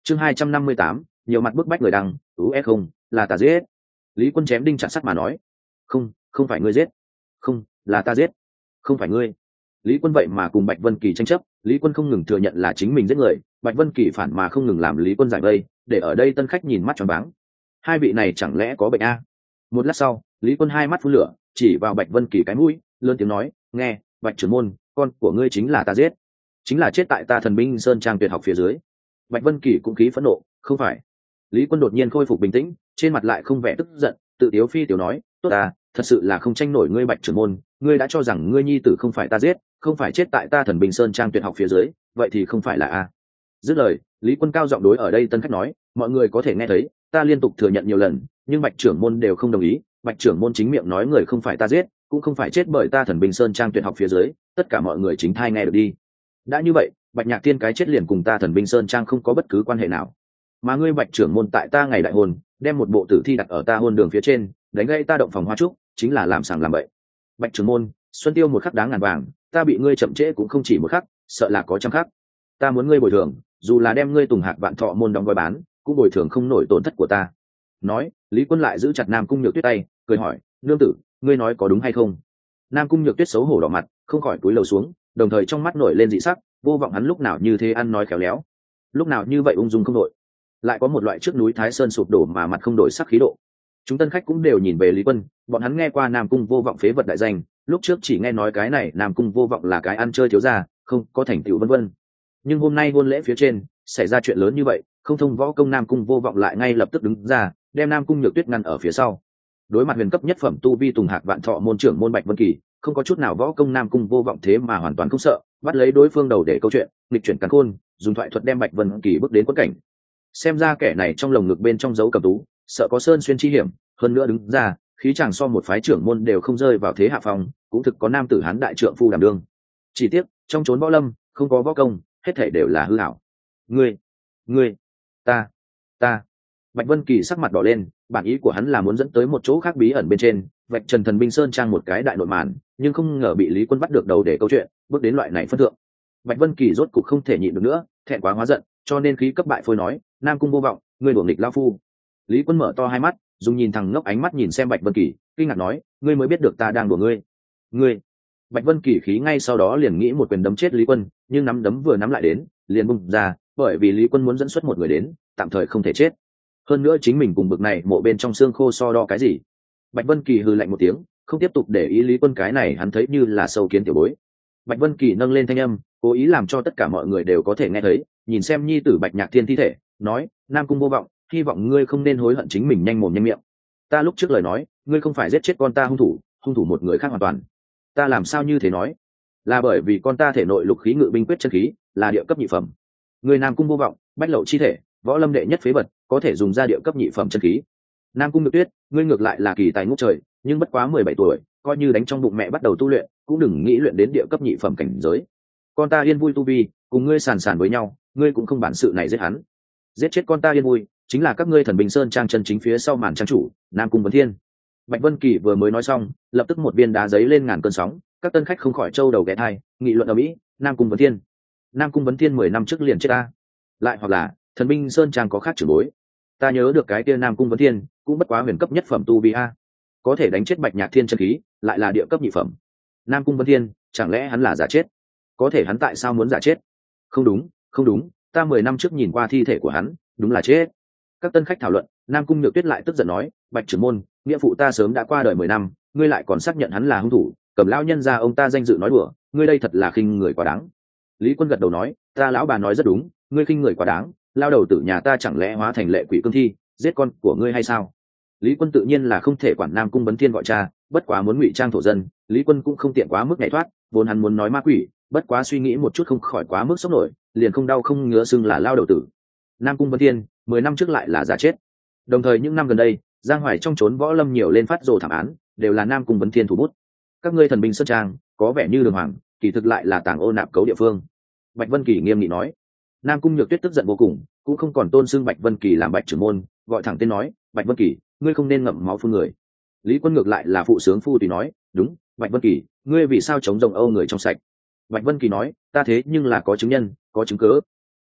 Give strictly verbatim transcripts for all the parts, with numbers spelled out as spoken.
chương hai trăm năm mươi tám, nhiều mặt bức bách người đăng ú ép không là ta giết. Lý Quân chém đinh chặt sắt mà nói, không không phải ngươi giết, không là ta giết, không phải ngươi. Lý Quân vậy mà cùng Bạch Vân Kỳ tranh chấp, Lý Quân không ngừng thừa nhận là chính mình giết người, Bạch Vân Kỳ phản mà không ngừng làm Lý Quân giải vây, để ở đây tân khách nhìn mắt tròn váng. Hai vị này chẳng lẽ có bệnh a? Một lát sau, Lý Quân hai mắt phun lửa, chỉ vào Bạch Vân Kỳ cái mũi, lớn tiếng nói, nghe, Bạch trưởng môn, con của ngươi chính là ta giết, chính là chết tại ta Thần Binh Sơn Trang tuyệt học phía dưới. Bạch Vân Kỳ cũng khí phẫn nộ, không phải. Lý Quân đột nhiên khôi phục bình tĩnh, trên mặt lại không vẻ tức giận, tự tiếu phi tiểu nói, tốt à, thật sự là không tranh nổi ngươi Bạch trưởng môn, ngươi đã cho rằng ngươi nhi tử không phải ta giết, không phải chết tại ta Thần Binh Sơn Trang tuyệt học phía dưới, vậy thì không phải là a. Dứt lời, Lý Quân cao giọng đối ở đây tân khách nói, mọi người có thể nghe thấy, ta liên tục thừa nhận nhiều lần, nhưng Bạch trưởng môn đều không đồng ý, Bạch trưởng môn chính miệng nói người không phải ta giết, cũng không phải chết bởi ta Thần Binh Sơn Trang tuyệt học phía dưới, tất cả mọi người chính thai nghe được đi. Đã như vậy, Bạch Nhạc Thiên cái chết liền cùng ta Thần Binh Sơn Trang không có bất cứ quan hệ nào. Mà ngươi Bạch trưởng môn tại ta ngày đại hôn, đem một bộ tử thi đặt ở ta hôn đường phía trên, đánh gây ta động phòng hoa trúc, chính là làm sàng làm bậy. Bạch trưởng môn, xuân tiêu một khắc đáng ngàn vàng, ta bị ngươi chậm trễ cũng không chỉ một khắc, sợ là có trăm khắc. Ta muốn ngươi bồi thường, dù là đem ngươi Tùng Hạc Vạn Thọ môn đóng gói bán, cũng bồi thường không nổi tổn thất của ta. Nói, Lý Quân lại giữ chặt Nam Cung Nhược Tuyết tay, cười hỏi, nương tử, ngươi nói có đúng hay không? Nam Cung Nhược Tuyết xấu hổ đỏ mặt, không khỏi cúi đầu xuống, đồng thời trong mắt nổi lên dị sắc, vô vọng hắn lúc nào như thế ăn nói khéo léo, lúc nào như vậy ung dung không đổi, lại có một loại trước núi Thái Sơn sụp đổ mà mặt không đổi sắc khí độ. Chúng tân khách cũng đều nhìn về Lý Quân, bọn hắn nghe qua Nam Cung vô vọng phế vật đại danh, lúc trước chỉ nghe nói cái này Nam Cung vô vọng là cái ăn chơi thiếu gia, không có thành tựu vân vân. Nhưng hôm nay hôn lễ phía trên xảy ra chuyện lớn như vậy, không thông võ công Nam Cung vô vọng lại ngay lập tức đứng ra, đem Nam Cung Nhược Tuyết ngăn ở phía sau. Đối mặt huyền cấp nhất phẩm tu vi Tùng Hạc Vạn Thọ môn trưởng môn Bạch Vân Kỳ, không có chút nào võ công Nam Cung vô vọng thế mà hoàn toàn không sợ, bắt lấy đối phương đầu để câu chuyện, nghịch chuyển càn khôn, dùng thoại thuật đem Bạch Vân Kỳ bước đến quẫn cảnh. Xem ra kẻ này trong lồng ngực bên trong dấu cầm tú, sợ có sơn xuyên chi hiểm, hơn nữa đứng ra, khí chàng so một phái trưởng môn đều không rơi vào thế hạ phong, cũng thực có nam tử hán đại trượng phu đảm đương. Chỉ tiếc, trong chốn võ lâm, không có võ công, hết thảy đều là hư ảo. Ngươi, ngươi, ta, ta. Bạch Vân Kỳ sắc mặt đỏ lên, bản ý của hắn là muốn dẫn tới một chỗ khác bí ẩn bên trên, vạch trần Thần Binh Sơn Trang một cái đại nội màn, nhưng không ngờ bị Lý Quân bắt được đầu để câu chuyện, bước đến loại này phân thượng. Bạch Vân Kỳ rốt cục không thể nhịn được nữa, thẹn quá hóa giận, cho nên khí cấp bại phôi nói, Nam Cung vô vọng, ngươi đuổi nghịch lão phu. Lý Quân mở to hai mắt, dùng nhìn thẳng ngốc ánh mắt nhìn xem Bạch Vân Kỳ, kinh ngạc nói, ngươi mới biết được ta đang đùa ngươi. Ngươi. Bạch Vân Kỳ khí ngay sau đó liền nghĩ một quyền đấm chết Lý Quân, nhưng nắm đấm vừa nắm lại đến, liền bung ra, bởi vì Lý Quân muốn dẫn xuất một người đến, tạm thời không thể chết. Hơn nữa chính mình cùng bực này mộ bên trong xương khô so đo cái gì. Bạch Vân Kỳ hừ lạnh một tiếng, không tiếp tục để ý Lý Quân, cái này hắn thấy như là sâu kiến tiểu bối. Bạch Vân Kỳ nâng lên thanh âm, cố ý làm cho tất cả mọi người đều có thể nghe thấy, nhìn xem nhi tử Bạch Nhạc Thiên thi thể, nói, Nam Cung vô vọng, hy vọng ngươi không nên hối hận chính mình nhanh mồm nhanh miệng. Ta lúc trước lời nói, ngươi không phải giết chết con ta hung thủ, hung thủ một người khác hoàn toàn. Ta làm sao như thế nói? Là bởi vì con ta thể nội lục khí ngự binh quyết chân khí, là địa cấp nhị phẩm. Ngươi Nam Cung vô vọng, bách lậu chi thể, võ lâm đệ nhất phế vật, có thể dùng ra địa cấp nhị phẩm chân khí. Nam Cung Nhược Tuyết, ngươi ngược lại là kỳ tài ngút trời, nhưng bất quá mười bảy tuổi, coi như đánh trong bụng mẹ bắt đầu tu luyện, cũng đừng nghĩ luyện đến địa cấp nhị phẩm cảnh giới. Con ta yên vui tu vi, cùng ngươi sàn sàn với nhau, ngươi cũng không bản sự này giết hắn. Giết chết con ta yên vui, chính là các ngươi Thần Bình Sơn Trang chân chính phía sau màn trang chủ, Nam Cung Vấn Thiên. Bạch Vân Kỳ vừa mới nói xong, lập tức một viên đá giấy lên ngàn cơn sóng, các tân khách không khỏi trâu đầu ghé thai, nghị luận ở mỹ, Nam Cung Vấn Thiên. Nam Cung Vấn Thiên mười năm trước liền chết ta. Lại hoặc là, Thần Binh Sơn Trang có khác trưởng bối. Ta nhớ được cái kia Nam Cung Vấn Thiên, cũng bất quá huyền cấp nhất phẩm tu vi a, có thể đánh chết Bạch Nhạc Thiên chân khí, lại là địa cấp nhị phẩm. Nam Cung Vấn Thiên, chẳng lẽ hắn là giả chết? Có thể hắn tại sao muốn giả chết? Không đúng, không đúng, ta mười năm trước nhìn qua thi thể của hắn, đúng là chết. Các tân khách thảo luận, Nam Cung Nhược Tuyết lại tức giận nói, Bạch trưởng môn, nghĩa phụ ta sớm đã qua đời mười năm, ngươi lại còn xác nhận hắn là hung thủ, cầm lão nhân ra ông ta danh dự nói đùa, ngươi đây thật là khinh người quá đáng. Lý Quân gật đầu nói, ta lão bà nói rất đúng, ngươi khinh người quá đáng, lao đầu tử nhà ta chẳng lẽ hóa thành lệ quỷ cương thi, giết con của ngươi hay sao? Lý Quân tự nhiên là không thể quản Nam Cung Vấn Thiên gọi cha, bất quá muốn ngụy trang thổ dân, Lý Quân cũng không tiện quá mức nhảy thoát, vốn hắn muốn nói ma quỷ, bất quá suy nghĩ một chút không khỏi quá mức sốc nổi, liền không đau không ngứa xưng là lao đầu tử. Nam Cung Vấn Thiên, mười năm trước lại là giả chết. Đồng thời những năm gần đây, Giang Hoài trong chốn võ lâm nhiều lên phát rồ thảm án, đều là Nam Cung Vấn Thiên thủ bút. Các ngươi Thần Binh Sơn Trang, có vẻ như đường hoàng, kỳ thực lại là tàng ô nạp cấu địa phương. Bạch Vân Kỳ nghiêm nghị nói. Nam Cung Nhược Tuyết tức giận vô cùng, cũng không còn tôn xưng Bạch Vân Kỳ làm Bạch trưởng môn, gọi thẳng tên nói, Bạch Vân Kỳ, ngươi không nên ngậm máu phun người. Lý Quân ngược lại là phụ sướng phu tùy nói, đúng, Bạch Vân Kỳ, ngươi vì sao chống rồng âu người trong sạch? Bạch Vân Kỳ nói, ta thế nhưng là có chứng nhân, có chứng cứ.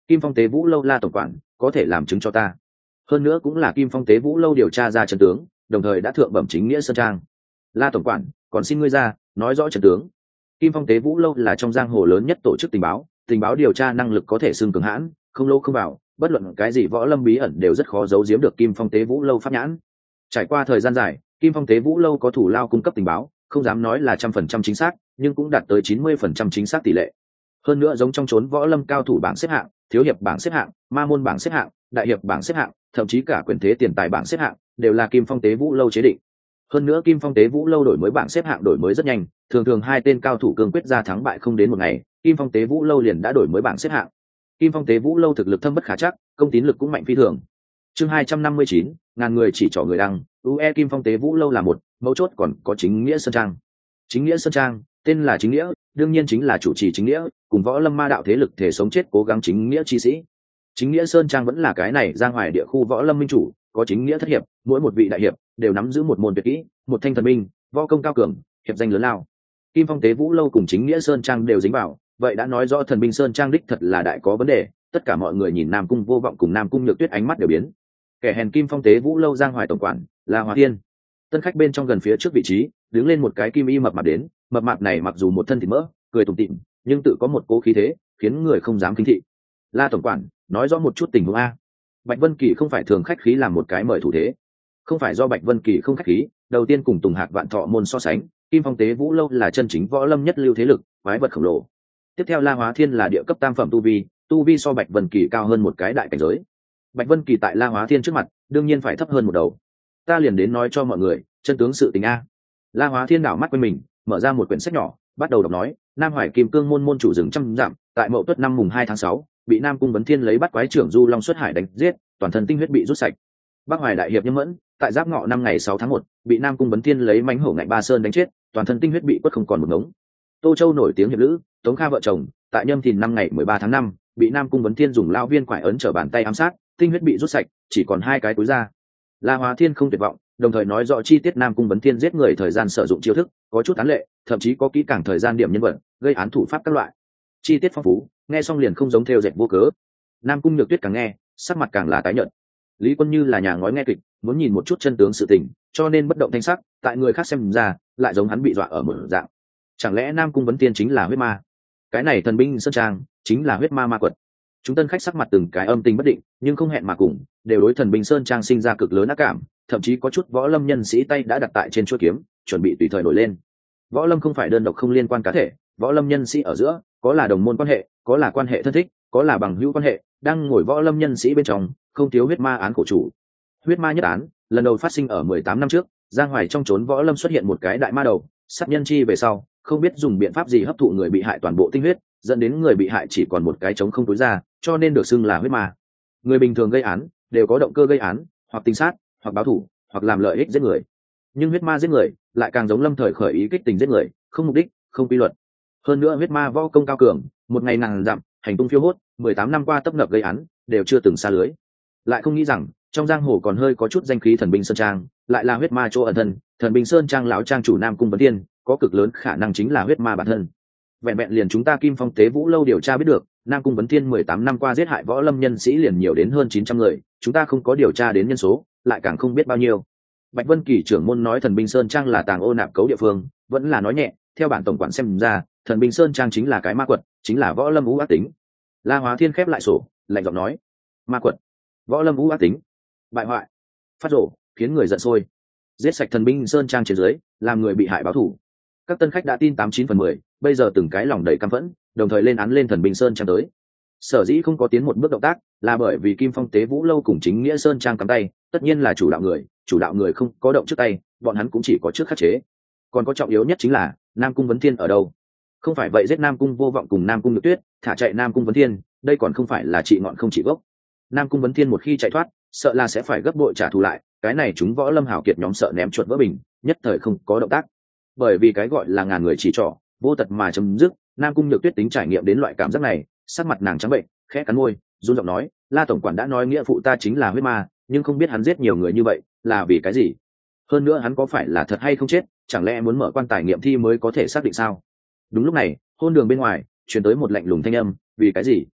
Kim Phong Tế Vũ lâu La tổng quản có thể làm chứng cho ta. Hơn nữa cũng là Kim Phong Tế Vũ lâu điều tra ra trận tướng, đồng thời đã thượng bẩm chính nghĩa sơn trang. La tổng quản, còn xin ngươi ra nói rõ trận tướng. Kim Phong Tế Vũ lâu là trong giang hồ lớn nhất tổ chức tình báo, tình báo điều tra năng lực có thể xưng cường hãn, không lỗ không vào, bất luận cái gì võ lâm bí ẩn đều rất khó giấu giếm được Kim Phong Tế Vũ lâu pháp nhãn. Trải qua thời gian dài, Kim Phong Tế Vũ lâu có thủ lao cung cấp tình báo, không dám nói là trăm phần trăm chính xác, nhưng cũng đạt tới chín mươi phần trăm chính xác tỷ lệ. Hơn nữa giống trong chốn võ lâm cao thủ bảng xếp hạng, thiếu hiệp bảng xếp hạng, ma môn bảng xếp hạng, đại hiệp bảng xếp hạng, thậm chí cả quyền thế tiền tài bảng xếp hạng, đều là Kim Phong Tế Vũ lâu chế định. Hơn nữa Kim Phong Tế Vũ lâu đổi mới bảng xếp hạng đổi mới rất nhanh, thường thường hai tên cao thủ cương quyết ra thắng bại không đến một ngày, Kim Phong Tế Vũ lâu liền đã đổi mới bảng xếp hạng. Kim Phong Tế Vũ lâu thực lực thâm bất khả chắc, công tín lực cũng mạnh phi thường. Chương hai trăm năm mươi chín, ngàn người chỉ trỏ người đăng, u e Kim Phong Tế Vũ lâu là một, mấu chốt còn có chính nghĩa sơn trang. Chính nghĩa sơn trang, tên là chính nghĩa, đương nhiên chính là chủ trì chính nghĩa, cùng võ lâm ma đạo thế lực thể sống chết cố gắng chính nghĩa chi sĩ. Chính nghĩa sơn trang vẫn là cái này giang hoài địa khu võ lâm minh chủ, có chính nghĩa thất hiệp, mỗi một vị đại hiệp đều nắm giữ một môn tuyệt kỹ, một thanh thần binh, võ công cao cường, hiệp danh lớn lao. Kim Phong Tế Vũ lâu cùng chính nghĩa sơn trang đều dính vào, vậy đã nói rõ thần binh sơn trang đích thật là đại có vấn đề. Tất cả mọi người nhìn Nam Cung Vô Vọng cùng Nam Cung Nhược Tuyết ánh mắt đều biến. Kẻ hèn Kim Phong Tế Vũ lâu giang hoài tổng quản là Hóa Thiên. Tân khách bên trong gần phía trước vị trí đứng lên một cái kim y mập mạp đến, mập mạp này mặc dù một thân thịt mỡ, cười tủm tỉm, nhưng tự có một cố khí thế, khiến người không dám khinh thị. La tổng quản, nói rõ một chút tình huống a. Bạch Vân Kỳ không phải thường khách khí làm một cái mời thủ thế, không phải do Bạch Vân Kỳ không khách khí, đầu tiên cùng Tùng Hạc Vạn Thọ môn so sánh, Kim Phong Tế Vũ lâu là chân chính võ lâm nhất lưu thế lực, quái vật khổng lồ. Tiếp theo La Hóa Thiên là địa cấp tam phẩm tu vi, tu vi so Bạch Vân Kỳ cao hơn một cái đại cảnh giới. Bạch Vân Kỳ tại La Hóa Thiên trước mặt, đương nhiên phải thấp hơn một đầu. Ta liền đến nói cho mọi người, chân tướng sự tình a. La Hóa Thiên đảo mắt quanh mình, mở ra một quyển sách nhỏ, bắt đầu đọc nói, Nam Hoài Kim Cương môn môn chủ rừng trăm dặm, tại Mậu Tuất năm mùng hai tháng sáu, bị Nam Cung Vấn Thiên lấy bắt quái trưởng Du Long xuất hải đánh giết, toàn thân tinh huyết bị rút sạch. Bắc Hoài đại hiệp Nhâm Mẫn, tại Giáp Ngọ năm ngày sáu tháng một, bị Nam Cung Vấn Thiên lấy mãnh hổ ngạnh ba sơn đánh chết, toàn thân tinh huyết bị quất không còn một ngống. Tô Châu nổi tiếng hiệp lữ, Tống Kha vợ chồng, tại Nhâm Thìn năm ngày mười ba tháng năm, bị Nam Cung Vấn Thiên dùng lão viên quải ấn trở bàn tay ám sát, tinh huyết bị rút sạch, chỉ còn hai cái túi ra. La Hóa Thiên không tuyệt vọng, đồng thời nói rõ chi tiết Nam Cung Vấn Thiên giết người thời gian sử dụng chiêu thức, có chút án lệ, thậm chí có kỹ càng thời gian điểm nhân vật, gây án thủ pháp các loại. Chi tiết phong phú, nghe xong liền không giống theo dệt vô cớ. Nam Cung Nhược Tuyết càng nghe, sắc mặt càng là tái nhợt. Lý Quân Như là nhà ngói nghe kịch, muốn nhìn một chút chân tướng sự tình, cho nên bất động thanh sắc, tại người khác xem ra, lại giống hắn bị dọa ở mở dạng. Chẳng lẽ Nam Cung Vấn Thiên chính là huyết ma? Cái này thần binh sơn trang chính là huyết ma ma quật. Chúng tân khách sắc mặt từng cái âm tình bất định, nhưng không hẹn mà cùng, đều đối thần binh sơn trang sinh ra cực lớn ác cảm, thậm chí có chút võ lâm nhân sĩ tay đã đặt tại trên chuôi kiếm, chuẩn bị tùy thời nổi lên. Võ lâm không phải đơn độc không liên quan cá thể, võ lâm nhân sĩ ở giữa, có là đồng môn quan hệ, có là quan hệ thân thích, có là bằng hữu quan hệ, đang ngồi võ lâm nhân sĩ bên trong, không thiếu huyết ma án khổ chủ. Huyết ma nhất án, lần đầu phát sinh ở mười tám năm trước, Giang Hoài trong chốn võ lâm xuất hiện một cái đại ma đầu, sát nhân chi về sau, không biết dùng biện pháp gì hấp thụ người bị hại toàn bộ tinh huyết, dẫn đến người bị hại chỉ còn một cái trống không túi ra, cho nên được xưng là huyết ma. Người bình thường gây án đều có động cơ gây án, hoặc tình sát, hoặc báo thù, hoặc làm lợi ích giết người. Nhưng huyết ma giết người lại càng giống lâm thời khởi ý kích tình giết người, không mục đích, không quy luật. Hơn nữa huyết ma võ công cao cường, một ngày ngàn dặm, hành tung phiêu hốt, mười tám năm qua tấp nập gây án, đều chưa từng xa lưới. Lại không nghĩ rằng, trong giang hồ còn hơi có chút danh khí thần binh sơn trang, lại là huyết ma chỗ ẩn thân, thần binh sơn trang lão trang chủ Nam Cung Vấn Thiên, có cực lớn khả năng chính là huyết ma bản thân. Vẹn vẹn liền chúng ta Kim Phong Tế Vũ lâu điều tra biết được, Nam Cung Vấn Thiên mười tám năm qua giết hại võ lâm nhân sĩ liền nhiều đến hơn chín trăm người, chúng ta không có điều tra đến nhân số, lại càng không biết bao nhiêu. Bạch Vân Kỳ trưởng môn nói thần binh sơn trang là tàng ô nạp cấu địa phương, vẫn là nói nhẹ, theo bản tổng quản xem ra, thần binh sơn trang chính là cái ma quật, chính là võ lâm ú ác tính. La Hóa Thiên khép lại sổ, lạnh giọng nói: ma quật, võ lâm ú ác tính, bại hoại, phát rổ, khiến người giận sôi, giết sạch thần binh sơn trang trên dưới, làm người bị hại báo thù. Các tân khách đã tin tám chín phần mười, bây giờ từng cái lòng đầy căm phẫn, đồng thời lên án lên thần binh sơn trang tới. Sở dĩ không có tiến một bước động tác, là bởi vì Kim Phong Tế Vũ lâu cùng chính nghĩa sơn trang cắm tay, tất nhiên là chủ đạo người, chủ đạo người không có động trước tay, bọn hắn cũng chỉ có trước khắc chế. Còn có trọng yếu nhất chính là Nam Cung Vấn Thiên ở đâu? Không phải vậy giết Nam Cung Vô Vọng cùng Nam Cung Nhược Tuyết, thả chạy Nam Cung Vấn Thiên, đây còn không phải là trị ngọn không trị gốc. Nam Cung Vấn Thiên một khi chạy thoát, sợ là sẽ phải gấp bội trả thù lại, cái này chúng võ lâm hảo kiệt nhóm sợ ném chuột vỡ bình, nhất thời không có động tác. Bởi vì cái gọi là ngàn người chỉ trỏ, vô tật mà chấm dứt, Nam Cung Nhược Tuyết tính trải nghiệm đến loại cảm giác này, sắc mặt nàng trắng bệnh, khẽ cắn môi, run giọng nói: La tổng quản đã nói nghĩa phụ ta chính là huyết ma, nhưng không biết hắn giết nhiều người như vậy là vì cái gì? Hơn nữa hắn có phải là thật hay không chết, chẳng lẽ muốn mở quan tài nghiệm thi mới có thể xác định sao? Đúng lúc này, hôn đường bên ngoài truyền tới một lạnh lùng thanh âm: vì cái gì?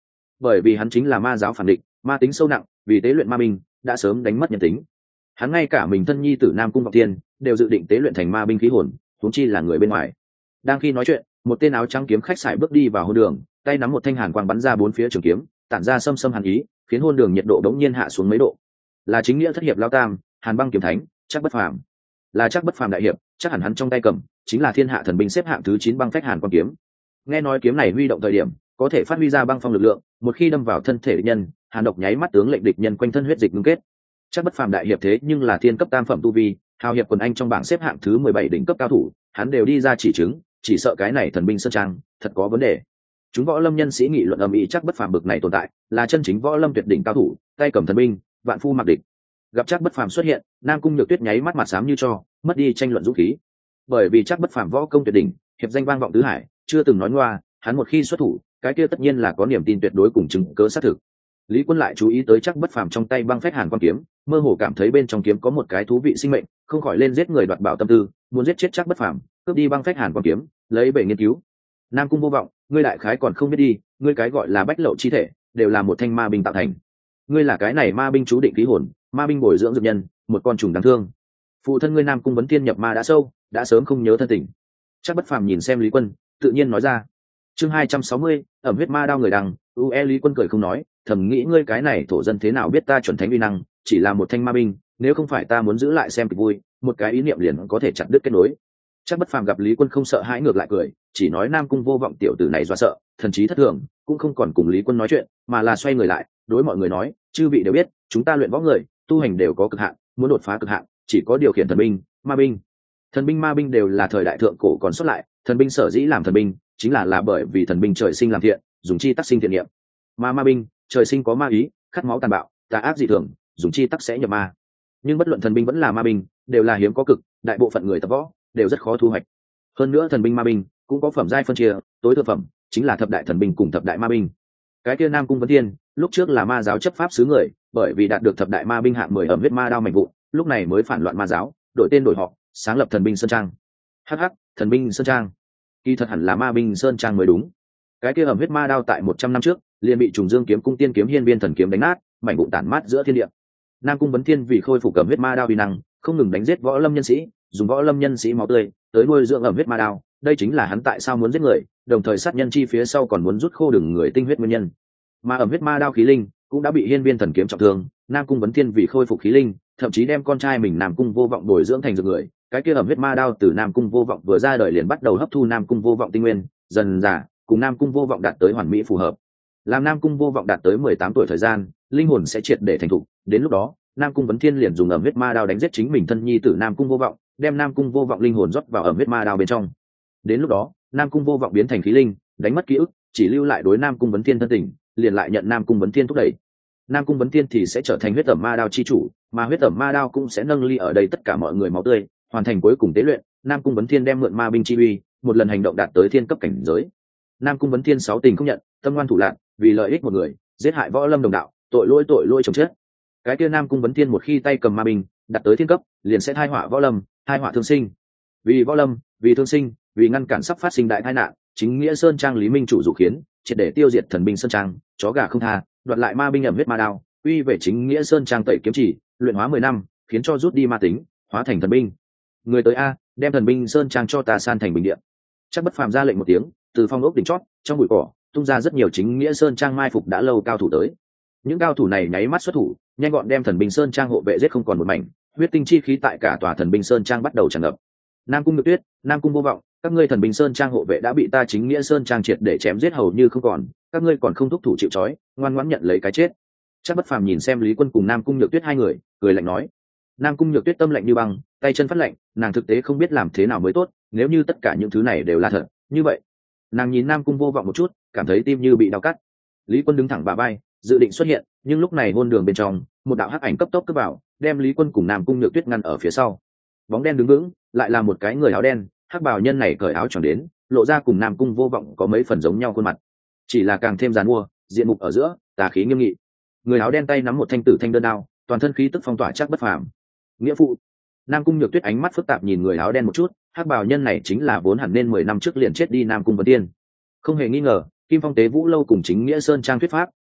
bởi vì hắn chính là ma giáo phản định, ma tính sâu nặng, vì tế luyện ma binh đã sớm đánh mất nhân tính. Hắn ngay cả mình thân nhi tử Nam Cung Vọng Tiên đều dự định tế luyện thành ma binh khí hồn, huống chi là người bên ngoài. Đang khi nói chuyện, một tên áo trắng kiếm khách sải bước đi vào hôn đường, tay nắm một thanh hàn quang bắn ra bốn phía trường kiếm, tản ra xâm xâm hàn ý, khiến hôn đường nhiệt độ đống nhiên hạ xuống mấy độ. Là chính nghĩa thất hiệp lao tam, Hàn Băng kiếm thánh, chắc bất phàm. Là chắc bất phàm đại hiệp, chắc hẳn hắn trong tay cầm chính là thiên hạ thần binh xếp hạng thứ chín băng phách hàn quang kiếm. Nghe nói kiếm này huy động thời điểm có thể phát huy ra băng phong lực lượng, một khi đâm vào thân thể địch nhân, hàn độc nháy mắt tướng lệnh địch nhân quanh thân huyết dịch ngưng kết. Chắc bất phàm đại hiệp thế nhưng là thiên cấp tam phẩm tu vi, hào hiệp quần anh trong bảng xếp hạng thứ mười bảy đỉnh cấp cao thủ, hắn đều đi ra chỉ chứng, chỉ sợ cái này thần binh sơn trang thật có vấn đề. Chúng võ lâm nhân sĩ nghị luận ầm ĩ chắc bất phàm bực này tồn tại, là chân chính võ lâm tuyệt đỉnh cao thủ, tay cầm thần binh, vạn phu mặc địch. Gặp chắc bất phàm xuất hiện, Nam Cung Nhược Tuyết nháy mắt mặt xám như tro, mất đi tranh luận dũng khí. Bởi vì chắc bất phàm võ công tuyệt đỉnh, hiệp danh vang vọng tứ hải, chưa từng nói ngoa, hắn một khi xuất thủ, cái kia tất nhiên là có niềm tin tuyệt đối cùng chứng cớ xác thực. Lý Quân lại chú ý tới chắc bất phàm trong tay băng phách hàn quang kiếm, mơ hồ cảm thấy bên trong kiếm có một cái thú vị sinh mệnh, không khỏi lên giết người đoạt bảo tâm tư, muốn giết chết chắc bất phàm, cướp đi băng phách hàn quang kiếm, lấy bể nghiên cứu. Nam Cung Vô Vọng, ngươi đại khái còn không biết đi, ngươi cái gọi là bách lậu chi thể, đều là một thanh ma binh tạo thành. Ngươi là cái này ma binh chú định khí hồn, ma binh bồi dưỡng dược nhân, một con trùng đáng thương. Phụ thân ngươi Nam Cung Vấn Tiên nhập ma đã sâu, đã sớm không nhớ thân tình. Chắc bất phàm nhìn xem Lý Quân, tự nhiên nói ra. Chương hai trăm sáu mươi, ẩm huyết ma đao người đằng, ue Lý Quân cười không nói, thầm nghĩ ngươi cái này thổ dân thế nào biết ta chuẩn thánh uy năng, chỉ là một thanh ma binh, nếu không phải ta muốn giữ lại xem kịch vui, một cái ý niệm liền có thể chặt đứt kết nối. Chắc bất phàm gặp Lý Quân không sợ hãi ngược lại cười, chỉ nói Nam Cung Vô Vọng tiểu tử này do sợ, thần trí thất thường, cũng không còn cùng Lý Quân nói chuyện, mà là xoay người lại, đối mọi người nói, chư vị đều biết, chúng ta luyện võ người, tu hành đều có cực hạn, muốn đột phá cực hạn, chỉ có điều khiển thần binh, ma binh. Thần binh ma binh đều là thời đại thượng cổ còn xuất lại, thần binh sở dĩ làm thần binh, chính là là bởi vì thần binh trời sinh làm thiện, dùng chi tác sinh thiện niệm. Ma ma binh, trời sinh có ma ý, khát máu tàn bạo, tà ác dị thường, dùng chi tác sẽ nhập ma. Nhưng bất luận thần binh vẫn là ma binh, đều là hiếm có cực, đại bộ phận người tập võ đều rất khó thu hoạch. Hơn nữa thần binh ma binh cũng có phẩm giai phân chia, tối thượng phẩm chính là thập đại thần binh cùng thập đại ma binh. Cái kia Nam Cung Vấn Thiên, lúc trước là ma giáo chấp pháp sứ người, bởi vì đạt được thập đại ma binh hạng mười ẩm huyết ma đao mạnh vụ, lúc này mới phản loạn ma giáo, đổi tên đổi họ, sáng lập thần binh sơn trang. Hắc hắc, thần binh sơn trang. Kỳ thật hẳn là ma binh sơn trang mới đúng. Cái kia ẩm huyết ma đao tại một trăm năm trước, liền bị Trùng Dương kiếm cung tiên kiếm hiên viên thần kiếm đánh nát, mảnh vụn tản mát giữa thiên địa. Nam Cung Vấn Thiên vì khôi phục ẩm huyết ma đao uy năng, không ngừng đánh giết võ lâm nhân sĩ, dùng võ lâm nhân sĩ máu tươi tới nuôi dưỡng ẩm huyết ma đao, đây chính là hắn tại sao muốn giết người, đồng thời sát nhân chi phía sau còn muốn rút khô đường người tinh huyết nguyên nhân. Mà ẩm huyết ma đao khí linh cũng đã bị hiên viên thần kiếm trọng thương, Nam Cung Vấn Thiên vì khôi phục khí linh, thậm chí đem con trai mình Nam Cung Vô Vọng bồi dưỡng thành dược người. Cái kia ẩm huyết ma đao từ Nam Cung Vô Vọng vừa ra đời liền bắt đầu hấp thu Nam Cung Vô Vọng tinh nguyên, dần dà cùng Nam Cung Vô Vọng đạt tới hoàn mỹ phù hợp. Làm Nam Cung Vô Vọng đạt tới mười tám tuổi thời gian, linh hồn sẽ triệt để thành thục, đến lúc đó Nam Cung Vấn Thiên liền dùng ẩm huyết ma đao đánh giết chính mình thân nhi tử Nam Cung Vô Vọng, đem Nam Cung Vô Vọng linh hồn rót vào ẩm huyết ma đao bên trong. Đến lúc đó, Nam Cung Vô Vọng biến thành khí linh, đánh mất ký ức, chỉ lưu lại đối Nam Cung Vấn Thiên thân tình, liền lại nhận Nam Cung Vấn Thiên thúc đẩy. Nam Cung Vấn Thiên thì sẽ trở thành huyết ẩm ma đao chi chủ, mà huyết ẩm ma đao cũng sẽ nâng ly ở đây tất cả mọi người máu tươi, hoàn thành cuối cùng tế luyện. Nam Cung Vấn Thiên đem mượn ma binh chi uy, một lần hành động đạt tới thiên cấp cảnh giới. Nam Cung Vấn Thiên sáu tình không nhận, tâm ngoan thủ lạn, vì lợi ích một người, giết hại võ lâm đồng đạo, tội lỗi tội lỗi chồng chết. Cái kia Nam Cung Vấn Thiên một khi tay cầm ma binh, đạt tới thiên cấp, liền sẽ thai họa võ lâm, thai họa thương sinh. Vì võ lâm, vì thương sinh, vì ngăn cản sắp phát sinh đại tai nạn, chính nghĩa sơn trang Lý Minh chủ dụ khiến, triệt để tiêu diệt thần binh sơn trang, chó gà không tha, đoạt lại ma binh ẩm huyết ma đao, uy về chính nghĩa sơn trang tẩy kiếm chỉ, luyện hóa mười năm, khiến cho rút đi ma tính, hóa thành thần binh. Người tới a, đem thần binh sơn trang cho ta san thành bình địa. Chắc bất phàm ra lệnh một tiếng, từ phong ốc đỉnh chót, trong bụi cỏ, tung ra rất nhiều chính nghĩa sơn trang mai phục đã lâu cao thủ tới. Những cao thủ này nháy mắt xuất thủ, nhanh gọn đem thần binh sơn trang hộ vệ giết không còn một mảnh, huyết tinh chi khí tại cả tòa thần binh sơn trang bắt đầu tràn ngập. Nam Cung Nhược Tuyết, Nam Cung Vô Vọng, các ngươi thần binh sơn trang hộ vệ đã bị ta chính nghĩa sơn trang triệt để chém giết hầu như không còn, các ngươi còn không thúc thủ chịu trói, ngoan ngoãn nhận lấy cái chết. Chắc bất phàm nhìn xem Lý Quân cùng Nam Cung Nhược Tuyết hai người, cười lạnh nói. Nam Cung Nhược Tuyết tâm lạnh như băng, tay chân phát lạnh, nàng thực tế không biết làm thế nào mới tốt, nếu như tất cả những thứ này đều là thật, như vậy, nàng nhìn Nam Cung Vô Vọng một chút, cảm thấy tim như bị đau cắt. Lý Quân đứng thẳng bả vai, dự định xuất hiện, nhưng lúc này ngôn đường bên trong, một đạo hắc ảnh cấp tốc cướp vào, đem Lý Quân cùng Nam Cung Nhược Tuyết ngăn ở phía sau. Bóng đen đứng vững, lại là một cái người áo đen, hắc bào nhân này cởi áo choàng đến, lộ ra cùng Nam Cung Vô Vọng có mấy phần giống nhau khuôn mặt, chỉ là càng thêm giàn mua, diện mục ở giữa tà khí nghiêm nghị. Người áo đen tay nắm một thanh tử thanh đơn đao, toàn thân khí tức phong tỏa chắc bất phàm. Nghĩa phụ. Nam Cung Nhược Tuyết ánh mắt phức tạp nhìn người áo đen một chút, hắc bào nhân này chính là vốn hẳn nên mười năm trước liền chết đi Nam Cung Vấn Tiên. Không hề nghi ngờ, Kim Phong Tế Vũ lâu cùng chính nghĩa sơn trang thuyết pháp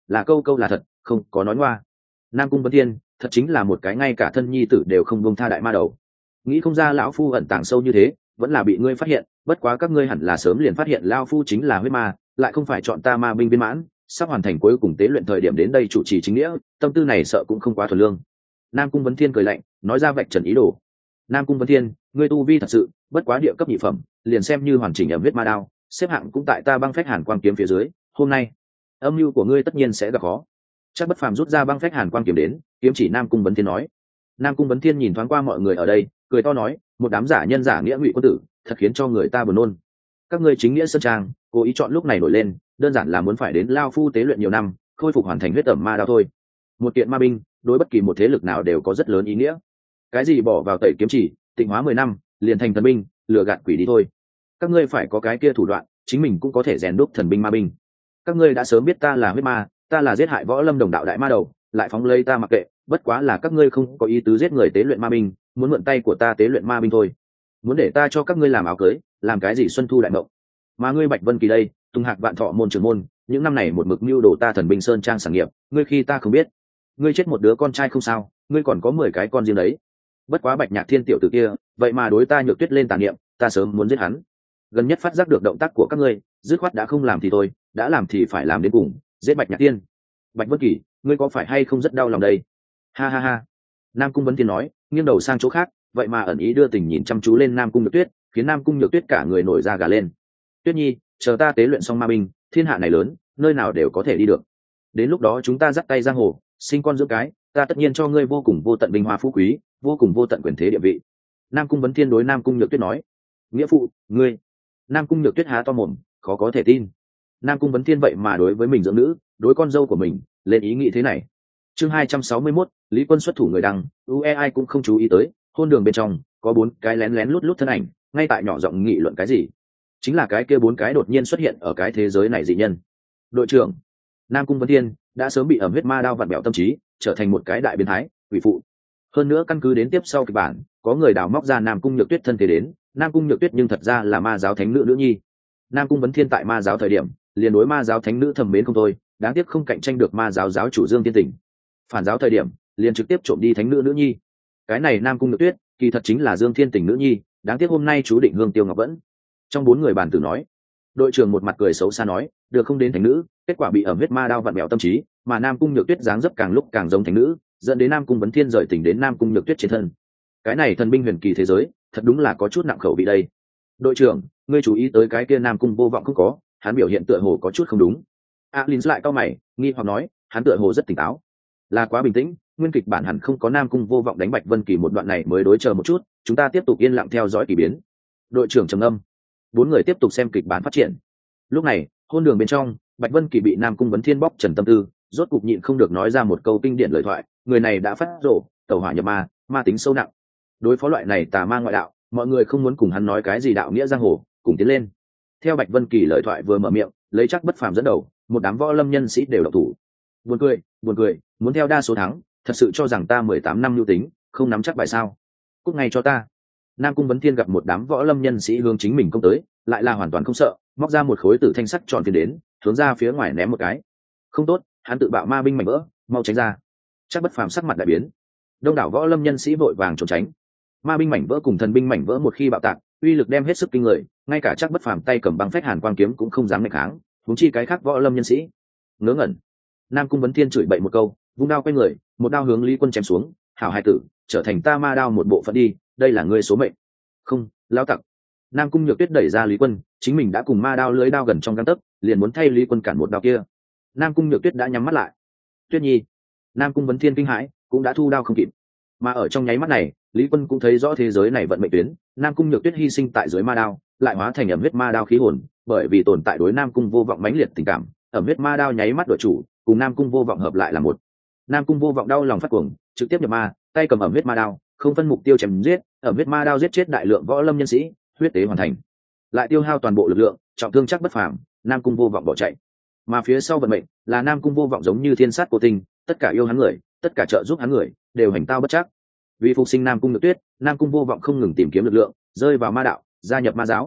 là câu câu là thật, không có nói ngoa. Nam Cung Vấn Thiên thật chính là một cái ngay cả thân nhi tử đều không buông tha đại ma đầu. Nghĩ không ra lão phu ẩn tàng sâu như thế, vẫn là bị ngươi phát hiện. Bất quá các ngươi hẳn là sớm liền phát hiện lão phu chính là huyết ma, lại không phải chọn ta ma binh viên mãn, sắp hoàn thành cuối cùng tế luyện thời điểm đến đây chủ trì chính nghĩa, tâm tư này sợ cũng không quá thuần lương. Nam Cung Vấn Thiên cười lạnh, nói ra vạch trần ý đồ. Nam Cung Vấn Thiên, ngươi tu vi thật sự bất quá địa cấp nhị phẩm, liền xem như hoàn chỉnh ẩm huyết ma đao, xếp hạng cũng tại ta băng phách hàn quang kiếm phía dưới. Hôm nay âm mưu của ngươi tất nhiên sẽ gặp khó. Chắc Bất Phàm rút ra băng phách hàn quang kiếm đến, kiếm chỉ Nam Cung Vấn Thiên nói. Nam Cung Vấn Thiên nhìn thoáng qua mọi người ở đây, cười to nói, một đám giả nhân giả nghĩa ngụy quân tử, thật khiến cho người ta buồn nôn. Các ngươi chính nghĩa sơn trang, cố ý chọn lúc này nổi lên, đơn giản là muốn phải đến lao phu tế luyện nhiều năm, khôi phục hoàn thành huyết tẩm ma đao thôi. Một kiện ma binh, đối bất kỳ một thế lực nào đều có rất lớn ý nghĩa. Cái gì bỏ vào tẩy kiếm chỉ, tịnh hóa mười năm, liền thành thần binh, lừa gạt quỷ đi thôi. Các ngươi phải có cái kia thủ đoạn, chính mình cũng có thể rèn đúc thần binh ma binh. Các ngươi đã sớm biết ta là huyết ma, ta là giết hại võ lâm đồng đạo đại ma đầu, lại phóng lấy ta mặc kệ, bất quá là các ngươi không có ý tứ giết người tế luyện ma binh, muốn mượn tay của ta tế luyện ma binh thôi. Muốn để ta cho các ngươi làm áo cưới, làm cái gì xuân thu đại mộng. Mà ngươi Bạch Vân Kỳ đây, tung hạc vạn thọ môn trưởng môn, những năm này một mực mưu đồ ta thần binh sơn trang sản nghiệp, ngươi khi ta không biết. Ngươi chết một đứa con trai không sao, ngươi còn có mười cái con riêng đấy. Bất quá Bạch Nhạc Thiên tiểu tử kia, vậy mà đối ta Nhược Tuyết lên tàn niệm, ta sớm muốn giết hắn. Gần nhất phát giác được động tác của các ngươi, dứt khoát đã không làm thì thôi, đã làm thì phải làm đến cùng, giết Bạch Nhạc Thiên. Bạch Vân Kỳ, ngươi có phải hay không rất đau lòng đây? Ha ha ha. Nam Cung Vấn Thiên nói, nghiêng đầu sang chỗ khác, vậy mà ẩn ý đưa tình nhìn chăm chú lên Nam Cung Nhược Tuyết, khiến Nam Cung Nhược Tuyết cả người nổi da gà lên. Tuyết Nhi, chờ ta tế luyện xong ma binh, thiên hạ này lớn, nơi nào đều có thể đi được. Đến lúc đó chúng ta dắt tay giang hồ, sinh con dưỡng cái, ta tất nhiên cho ngươi vô cùng vô tận vinh hoa phú quý, vô cùng vô tận quyền thế địa vị. Nam Cung Vấn Thiên đối Nam Cung Nhược Tuyết nói. Nghĩa phụ, ngươi. Nam Cung Nhược Tuyết há to mồm, khó có thể tin. Nam Cung Vấn Thiên vậy mà đối với mình dưỡng nữ, đối con dâu của mình, lên ý nghĩ thế này. Chương hai trăm sáu mươi mốt, Lý Quân xuất thủ người đăng, u e ai cũng không chú ý tới, hôn đường bên trong có bốn cái lén lén lút lút thân ảnh, ngay tại nhỏ giọng nghị luận cái gì. Chính là cái kia bốn cái đột nhiên xuất hiện ở cái thế giới này dị nhân. Đội trưởng Nam Cung Vấn Thiên đã sớm bị ẩm huyết ma đao vặn bẹo tâm trí, trở thành một cái đại biến thái, quỷ phụ. Hơn nữa căn cứ đến tiếp sau kịch bản, có người đào móc ra Nam Cung Nhược Tuyết thân thế đến, Nam Cung Nhược Tuyết nhưng thật ra là ma giáo thánh nữ nữ nhi. Nam Cung Vấn Thiên tại ma giáo thời điểm, liền đối ma giáo thánh nữ thầm mến không thôi, đáng tiếc không cạnh tranh được ma giáo giáo chủ Dương Tiên Tình. Phản giáo thời điểm, liền trực tiếp trộm đi thánh nữ nữ nhi. Cái này Nam Cung Nhược Tuyết, kỳ thật chính là Dương Thiên Tình nữ nhi, đáng tiếc hôm nay chú định hương tiêu ngọc vẫn. Trong bốn người bàn tử nói, đội trưởng một mặt cười xấu xa nói, được không đến thánh nữ, kết quả bị ẩm huyết ma đao vặn bẹo tâm trí, mà Nam Cung Nhược Tuyết dáng dấp càng lúc càng giống thánh nữ, dẫn đến Nam Cung Vấn Thiên rời tình đến Nam Cung Nhược Tuyết trên thân. Cái này thần binh huyền kỳ thế giới, thật đúng là có chút nặng khẩu vị đây. Đội trưởng, ngươi chú ý tới cái kia Nam Cung vô vọng không có, hắn biểu hiện tựa hồ có chút không đúng. Alin lại cau mày, nghi hoặc nói, hắn tựa hồ rất tỉnh táo, là quá bình tĩnh, nguyên kịch bản hẳn không có Nam Cung vô vọng đánh Bạch Vân Kỳ một đoạn này mới đối chờ một chút, chúng ta tiếp tục yên lặng theo dõi kỳ biến. Đội trưởng trầm âm. Bốn người tiếp tục xem kịch bản phát triển. Lúc này, hôn đường bên trong, Bạch Vân Kỳ bị Nam Cung Vấn Thiên bóc trần tâm tư, rốt cục nhịn không được nói ra một câu kinh điển lời thoại, người này đã phát rồ, tẩu hỏa nhập ma, ma tính sâu nặng. Đối phó loại này tà ma ngoại đạo, mọi người không muốn cùng hắn nói cái gì đạo nghĩa giang hồ, cùng tiến lên. Theo Bạch Vân Kỳ lời thoại vừa mở miệng, lấy Chắc Bất Phàm dẫn đầu, một đám võ lâm nhân sĩ đều động thủ. Buồn cười, buồn cười, muốn theo đa số thắng, thật sự cho rằng ta mười tám năm lưu tính, không nắm chắc bài sao? Cút ngay cho ta. Nam Cung Vấn Thiên gặp một đám võ lâm nhân sĩ hướng chính mình công tới, lại là hoàn toàn không sợ, móc ra một khối tử thanh sắc tròn phiến đến, hướng ra phía ngoài ném một cái. Không tốt, hắn tự bạo ma binh mảnh vỡ, mau tránh ra. Chắc Bất Phàm sắc mặt đại biến. Đông đảo võ lâm nhân sĩ vội vàng trốn tránh. Ma binh mảnh vỡ cùng thần binh mảnh vỡ một khi bạo tạc, uy lực đem hết sức kinh người, ngay cả Chắc Bất Phàm tay cầm băng phách hàn quang kiếm cũng không dám nghịch kháng, huống chi cái khác võ lâm nhân sĩ. Ngớ ngẩn. Nam Cung Vấn Thiên chửi bậy một câu, vung đao quay người, một đao hướng Lý Quân chém xuống. Hảo hai tử, trở thành ta ma đao một bộ phận đi, đây là ngươi số mệnh. Không, lão tặc. Nam Cung Nhược Tuyết đẩy ra Lý Quân, chính mình đã cùng ma đao lưới đao gần trong gang tấc, liền muốn thay Lý Quân cản một đao kia. Nam Cung Nhược Tuyết đã nhắm mắt lại. Tuyết Nhi. Nam Cung Vấn Thiên kinh hãi, cũng đã thu đao không kịp. Mà ở trong nháy mắt này, Lý Quân cũng thấy rõ thế giới này vận mệnh tuyến, Nam Cung Nhược Tuyết hy sinh tại dưới ma đao, lại hóa thành ẩm huyết ma đao khí hồn, bởi vì tồn tại đối Nam Cung vô vọng mãnh liệt tình cảm, ẩm huyết ma đao nháy mắt đội chủ, cùng Nam Cung vô vọng hợp lại là một. Nam Cung vô vọng đau lòng phát cuồng, trực tiếp nhập ma, tay cầm ẩm huyết ma đao, không phân mục tiêu chém giết, ẩm huyết ma đao giết chết đại lượng võ lâm nhân sĩ, huyết tế hoàn thành. Lại tiêu hao toàn bộ lực lượng, trọng thương Chắc Bất Phàm, Nam Cung vô vọng bỏ chạy. Mà phía sau vận mệnh là Nam Cung vô vọng giống như thiên sát cô tinh, tất cả yêu hắn người, tất cả trợ giúp hắn người, đều hành tao bất trắc. Vì phục sinh Nam Cung Nhược Tuyết, Nam Cung vô vọng không ngừng tìm kiếm lực lượng, rơi vào ma đạo, gia nhập ma giáo.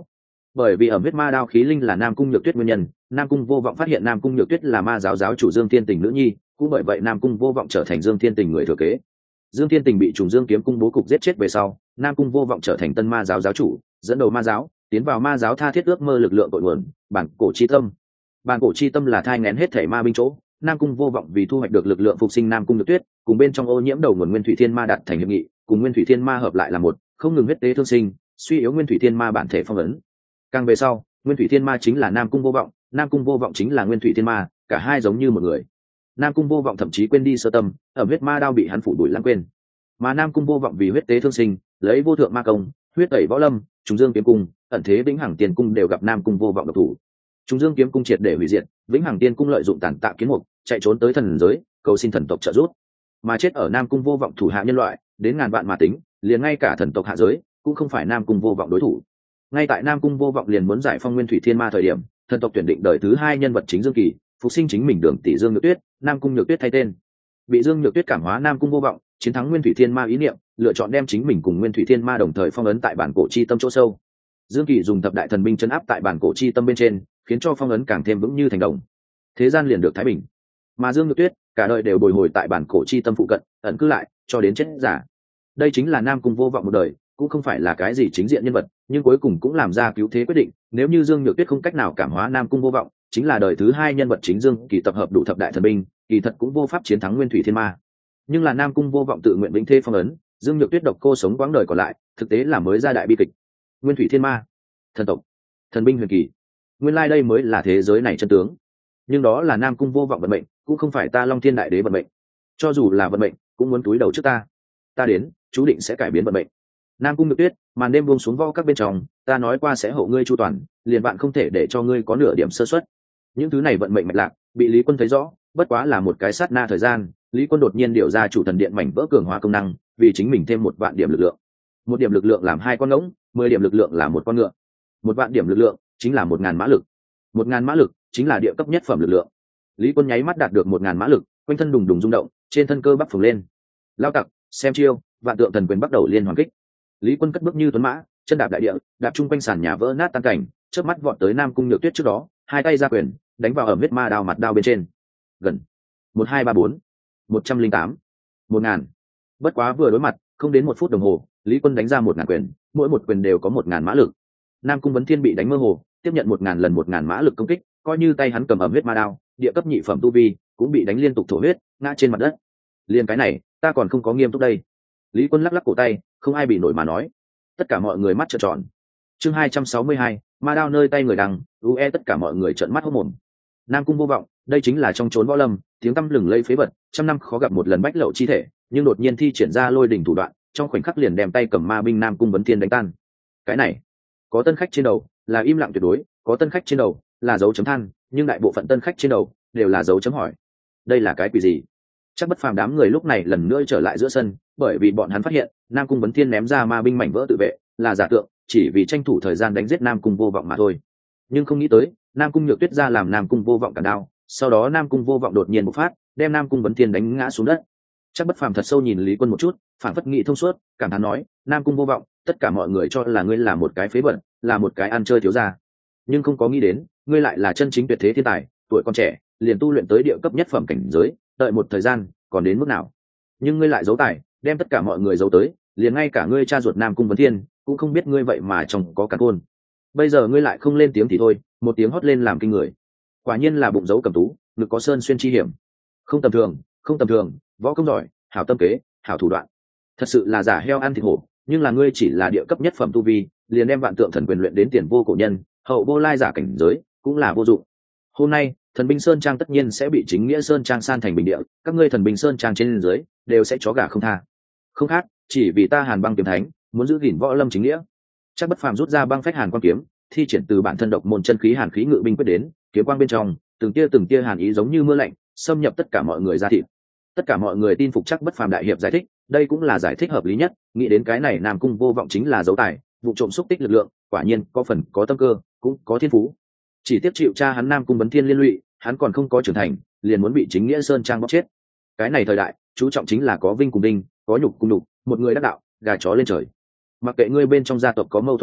Bởi vì ở huyết ma đao khí linh là Nam Cung Nhược Tuyết nguyên nhân, Nam Cung Vô Vọng phát hiện Nam Cung Nhược Tuyết là ma giáo giáo chủ Dương Thiên Tình nữ nhi, cũng bởi vậy Nam Cung Vô Vọng trở thành Dương Thiên Tình người thừa kế. Dương Thiên Tình bị trùng Dương kiếm cung bố cục giết chết về sau, Nam Cung Vô Vọng trở thành tân ma giáo giáo chủ, dẫn đầu ma giáo, tiến vào ma giáo tha thiết ước mơ lực lượng cội nguồn, bản cổ chi tâm. Bản cổ chi tâm là thai nghén hết thể ma binh chỗ, Nam Cung Vô Vọng vì thu hoạch được lực lượng phục sinh Nam Cung Nhược Tuyết, cùng bên trong ô nhiễm đầu nguồn Nguyên Thủy Thiên Ma đạt thành hiệp nghị, cùng Nguyên Thủy Thiên Ma hợp lại là một, không ngừng huyết tế thương sinh, suy yếu Nguyên Thủy Thiên Ma bản thể phong ấn. Càng về sau, Nguyên Thủy Thiên Ma chính là Nam Cung Vô Vọng, Nam Cung Vô Vọng chính là Nguyên Thủy Thiên Ma, cả hai giống như một người. Nam Cung Vô Vọng thậm chí quên đi sơ tâm, ở huyết ma đao bị hắn phủ đuổi lãng quên. Mà Nam Cung Vô Vọng vì huyết tế thương sinh, lấy vô thượng ma công, huyết tẩy võ lâm, trùng dương kiếm cung, ẩn thế vĩnh hằng tiền cung đều gặp Nam Cung Vô Vọng độc thủ. Trùng dương kiếm cung triệt để hủy diệt, vĩnh hằng tiên cung lợi dụng tàn tạ kiến mục, chạy trốn tới thần giới, cầu xin thần tộc trợ giúp. Mà chết ở Nam Cung Vô Vọng thủ hạ nhân loại, đến ngàn vạn mà tính, liền ngay cả thần tộc hạ giới, cũng không phải Nam Cung Vô Vọng đối thủ. Ngay tại Nam Cung Vô Vọng liền muốn giải phong Nguyên Thủy Thiên Ma thời điểm, thần tộc tuyển định đời thứ hai nhân vật chính Dương Kỳ, phục sinh chính mình Đường tỷ Dương Nhược Tuyết, Nam Cung Nhược Tuyết thay tên. Bị Dương Nhược Tuyết cảm hóa Nam Cung Vô Vọng, chiến thắng Nguyên Thủy Thiên Ma ý niệm, lựa chọn đem chính mình cùng Nguyên Thủy Thiên Ma đồng thời phong ấn tại bản cổ chi tâm chỗ sâu. Dương Kỳ dùng thập đại thần binh chấn áp tại bản cổ chi tâm bên trên, khiến cho phong ấn càng thêm vững như thành đồng. Thế gian liền được thái bình. Mà Dương Nhược Tuyết, cả đời đều bồi hồi tại bản cổ chi tâm phụ cận, ẩn cư lại, cho đến chết giả. Đây chính là Nam Cung Vô Vọng một đời, cũng không phải là cái gì chính diện nhân vật, nhưng cuối cùng cũng làm ra cứu thế quyết định. Nếu như Dương Nhược Tuyết không cách nào cảm hóa Nam Cung Vô Vọng, chính là đời thứ hai nhân vật chính Dương Kỳ tập hợp đủ thập đại thần binh, kỳ thật cũng vô pháp chiến thắng Nguyên Thủy Thiên Ma. Nhưng là Nam Cung Vô Vọng tự nguyện vĩnh thế phong ấn, Dương Nhược Tuyết độc cô sống quãng đời còn lại, thực tế là mới ra đại bi kịch. Nguyên Thủy Thiên Ma, thần tộc, thần binh huyền kỳ, nguyên lai đây mới là thế giới này chân tướng. Nhưng đó là Nam Cung Vô Vọng vận mệnh, cũng không phải ta Long Thiên Đại Đế vận mệnh. Cho dù là vận mệnh, cũng muốn túi đầu trước ta. Ta đến, chú định sẽ cải biến vận mệnh. Nam Cung Nhược Tuyết, màn đêm buông xuống vo các bên trong, ta nói qua sẽ hộ ngươi chu toàn, liền bạn không thể để cho ngươi có nửa điểm sơ suất. Những thứ này vận mệnh mạch lạc, bị Lý Quân thấy rõ, bất quá là một cái sát na thời gian, Lý Quân đột nhiên điều ra chủ thần điện mảnh vỡ cường hóa công năng, vì chính mình thêm một vạn điểm lực lượng. Một điểm lực lượng làm hai con ngỗng, mười điểm lực lượng là một con ngựa. Một vạn điểm lực lượng chính là một ngàn mã lực. Một ngàn mã lực chính là địa cấp nhất phẩm lực lượng. Lý Quân nháy mắt đạt được một ngàn mã lực, quanh thân đùng đùng rung động, trên thân cơ bắp phồng lên. Lao tặc, xem chiêu, vạn tượng thần quyền bắt đầu liên hoàn kích. Lý Quân cất bước như tuấn mã, chân đạp đại địa, đạp trung quanh sàn nhà vỡ nát tan cảnh, chớp mắt vọt tới Nam Cung Nhược Tuyết trước đó, hai tay ra quyền, đánh vào ở huyết ma đao mặt đao bên trên. Gần một hai ba bốn, một trăm linh tám, một ngàn. Bất quá vừa đối mặt, không đến một phút đồng hồ, Lý Quân đánh ra một ngàn quyền, mỗi một quyền đều có một ngàn mã lực. Nam Cung Vấn Thiên bị đánh mơ hồ, tiếp nhận một ngàn lần một ngàn mã lực công kích, coi như tay hắn cầm ẩm huyết ma đao, địa cấp nhị phẩm tu vi, cũng bị đánh liên tục thổ huyết, ngã trên mặt đất. Liên cái này, ta còn không có nghiêm túc đây. Lý Quân lắc lắc cổ tay, không ai bị nổi mà nói. Tất cả mọi người mắt trợn tròn. Chương hai trăm sáu mươi hai, ma đao nơi tay người đằng, ue tất cả mọi người trợn mắt hốt mồm. Nam Cung Vô Vọng, đây chính là trong trốn võ lâm, tiếng tăm lừng lẫy phế vật, trăm năm khó gặp một lần bách lậu chi thể, nhưng đột nhiên thi triển ra lôi đỉnh thủ đoạn, trong khoảnh khắc liền đem tay cầm ma binh Nam Cung Vấn Thiên đánh tan. Cái này, có tân khách trên đầu, là im lặng tuyệt đối, có tân khách trên đầu, là dấu chấm than, nhưng đại bộ phận tân khách trên đầu đều là dấu chấm hỏi. Đây là cái quỷ gì? Chắc Bất Phàm đám người lúc này lần nữa trở lại giữa sân, bởi vì bọn hắn phát hiện, Nam Cung Vấn Thiên ném ra ma binh mảnh vỡ tự vệ, là giả tượng, chỉ vì tranh thủ thời gian đánh giết Nam Cung Vô Vọng mà thôi. Nhưng không nghĩ tới, Nam Cung Nhược Tuyết ra làm Nam Cung Vô Vọng cản đao, sau đó Nam Cung Vô Vọng đột nhiên bộc phát, đem Nam Cung Vấn Thiên đánh ngã xuống đất. Chắc Bất Phàm thật sâu nhìn Lý Quân một chút, phản phất nghị thông suốt, cảm thán nói, Nam Cung Vô Vọng, tất cả mọi người cho là ngươi là một cái phế vật, là một cái ăn chơi thiếu gia, nhưng không có nghĩ đến, ngươi lại là chân chính tuyệt thế thiên tài, tuổi còn trẻ, liền tu luyện tới địa cấp nhất phẩm cảnh giới, đợi một thời gian, còn đến mức nào? Nhưng ngươi lại giấu tài, đem tất cả mọi người giấu tới, liền ngay cả ngươi cha ruột Nam Cung Vấn Thiên, cũng không biết ngươi vậy mà trong có cả côn. Bây giờ ngươi lại không lên tiếng thì thôi, một tiếng hót lên làm kinh người. Quả nhiên là bụng giấu cầm tú, ngực có sơn xuyên chi hiểm. Không tầm thường, không tầm thường, võ công giỏi, hảo tâm kế, hảo thủ đoạn. Thật sự là giả heo ăn thịt hổ, nhưng là ngươi chỉ là địa cấp nhất phẩm tu vi, liền đem vạn tượng thần quyền luyện đến tiền vô cổ nhân, hậu vô lai giả cảnh giới, cũng là vô dụng. Hôm nay, thần binh sơn trang tất nhiên sẽ bị chính nghĩa sơn trang san thành bình địa, các ngươi thần binh sơn trang trên dưới đều sẽ chó gà không tha. Không khác, chỉ vì ta Hàn Băng kiếm thánh muốn giữ gìn võ lâm chính nghĩa. Chắc Bất Phàm rút ra băng phách hàn quang kiếm, thi triển từ bản thân độc môn chân khí hàn khí ngự binh quyết đến, kiếm quang bên trong, từng tia từng tia hàn ý giống như mưa lạnh, xâm nhập tất cả mọi người ra thịt. Tất cả mọi người tin phục Chắc Bất Phàm đại hiệp giải thích, đây cũng là giải thích hợp lý nhất, nghĩ đến cái này Nam Cung Vô Vọng chính là dấu tài, vụ trộm xúc tích lực lượng, quả nhiên có phần có tâm cơ, cũng có thiên phú. Chỉ tiếp chịu cha hắn Nam Cung Vấn Thiên liên lụy, hắn còn không có trưởng thành, liền muốn bị chính nghĩa sơn trang bóc chết. Cái này thời đại, chú trọng chính là có vinh cùng đinh, có nhục cùng nhục, một người đắc đạo, gà chó lên trời. Mặc kệ ngươi bên trong gia tộc có mâu thuẫn gì,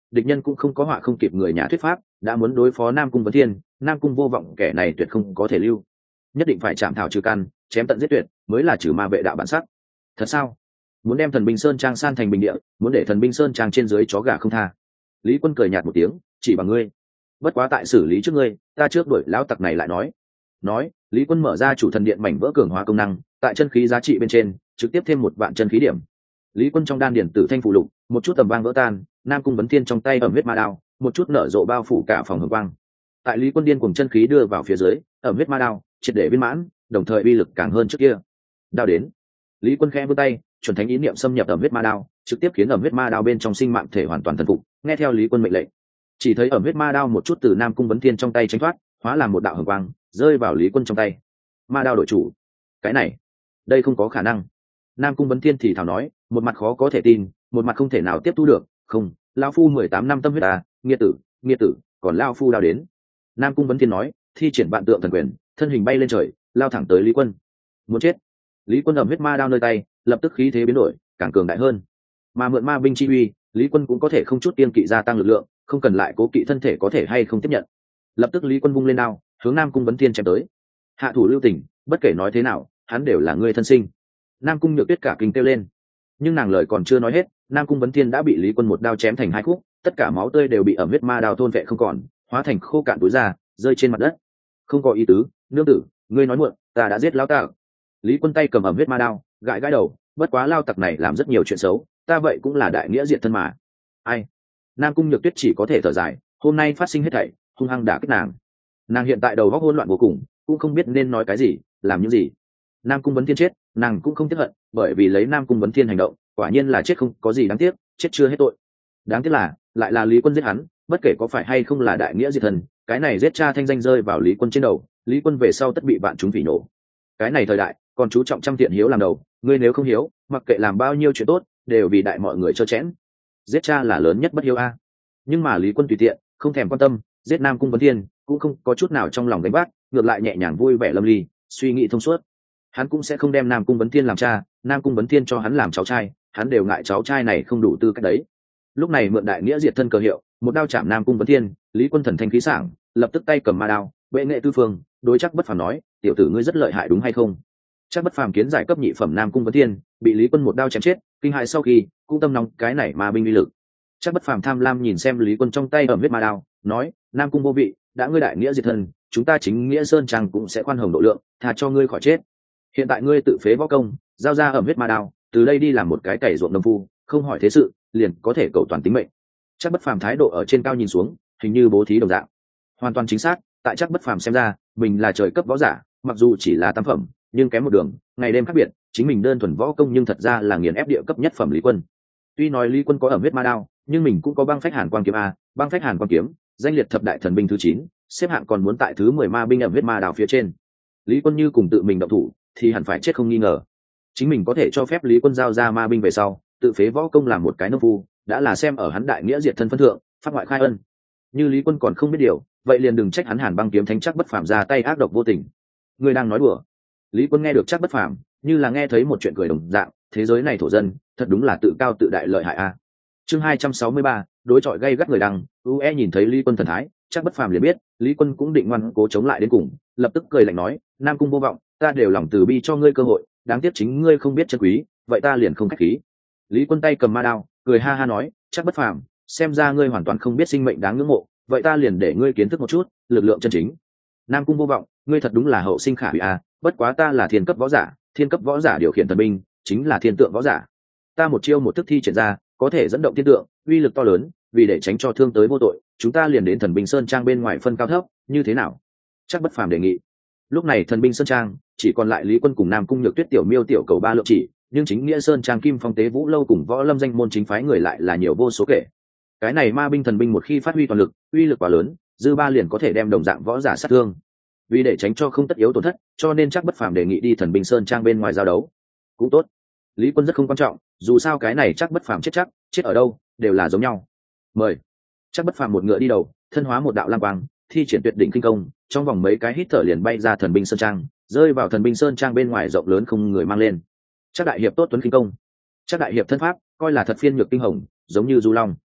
địch nhân cũng không có họa không kịp người nhà thuyết pháp, đã muốn đối phó Nam Cung Vấn Thiên, Nam Cung Vô Vọng kẻ này tuyệt không có thể lưu, nhất định phải chạm thảo trừ căn, chém tận giết tuyệt mới là trừ ma vệ đạo bản sắc. Thật sao? Muốn đem Thần Binh Sơn Trang san thành bình địa, muốn để Thần Binh Sơn Trang trên dưới chó gà không tha. Lý Quân cười nhạt một tiếng, chỉ bằng ngươi. Bất quá tại xử lý trước ngươi, ta trước đuổi lão tặc này lại nói. Nói, Lý Quân mở ra chủ thần điện mảnh vỡ cường hóa công năng, tại chân khí giá trị bên trên, trực tiếp thêm một vạn chân khí điểm. Lý Quân trong đan điển tử thanh phụ lục, một chút tầm vang vỡ tan, Nam Cung Vấn Thiên trong tay ẩm huyết ma đao, một chút nở rộ bao phủ cả phòng hồng quang. Tại Lý Quân điên cùng chân khí đưa vào phía dưới, ẩm huyết ma đao triệt để viên mãn, đồng thời uy lực càng hơn trước kia. Đao đến. Lý Quân khẽ vươn tay, chuẩn thánh ý niệm xâm nhập ẩm huyết ma đao, trực tiếp khiến ẩm huyết ma đao bên trong sinh mạng thể hoàn toàn thần phục, nghe theo Lý Quân mệnh lệnh. Chỉ thấy ẩm huyết ma đao một chút từ Nam Cung Vấn Thiên trong tay tránh thoát, hóa làm một đạo hồng quang, rơi vào Lý Quân trong tay. Ma đao đổi chủ. Cái này, đây không có khả năng. Nam Cung Vấn Thiên thì thào nói, một mặt khó có thể tin, một mặt không thể nào tiếp thu được. Không, lão phu mười tám năm tâm huyết à, nghĩa tử, nghĩa tử, còn lão phu đao đến. Nam Cung Vấn Thiên nói, thi triển vạn tượng thần quyền, thân hình bay lên trời, lao thẳng tới Lý Quân. Muốn chết. Lý Quân ẩm huyết ma đao nơi tay, lập tức khí thế biến đổi, càng cường đại hơn. Mà mượn ma binh chi uy, Lý Quân cũng có thể không chút kiêng kỵ gia tăng lực lượng, không cần lại cố kỵ thân thể có thể hay không tiếp nhận. Lập tức Lý Quân vung lên đao, hướng Nam Cung Vấn Thiên chém tới. Hạ thủ lưu tình, bất kể nói thế nào, hắn đều là người thân sinh. Nam Cung Nhược Tuyết cả kinh kêu lên, nhưng nàng lời còn chưa nói hết, Nam Cung Vấn Thiên đã bị Lý Quân một đao chém thành hai khúc, tất cả máu tươi đều bị ẩm huyết ma đao thôn vệ không còn, hóa thành khô cạn túi ra, rơi trên mặt đất. Không có ý tứ, nương tử, ngươi nói muộn, ta đã giết lão tặc. Lý Quân tay cầm ẩm huyết ma đao, gãi gãi đầu, bất quá lao tặc này làm rất nhiều chuyện xấu, ta vậy cũng là đại nghĩa diệt thân mà. Ai? Nam Cung Nhược Tuyết chỉ có thể thở dài, hôm nay phát sinh hết thảy, hung hăng đả kích nàng. Nàng hiện tại đầu óc hỗn loạn vô cùng, cũng không biết nên nói cái gì, làm những gì. Nam Cung Vấn Thiên chết, nàng cũng không tiếc hận, bởi vì lấy Nam Cung Vấn Thiên hành động, quả nhiên là chết không có gì đáng tiếc, chết chưa hết tội. Đáng tiếc là, lại là Lý Quân giết hắn, bất kể có phải hay không là đại nghĩa diệt thần, cái này giết cha thanh danh rơi vào Lý Quân trên đầu, Lý Quân về sau tất bị vạn chúng phỉ nổ. Cái này thời đại, còn chú trọng trăm thiện hiếu làm đầu, ngươi nếu không hiếu, mặc kệ làm bao nhiêu chuyện tốt, đều vì đại mọi người cho chẽn. Giết cha là lớn nhất bất hiếu a. Nhưng mà Lý Quân tùy tiện, không thèm quan tâm, giết Nam Cung Vấn Thiên, cũng không có chút nào trong lòng gánh vác, ngược lại nhẹ nhàng vui vẻ lâm ly, suy nghĩ thông suốt. Hắn cũng sẽ không đem Nam Cung Vấn Thiên làm cha, Nam Cung Vấn Thiên cho hắn làm cháu trai, hắn đều ngại cháu trai này không đủ tư cách đấy. Lúc này mượn đại nghĩa diệt thân cờ hiệu, một đao chạm Nam Cung Vấn Thiên, Lý Quân thần thanh khí sảng, lập tức tay cầm ma đao, bệ nghệ tư phương, đối chắc bất phàm nói, tiểu tử ngươi rất lợi hại đúng hay không? Chắc bất phàm kiến giải cấp nhị phẩm Nam Cung Vấn Thiên, bị Lý Quân một đao chém chết, kinh hại sau khi, cũng tâm nóng cái này ma binh uy lực. Chắc bất phàm tham lam nhìn xem Lý Quân trong tay ẩm huyết ma đao, nói, Nam Cung vô vị, đã ngươi đại nghĩa diệt thân, chúng ta chính nghĩa sơn trang cũng sẽ khoan hồng độ lượng, thà cho ngươi khỏi chết. Hiện tại ngươi tự phế võ công, giao ra ẩm huyết ma đao, từ đây đi làm một cái cày ruộng nông phu, không hỏi thế sự, liền có thể cầu toàn tính mệnh. Chắc bất phàm thái độ ở trên cao nhìn xuống, hình như bố thí đồng dạng, hoàn toàn chính xác. Tại chắc bất phàm xem ra, mình là trời cấp võ giả, mặc dù chỉ là tam phẩm, nhưng kém một đường, ngày đêm khác biệt. Chính mình đơn thuần võ công nhưng thật ra là nghiền ép địa cấp nhất phẩm Lý Quân. Tuy nói Lý Quân có ẩm huyết ma đao, nhưng mình cũng có băng phách hàn quang kiếm a, băng phách hàn quang kiếm, danh liệt thập đại thần binh thứ chín, xếp hạng còn muốn tại thứ mười ma binh ẩm huyết ma đao phía trên. Lý Quân như cùng tự mình động thủ, thì hẳn phải chết không nghi ngờ. Chính mình có thể cho phép Lý Quân giao ra ma binh về sau, tự phế võ công làm một cái nông phu, đã là xem ở hắn đại nghĩa diệt thân phân thượng, phát ngoại khai ân. Như Lý Quân còn không biết điều, vậy liền đừng trách hắn Hàn băng kiếm thánh chắc bất phàm ra tay ác độc vô tình. Người đang nói đùa. Lý Quân nghe được chắc bất phàm, như là nghe thấy một chuyện cười đồng dạng, thế giới này thổ dân, thật đúng là tự cao tự đại lợi hại a. Chương hai trăm sáu mươi ba, đối chọi gay gắt người đăng, u e nhìn thấy Lý Quân thần thái, chắc bất phàm liền biết, Lý Quân cũng định ngoan cố chống lại đến cùng, lập tức cười lạnh nói, Nam Cung vô vọng, ta đều lòng từ bi cho ngươi cơ hội, đáng tiếc chính ngươi không biết trân quý, vậy ta liền không khách khí. Lý Quân tay cầm ma đao, cười ha ha nói, chắc bất phàm, xem ra ngươi hoàn toàn không biết sinh mệnh đáng ngưỡng mộ, vậy ta liền để ngươi kiến thức một chút lực lượng chân chính. Nam Cung vô vọng, ngươi thật đúng là hậu sinh khả hủy a, bất quá ta là thiên cấp võ giả, thiên cấp võ giả điều khiển thần binh, chính là thiên tượng võ giả. Ta một chiêu một thức thi triển ra, có thể dẫn động thiên tượng, uy lực to lớn, vì để tránh cho thương tới vô tội, chúng ta liền đến thần binh sơn trang bên ngoài phân cao thấp, như thế nào? Chắc bất phàm đề nghị. Lúc này thần binh sơn trang chỉ còn lại Lý Quân cùng Nam Cung Nhược Tuyết tiểu miêu tiểu cầu ba lượng chỉ, nhưng chính nghĩa sơn trang Kim Phong tế vũ lâu cùng võ lâm danh môn chính phái người lại là nhiều vô số kể. Cái này ma binh thần binh một khi phát huy toàn lực, uy lực quá lớn, dư ba liền có thể đem đồng dạng võ giả sát thương. Vì để tránh cho không tất yếu tổn thất, cho nên chắc bất phàm đề nghị đi thần binh sơn trang bên ngoài giao đấu. Cũng tốt. Lý Quân rất không quan trọng, dù sao cái này chắc bất phàm chết chắc, chết ở đâu đều là giống nhau. Mời. Chắc bất phàm một ngựa đi đầu, thân hóa một đạo lam quang, thi triển tuyệt đỉnh kinh công, trong vòng mấy cái hít thở liền bay ra thần binh sơn trang, rơi vào thần binh sơn trang bên ngoài rộng lớn không người mang lên. Chắc đại hiệp tốt tuấn kinh công. Chắc đại hiệp thân pháp, coi là thật phiên nhược kinh hồng, giống như du long.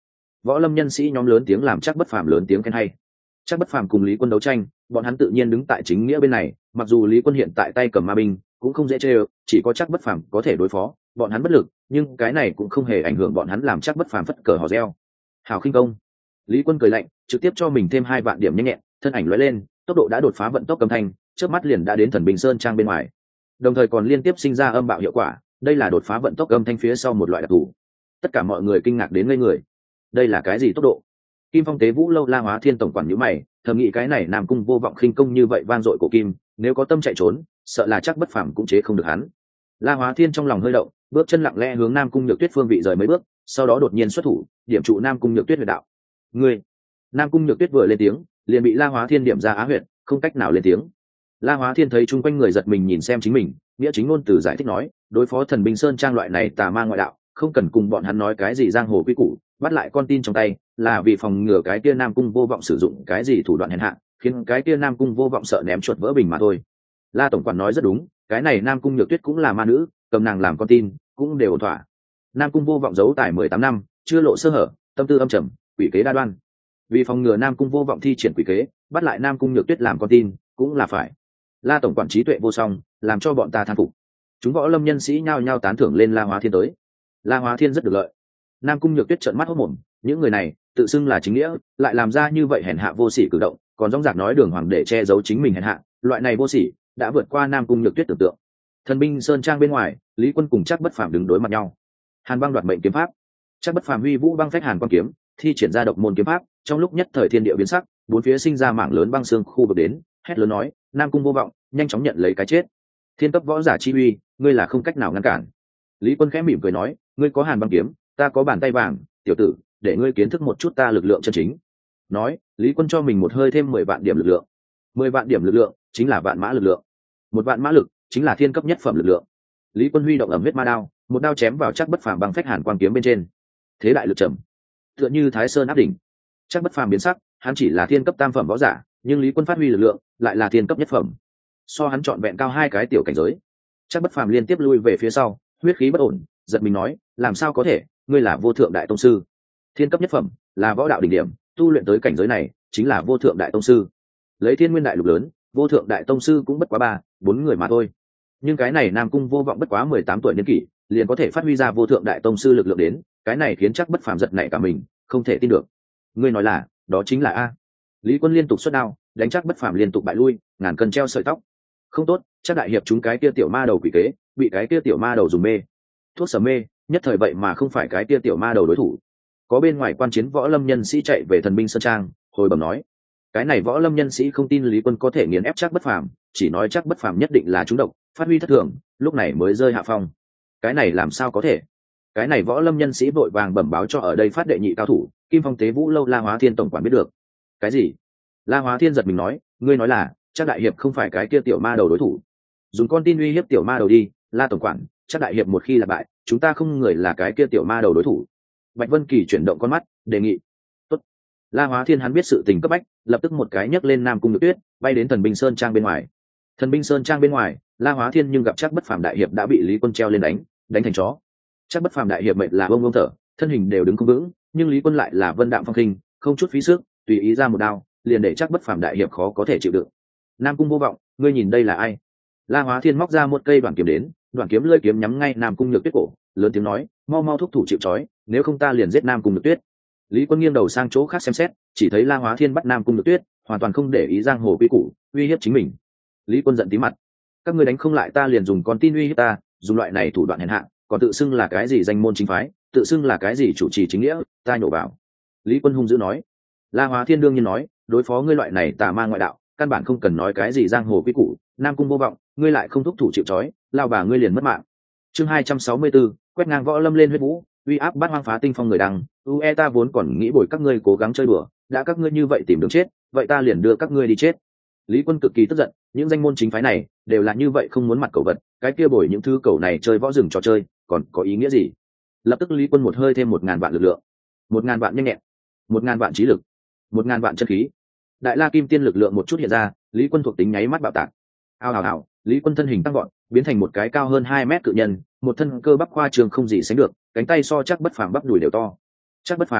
võ lâm nhân sĩ nhóm lớn tiếng làm chắc bất phàm lớn tiếng khen hay. Chắc bất phàm cùng Lý Quân đấu tranh, bọn hắn tự nhiên đứng tại chính nghĩa bên này, mặc dù Lý Quân hiện tại tay cầm ma binh cũng không dễ chơi, chỉ có chắc bất phàm có thể đối phó, bọn hắn bất lực, nhưng cái này cũng không hề ảnh hưởng bọn hắn làm chắc bất phàm phất cờ hò reo. Hảo khinh công. Lý Quân cười lạnh, trực tiếp cho mình thêm hai vạn điểm nhanh nhẹn, thân ảnh lóe lên, tốc độ đã đột phá vận tốc âm thanh, trước mắt liền đã đến Thần Bình Sơn trang bên ngoài. Đồng thời còn liên tiếp sinh ra âm bạo hiệu quả, đây là đột phá vận tốc âm thanh phía sau một loại đặc thù. Tất cả mọi người kinh ngạc đến ngây người. Đây là cái gì tốc độ? Kim Phong Tế Vũ Lâu La Hóa Thiên tổng quản nhíu mày, thầm nghĩ cái này Nam Cung Vô Vọng khinh công như vậy vang dội của kim, nếu có tâm chạy trốn, sợ là chắc bất phàm cũng chế không được hắn. La Hóa Thiên trong lòng hơi động, bước chân lặng lẽ hướng Nam Cung Nhược Tuyết phương vị rời mấy bước, sau đó đột nhiên xuất thủ, điểm trụ Nam Cung Nhược Tuyết huyệt đạo. Ngươi! Nam Cung Nhược Tuyết vừa lên tiếng, liền bị La Hóa Thiên điểm ra á huyệt, không cách nào lên tiếng. La Hóa Thiên thấy chung quanh người giật mình nhìn xem chính mình, nghĩa chính ngôn từ giải thích nói, đối phó Thần Binh Sơn trang loại này tà ma ngoại đạo, không cần cùng bọn hắn nói cái gì giang hồ quy củ, bắt lại con tin trong tay, là vì phòng ngừa cái kia Nam Cung Vô Vọng sử dụng cái gì thủ đoạn hèn hạ, khiến cái kia Nam Cung Vô Vọng sợ ném chuột vỡ bình mà thôi. La tổng quản nói rất đúng, cái này Nam Cung Nhược Tuyết cũng là ma nữ, cầm nàng làm con tin, cũng đều thỏa. Nam Cung Vô Vọng giấu tài mười tám năm, chưa lộ sơ hở, tâm tư âm trầm, quỷ kế đa đoan. Vì phòng ngừa Nam Cung Vô Vọng thi triển quỷ kế, bắt lại Nam Cung Nhược Tuyết làm con tin, cũng là phải. La tổng quản trí tuệ vô song, làm cho bọn ta thán phục. Chúng võ lâm nhân sĩ nhao nhao tán thưởng lên La Hóa Thiên tới. La Hóa Thiên rất được lợi. Nam Cung Nhược Tuyết trợn mắt hốt mồm, những người này tự xưng là chính nghĩa, lại làm ra như vậy hèn hạ vô sỉ cử động, còn dõng dạc nói đường hoàng để che giấu chính mình hèn hạ, loại này vô sỉ đã vượt qua Nam Cung Nhược Tuyết tưởng tượng. Thần Binh Sơn trang bên ngoài, Lý Quân cùng chắc bất phàm đứng đối mặt nhau. Hàn băng đoạt mệnh kiếm pháp, chắc bất phàm huy vũ băng phách hàn quang kiếm, thi triển ra độc môn kiếm pháp, trong lúc nhất thời thiên địa biến sắc, bốn phía sinh ra mảng lớn băng xương khu vực đến, hét lớn nói, Nam Cung Vô Vọng, nhanh chóng nhận lấy cái chết. Thiên cấp võ giả chi uy, ngươi là không cách nào ngăn cản. Lý Quân khẽ mỉm cười nói, ngươi có hàn băng kiếm, ta có bàn tay vàng, tiểu tử, để ngươi kiến thức một chút ta lực lượng chân chính. Nói, Lý Quân cho mình một hơi thêm mười vạn điểm lực lượng. Mười vạn điểm lực lượng chính là vạn mã lực lượng. Một vạn mã lực chính là thiên cấp nhất phẩm lực lượng. Lý Quân huy động ẩm huyết ma đao, một đao chém vào chắc bất phàm băng phách hàn quang kiếm bên trên. Thế đại lực trầm, tựa như Thái Sơn áp đỉnh. Chắc bất phàm biến sắc, hắn chỉ là thiên cấp tam phẩm võ giả, nhưng Lý Quân phát huy lực lượng lại là thiên cấp nhất phẩm, so hắn trọn vẹn cao hai cái tiểu cảnh giới. Chắc bất phàm liên tiếp lui về phía sau, huyết khí bất ổn, giật mình nói, làm sao có thể, ngươi là vô thượng đại tông sư, thiên cấp nhất phẩm, là võ đạo đỉnh điểm, tu luyện tới cảnh giới này chính là vô thượng đại tông sư. Lấy thiên nguyên đại lục lớn, vô thượng đại tông sư cũng bất quá ba bốn người mà thôi, nhưng cái này Nam Cung Vô Vọng bất quá mười tám tuổi niên kỷ liền có thể phát huy ra vô thượng đại tông sư lực lượng đến, cái này khiến chắc bất phàm giật nảy cả mình, không thể tin được. Ngươi nói là, đó chính là a? Lý Quân liên tục xuất đao, đánh chắc bất phàm liên tục bại lui, ngàn cân treo sợi tóc. Không tốt, chắc đại hiệp chúng cái kia tiểu ma đầu quỷ kế, bị cái kia tiểu ma đầu dùng mê thuốc sờ mê, nhất thời vậy mà không phải cái kia tiểu ma đầu đối thủ. Có bên ngoài quan chiến võ lâm nhân sĩ chạy về Thần Binh Sơn trang, hồi bẩm nói, cái này võ lâm nhân sĩ không tin Lý Quân có thể nghiền ép chắc bất phàm, chỉ nói chắc bất phàm nhất định là trúng độc, phát huy thất thường, lúc này mới rơi hạ phong. Cái này làm sao có thể? Cái này võ lâm nhân sĩ vội vàng bẩm báo cho ở đây phát đệ nhị cao thủ, Kim Phong Tế Vũ Lâu La Hóa Thiên tổng quản biết được. Cái gì? La Hóa Thiên giật mình nói, ngươi nói là chắc đại hiệp không phải cái kia tiểu ma đầu đối thủ, dùng con tin uy hiếp tiểu ma đầu đi. La tổng quản, chắc đại hiệp một khi là bại, chúng ta không người là cái kia tiểu ma đầu đối thủ. Bạch Vân Kỳ chuyển động con mắt, đề nghị. Tốt. La Hóa Thiên hắn biết sự tình cấp bách, lập tức một cái nhấc lên Nam Cung Nhược Tuyết, bay đến Thần Binh Sơn trang bên ngoài. Thần Binh Sơn trang bên ngoài, La Hóa Thiên nhưng gặp chắc bất phàm đại hiệp đã bị Lý Quân treo lên đánh, đánh thành chó. Chắc bất phàm đại hiệp mệt là bông bông thở, thân hình đều đứng không vững, nhưng Lý Quân lại là vân đạm phong khinh, không chút phí sức, tùy ý ra một đao, liền để chắc bất phàm đại hiệp khó có thể chịu đựng. Nam Cung Vô Vọng, ngươi nhìn đây là ai? La Hóa Thiên móc ra một cây đoạn kiếm đến, đoạn kiếm lưỡi kiếm nhắm ngay Nam Cung Nhược Tuyết cổ, lớn tiếng nói, mau mau thúc thủ chịu trói, nếu không ta liền giết Nam Cung Nhược Tuyết. Lý Quân nghiêng đầu sang chỗ khác xem xét, chỉ thấy La Hóa Thiên bắt Nam Cung Nhược Tuyết, hoàn toàn không để ý giang hồ quy củ, uy hiếp chính mình. Lý Quân giận tí mặt, các ngươi đánh không lại ta liền dùng con tin uy hiếp ta, dùng loại này thủ đoạn hèn hạ, còn tự xưng là cái gì danh môn chính phái, tự xưng là cái gì chủ trì chính nghĩa, ta nhổ vào. Lý Quân hung dữ nói. La Hóa Thiên đương nhiên nói, đối phó ngươi loại này tà ma ngoại đạo, căn bản không cần nói cái gì giang hồ quy củ. Nam Cung Vô Vọng, ngươi lại không thúc thủ chịu trói, lao bà ngươi liền mất mạng. Chương hai trăm sáu mươi tư, quét ngang võ lâm lên huyết vũ, uy áp bát hoang phá tinh phong người đăng. Ue ta vốn còn nghĩ bồi các ngươi cố gắng chơi đùa, đã các ngươi như vậy tìm đường chết, vậy ta liền đưa các ngươi đi chết. Lý Quân cực kỳ tức giận, những danh môn chính phái này đều là như vậy không muốn mặt cầu vật, cái kia bồi những thứ cầu này chơi võ rừng trò chơi, còn có ý nghĩa gì? Lập tức Lý Quân một hơi thêm một ngàn vạn lực lượng, một ngàn vạn nhanh nhẹn, một ngàn vạn trí lực, một ngàn vạn chân khí. Đại La Kim Tiên lực lượng một chút hiện ra, Lý Quân thuộc tính nháy mắt bạo tạc. Ao ào ào, Lý Quân thân hình tăng gọn, biến thành một cái cao hơn hai mét cự nhân, một thân cơ bắp khoa trường không gì sánh được, cánh tay so chắc bất phàm bắp đùi đều to. Chắc bất phàm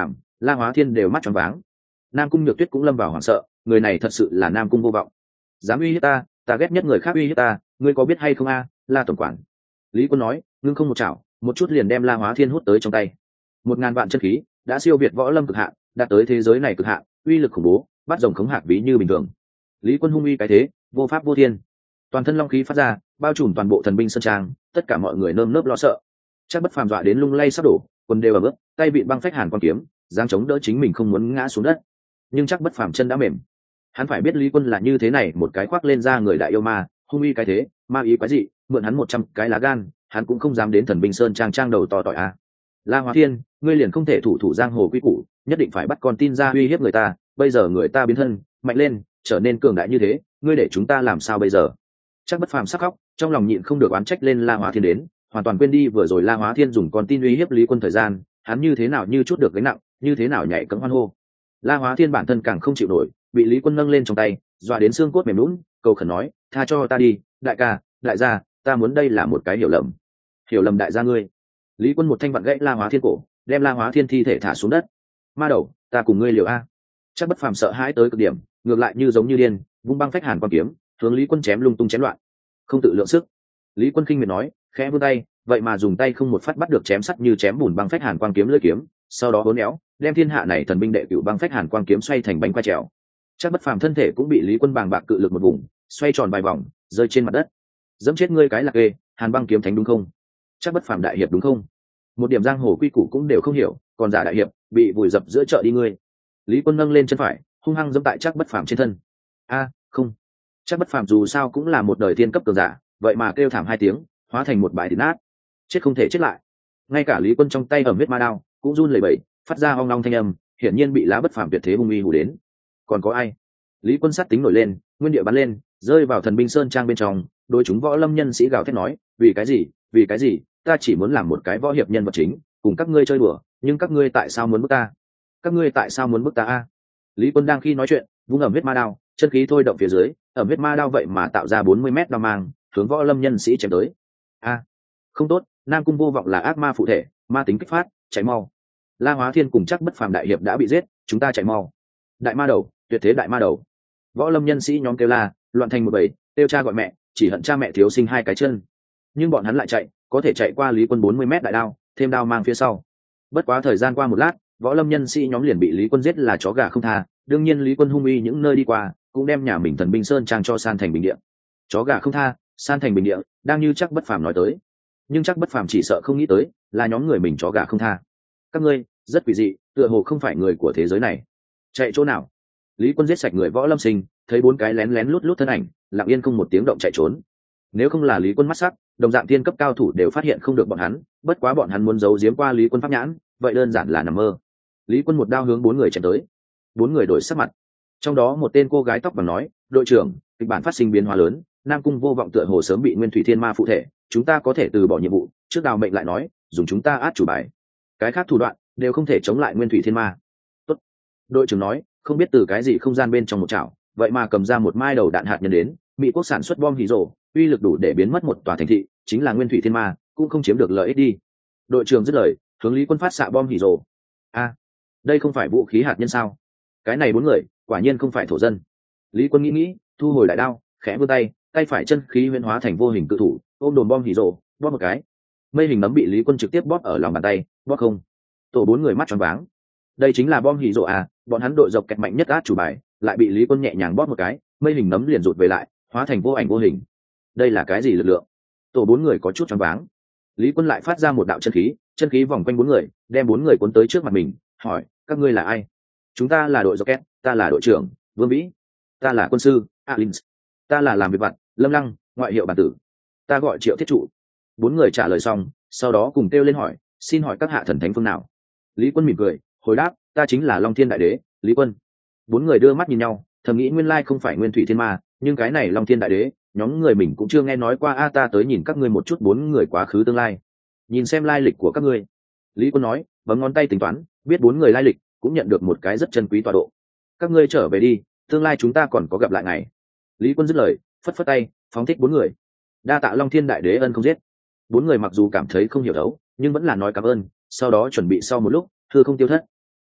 La Hóa Thiên đều mắt tròn váng. Nam Cung Nhược Tuyết cũng lâm vào hoảng sợ, người này thật sự là Nam Cung vô vọng, dám uy hiếp ta, ta ghét nhất người khác uy hiếp ta, ngươi có biết hay không a? La tổng quản. Lý Quân nói, ngưng không một chảo, một chút liền đem La Hóa Thiên hút tới trong tay. Một ngàn vạn chân khí đã siêu việt võ lâm cực hạn, đạt tới thế giới này cực hạn, uy lực khủng bố, bắt rồng khống hạc ví như bình thường. Lý Quân hung uy cái thế, vô pháp vô thiên, toàn thân long khí phát ra, bao trùm toàn bộ thần binh sơn trang, tất cả mọi người nơm nớp lo sợ. Chắc Bất Phàm dọa đến lung lay sắp đổ, quần đều ở bước, tay bị băng phách hàn quan kiếm, giáng chống đỡ chính mình không muốn ngã xuống đất. Nhưng Chắc Bất Phàm chân đã mềm. Hắn phải biết Lý Quân là như thế này, một cái khoác lên ra người đại yêu ma, hung uy cái thế, ma ý quái dị, mượn hắn một trăm cái lá gan, hắn cũng không dám đến thần binh sơn trang trang đầu to tỏi a. La Hóa Thiên, ngươi liền không thể thủ thủ giang hồ quy củ, nhất định phải bắt con tin ra uy hiếp người ta, bây giờ người ta biến thân mạnh lên, trở nên cường đại như thế, ngươi để chúng ta làm sao bây giờ? Chắc Bất Phàm sắc khóc, trong lòng nhịn không được oán trách lên La Hóa Thiên đến, hoàn toàn quên đi vừa rồi La Hóa Thiên dùng con tin uy hiếp Lý Quân thời gian, hắn như thế nào như chút được gánh nặng, như thế nào nhảy cẫng hoan hô. La Hóa Thiên bản thân càng không chịu nổi, bị Lý Quân nâng lên trong tay, dọa đến xương cốt mềm nhũn, cầu khẩn nói, tha cho ta đi, đại ca, đại gia, ta muốn đây là một cái hiểu lầm. Hiểu lầm đại gia ngươi. Lý Quân một thanh vặn gãy La Hóa Thiên cổ, đem La Hóa Thiên thi thể thả xuống đất. Ma đầu, ta cùng ngươi liều a. Chắc Bất Phàm sợ hãi tới cực điểm, ngược lại như giống như điên, vung băng phách hàn quan kiếm, hướng Lý Quân chém lung tung chém loạn. Không tự lượng sức. Lý Quân khinh miệt nói, khẽ vươn tay, vậy mà dùng tay không một phát bắt được chém sắt như chém bùn băng phách hàn quang kiếm lưỡi kiếm, sau đó uốn éo, đem thiên hạ này thần binh đệ cửu băng phách hàn quang kiếm xoay thành bánh quay trèo. Chắc Bất Phàm thân thể cũng bị Lý Quân bàng bạc cự lực một vùng, xoay tròn vài vòng, rơi trên mặt đất. Dẫm chết ngươi cái là kê, Hàn Băng kiếm thánh đúng không? Chắc Bất Phàm đại hiệp đúng không? Một điểm giang hồ quy củ cũng đều không hiểu, còn giả đại hiệp, bị vùi dập giữa chợ đi ngươi. Lý Quân nâng lên chân phải, hung hăng giẫm tại Chắc Bất Phàm trên thân. A, không. Chắc Bất Phàm dù sao cũng là một đời tiên cấp cường giả, vậy mà kêu thảm hai tiếng, hóa thành một bãi thịt nát. Chết không thể chết lại. Ngay cả Lý Quân trong tay ẩm huyết ma đao cũng run lẩy bẩy, phát ra ong long thanh âm, hiển nhiên bị lá Bất Phàm tuyệt thế hung uy hù đến. Còn có ai? Lý Quân sát tính nổi lên, nguyên địa bắn lên, rơi vào thần binh sơn trang bên trong, đối chúng võ lâm nhân sĩ gào thét nói, vì cái gì, vì cái gì, ta chỉ muốn làm một cái võ hiệp nhân vật chính, cùng các ngươi chơi đùa, nhưng các ngươi tại sao muốn bức ta? Các ngươi tại sao muốn bức ta a? Lý Quân đang khi nói chuyện, vung ẩm huyết ma đao, chân khí thôi động phía dưới, ẩm huyết ma đao vậy mà tạo ra bốn mươi mét đao mang, hướng võ lâm nhân sĩ chém tới. A, không tốt, Nam Cung vô vọng là ác ma phụ thể, ma tính kích phát, chạy mau. La Hóa Thiên cùng Chắc Bất Phàm đại hiệp đã bị giết, chúng ta chạy mau. Đại ma đầu, tuyệt thế đại ma đầu. Võ lâm nhân sĩ nhóm kêu la, loạn thành một bầy, kêu cha gọi mẹ, chỉ hận cha mẹ thiếu sinh hai cái chân. Nhưng bọn hắn lại chạy, có thể chạy qua Lý Quân bốn mươi mét đại đao, thêm đao mang phía sau. Bất quá thời gian qua một lát, võ lâm nhân sĩ nhóm liền bị Lý Quân giết là chó gà không tha, đương nhiên Lý Quân hung uy những nơi đi qua, cũng đem nhà mình thần binh sơn trang cho san thành bình địa. Chó gà không tha, san thành bình địa, đang như Chắc Bất Phàm nói tới. Nhưng Chắc Bất Phàm chỉ sợ không nghĩ tới, là nhóm người mình chó gà không tha. Các ngươi, rất quỷ dị, tựa hồ không phải người của thế giới này. Chạy chỗ nào? Lý Quân giết sạch người võ lâm sinh, thấy bốn cái lén lén lút lút thân ảnh, lặng yên không một tiếng động chạy trốn. Nếu không là Lý Quân mắt sắc, đồng dạng thiên cấp cao thủ đều phát hiện không được bọn hắn, bất quá bọn hắn muốn giấu giếm qua Lý Quân pháp nhãn, vậy đơn giản là nằm mơ. Lý Quân một đao hướng bốn người chém tới. Bốn người đổi sắc mặt. Trong đó một tên cô gái tóc vàng nói, đội trưởng, kịch bản phát sinh biến hóa lớn, Nam Cung vô vọng tựa hồ sớm bị Nguyên Thủy Thiên Ma phụ thể, chúng ta có thể từ bỏ nhiệm vụ, trước đào mệnh lại nói, dùng chúng ta át chủ bài. Cái khác thủ đoạn đều không thể chống lại Nguyên Thủy Thiên Ma. Tốt. Đội trưởng nói, không biết từ cái gì không gian bên trong một chảo, vậy mà cầm ra một mai đầu đạn hạt nhân đến, Mỹ quốc sản xuất bom hỉ rồ, uy lực đủ để biến mất một tòa thành thị, chính là Nguyên Thủy Thiên Ma, cũng không chiếm được lợi ích đi. Đội trưởng dứt lời, hướng Lý Quân phát xạ bom hỉ rồ. A, đây không phải vũ khí hạt nhân sao? Cái này bốn người, quả nhiên không phải thổ dân. Lý Quân nghĩ nghĩ, thu hồi đại đao, khẽ vươn tay, tay phải chân khí huyễn hóa thành vô hình cự thủ, ôm đồn bom hỉ rồ, bóp một cái. Mây hình nấm bị Lý Quân trực tiếp bóp ở lòng bàn tay, bóp không. Tổ bốn người mắt tròn váng. Đây chính là bom hỉ rồ à? Bọn hắn đội dọc kẹt mạnh nhất át chủ bài, lại bị Lý Quân nhẹ nhàng bóp một cái, mây hình nấm liền rụt về lại, hóa thành vô ảnh vô hình. Đây là cái gì lực lượng? Tổ bốn người có chút choáng váng. Lý Quân lại phát ra một đạo chân khí, chân khí vòng quanh bốn người, đem bốn người cuốn tới trước mặt mình, hỏi, các ngươi là ai? Chúng ta là đội rocket, ta là đội trưởng Vương Vĩ, ta là quân sư Alins, ta là làm việc vặt Lâm Lăng, ngoại hiệu bản tử, ta gọi Triệu Thiết Trụ. Bốn người trả lời xong, sau đó cùng kêu lên hỏi, xin hỏi các hạ thần thánh phương nào? Lý Quân mỉm cười, hồi đáp, ta chính là Long Thiên Đại Đế, Lý Quân. Bốn người đưa mắt nhìn nhau, thầm nghĩ nguyên lai không phải Nguyên Thủy Thiên Ma, nhưng cái này Long Thiên Đại Đế, nhóm người mình cũng chưa nghe nói qua. A, ta tới nhìn các ngươi một chút bốn người quá khứ tương lai, nhìn xem lai lịch của các ngươi. Lý Quân nói, bấm ngón tay tính toán, biết bốn người lai lịch, cũng nhận được một cái rất chân quý tọa độ. Các ngươi trở về đi, tương lai chúng ta còn có gặp lại ngày. Lý Quân dứt lời, phất phất tay, phóng thích bốn người. Đa tạ Long Thiên Đại Đế ân không giết. Bốn người mặc dù cảm thấy không hiểu đấu, nhưng vẫn là nói cảm ơn, sau đó chuẩn bị sau một lúc, thưa không tiêu thất.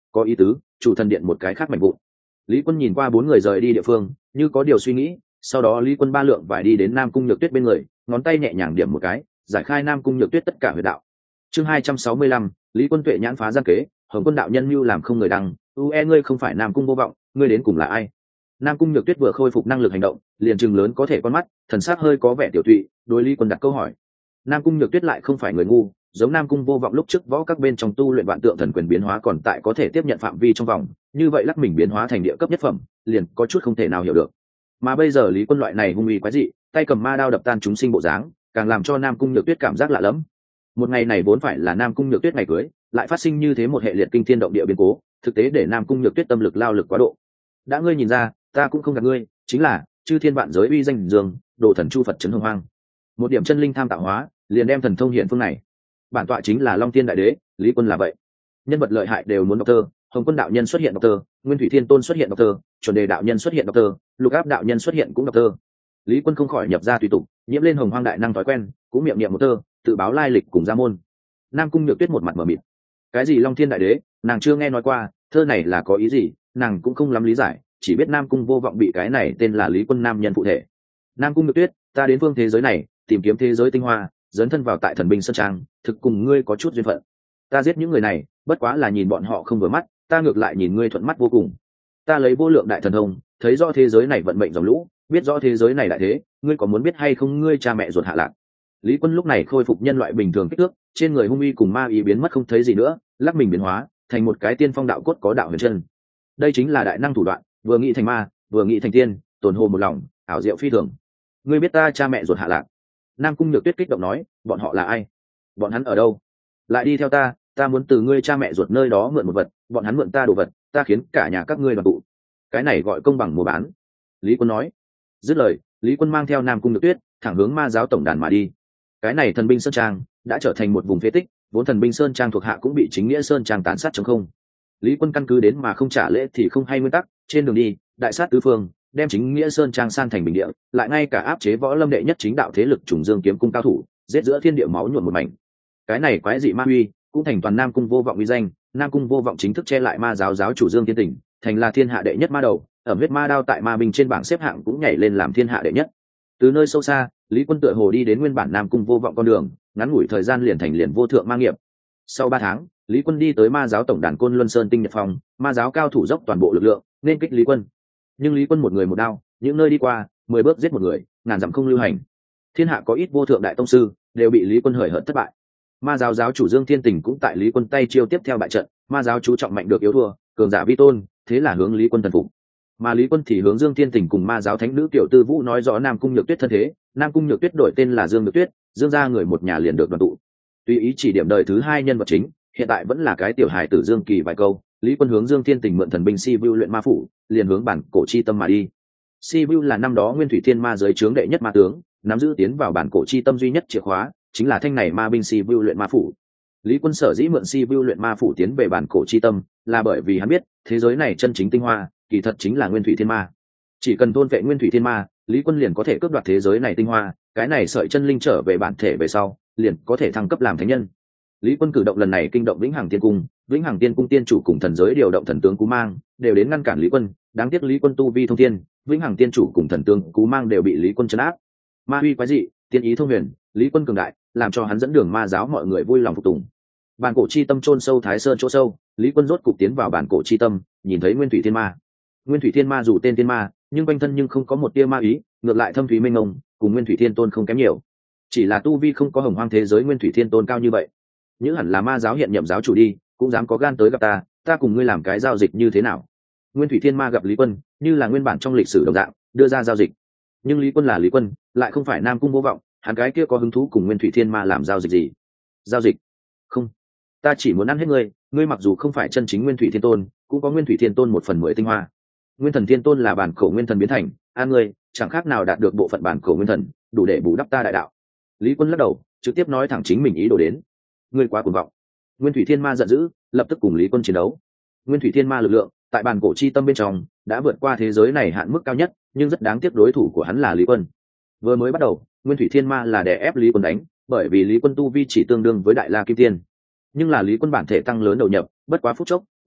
có ý tứ, chủ thần điện một cái khác mạnh vụn. Lý Quân nhìn qua bốn người rời đi địa phương, như có điều suy nghĩ, sau đó Lý Quân ba lượng vải đi đến Nam Cung Nhược Tuyết bên người, ngón tay nhẹ nhàng điểm một cái, giải khai Nam Cung Nhược Tuyết tất cả huyệt đạo. Chương hai trăm sáu mươi lăm, Lý Quân tuệ nhãn phá gian kế, Hồng Quân đạo nhân mưu làm không người đăng, "Ue ngươi không phải Nam Cung vô vọng, ngươi đến cùng là ai?" Nam Cung Nhược Tuyết vừa khôi phục năng lực hành động, liền trừng lớn có thể con mắt, thần sắc hơi có vẻ tiểu tụy, đối Lý Quân đặt câu hỏi. Nam Cung Nhược Tuyết lại không phải người ngu, giống Nam Cung vô vọng lúc trước võ các bên trong tu luyện vạn tượng thần quyền biến hóa còn tại có thể tiếp nhận phạm vi trong vòng, như vậy lắc mình biến hóa thành địa cấp nhất phẩm, liền có chút không thể nào hiểu được. Mà bây giờ Lý Quân loại này hung uy quái dị, tay cầm ma đao đập tan chúng sinh bộ dáng, càng làm cho Nam Cung Nhược Tuyết cảm giác lạ lẫm. Một ngày này vốn phải là Nam Cung Nhược Tuyết ngày cưới, lại phát sinh như thế một hệ liệt kinh thiên động địa biến cố, thực tế để Nam Cung Nhược Tuyết tâm lực lao lực quá độ. Đã ngươi nhìn ra, ta cũng không gạt ngươi, chính là chư thiên vạn giới uy danh dương, đồ thần chu Phật trấn hồng hoang. Một điểm chân linh tham tạo hóa, liền đem thần thông hiện phương này. Bản tọa chính là Long Tiên Đại Đế, Lý Quân là vậy. Nhân vật lợi hại đều muốn đọc thơ, Hồng Quân đạo nhân xuất hiện đọc thơ, Nguyên Thủy Thiên Tôn xuất hiện đọc thơ, Chuẩn Đề đạo nhân xuất hiện đọc thơ, Lục Áp đạo nhân xuất hiện cũng đọc thơ. Lý Quân không khỏi nhập ra tùy tục, nhiễm lên Hồng Hoang đại năng thói quen, cũng miệng niệm một thơ, tự báo lai lịch cùng gia môn. Nam Cung Nhược Tuyết một mặt mở mịt. Cái gì Long Thiên Đại Đế, nàng chưa nghe nói qua, thơ này là có ý gì, nàng cũng không lắm lý giải, chỉ biết Nam Cung vô vọng bị cái này tên là Lý Quân nam nhân phụ thể. Nam Cung Nhược Tuyết, ta đến phương thế giới này, tìm kiếm thế giới tinh hoa, dấn thân vào tại thần binh sơn trang, thực cùng ngươi có chút duyên phận. Ta giết những người này, bất quá là nhìn bọn họ không vừa mắt, ta ngược lại nhìn ngươi thuận mắt vô cùng. Ta lấy vô lượng đại thần thông, thấy rõ thế giới này vận mệnh dòng lũ, biết rõ thế giới này đại thế, ngươi có muốn biết hay không ngươi cha mẹ ruột hạ lạc. Lý Quân lúc này khôi phục nhân loại bình thường kích thước, trên người hung uy cùng ma ý biến mất không thấy gì nữa, lắc mình biến hóa thành một cái tiên phong đạo cốt có đạo huyền chân. Đây chính là đại năng thủ đoạn, vừa nghĩ thành ma, vừa nghĩ thành tiên, tồn hồ một lòng, ảo diệu phi thường. Ngươi biết ta cha mẹ ruột hạ lạc? Nam Cung Nhược Tuyết kích động nói, bọn họ là ai? Bọn hắn ở đâu? Lại đi theo ta, ta muốn từ ngươi cha mẹ ruột nơi đó mượn một vật, bọn hắn mượn ta đồ vật, ta khiến cả nhà các ngươi đoàn tụ. Cái này gọi công bằng mua bán. Lý Quân nói. Dứt lời, Lý Quân mang theo Nam Cung Nhược Tuyết thẳng hướng ma giáo tổng đàn mà đi. Cái này thần binh sơn trang đã trở thành một vùng phế tích, vốn thần binh sơn trang thuộc hạ cũng bị chính nghĩa sơn trang tàn sát trống không. Lý Quân căn cứ đến mà không trả lễ thì không hay nguyên tắc, trên đường đi đại sát tứ phương, đem chính nghĩa sơn trang san thành bình địa, lại ngay cả áp chế võ lâm đệ nhất chính đạo thế lực trùng dương kiếm cung cao thủ, giết giữa thiên địa máu nhuộm một mảnh. Cái này quái dị ma uy cũng thành toàn Nam Cung vô vọng uy danh. Nam Cung vô vọng chính thức che lại ma giáo giáo chủ Dương Thiên Tỉnh, thành là thiên hạ đệ nhất ma đầu, ở huyết ma đao tại ma binh trên bảng xếp hạng cũng nhảy lên làm thiên hạ đệ nhất. Từ nơi sâu xa, Lý Quân tựa hồ đi đến nguyên bản Nam Cung vô vọng con đường, ngắn ngủi thời gian liền thành liền vô thượng ma nghiệp. Sau ba tháng, Lý Quân đi tới ma giáo tổng đàn Côn Luân Sơn Tinh Nhật Phong, ma giáo cao thủ dốc toàn bộ lực lượng nên kích Lý Quân. Nhưng Lý Quân một người một đao, những nơi đi qua, mười bước giết một người, ngàn dặm không lưu hành. Thiên hạ có ít vô thượng đại tông sư, đều bị Lý Quân hời hợt thất bại. Ma giáo giáo chủ Dương Thiên Tình cũng tại Lý Quân tay chiêu tiếp theo bại trận, ma giáo chú trọng mạnh được yếu thua, cường giả vi tôn, thế là hướng Lý Quân thần phục. Mà Lý Quân thì hướng Dương Thiên Tình cùng ma giáo thánh nữ Tiểu Tư Vũ nói rõ Nam Cung Nhược Tuyết thân thế, Nam Cung Nhược Tuyết đổi tên là Dương Nhược Tuyết, Dương gia người một nhà liền được đoàn tụ. Tùy ý chỉ điểm đời thứ hai nhân vật chính, hiện tại vẫn là cái tiểu hài tử Dương Kỳ vài câu, Lý Quân hướng Dương Thiên Tình mượn thần binh Si Vu luyện ma phủ, liền hướng bản cổ chi tâm mà đi. Si Vu là năm đó Nguyên Thủy Thiên Ma giới trướng đệ nhất ma tướng, nắm giữ tiến vào bản cổ chi tâm duy nhất chìa khóa, chính là thanh này ma binh Si Vu luyện ma phủ. Lý Quân sở dĩ mượn Si Vu luyện ma phủ tiến về bản cổ chi tâm, là bởi vì hắn biết, thế giới này chân chính tinh hoa, kỳ thật chính là Nguyên Thủy Thiên Ma. Chỉ cần tôn vệ Nguyên Thủy Thiên Ma, Lý Quân liền có thể cướp đoạt thế giới này tinh hoa, cái này sợi chân linh trở về bản thể về sau, liền có thể thăng cấp làm thánh nhân. Lý Quân cử động lần này kinh động Vĩnh Hằng Tiên Cung, Vĩnh Hằng Tiên Cung tiên chủ cùng thần giới điều động thần tướng Cú Mang, đều đến ngăn cản Lý Quân, đáng tiếc Lý Quân tu vi thông thiên, Vĩnh Hằng Tiên chủ cùng thần tướng Cú Mang đều bị Lý Quân trấn áp. Ma huy quái dị, tiên ý thông huyền, Lý Quân cường đại, làm cho hắn dẫn đường ma giáo mọi người vui lòng phục tùng. Bản cổ chi tâm chôn sâu Thái Sơn chỗ sâu, Lý Quân rốt cục tiến vào bản cổ chi tâm, nhìn thấy Nguyên Thủy Thiên Ma. Nguyên Thủy Thiên Ma dù tên Thiên Ma, nhưng quanh thân nhưng không có một tia ma ý, ngược lại thâm thúy mênh mông, cùng Nguyên Thủy Thiên Tôn không kém nhiều. Chỉ là tu vi không có hồng hoang thế giới Nguyên Thủy Thiên Tôn cao như vậy. Những hẳn là ma giáo hiện nhậm giáo chủ đi, cũng dám có gan tới gặp ta, ta cùng ngươi làm cái giao dịch như thế nào? Nguyên Thủy Thiên Ma gặp Lý Quân, như là nguyên bản trong lịch sử đồng dạng, đưa ra giao dịch. Nhưng Lý Quân là Lý Quân, lại không phải Nam Cung vô vọng, hắn cái kia có hứng thú cùng Nguyên Thủy Thiên Ma làm giao dịch gì? Giao dịch? Không, ta chỉ muốn ăn hết ngươi, ngươi mặc dù không phải chân chính Nguyên Thủy Thiên Tôn, cũng có Nguyên Thủy Thiên Tôn một phần mười tinh hoa. Nguyên Thần Thiên Tôn là bản cổ nguyên thần biến thành, ăn ngươi, chẳng khác nào đạt được bộ phận bản cổ nguyên thần, đủ để bù đắp ta đại đạo. Lý Quân lắc đầu, trực tiếp nói thẳng chính mình ý đồ đến. Ngươi quá cuồng vọng. Nguyên Thủy Thiên Ma giận dữ, lập tức cùng Lý Quân chiến đấu. Nguyên Thủy Thiên Ma lực lượng, tại bản cổ chi tâm bên trong, đã vượt qua thế giới này hạn mức cao nhất, nhưng rất đáng tiếc đối thủ của hắn là Lý Quân. Vừa mới bắt đầu, Nguyên Thủy Thiên Ma là đè ép Lý Quân đánh, bởi vì Lý Quân tu vi chỉ tương đương với Đại La Kim Tiên. Nhưng là Lý Quân bản thể tăng lớn đầu nhập, bất quá phút chốc,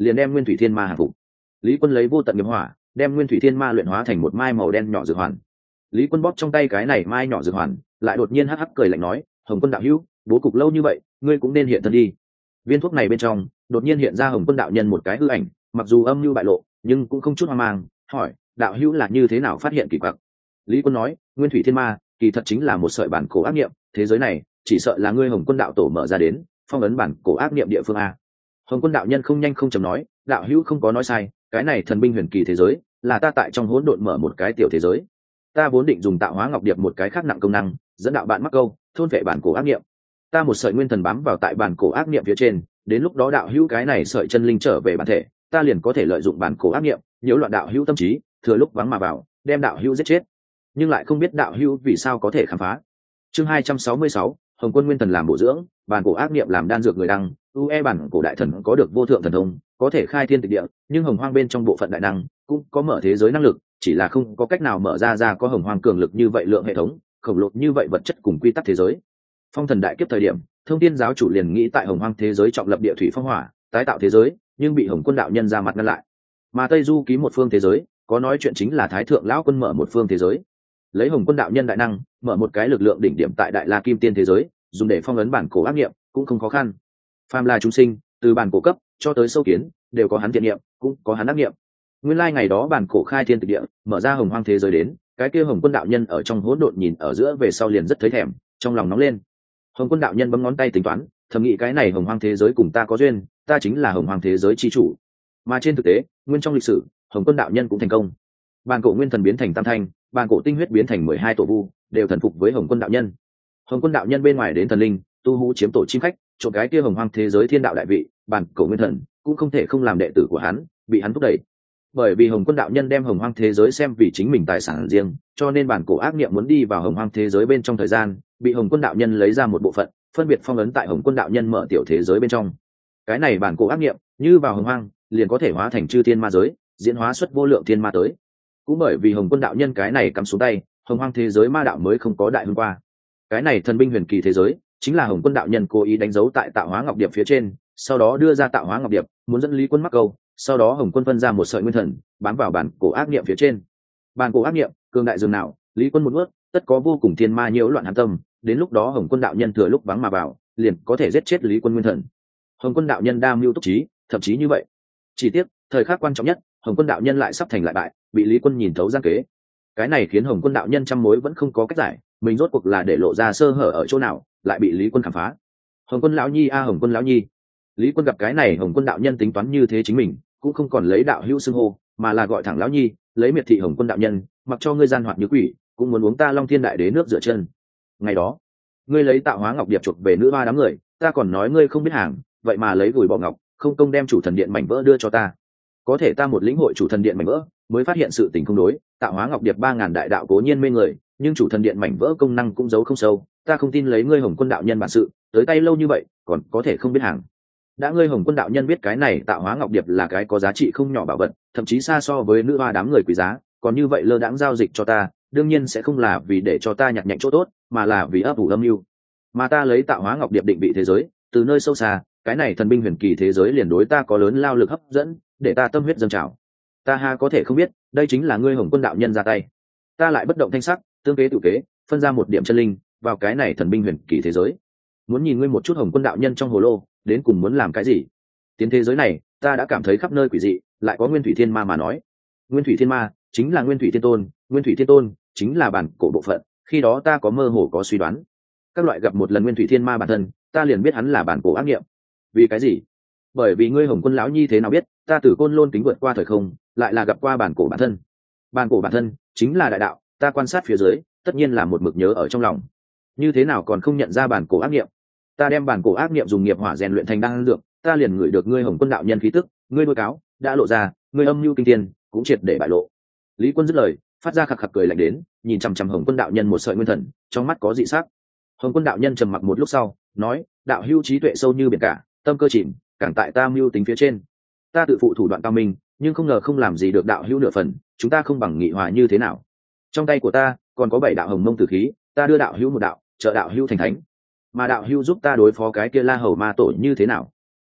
liền đem nguyên thủy thiên ma hàng phục. Lý Quân lấy vô tận nghiệp hỏa đem nguyên thủy thiên ma luyện hóa thành một mai màu đen nhỏ dược hoàn. Lý Quân bóp trong tay cái này mai nhỏ dược hoàn, lại đột nhiên hắc hắc cười lạnh nói, Hồng Quân đạo hữu, bố cục lâu như vậy, ngươi cũng nên hiện thân đi. Viên thuốc này bên trong đột nhiên hiện ra Hồng Quân đạo nhân một cái hư ảnh, mặc dù âm mưu bại lộ nhưng cũng không chút hoang mang, hỏi, đạo hữu là như thế nào phát hiện kỳ quặc? Lý Quân nói, nguyên thủy thiên ma kỳ thật chính là một sợi bản cổ ác niệm, thế giới này chỉ sợ là ngươi Hồng Quân đạo tổ mở ra đến phong ấn bản cổ ác niệm địa phương a. Hồng Quân đạo nhân không nhanh không chậm nói, đạo hữu không có nói sai, cái này thần binh huyền kỳ thế giới là ta tại trong hỗn độn mở một cái tiểu thế giới. Ta vốn định dùng tạo hóa ngọc điệp một cái khác nặng công năng dẫn đạo bạn mắc câu thôn vệ bản cổ ác niệm, ta một sợi nguyên thần bám vào tại bản cổ ác niệm phía trên, đến lúc đó đạo hữu cái này sợi chân linh trở về bản thể, ta liền có thể lợi dụng bản cổ ác niệm nhiễu loạn đạo hữu tâm trí, thừa lúc vắng mà vào đem đạo hữu giết chết. Nhưng lại không biết đạo hữu vì sao có thể khám phá. Chương hai trăm sáu mươi sáu, Hồng Quân nguyên thần làm bổ dưỡng, bản cổ ác niệm làm đan dược người đăng. U E bản cổ đại thần có được vô thượng thần thông, có thể khai thiên tịch địa, nhưng hồng hoang bên trong bộ phận đại năng cũng có mở thế giới năng lực, chỉ là không có cách nào mở ra ra có hồng hoang cường lực như vậy lượng hệ thống khổng lồ như vậy vật chất cùng quy tắc thế giới. Phong thần đại kiếp thời điểm, Thông Thiên giáo chủ liền nghĩ tại hồng hoang thế giới trọng lập địa thủy phong hỏa, tái tạo thế giới, nhưng bị Hồng Quân đạo nhân ra mặt ngăn lại. Mà Tây Du ký một phương thế giới, có nói chuyện chính là Thái thượng lão quân mở một phương thế giới, lấy Hồng Quân đạo nhân đại năng mở một cái lực lượng đỉnh điểm tại Đại La Kim Tiên thế giới, dùng để phong ấn bản cổ ác niệm cũng không khó khăn. Phàm là chúng sinh, từ bản cổ cấp cho tới sâu kiến, đều có hắn thiện niệm, cũng có hắn ác niệm. Nguyên lai ngày đó bản cổ khai thiên tịch địa, mở ra hồng hoang thế giới đến, cái kia Hồng Quân đạo nhân ở trong hỗn độn nhìn ở giữa về sau liền rất thấy thèm, trong lòng nóng lên. Hồng Quân đạo nhân bấm ngón tay tính toán, thầm nghĩ cái này hồng hoang thế giới cùng ta có duyên, ta chính là hồng hoang thế giới chi chủ. Mà trên thực tế, nguyên trong lịch sử, Hồng Quân đạo nhân cũng thành công. Bản cổ nguyên thần biến thành tam thanh, bản cổ tinh huyết biến thành mười hai tổ vu, đều thần phục với Hồng Quân đạo nhân. Hồng Quân đạo nhân bên ngoài đến thần linh, tu hú chiếm tổ chim khách, trộn cái kia hồng hoang thế giới thiên đạo đại vị, bản cổ nguyên thần cũng không thể không làm đệ tử của hắn, bị hắn thúc đẩy. Bởi vì Hồng Quân đạo nhân đem hồng hoang thế giới xem vì chính mình tài sản riêng, cho nên bản cổ ác niệm muốn đi vào hồng hoang thế giới bên trong thời gian, bị Hồng Quân đạo nhân lấy ra một bộ phận, phân biệt phong ấn tại Hồng Quân đạo nhân mở tiểu thế giới bên trong. Cái này bản cổ ác niệm như vào hồng hoang, liền có thể hóa thành chư thiên ma giới, diễn hóa xuất vô lượng thiên ma tới. Cũng bởi vì Hồng Quân đạo nhân cái này cắm xuống tay, hồng hoang thế giới ma đạo mới không có đại hưng qua. Cái này thần binh huyền kỳ thế giới chính là Hồng Quân đạo nhân cố ý đánh dấu tại tạo hóa ngọc điệp phía trên, sau đó đưa ra tạo hóa ngọc điệp, muốn dẫn Lý Quân mắc câu, sau đó Hồng Quân phân ra một sợi nguyên thần bám vào bản cổ ác niệm phía trên. Bản cổ ác niệm cường đại dường nào, Lý Quân một ước tất có vô cùng thiên ma nhiễu loạn hắn tâm, đến lúc đó Hồng Quân đạo nhân thừa lúc vắng mà vào, liền có thể giết chết Lý Quân nguyên thần. Hồng Quân đạo nhân đa mưu túc trí, thậm chí như vậy. Chỉ tiếc, thời khắc quan trọng nhất, Hồng Quân đạo nhân lại sắp thành lại bại, bị Lý Quân nhìn thấu gian kế. Cái này khiến Hồng Quân đạo nhân trăm mối vẫn không có cách giải, mình rốt cuộc là để lộ ra sơ hở ở chỗ nào, lại bị Lý Quân khám phá. Hồng Quân lão nhi a Hồng Quân lão nhi. Lý Quân gặp cái này Hồng Quân đạo nhân tính toán như thế chính mình, cũng không còn lấy đạo hữu xưng hô, mà là gọi thẳng lão nhi, lấy miệt thị Hồng Quân đạo nhân, mặc cho ngươi gian hoạt như quỷ, cũng muốn uống ta Long Thiên đại đế nước rửa chân. Ngày đó, ngươi lấy tạo hóa ngọc điệp chuộc về nữ hoa đám người, ta còn nói ngươi không biết hàng, vậy mà lấy gùi bọ ngọc, không công đem chủ thần điện mảnh vỡ đưa cho ta. Có thể ta một lĩnh hội chủ thần điện mảnh vỡ, mới phát hiện sự tình không đối, tạo hóa ngọc điệp ba ngàn đại đạo cố nhiên mê người, nhưng chủ thần điện mảnh vỡ công năng cũng giấu không sâu, ta không tin lấy ngươi Hồng Quân đạo nhân bản sự, tới tay lâu như vậy, còn có thể không biết hàng. Đã ngươi Hồng Quân đạo nhân biết cái này tạo hóa ngọc điệp là cái có giá trị không nhỏ bảo vật, thậm chí xa so với nữ hoa đám người quý giá, còn như vậy lơ đãng giao dịch cho ta, đương nhiên sẽ không là vì để cho ta nhặt nhạnh chỗ tốt, mà là vì ấp ủ âm mưu. Mà ta lấy tạo hóa ngọc điệp định vị thế giới, từ nơi sâu xa, cái này thần binh huyền kỳ thế giới liền đối ta có lớn lao lực hấp dẫn, để ta tâm huyết dâng trào. Ta ha có thể không biết, đây chính là ngươi Hồng Quân đạo nhân ra tay. Ta lại bất động thanh sắc, tương kế tự kế, phân ra một điểm chân linh vào cái này thần binh huyền kỳ thế giới. Muốn nhìn ngươi một chút Hồng Quân đạo nhân trong hồ lô, đến cùng muốn làm cái gì? Tiến thế giới này, ta đã cảm thấy khắp nơi quỷ dị, lại có Nguyên Thủy Thiên Ma mà nói. Nguyên Thủy Thiên Ma chính là Nguyên Thủy Thiên Tôn, Nguyên Thủy Thiên Tôn chính là bản cổ bộ phận, khi đó ta có mơ hồ có suy đoán. Các loại gặp một lần Nguyên Thủy Thiên Ma bản thân, ta liền biết hắn là bản cổ ác nghiệm. Vì cái gì? Bởi vì ngươi Hồng Quân lão nhi thế nào biết, ta từ Côn Lôn kính vượt qua thời không, lại là gặp qua bản cổ bản thân. Bản cổ bản thân chính là đại đạo, ta quan sát phía dưới, tất nhiên là một mực nhớ ở trong lòng. Như thế nào còn không nhận ra bản cổ ác nghiệm? Ta đem bản cổ ác nghiệm dùng nghiệp hỏa rèn luyện thành đan dược, ta liền ngửi được ngươi Hồng Quân đạo nhân khí tức, ngươi đôi cáo đã lộ ra, ngươi âm mưu kinh thiên cũng triệt để bại lộ. Lý Quân dứt lời, phát ra khạc khạc cười lạnh đến, nhìn chằm chằm Hồng Quân đạo nhân một sợi nguyên thần, trong mắt có dị sắc. Hồng Quân đạo nhân trầm mặc một lúc sau, nói: đạo hữu trí tuệ sâu như biển cả, tâm cơ chìm, càng tại ta mưu tính phía trên. Ta tự phụ thủ đoạn cao minh, nhưng không ngờ không làm gì được đạo hữu nửa phần, chúng ta không bằng nghị hòa như thế nào? Trong tay của ta còn có bảy đạo hồng mông tử khí, ta đưa đạo hữu một đạo, trợ đạo hữu thành thánh, mà đạo hữu giúp ta đối phó cái kia La Hầu ma tổ như thế nào?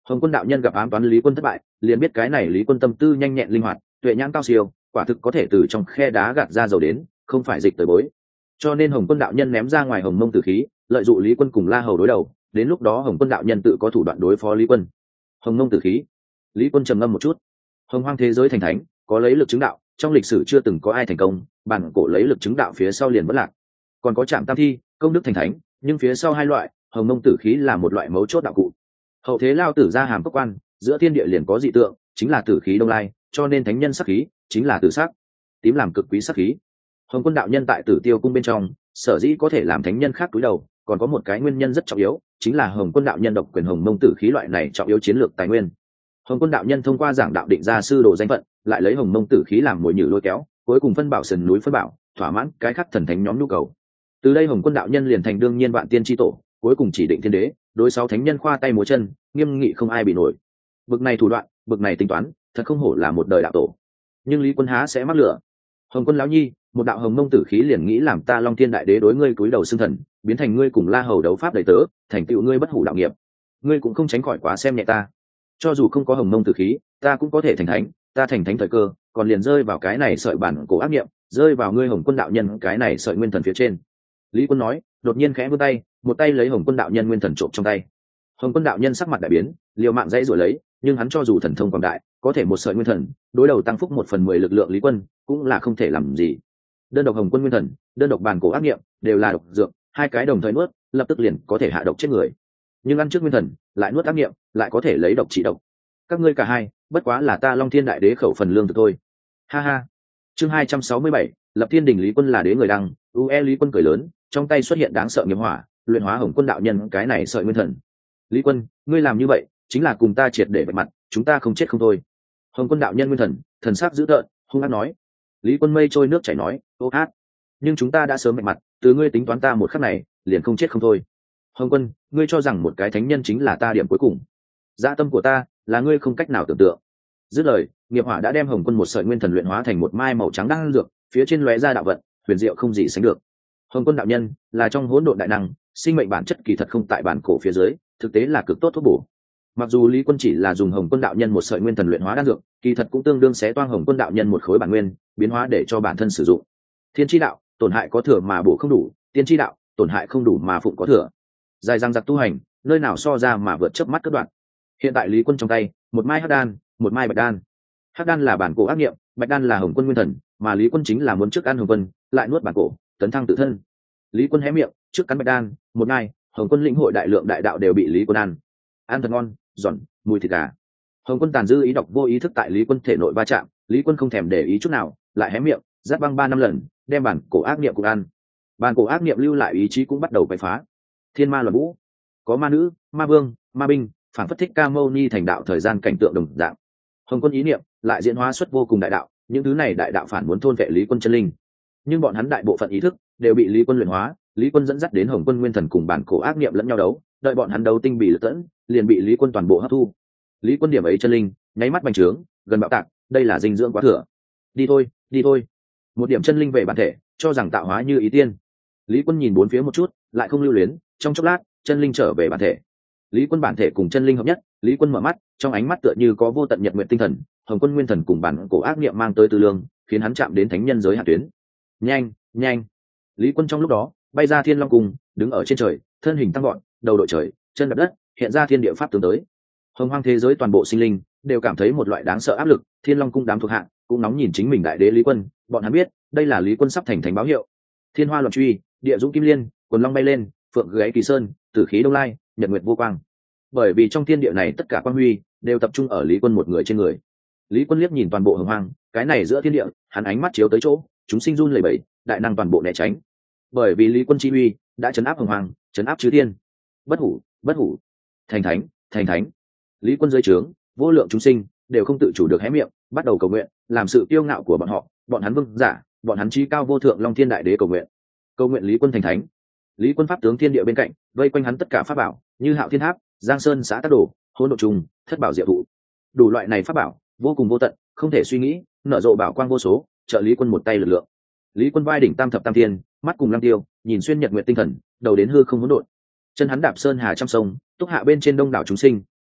Hồng Quân đạo nhân gặp ám toán Lý Quân thất bại, liền biết cái này Lý Quân tâm tư nhanh nhẹn linh hoạt, tuệ nhãn cao siêu, quả thực có thể từ trong khe đá gạt ra dầu đến, không phải dịch tới bối. Cho nên Hồng Quân đạo nhân ném ra ngoài Hồng Mông Tử khí, lợi dụng Lý Quân cùng La Hầu đối đầu, đến lúc đó Hồng Quân đạo nhân tự có thủ đoạn đối phó Lý Quân. Hồng Mông Tử khí. Lý Quân trầm ngâm một chút. Hồng Hoang thế giới thành thánh, có lấy lực chứng đạo, trong lịch sử chưa từng có ai thành công, bản cổ lấy lực chứng đạo phía sau liền vẫn lạc. Còn có Trạm Tam Thi, công đức thành thánh, nhưng phía sau hai loại, Hồng Mông Tử khí là một loại mấu chốt đạo cụ. Hậu thế Lao Tử ra hàm cốc quan, giữa thiên địa liền có dị tượng, chính là tử khí đông lai, cho nên thánh nhân sắc khí chính là tử sắc, tím làm cực quý sắc khí. Hồng Quân đạo nhân tại Tử Tiêu cung bên trong, sở dĩ có thể làm thánh nhân khác cúi đầu, còn có một cái nguyên nhân rất trọng yếu, chính là Hồng Quân đạo nhân độc quyền Hồng Mông Tử khí loại này trọng yếu chiến lược tài nguyên. Hồng Quân đạo nhân thông qua giảng đạo định ra sư đồ danh phận, lại lấy Hồng Mông Tử khí làm mồi nhử lôi kéo, cuối cùng phân bảo sườn núi phân bảo, thỏa mãn cái khác thần thánh nhóm nhu cầu. Từ đây Hồng Quân đạo nhân liền thành đương nhiên vạn tiên tri tổ, cuối cùng chỉ định thiên đế, đối sáu thánh nhân khoa tay múa chân, nghiêm nghị không ai bị nổi. Bực này thủ đoạn, bực này tính toán, thật không hổ là một đời đạo tổ. Nhưng Lý Quân há sẽ mắc lửa. Hồng Quân lão nhi, một đạo Hồng Mông Tử khí liền nghĩ làm ta Long Thiên đại đế đối ngươi cúi đầu xưng thần, biến thành ngươi cùng La Hầu đấu pháp đầy tớ, thành tựu ngươi bất hủ đạo nghiệp. Ngươi cũng không tránh khỏi quá xem nhẹ ta. Cho dù không có Hồng Mông Tử khí, ta cũng có thể thành thánh, ta thành thánh thời cơ, còn liền rơi vào cái này sợi bản cổ ác niệm, rơi vào ngươi Hồng Quân đạo nhân cái này sợi nguyên thần phía trên. Lý Quân nói, đột nhiên khẽ vươn tay, một tay lấy Hồng Quân đạo nhân nguyên thần trộm trong tay. Hồng Quân đạo nhân sắc mặt đại biến, liều mạng dãy rồi lấy, nhưng hắn cho dù thần thông quảng đại, có thể một sợi nguyên thần, đối đầu tăng phúc một phần mười lực lượng Lý Quân, cũng là không thể làm gì. Đơn độc Hồng Quân nguyên thần, đơn độc bản cổ ác niệm, đều là độc dược, hai cái đồng thời nuốt, lập tức liền có thể hạ độc chết người. Nhưng ăn trước nguyên thần, lại nuốt ác niệm, lại có thể lấy độc trị độc. Các ngươi cả hai, bất quá là ta Long Thiên đại đế khẩu phần lương thực thôi. Ha ha. Chương hai trăm sáu mươi bảy, lập thiên đình Lý Quân là đế người đăng, ue Lý Quân cười lớn, trong tay xuất hiện đáng sợ nghiệp hỏa, luyện hóa Hồng Quân đạo nhân cái này sợi nguyên thần. Lý Quân, ngươi làm như vậy, chính là cùng ta triệt để vạch mặt, chúng ta không chết không thôi. Hồng Quân đạo nhân nguyên thần, thần sắc dữ tợn, hung ác nói. Lý Quân mây trôi nước chảy nói, ô hát, nhưng chúng ta đã sớm vạch mặt, từ ngươi tính toán ta một khắc này, liền không chết không thôi. Hồng Quân, ngươi cho rằng một cái thánh nhân chính là ta điểm cuối cùng. Dạ tâm của ta, là ngươi không cách nào tưởng tượng. Dứt lời, nghiệp hỏa đã đem Hồng Quân một sợi nguyên thần luyện hóa thành một mai màu trắng đan dược, phía trên lóe ra đạo vận, huyền diệu không gì sánh được. Hồng Quân đạo nhân là trong hỗn độn đại năng, sinh mệnh bản chất kỳ thật không tại bản cổ phía dưới, thực tế là cực tốt thuốc bổ. Mặc dù Lý Quân chỉ là dùng Hồng Quân đạo nhân một sợi nguyên thần luyện hóa đan dược, kỳ thật cũng tương đương xé toang Hồng Quân đạo nhân một khối bản nguyên, biến hóa để cho bản thân sử dụng. Thiên chi đạo, tổn hại có thừa mà bổ không đủ, tiên chi đạo, tổn hại không đủ mà phụng có thừa. Dài răng giặc tu hành, nơi nào so ra mà vượt chớp mắt cắt đoạn. Hiện tại Lý Quân trong tay, một mai hắc đan, một mai bạch đan. Hắc đan là bản cổ ác niệm, bạch đan là Hồng Quân nguyên thần, mà Lý Quân chính là muốn trước ăn Hồng Quân, lại nuốt bản cổ, tấn thăng tự thân. Lý Quân hé miệng, trước cắn bạch đan, một mai, Hồng Quân lĩnh hội đại lượng đại đạo đều bị Lý Quân ăn. Ăn thật ngon, giòn, mùi thịt gà. Hồng Quân tàn dư ý độc vô ý thức tại Lý Quân thể nội va chạm, Lý Quân không thèm để ý chút nào, lại hé miệng, giáp băng ba năm lần, đem bản cổ ác niệm cũng ăn. Bản cổ ác niệm lưu lại ý chí cũng bắt đầu quậy phá. Thiên ma loạn vũ, có ma nữ, ma vương, ma binh, phản phất Thích Ca Mâu Ni thành đạo thời gian cảnh tượng đồng dạng. Hồng Quân ý niệm lại diễn hóa xuất vô cùng đại đạo, những thứ này đại đạo phản muốn thôn vệ Lý Quân chân linh, nhưng bọn hắn đại bộ phận ý thức đều bị Lý Quân luyện hóa. Lý Quân dẫn dắt đến Hồng Quân nguyên thần cùng bản cổ ác niệm lẫn nhau đấu, đợi bọn hắn đấu tinh bị lật tẫn, liền bị Lý Quân toàn bộ hấp thu. Lý Quân điểm ấy chân linh, nháy mắt bành trướng, gần bạo tạc, đây là dinh dưỡng quá thừa. Đi thôi, đi thôi. Một điểm chân linh về bản thể, cho rằng tạo hóa như ý tiên. Lý Quân nhìn bốn phía một chút, lại không lưu luyến, trong chốc lát, chân linh trở về bản thể. Lý Quân bản thể cùng chân linh hợp nhất, Lý Quân mở mắt, trong ánh mắt tựa như có vô tận nhật nguyện tinh thần, Hồng Quân nguyên thần cùng bản cổ ác niệm mang tới tư lương, khiến hắn chạm đến thánh nhân giới hạ tuyến. Nhanh, nhanh. Lý Quân trong lúc đó, bay ra Thiên Long cung, đứng ở trên trời, thân hình tăng gọn, đầu đội trời, chân đập đất, hiện ra thiên địa pháp tướng tới. Hồng Hoang thế giới toàn bộ sinh linh đều cảm thấy một loại đáng sợ áp lực, Thiên Long cung đám thuộc hạ cũng nóng nhìn chính mình đại đế Lý Quân, bọn hắn biết, đây là Lý Quân sắp thành thánh báo hiệu. Thiên hoa loạn truy, địa dũng kim liên, quần long bay lên, phượng gáy kỳ sơn, tử khí đông lai, nhật nguyệt vô quang. Bởi vì trong thiên địa này tất cả quang huy đều tập trung ở Lý Quân một người trên người. Lý Quân liếc nhìn toàn bộ Hồng Hoang, cái này giữa thiên địa, hắn ánh mắt chiếu tới chỗ, chúng sinh run lẩy bẩy, đại năng toàn bộ né tránh. Bởi vì Lý Quân chi uy đã chấn áp Hồng Hoang, chấn áp chư thiên. Bất hủ, bất hủ. Thành thánh, thành thánh. Lý Quân dưới trướng, vô lượng chúng sinh đều không tự chủ được hé miệng, bắt đầu cầu nguyện, làm sự kiêu ngạo của bọn họ, bọn hắn vương giả, bọn hắn chí cao vô thượng Long Thiên đại đế cầu nguyện. Cầu nguyện Lý Quân thành thánh. Lý Quân pháp tướng thiên địa bên cạnh, vây quanh hắn tất cả pháp bảo, như Hạo Thiên Tháp, Giang Sơn xã Tắc Đồ, Hỗn Độn Trùng, Thất Bảo Diệu Thụ. Đủ loại này pháp bảo, vô cùng vô tận, không thể suy nghĩ, nở rộ bảo quang vô số, trợ Lý Quân một tay lực lượng. Lý Quân vai đỉnh tam thập tam tiên, mắt cùng lăng tiêu, nhìn xuyên nhật nguyệt tinh thần, đầu đến hư không hỗn độn. Chân hắn đạp sơn hà trăm sông, túc hạ bên trên đông đảo chúng sinh,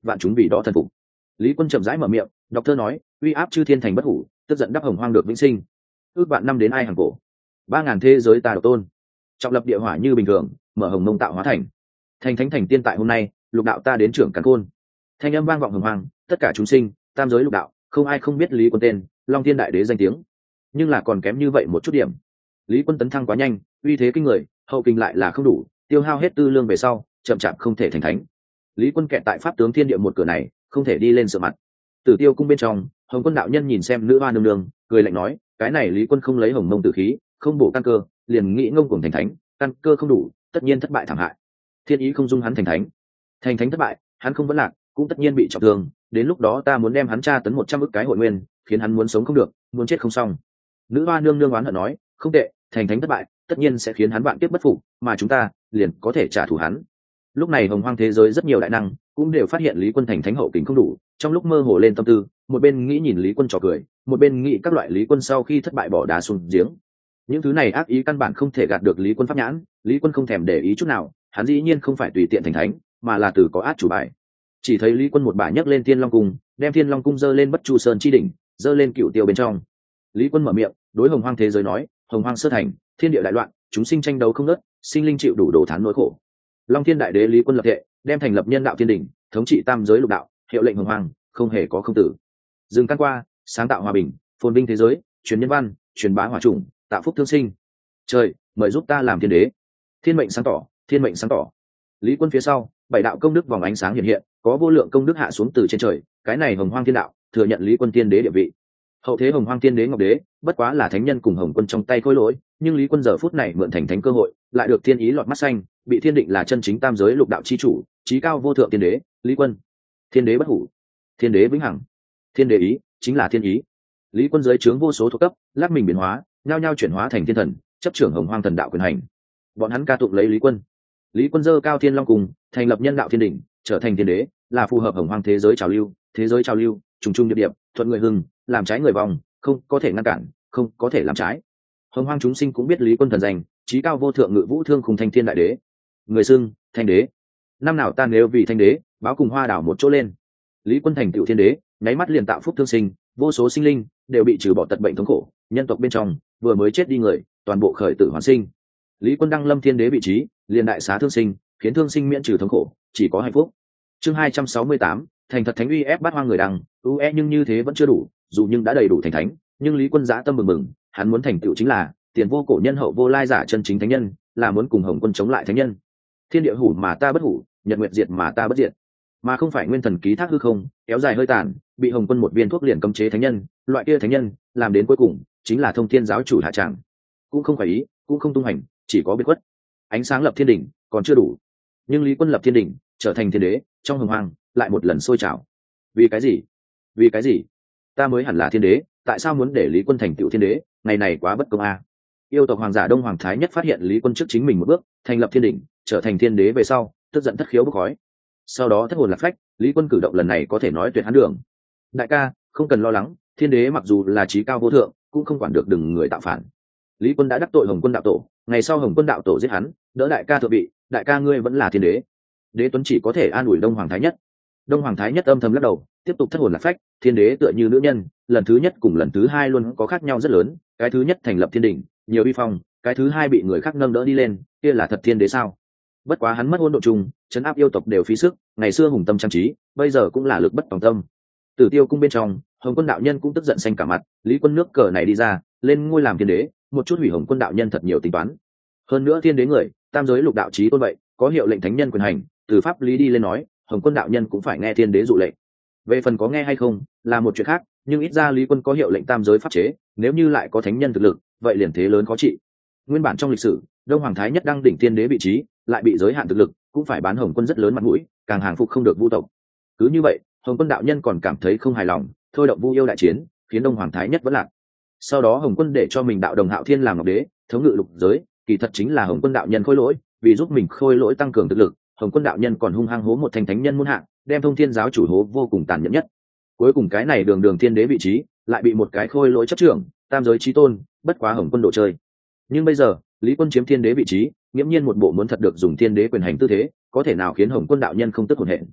vạn chúng vì đó thần phục. Lý Quân chậm rãi mở miệng, đọc thơ nói, uy áp chư thiên thành bất hủ, tức giận đắp hồng hoang được vĩnh sinh. Ước vạn năm đến ai hàng cổ, ba ngàn thế giới ta độc tôn. Trọng lập địa hỏa như bình thường, mở hồng mông tạo hóa thành. Thành thánh thành tiên tại hôm nay, lục đạo ta đến trưởng càn khôn. Thanh âm vang vọng hồng hoang, tất cả chúng sinh, tam giới lục đạo, không ai không biết Lý Quân tên, Long Thiên đại đế danh tiếng. Nhưng là còn kém như vậy một chút điểm. Lý Quân tấn thăng quá nhanh, uy thế kinh người, hậu kinh lại là không đủ, tiêu hao hết tư lương về sau, chậm chạp không thể thành thánh. Lý Quân kẹt tại pháp tướng thiên địa một cửa này, không thể đi lên sửa mặt. Tử Tiêu cung bên trong, Hồng Quân đạo nhân nhìn xem nữ hoa nương nương, cười lạnh nói, cái này Lý Quân không lấy hồng mông tử khí, không bổ căn cơ, liền nghĩ ngông cuồng thành thánh, căn cơ không đủ, tất nhiên thất bại thảm hại. Thiên ý không dung hắn thành thánh, thành thánh thất bại, hắn không vẫn lạc, cũng tất nhiên bị trọng thương. Đến lúc đó ta muốn đem hắn tra tấn một trăm ức cái hội nguyên, khiến hắn muốn sống không được, muốn chết không xong. Nữ hoa nương nương oán hận nói, không tệ, thành thánh thất bại, tất nhiên sẽ khiến hắn vạn kiếp bất phục, mà chúng ta liền có thể trả thù hắn. Lúc này hồng hoang thế giới rất nhiều đại năng cũng đều phát hiện Lý Quân thành thánh hậu kính không đủ, trong lúc mơ hồ lên tâm tư, một bên nghĩ nhìn Lý Quân trò cười, một bên nghĩ các loại Lý Quân sau khi thất bại bỏ đá xuống giếng. Những thứ này ác ý căn bản không thể gạt được Lý Quân pháp nhãn. Lý Quân không thèm để ý chút nào, hắn dĩ nhiên không phải tùy tiện thành thánh, mà là từ có át chủ bài. Chỉ thấy Lý Quân một bả nhấc lên Thiên Long cung, đem Thiên Long cung dơ lên Bất Chu Sơn chi đỉnh, dơ lên Cửu Tiêu bên trong. Lý Quân mở miệng, đối hồng hoang thế giới nói, hồng hoang sơ thành, thiên địa đại loạn, chúng sinh tranh đấu không ngớt, sinh linh chịu đủ đổ thán nỗi khổ. Long Thiên đại đế Lý Quân lập thệ, đem thành lập nhân đạo thiên đỉnh, thống trị tam giới lục đạo, hiệu lệnh hồng hoang, không hề có không tử. Dừng căn qua, sáng tạo hòa bình, phồn vinh thế giới, truyền nhân văn, truyền bá hỏa chủng, tạo phúc thương sinh. Trời, mời giúp ta làm thiên đế. Thiên mệnh sáng tỏ, thiên mệnh sáng tỏ. Lý Quân phía sau, bảy đạo công đức vòng ánh sáng hiện hiện, có vô lượng công đức hạ xuống từ trên trời, cái này hồng hoang thiên đạo thừa nhận Lý Quân thiên đế địa vị. Hậu thế hồng hoang thiên đế ngọc đế bất quá là thánh nhân cùng hồng quân trong tay khôi lỗi, nhưng Lý Quân giờ phút này mượn thành thánh cơ hội, lại được thiên ý lọt mắt xanh, bị thiên định là chân chính tam giới lục đạo chi chủ, chí cao vô thượng thiên đế. Lý Quân, thiên đế bất hủ, thiên đế vĩnh hằng, thiên đế ý chính là thiên ý. Lý Quân dưới trướng vô số thuộc cấp, lắc mình biến hóa, nhao nhao chuyển hóa thành thiên thần, chấp trưởng hồng hoang thần đạo quyền hành. Bọn hắn ca tụng lấy Lý Quân. Lý Quân dơ cao thiên long cùng, thành lập nhân đạo thiên đỉnh, trở thành thiên đế, là phù hợp hồng hoang thế giới trào lưu. Thế giới trào lưu, trùng trùng điệp điệp, thuận người hưng, làm trái người vòng, không có thể ngăn cản, không có thể làm trái. Hồng hoang chúng sinh cũng biết Lý Quân thần danh, chí cao vô thượng ngự vũ thương khung thanh thiên đại đế, người xưng thanh đế. Năm nào ta nếu vì thanh đế, báo cùng hoa đảo một chỗ lên. Lý Quân thành tựu thiên đế, nháy mắt liền tạo phúc thương sinh, vô số sinh linh đều bị trừ bỏ tật bệnh thống khổ, nhân tộc bên trong vừa mới chết đi người, toàn bộ khởi tử hoàn sinh. Lý Quân đăng lâm thiên đế vị trí, liền đại xá thương sinh, khiến thương sinh miễn trừ thống khổ, chỉ có hạnh phúc. Chương hai trăm sáu mươi tám, thành thật thánh uy ép bát hoang người đăng, ưu e nhưng như thế vẫn chưa đủ, dù nhưng đã đầy đủ thành thánh, nhưng Lý Quân dã tâm mừng mừng, hắn muốn thành tựu chính là tiền vô cổ nhân hậu vô lai giả chân chính thánh nhân, là muốn cùng hồng quân chống lại thánh nhân. Thiên địa hủ mà ta bất hủ, nhật nguyệt diệt mà ta bất diệt, mà không phải nguyên thần ký thác hư không, kéo dài hơi tàn, bị hồng quân một viên thuốc liền cấm chế thánh nhân. Loại kia thánh nhân làm đến cuối cùng chính là thông thiên giáo chủ hạ tràng, cũng không phải ý, cũng không tung hành, chỉ có biệt khuất. Ánh sáng lập thiên đỉnh còn chưa đủ, nhưng Lý Quân lập thiên đỉnh, trở thành thiên đế, trong hồng hoang lại một lần sôi trào. Vì cái gì? Vì cái gì? Ta mới hẳn là thiên đế, tại sao muốn để Lý Quân thành tựu thiên đế? Ngày này quá bất công a. Yêu tộc hoàng giả Đông Hoàng Thái Nhất phát hiện Lý Quân trước chính mình một bước, thành lập thiên đỉnh, trở thành thiên đế về sau, tức giận thất khiếu bốc khói. Sau đó thất hồn lạc phách, Lý Quân cử động lần này có thể nói tuyệt hắn đường. Đại ca, không cần lo lắng, thiên đế mặc dù là chí cao vô thượng, cũng không quản được đừng người tạo phản. Lý Quân đã đắc tội hồng quân đạo tổ, ngày sau hồng quân đạo tổ giết hắn, đỡ đại ca thượng vị, đại ca ngươi vẫn là thiên đế. Đế Tuấn chỉ có thể an ủi Đông Hoàng Thái Nhất. Đông Hoàng Thái Nhất âm thầm lắc đầu, tiếp tục thất hồn lạc phách. Thiên đế tựa như nữ nhân, lần thứ nhất cùng lần thứ hai luôn có khác nhau rất lớn. Cái thứ nhất thành lập thiên đỉnh, nhiều uy phong, cái thứ hai bị người khác nâng đỡ đi lên, kia là thật thiên đế sao? Bất quá hắn mất hỗn độ chung, chấn áp yêu tộc đều phí sức, ngày xưa hùng tâm trang trí, bây giờ cũng là lực bất tòng tâm. Tử Tiêu cung bên trong, hồng quân đạo nhân cũng tức giận xanh cả mặt. Lý Quân nước cờ này đi ra, lên ngôi làm thiên đế, một chút hủy hồng quân đạo nhân thật nhiều tính toán. Hơn nữa thiên đế người, tam giới lục đạo chí tôn vậy, có hiệu lệnh thánh nhân quyền hành, từ pháp lý đi lên nói, hồng quân đạo nhân cũng phải nghe thiên đế dụ lệnh. Về phần có nghe hay không là một chuyện khác, nhưng ít ra Lý Quân có hiệu lệnh tam giới pháp chế, nếu như lại có thánh nhân thực lực, vậy liền thế lớn khó trị. Nguyên bản trong lịch sử, Đông Hoàng Thái Nhất đăng đỉnh thiên đế vị trí, lại bị giới hạn thực lực, cũng phải bán hồng quân rất lớn mặt mũi, càng hàng phục không được vu tộc. Cứ như vậy, hồng quân đạo nhân còn cảm thấy không hài lòng, thôi động vu yêu đại chiến, khiến Đông Hoàng Thái Nhất vẫn lạc. Sau đó hồng quân để cho mình đạo đồng Hạo Thiên làm ngọc đế, thống ngự lục giới, kỳ thật chính là hồng quân đạo nhân khôi lỗi, vì giúp mình khôi lỗi tăng cường thực lực, hồng quân đạo nhân còn hung hăng hố một thanh thánh nhân muôn hạng, đem thông thiên giáo chủ hố vô cùng tàn nhẫn nhất. Cuối cùng cái này đường đường thiên đế vị trí lại bị một cái khôi lỗi chấp trưởng, tam giới chí tôn, bất quá hồng quân độ chơi. Nhưng bây giờ Lý Quân chiếm thiên đế vị trí, nghiễm nhiên một bộ muốn thật được dùng thiên đế quyền hành tư thế, có thể nào khiến hồng quân đạo nhân không tức hồn hện.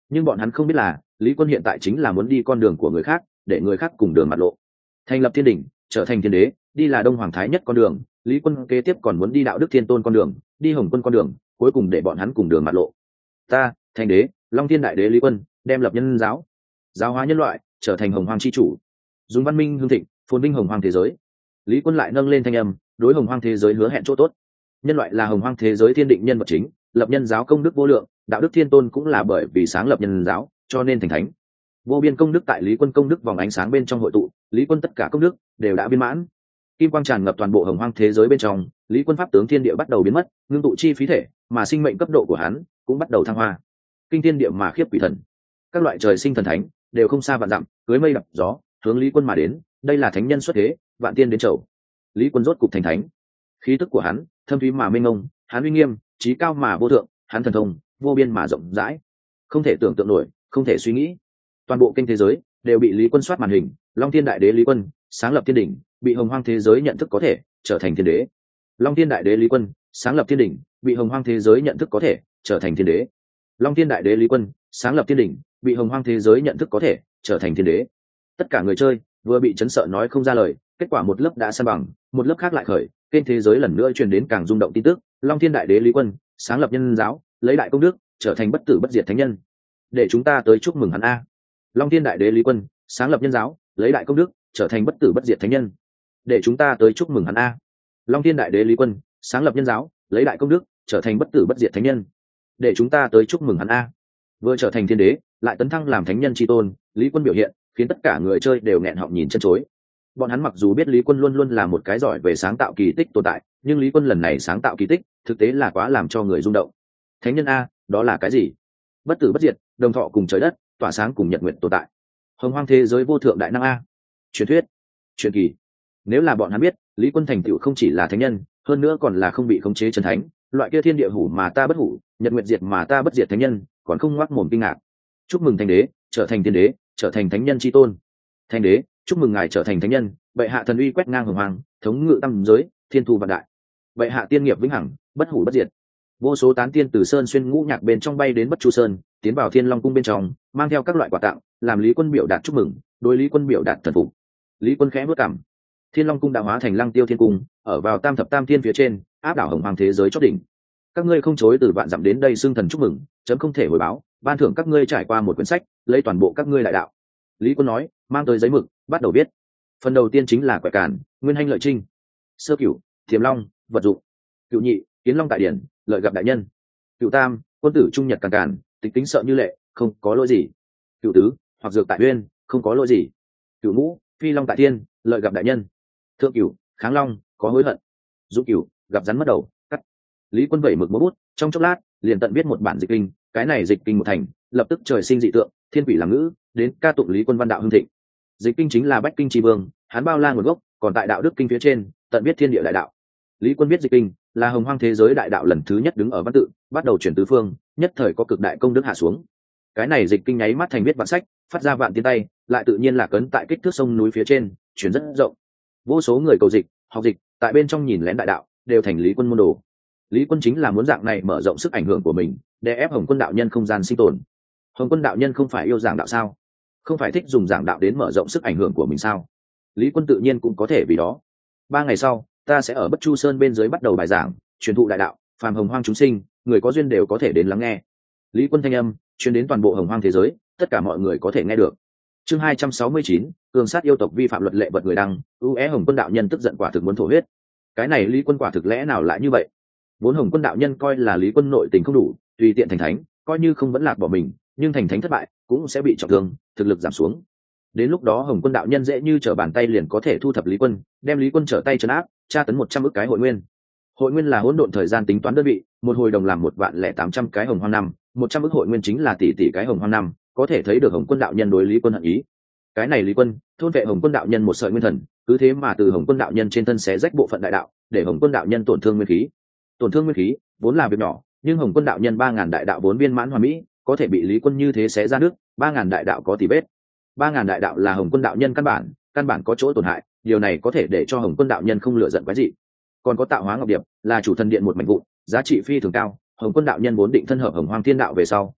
nhưng bọn hắn không biết là lý quân hiện tại chính là muốn đi con đường của người khác, để người khác cùng đường mặt lộ, thành lập thiên đình, trở thành thiên đế, đi là đông hoàng thái nhất con đường. Lý quân kế tiếp còn muốn đi đạo đức thiên tôn con đường, đi hồng quân con đường, cuối cùng để bọn hắn cùng đường mặt lộ. Ta thành đế, long thiên đại đế Lý quân đem lập nhân giáo, giáo hóa nhân loại, trở thành hồng hoàng chi chủ, dùng văn minh hương thịnh phồn vinh hồng hoàng thế giới. Lý quân lại nâng lên thanh âm, đối hồng hoàng thế giới hứa hẹn chỗ tốt. Nhân loại là hồng hoàng thế giới thiên định nhân vật chính, lập nhân giáo công đức vô lượng, đạo đức thiên tôn cũng là bởi vì sáng lập nhân giáo cho nên thành thánh. Vô biên công đức tại Lý quân công đức vòng ánh sáng bên trong hội tụ, Lý quân tất cả công đức đều đã viên mãn, kim quang tràn ngập toàn bộ hồng hoang thế giới bên trong. Lý quân pháp tướng thiên địa bắt đầu biến mất, ngưng tụ chi phí thể, mà sinh mệnh cấp độ của hắn cũng bắt đầu thăng hoa. Kinh thiên địa mà khiếp quỷ thần, các loại trời sinh thần thánh đều không xa vạn dặm, cưới mây đập gió hướng Lý quân mà đến. Đây là thánh nhân xuất thế, vạn tiên đến chầu. Lý quân rốt cục thành thánh, khí tức của hắn thâm thúy mà mênh mông, hắn uy nghiêm trí cao mà vô thượng, hắn thần thông vô biên mà rộng rãi, không thể tưởng tượng nổi, không thể suy nghĩ. Toàn bộ kênh thế giới đều bị Lý quân soát màn hình. Long thiên đại đế Lý quân sáng lập thiên đỉnh, bị hồng hoang thế giới nhận thức có thể trở thành thiên đế. Long thiên đại đế Lý quân sáng lập thiên đỉnh, bị hồng hoang thế giới nhận thức có thể trở thành thiên đế. Long thiên đại đế Lý quân sáng lập thiên đỉnh, bị hồng hoang thế giới nhận thức có thể trở thành thiên đế. Tất cả người chơi vừa bị chấn sợ nói không ra lời, kết quả một lớp đã san bằng, một lớp khác lại khởi. Kênh thế giới lần nữa truyền đến càng rung động tin tức. Long thiên đại đế Lý quân sáng lập nhân giáo, lấy đại công đức trở thành bất tử bất diệt thánh nhân, để chúng ta tới chúc mừng hắn a. Long thiên đại đế Lý quân sáng lập nhân giáo, lấy đại công đức trở thành bất tử bất diệt thánh nhân, để chúng ta tới chúc mừng hắn a. Long thiên đại đế Lý quân sáng lập nhân giáo, lấy đại công đức trở thành bất tử bất diệt thánh nhân, để chúng ta tới chúc mừng hắn a. Vừa trở thành thiên đế lại tấn thăng làm thánh nhân tri tôn, Lý quân biểu hiện khiến tất cả người chơi đều nghẹn họng nhìn chân chối. Bọn hắn mặc dù biết Lý quân luôn luôn là một cái giỏi về sáng tạo kỳ tích tồn tại, nhưng Lý quân lần này sáng tạo kỳ tích thực tế là quá làm cho người rung động. Thánh nhân a, đó là cái gì? Bất tử bất diệt, đồng thọ cùng trời đất, tỏa sáng cùng nhật nguyện tồn tại, hồng hoang thế giới vô thượng đại năng a. Truyền thuyết, truyền kỳ. Nếu là bọn hắn biết Lý quân thành tựu không chỉ là thánh nhân, hơn nữa còn là không bị khống chế chân thánh, loại kia thiên địa hủ mà ta bất hủ, nhật nguyện diệt mà ta bất diệt thánh nhân, còn không ngoác mồm kinh ngạc. Chúc mừng thánh đế trở thành thiên đế, trở thành thánh nhân chi tôn. Thánh đế, chúc mừng ngài trở thành thánh nhân, bệ hạ thần uy quét ngang hồng hoàng, thống ngự tam giới, thiên thu vạn đại. Bệ hạ tiên nghiệp vĩnh hằng, bất hủ bất diệt. Vô số tán tiên từ sơn xuyên ngũ nhạc bên trong bay đến bất chu sơn, tiến vào thiên long cung bên trong, mang theo các loại quà tặng, làm Lý quân biểu đạt chúc mừng, đối Lý quân biểu đạt thần phục. Lý quân khẽ bước cảm, thiên long cung đã hóa thành lăng tiêu thiên cung, ở vào tam thập tam thiên phía trên, áp đảo hồng hoàng thế giới chót đỉnh. Các ngươi không chối từ vạn dặm đến đây xưng thần chúc mừng, chấm không thể hồi báo, ban thưởng các ngươi trải qua một quyển sách, lấy toàn bộ các ngươi lại đạo. Lý quân nói, mang tới giấy mực, bắt đầu viết. Phần đầu tiên chính là quẻ cản, nguyên hanh lợi trinh. Sơ cửu, thiềm long, vật dụng. Cửu nhị, kiến long tại điển, lợi gặp đại nhân. Cửu tam, quân tử trung nhật càn càn, tịch tính sợ như lệ, không có lỗi gì. Cửu tứ, hoặc dược tại uyên, không có lỗi gì. Cửu ngũ, phi long tại thiên, lợi gặp đại nhân. Thượng cửu, kháng long, có hối hận. Dũng cửu, gặp rắn mất đầu, cắt. Lý quân vẩy mực múa bút, trong chốc lát liền tận viết một bản dịch kinh. Cái này dịch kinh một thành, lập tức trời sinh dị tượng, thiên quỷ làm ngữ, đến ca tụng Lý quân văn đạo hưng thịnh. Dịch kinh chính là bách kinh tri vương, hắn bao la nguồn gốc, còn tại đạo đức kinh phía trên tận viết thiên địa đại đạo. Lý quân viết dịch kinh là hồng hoang thế giới đại đạo lần thứ nhất đứng ở văn tự, bắt đầu chuyển tứ phương, nhất thời có cực đại công đức hạ xuống. Cái này dịch kinh nháy mắt thành viết vạn sách, phát ra vạn tiên tay, lại tự nhiên là cấn tại kích thước sông núi phía trên, chuyển rất rộng. Vô số người cầu dịch, học dịch, tại bên trong nhìn lén đại đạo, đều thành Lý quân môn đồ. Lý quân chính là muốn dạng này mở rộng sức ảnh hưởng của mình, để ép hồng quân đạo nhân không gian sinh tồn. Hồng quân đạo nhân không phải yêu giảng đạo sao? Không phải thích dùng giảng đạo đến mở rộng sức ảnh hưởng của mình sao? Lý quân tự nhiên cũng có thể vì đó. Ba ngày sau, ta sẽ ở bất chu sơn bên dưới bắt đầu bài giảng, truyền thụ đại đạo, phàm hồng hoang chúng sinh, người có duyên đều có thể đến lắng nghe. Lý quân thanh âm truyền đến toàn bộ hồng hoang thế giới, tất cả mọi người có thể nghe được. Chương hai trăm sáu mươi chín, cường sát yêu tộc vi phạm luật lệ vật người đăng, ưu é hồng quân đạo nhân tức giận quả thực muốn thổ huyết. Cái này Lý quân quả thực lẽ nào lại như vậy? Vốn hồng quân đạo nhân coi là Lý quân nội tình không đủ, tùy tiện thành thánh, coi như không vẫn lạc bỏ mình, nhưng thành thánh thất bại cũng sẽ bị trọng thương, thực lực giảm xuống. Đến lúc đó hồng quân đạo nhân dễ như trở bàn tay liền có thể thu thập Lý quân, đem Lý quân trở tay trấn áp, tra tấn một trăm ức cái hội nguyên. Hội nguyên là hỗn độn thời gian tính toán đơn vị, một hồi đồng làm một vạn lẻ tám trăm cái hồng hoang năm, một trăm ức hội nguyên chính là tỷ tỷ cái hồng hoang năm, có thể thấy được hồng quân đạo nhân đối Lý quân hận ý. Cái này Lý quân thôn vệ hồng quân đạo nhân một sợi nguyên thần, cứ thế mà từ hồng quân đạo nhân trên thân xé rách bộ phận đại đạo, để hồng quân đạo nhân tổn thương nguyên khí. Tổn thương nguyên khí vốn là việc nhỏ, nhưng hồng quân đạo nhân ba ngàn đại đạo vốn viên mãn hoàn mỹ, có thể bị Lý quân như thế xé ra nước, ba ngàn đại đạo có tỷ vết. Ba ngàn đại đạo là hồng quân đạo nhân căn bản, căn bản có chỗ tổn hại, điều này có thể để cho hồng quân đạo nhân không lựa giận quái dị. Còn có tạo hóa ngọc điệp, là chủ thần điện một mảnh vụn, giá trị phi thường cao, hồng quân đạo nhân vốn định thân hợp hồng hoang thiên đạo về sau,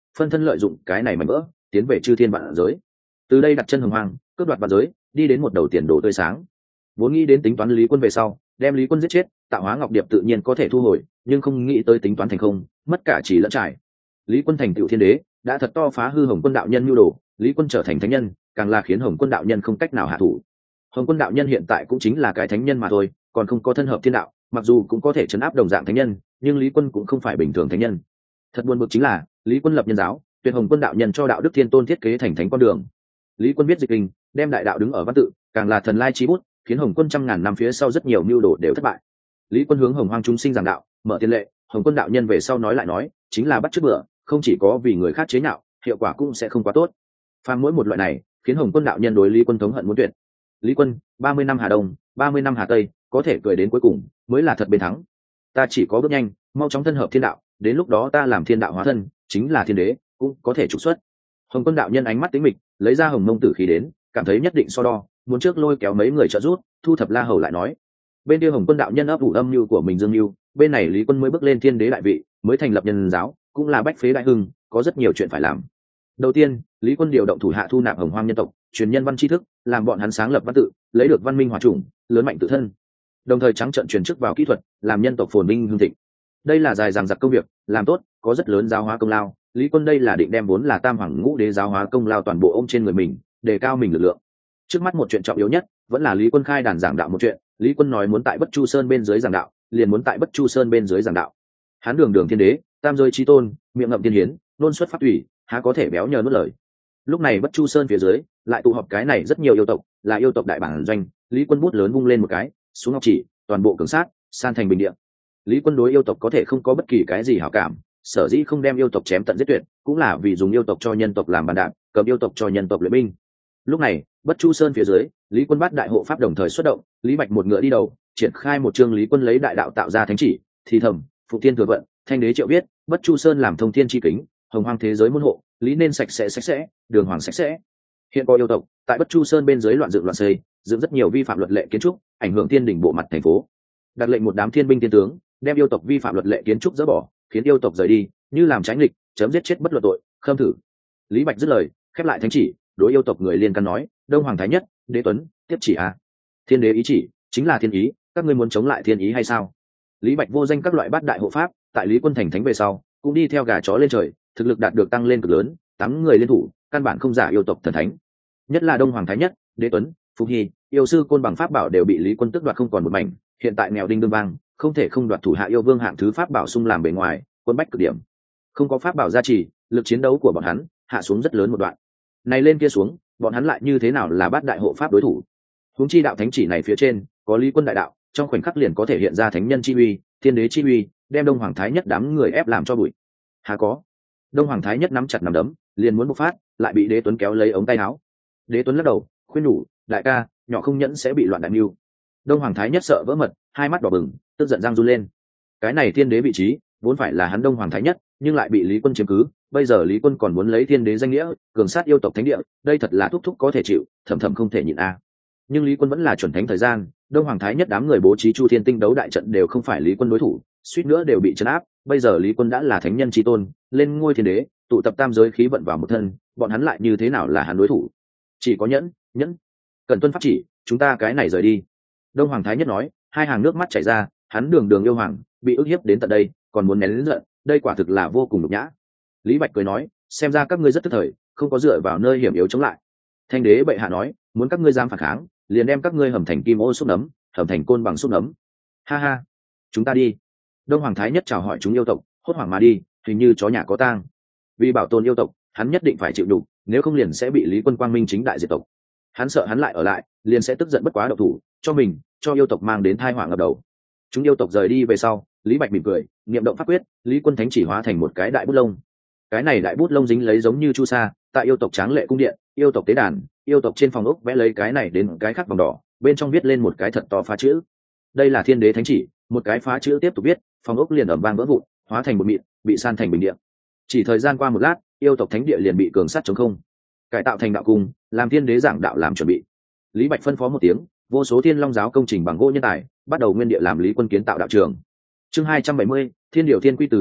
phân thân lợi dụng cái này mảnh vỡ tiến về chư thiên vạn giới, từ đây đặt chân hồng hoang, cướp đoạt vạn giới, đi đến một đầu tiền đồ tươi sáng. Vốn nghĩ đến tính toán Lý Quân về sau đem Lý Quân giết chết, tạo hóa ngọc điệp tự nhiên có thể thu hồi, nhưng không nghĩ tới tính toán thành không, mất cả chỉ lẫn trải. Lý Quân thành tựu thiên đế đã thật to phá hư Hồng Quân đạo nhân nhu đồ, Lý Quân trở thành thánh nhân càng là khiến Hồng Quân đạo nhân không cách nào hạ thủ. Hồng Quân đạo nhân hiện tại cũng chính là cái thánh nhân mà thôi, còn không có thân hợp thiên đạo, mặc dù cũng có thể chấn áp đồng dạng thánh nhân, nhưng Lý Quân cũng không phải bình thường thánh nhân. Thật buồn bực chính là Lý Quân lập nhân giáo, tuyệt Hồng Quân đạo nhân cho đạo đức thiên tôn thiết kế thành thánh con đường. Lý Quân biết dịch kinh, đem đại đạo đứng ở văn tự, càng là thần lai chí bút, khiến Hồng Quân trăm ngàn năm phía sau rất nhiều mưu đồ đều thất bại. Lý Quân hướng Hồng Hoang chúng sinh giảng đạo, mở tiền lệ, Hồng Quân đạo nhân về sau nói lại nói, chính là bắt chước bữa, không chỉ có vì người khác chế nhạo, hiệu quả cũng sẽ không quá tốt. Phàm mỗi một loại này, khiến Hồng Quân đạo nhân đối Lý Quân thống hận muốn tuyệt. Lý Quân, ba mươi năm Hà Đông, ba mươi năm Hà Tây, có thể cười đến cuối cùng, mới là thật bên thắng. Ta chỉ có bước nhanh, mau chóng thân hợp thiên đạo, đến lúc đó ta làm thiên đạo hóa thân, chính là thiên đế, cũng có thể trục xuất. Hồng Quân đạo nhân ánh mắt tính mịch, lấy ra Hồng Mông Tử khí đến, cảm thấy nhất định so đo, muốn trước lôi kéo mấy người trợ giúp, thu thập La Hầu lại nói. Bên kia Hồng Quân đạo nhân ấp ủ âm mưu của mình dương mưu, bên này Lý Quân mới bước lên thiên đế đại vị, mới thành lập nhân giáo, cũng là bách phế đại hưng, có rất nhiều chuyện phải làm. Đầu tiên, Lý Quân điều động thủ hạ thu nạp Hồng Hoang nhân tộc, truyền nhân văn tri thức, làm bọn hắn sáng lập văn tự, lấy được văn minh hòa chủng, lớn mạnh tự thân. Đồng thời trắng trợn truyền chức vào kỹ thuật, làm nhân tộc phồn vinh hưng thịnh. Đây là dài dằng dặc công việc, làm tốt, có rất lớn giáo hóa công lao. Lý Quân đây là định đem vốn là tam hoàng ngũ đế giáo hóa công lao toàn bộ ôm trên người mình, đề cao mình lực lượng. Trước mắt một chuyện trọng yếu nhất, vẫn là Lý Quân khai đàn giảng đạo một chuyện. Lý Quân nói muốn tại Bất Chu Sơn bên dưới giảng đạo, liền muốn tại Bất Chu Sơn bên dưới giảng đạo. Hắn đường đường thiên đế, tam giới chí tôn, miệng ngậm tiên hiến, luôn xuất phát ủy, há có thể béo nhờ nuốt lời. Lúc này Bất Chu Sơn phía dưới lại tụ họp cái này rất nhiều yêu tộc, là yêu tộc đại bản doanh. Lý Quân bút lớn vung lên một cái, xuống ngọc chỉ, toàn bộ cường sát, san thành bình địa. Lý Quân đối yêu tộc có thể không có bất kỳ cái gì hảo cảm, sở dĩ không đem yêu tộc chém tận giết tuyệt, cũng là vì dùng yêu tộc cho nhân tộc làm bàn đạp, cầm yêu tộc cho nhân tộc luyện binh. Lúc này Bất Chu Sơn phía dưới, Lý Quân bắt đại hộ pháp đồng thời xuất động, Lý Bạch một ngựa đi đầu, triển khai một chương Lý Quân lấy đại đạo tạo ra thánh chỉ, thì thầm, phụ thiên thừa vận, thanh đế triệu viết, Bất Chu Sơn làm thông thiên chi kính, hồng hoang thế giới môn hộ, lý nên sạch sẽ sạch sẽ, đường hoàng sạch sẽ. Hiện có yêu tộc tại Bất Chu Sơn bên dưới loạn dựng loạn xây, dựng rất nhiều vi phạm luật lệ kiến trúc, ảnh hưởng thiên đỉnh bộ mặt thành phố. Đặt lệnh một đám thiên binh thiên tướng, đem yêu tộc vi phạm luật lệ kiến trúc dỡ bỏ, khiến yêu tộc rời đi, như làm trái nghịch, chấm giết chết bất luận tội, khâm thử. Lý Bạch dứt lời, khép lại thánh chỉ, đối yêu tộc người liên can nói, đông hoàng thái nhất, đế tuấn, tiếp chỉ a. Thiên đế ý chỉ chính là thiên ý, các ngươi muốn chống lại thiên ý hay sao? Lý Bạch vô danh các loại bát đại hộ pháp, tại Lý Quân thành thánh về sau, cũng đi theo gà chó lên trời, thực lực đạt được tăng lên cực lớn, tám người liên thủ, căn bản không giả yêu tộc thần thánh. Nhất là đông hoàng thái nhất, đế tuấn, phúc hy, yêu sư côn bằng pháp bảo đều bị Lý Quân tước đoạt không còn một mảnh, hiện tại nghèo đinh đương vang, không thể không đoạt thủ hạ yêu vương hạng thứ pháp bảo sung làm bề ngoài, quân bách cực điểm. Không có pháp bảo gia trì, lực chiến đấu của bọn hắn hạ xuống rất lớn một đoạn. Này lên kia xuống, bọn hắn lại như thế nào là bát đại hộ pháp đối thủ? Huống chi đạo thánh chỉ này phía trên có Lý Quân đại đạo, trong khoảnh khắc liền có thể hiện ra thánh nhân chi uy, thiên đế chi uy, đem đông hoàng thái nhất đám người ép làm cho bụi. Há có? Đông hoàng thái nhất nắm chặt nắm đấm, liền muốn bộc phát, lại bị đế tuấn kéo lấy ống tay áo. Đế tuấn lắc đầu, khuyên nhủ, đại ca, nhỏ không nhẫn sẽ bị loạn đại mưu. Đông hoàng thái nhất sợ vỡ mật, hai mắt đỏ bừng, tức giận răng run lên. Cái này thiên đế vị trí vốn phải là hắn đông hoàng thái nhất, nhưng lại bị Lý Quân chiếm cứ, bây giờ Lý Quân còn muốn lấy thiên đế danh nghĩa cường sát yêu tộc thánh địa, đây thật là thúc thúc có thể chịu, thầm thầm không thể nhịn a. Nhưng Lý Quân vẫn là chuẩn thánh thời gian, đông hoàng thái nhất đám người bố trí chu thiên tinh đấu đại trận đều không phải Lý Quân đối thủ, suýt nữa đều bị trấn áp. Bây giờ Lý Quân đã là thánh nhân chi tôn, lên ngôi thiên đế, tụ tập tam giới khí vận vào một thân, bọn hắn lại như thế nào là hắn đối thủ? Chỉ có nhẫn, nhẫn, cần tuân pháp chỉ, chúng ta cái này rời đi. Đông hoàng thái nhất nói, hai hàng nước mắt chảy ra, hắn đường đường yêu hoàng bị ức hiếp đến tận đây, còn muốn nén lớn giận, đây quả thực là vô cùng nhục nhã. Lý Bạch cười nói, xem ra các ngươi rất tức thời, không có dựa vào nơi hiểm yếu chống lại. Thanh đế bệ hạ nói, muốn các ngươi dám phản kháng, liền đem các ngươi hầm thành kim ô xúc nấm, hầm thành côn bằng xúc nấm. Ha ha, chúng ta đi. Đông hoàng thái nhất chào hỏi chúng yêu tộc, hốt hoảng mà đi, hình như chó nhà có tang. Vì bảo tồn yêu tộc, hắn nhất định phải chịu đủ, nếu không liền sẽ bị Lý Quân quang minh chính đại diệt tộc. Hắn sợ hắn lại ở lại, liền sẽ tức giận bất quá độc thủ, cho mình, cho yêu tộc mang đến tai họa ngập đầu. Chúng yêu tộc rời đi về sau, Lý Bạch mỉm cười, niệm động pháp quyết, Lý Quân thánh chỉ hóa thành một cái đại bút lông. Cái này đại bút lông dính lấy giống như chu sa, tại yêu tộc tráng lệ cung điện, yêu tộc tế đàn, yêu tộc trên phòng ốc vẽ lấy cái này đến cái khác vòng đỏ, bên trong viết lên một cái thật to phá chữ. Đây là thiên đế thánh chỉ, một cái phá chữ tiếp tục viết, phòng ốc liền ầm vang vỡ vụn, hóa thành một mịn, bị san thành bình địa. Chỉ thời gian qua một lát, yêu tộc thánh địa liền bị cường sát chống không, cải tạo thành đạo cung, làm thiên đế giảng đạo làm chuẩn bị. Lý Bạch phân phó một tiếng, vô số thiên long giáo công trình bằng gỗ nhân tài bắt đầu nguyên địa làm Lý Quân kiến tạo đạo trường. Chương hai trăm bảy mươi, thiên điệu thiên quy từ đây lập,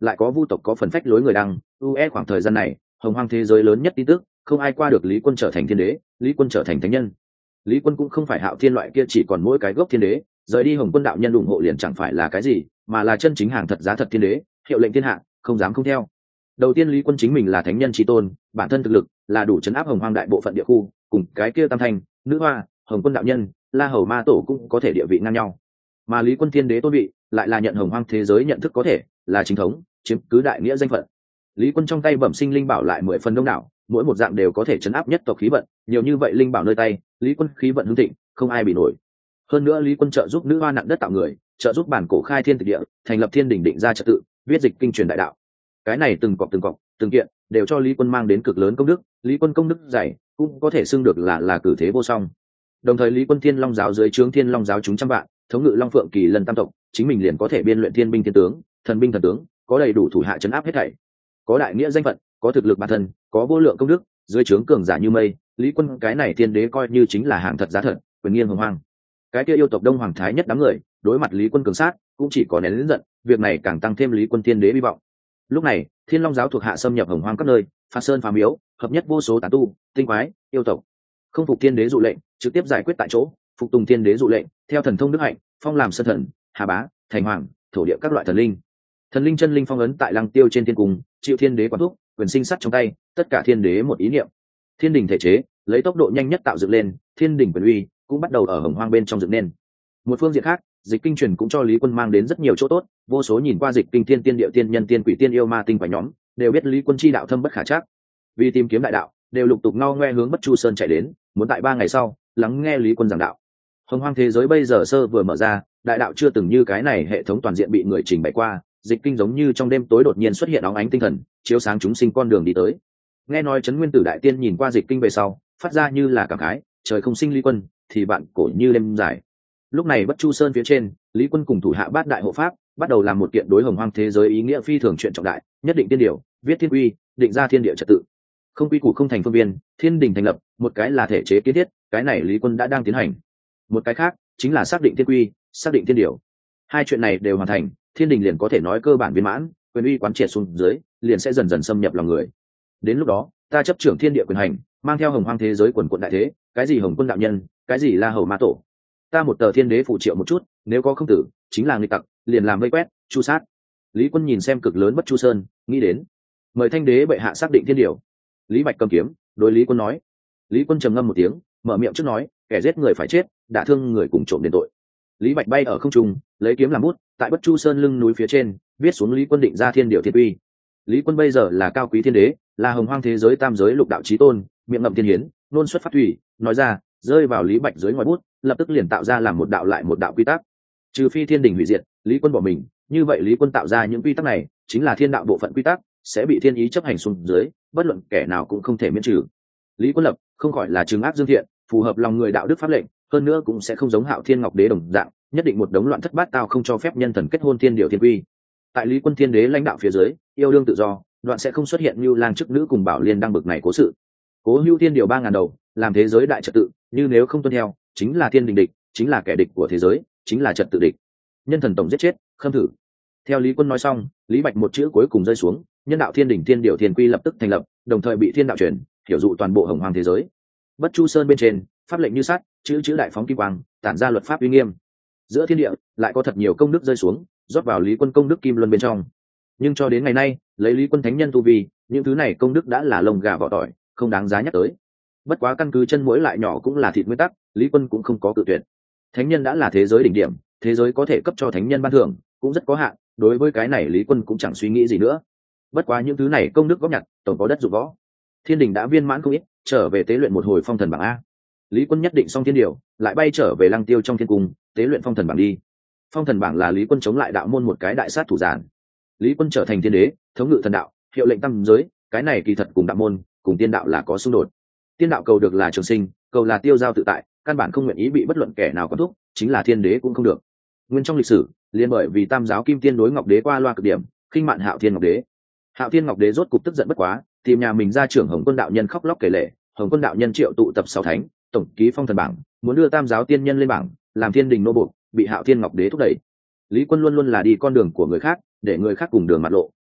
lại có vu tộc có phần phách lối người đăng ue khoảng thời gian này hồng hoang thế giới lớn nhất tin tức không ai qua được lý quân trở thành thiên đế, lý quân trở thành thánh nhân. Lý quân cũng không phải hạo thiên loại kia chỉ còn mỗi cái gốc thiên đế, rời đi hồng quân đạo nhân ủng hộ liền chẳng phải là cái gì, mà là chân chính hàng thật giá thật thiên đế, hiệu lệnh thiên hạ không dám không theo. Đầu tiên lý quân chính mình là thánh nhân tri tôn, bản thân thực lực là đủ chấn áp hồng hoang đại bộ phận địa khu, cùng cái kia tam thanh nữ hoa hồng quân đạo nhân la hầu ma tổ cũng có thể địa vị ngang nhau. Mà lý quân thiên đế tôn vị lại là nhận hồng hoang thế giới nhận thức có thể là chính thống, chiếm cứ đại nghĩa danh phận. Lý quân trong tay bẩm sinh linh bảo lại mười phần đông đảo, mỗi một dạng đều có thể chấn áp nhất tộc khí vận, nhiều như vậy linh bảo nơi tay, lý quân khí vận hưng thịnh không ai bị nổi. Hơn nữa lý quân trợ giúp nữ hoa nặng đất tạo người, trợ giúp bản cổ khai thiên tịch địa, thành lập thiên đình định ra trật tự, viết dịch kinh truyền đại đạo. Cái này từng cọc từng cọc từng kiện đều cho lý quân mang đến cực lớn công đức. Lý quân công đức dày cũng có thể xưng được là là cử thế vô song. Đồng thời lý quân thiên long giáo dưới trướng thiên long giáo chúng trăm vạn, thống ngự long phượng kỳ lân tam tộc, chính mình liền có thể biên luyện thiên binh thiên tướng thần binh thần tướng, có đầy đủ thủ hạ chấn áp hết thảy, có đại nghĩa danh phận, có thực lực bản thân, có vô lượng công đức, dưới trướng cường giả như mây. Lý quân cái này thiên đế coi như chính là hàng thật giá thật, quyền nghiêng hồng hoang. Cái kia yêu tộc đông hoàng thái nhất đám người đối mặt lý quân cường sát cũng chỉ có nén lớn giận, việc này càng tăng thêm lý quân thiên đế hy vọng. Lúc này thiên long giáo thuộc hạ xâm nhập hồng hoang các nơi, phá sơn phá miếu, hợp nhất vô số tán tu tinh quái yêu tộc, không phục thiên đế dụ lệnh trực tiếp giải quyết tại chỗ, phục tùng thiên đế dụ lệnh theo thần thông đức hạnh phong làm sơn thần hà bá thành hoàng thổ địa các loại thần linh. Thần linh chân linh phong ấn tại lăng tiêu trên thiên cung, chịu thiên đế quản thúc, quyền sinh sắt trong tay, tất cả thiên đế một ý niệm. Thiên đình thể chế lấy tốc độ nhanh nhất tạo dựng lên, thiên đình quyền uy cũng bắt đầu ở hồng hoang bên trong dựng nên. Một phương diện khác, dịch kinh truyền cũng cho lý quân mang đến rất nhiều chỗ tốt, vô số nhìn qua dịch kinh thiên tiên địa tiên nhân tiên quỷ tiên yêu ma tinh quái nhóm đều biết lý quân chi đạo thâm bất khả trắc, vì tìm kiếm đại đạo đều lục tục ngao ngoe hướng bất chu sơn chạy đến, muốn tại ba ngày sau lắng nghe lý quân giảng đạo. Hồng hoang thế giới bây giờ sơ vừa mở ra, đại đạo chưa từng như cái này hệ thống toàn diện bị người trình bày qua, dịch kinh giống như trong đêm tối đột nhiên xuất hiện óng ánh tinh thần, chiếu sáng chúng sinh con đường đi tới. Nghe nói trấn nguyên tử đại tiên nhìn qua dịch kinh về sau phát ra như là cảm khái, trời không sinh lý quân thì bạn cổ như đêm dài. Lúc này bất chu sơn phía trên, lý quân cùng thủ hạ bát đại hộ pháp bắt đầu làm một kiện đối hồng hoang thế giới ý nghĩa phi thường chuyện trọng đại, nhất định tiên điều, viết thiên quy, định ra thiên địa trật tự. Không quy củ không thành phương viên, thiên đình thành lập, một cái là thể chế kiến thiết, cái này lý quân đã đang tiến hành. Một cái khác chính là xác định thiên quy, xác định thiên điều. Hai chuyện này đều hoàn thành, thiên đình liền có thể nói cơ bản viên mãn, quyền uy quán triệt xuống dưới liền sẽ dần dần xâm nhập lòng người. Đến lúc đó ta chấp trưởng thiên địa quyền hành, mang theo hồng hoang thế giới quần quận đại thế, cái gì hồng quân đạo nhân, cái gì la hầu ma tổ, ta một tờ thiên đế phụ triệu một chút, nếu có không tử chính là nghịch tặc, liền làm vây quét chu sát. Lý quân nhìn xem cực lớn bất chu sơn, nghĩ đến mời thanh đế bệ hạ xác định thiên điều. Lý bạch cầm kiếm đối lý quân nói. Lý quân trầm ngâm một tiếng, mở miệng trước nói, kẻ giết người phải chết, đả thương người cùng trộm đền tội. Lý bạch bay ở không trung, lấy kiếm làm bút, tại bất chu sơn lưng núi phía trên viết xuống lý quân định ra thiên điều thiên uy. Lý quân bây giờ là cao quý thiên đế, là hồng hoang thế giới tam giới lục đạo chí tôn, miệng ngậm thiên hiến, nôn xuất phát thủy, nói ra rơi vào lý bạch dưới ngoài bút, lập tức liền tạo ra làm một đạo lại một đạo quy tắc. Trừ phi thiên đình hủy diệt, lý quân bỏ mình, như vậy lý quân tạo ra những quy tắc này chính là thiên đạo bộ phận quy tắc, sẽ bị thiên ý chấp hành xuống dưới, bất luận kẻ nào cũng không thể miễn trừ. Lý quân lập không khỏi là trừng ác dương thiện, phù hợp lòng người đạo đức pháp lệnh, hơn nữa cũng sẽ không giống hạo thiên ngọc đế đồng dạng, nhất định một đống loạn thất bát tao không cho phép nhân thần kết hôn thiên điều thiên quy. Tại lý quân thiên đế lãnh đạo phía dưới, yêu đương tự do, đoạn sẽ không xuất hiện như lang chức nữ cùng bảo liên đang bực này cố sự. Cố hữu thiên điều ba ngàn đầu, làm thế giới đại trật tự, như nếu không tuân theo chính là thiên đình địch, chính là kẻ địch của thế giới, chính là trật tự địch. Nhân thần tổng giết chết, khâm thử. Theo lý quân nói xong, lý bạch một chữ cuối cùng rơi xuống, nhân đạo thiên đình thiên điều thiên quy lập tức thành lập, đồng thời bị thiên đạo truyền hiểu dụ toàn bộ hồng hoang thế giới. Bất chu sơn bên trên pháp lệnh như sát, chữ chữ đại phóng kim quang, tản ra luật pháp uy nghiêm. Giữa thiên địa lại có thật nhiều công đức rơi xuống, rót vào lý quân công đức kim luân bên trong. Nhưng cho đến ngày nay, lấy lý quân thánh nhân tu vi, những thứ này công đức đã là lông gà vỏ tỏi, không đáng giá nhắc tới. Bất quá căn cứ chân mũi lại nhỏ cũng là thịt nguyên tắc, lý quân cũng không có cự tuyệt. Thánh nhân đã là thế giới đỉnh điểm, thế giới có thể cấp cho thánh nhân ban thưởng cũng rất có hạn, đối với cái này lý quân cũng chẳng suy nghĩ gì nữa. Bất quá những thứ này công đức góp nhặt, tổng có đất dụng võ. Thiên đình đã viên mãn không ít, trở về tế luyện một hồi phong thần bảng a. Lý quân nhất định xong thiên điều, lại bay trở về lăng tiêu trong thiên cung, tế luyện phong thần bảng đi. Phong thần bảng là lý quân chống lại đạo môn một cái đại sát thủ giản. Lý quân trở thành thiên đế, thống ngự thần đạo, hiệu lệnh tam giới, cái này kỳ thật cùng đạo môn cùng tiên đạo là có xung đột. Tiên đạo cầu được là trường sinh, cầu là tiêu giao tự tại, căn bản không nguyện ý bị bất luận kẻ nào quản thúc, chính là thiên đế cũng không được. Nguyên trong lịch sử, liên bởi vì tam giáo kim tiên đối ngọc đế qua loa cực điểm, khinh mạn hạo thiên ngọc đế. Hạo thiên ngọc đế rốt cục tức giận bất quá, tìm nhà mình ra trưởng hồng quân đạo nhân khóc lóc kể lể, hồng quân đạo nhân triệu tụ tập sáu thánh, tổng ký phong thần bảng, muốn đưa tam giáo tiên nhân lên bảng, làm thiên đình nô buộc, bị hạo thiên ngọc đế thúc đẩy. Lý quân luôn luôn là đi con đường của người khác, để người khác cùng đường mặt lộ,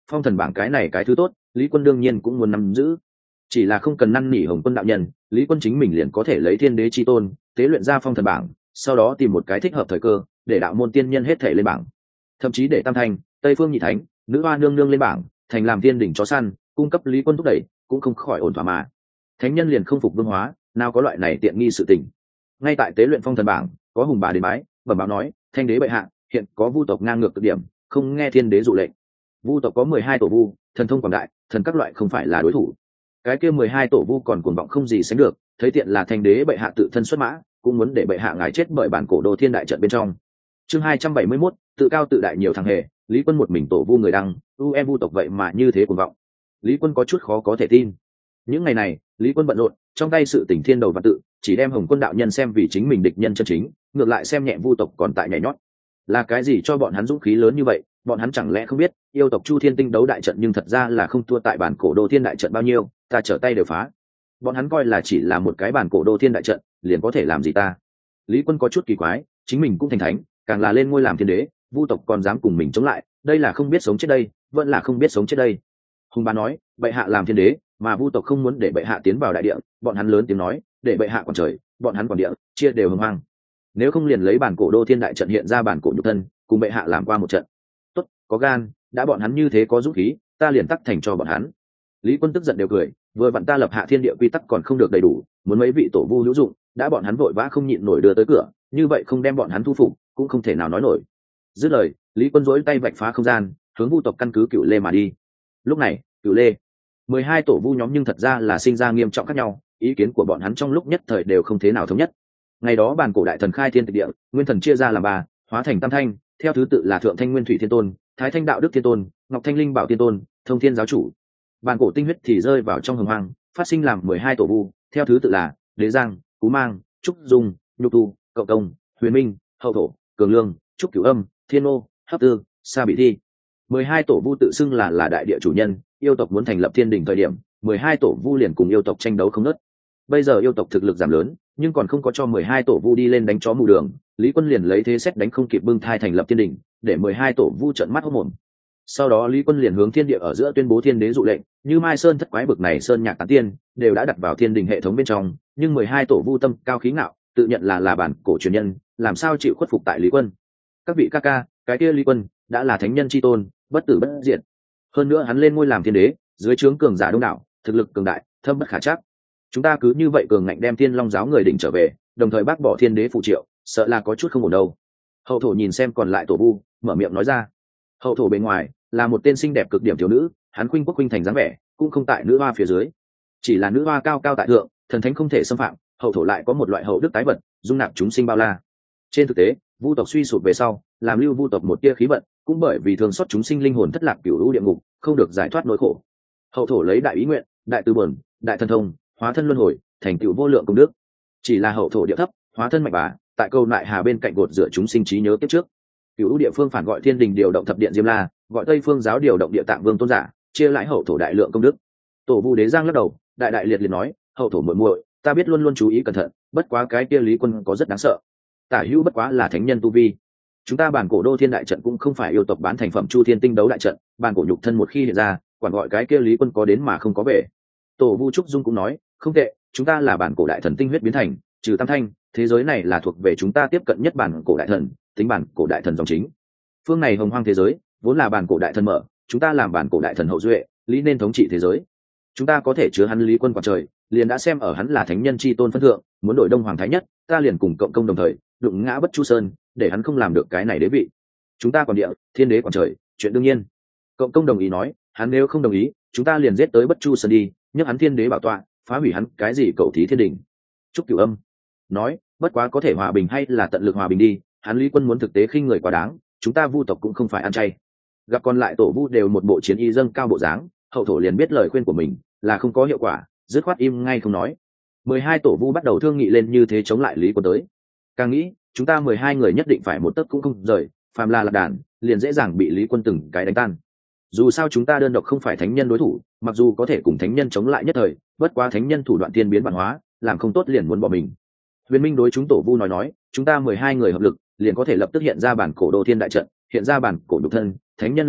phong thần bảng cái này cái thứ tốt, Lý Quân đương nhiên cũng muốn nắm giữ. Chỉ là không cần năn nỉ Hồng Quân đạo nhân, Lý Quân chính mình liền có thể lấy thiên đế chi tôn tế luyện ra phong thần bảng, sau đó tìm một cái thích hợp thời cơ để đạo môn tiên nhân hết thể lên bảng, thậm chí để Tam Thanh, Tây Phương Nhị Thánh, Nữ Hoa nương nương lên bảng, thành làm tiên đỉnh chó săn, cung cấp Lý Quân thúc đẩy, cũng không khỏi ổn thỏa mà. Thánh nhân liền không phục vương hóa, nào có loại này tiện nghi sự tình. Ngay tại tế luyện phong thần bảng, có hùng bà đến bái, bẩm báo nói, thanh đế bệ hạ, hiện có vu tộc ngang ngược cực điểm, không nghe thiên đế dụ lệnh. Vu tộc có mười hai tổ vu, thần thông quảng đại, thần các loại không phải là đối thủ. Cái kia mười hai tổ vu còn cuồng vọng không gì sánh được, thấy tiện là thanh đế bệ hạ tự thân xuất mã, cũng muốn để bệ hạ ngài chết bởi bản cổ đô thiên đại trận bên trong. Chương hai trăm bảy mươi mốt, tự cao tự đại nhiều thằng hề, Lý Quân một mình tổ vu người đăng, u em vu tộc vậy mà như thế cuồng vọng. Lý Quân có chút khó có thể tin. Những ngày này, Lý Quân bận rộn, trong tay sự tình thiên đầu và tự, chỉ đem Hồng Quân đạo nhân xem vì chính mình địch nhân chân chính, ngược lại xem nhẹ vu tộc còn tại nhảy nhót. Là cái gì cho bọn hắn dũng khí lớn như vậy? Bọn hắn chẳng lẽ không biết, yêu tộc Chu Thiên Tinh đấu đại trận nhưng thật ra là không thua tại bản cổ đô thiên đại trận bao nhiêu, ta trở tay đều phá. Bọn hắn coi là chỉ là một cái bản cổ đô thiên đại trận, liền có thể làm gì ta? Lý Quân có chút kỳ quái, chính mình cũng thành thánh, càng là lên ngôi làm thiên đế, vu tộc còn dám cùng mình chống lại, đây là không biết sống chết đây, vẫn là không biết sống chết đây. Hùng bá nói, bệ hạ làm thiên đế, mà vu tộc không muốn để bệ hạ tiến vào đại địa, bọn hắn lớn tiếng nói, để bệ hạ quản trời, bọn hắn quản địa, chia đều hưng hoang. Nếu không liền lấy bản cổ đô thiên đại trận hiện ra bản cổ nhục thân, cùng bệ hạ làm qua một trận. Tốt, có gan, đã bọn hắn như thế có dũng khí, ta liền tắc thành cho bọn hắn. Lý Quân tức giận đều cười, vừa vặn ta lập hạ thiên địa quy tắc còn không được đầy đủ, muốn mấy vị tổ vu hữu dụng, đã bọn hắn vội vã không nhịn nổi đưa tới cửa, như vậy không đem bọn hắn thu phục, cũng không thể nào nói nổi. Dứt lời, Lý Quân duỗi tay vạch phá không gian, hướng vu tộc căn cứ Cựu Lê mà đi. Lúc này, Cựu Lê, mười hai tổ vu nhóm nhưng thật ra là sinh ra nghiêm trọng khác nhau, ý kiến của bọn hắn trong lúc nhất thời đều không thế nào thống nhất. Ngày đó bản cổ đại thần khai thiên tịch địa, nguyên thần chia ra làm ba, hóa thành tam thanh, theo thứ tự là Thượng Thanh Nguyên Thủy Thiên Tôn, Thái Thanh Đạo Đức Thiên Tôn, Ngọc Thanh Linh Bảo Thiên Tôn, Thông Thiên Giáo Chủ. Bản cổ tinh huyết thì rơi vào trong hồng hoang, phát sinh làm mười hai tổ vu, theo thứ tự là Đế Giang, Cú Mang, Trúc Dung, Nhục Tu, Cộng Công, Huyền Minh, Hậu Thổ, Cường Lương, Trúc Cửu Âm, Thiên Ô, Hấp Tư, Sa Bị Thi. mười hai tổ vu tự xưng là là đại địa chủ nhân, yêu tộc muốn thành lập thiên đình thời điểm, mười hai tổ vu liền cùng yêu tộc tranh đấu không ngớt. Bây giờ yêu tộc thực lực giảm lớn, nhưng còn không có cho mười hai tổ vu đi lên đánh chó mù đường, Lý Quân liền lấy thế xét đánh không kịp bưng thai thành lập thiên đình, để mười hai tổ vu trợn mắt hốt mồm. Sau đó Lý Quân liền hướng thiên địa ở giữa tuyên bố thiên đế dụ lệnh, như Mai Sơn thất quái bực này sơn nhạc tán tiên đều đã đặt vào thiên đình hệ thống bên trong, nhưng mười hai tổ vu tâm cao khí ngạo, tự nhận là là bản cổ truyền nhân, làm sao chịu khuất phục tại Lý Quân. Các vị ca ca, cái kia Lý Quân đã là thánh nhân chi tôn, bất tử bất diệt. Hơn nữa hắn lên ngôi làm thiên đế, dưới trướng cường giả đông đảo, thực lực cường đại, thâm bất khả trắc. Chúng ta cứ như vậy cường ngạnh đem Thiên Long giáo người đỉnh trở về, đồng thời bác bỏ thiên đế phụ triệu, sợ là có chút không ổn đâu. Hậu thổ nhìn xem còn lại tổ vu, mở miệng nói ra. Hậu thổ bên ngoài là một tên xinh đẹp cực điểm thiếu nữ, hắn khuynh quốc khuynh thành dáng vẻ, cũng không tại nữ hoa phía dưới, chỉ là nữ hoa cao cao tại thượng, thần thánh không thể xâm phạm. Hậu thổ lại có một loại hậu đức tái vật, dung nạp chúng sinh bao la. Trên thực tế, vu tộc suy sụp về sau, làm lưu vu tộc một tia khí vận, cũng bởi vì thường xót chúng sinh linh hồn thất lạc cửu lũ địa ngục, không được giải thoát nỗi khổ. Hậu thổ lấy đại ý nguyện, đại từ bờn, đại thần thông, hóa thân luân hồi, thành tựu vô lượng công đức. Chỉ là hậu thổ địa thấp, hóa thân mạnh bà, tại câu lại hà bên cạnh gột rửa chúng sinh trí nhớ kiếp trước. Cửu địa phương phản gọi thiên đình điều động thập điện diêm la, gọi tây phương giáo điều động địa tạng vương tôn giả, chia lại hậu thổ đại lượng công đức. Tổ vu đế giang lắc đầu, đại đại liệt liệt nói, hậu thổ muội muội, ta biết luôn luôn chú ý cẩn thận, bất quá cái kia Lý Quân có rất đáng sợ. Tả hữu bất quá là thánh nhân tu vi. Chúng ta bản cổ đô thiên đại trận cũng không phải yêu tộc bán thành phẩm Chu Thiên Tinh đấu đại trận, bản cổ nhục thân một khi hiện ra, quản gọi cái kia Lý Quân có đến mà không có về. Tổ vu trúc dung cũng nói, không tệ, chúng ta là bản cổ đại thần tinh huyết biến thành, trừ tam thanh, thế giới này là thuộc về chúng ta tiếp cận nhất bản cổ đại thần, tính bản cổ đại thần dòng chính. Phương này hồng hoang thế giới vốn là bản cổ đại thần mở, chúng ta làm bản cổ đại thần hậu duệ, lý nên thống trị thế giới. Chúng ta có thể chứa hắn Lý Quân quả trời, liền đã xem ở hắn là thánh nhân chi tôn phân thượng, muốn đổi đông hoàng thái nhất, ta liền cùng cộng công đồng thời đụng ngã bất chu sơn, để hắn không làm được cái này đế vị. Chúng ta còn địa, thiên đế còn trời, chuyện đương nhiên. Cộng công đồng ý nói, hắn nếu không đồng ý, chúng ta liền giết tới bất chu sơn đi, nhấc hắn thiên đế bảo tọa, phá hủy hắn cái gì cầu thí thiên đình. Trúc Cửu Âm nói, bất quá có thể hòa bình hay là tận lực hòa bình đi, hắn Lý Quân muốn thực tế khinh người quá đáng, chúng ta vu tộc cũng không phải ăn chay. Gặp còn lại tổ vu đều một bộ chiến y dâng cao bộ dáng, hậu thổ liền biết lời khuyên của mình là không có hiệu quả, dứt khoát im ngay không nói. Mười hai tổ vu bắt đầu thương nghị lên như thế chống lại Lý Quân tới. Càng nghĩ, chúng ta mười hai người nhất định phải một tấc cũng không rời, phàm là lạc đàn, liền dễ dàng bị Lý Quân từng cái đánh tan. Dù sao chúng ta đơn độc không phải thánh nhân đối thủ, mặc dù có thể cùng thánh nhân chống lại nhất thời, bất quá thánh nhân thủ đoạn tiên biến bản hóa, làm không tốt liền muốn bỏ mình. Huyền Minh đối chúng tổ vu nói nói, chúng ta mười hai người hợp lực, liền có thể lập tức hiện ra bản cổ đô thiên đại trận, hiện ra bản cổ nhục thân, thánh nhân lực lượng,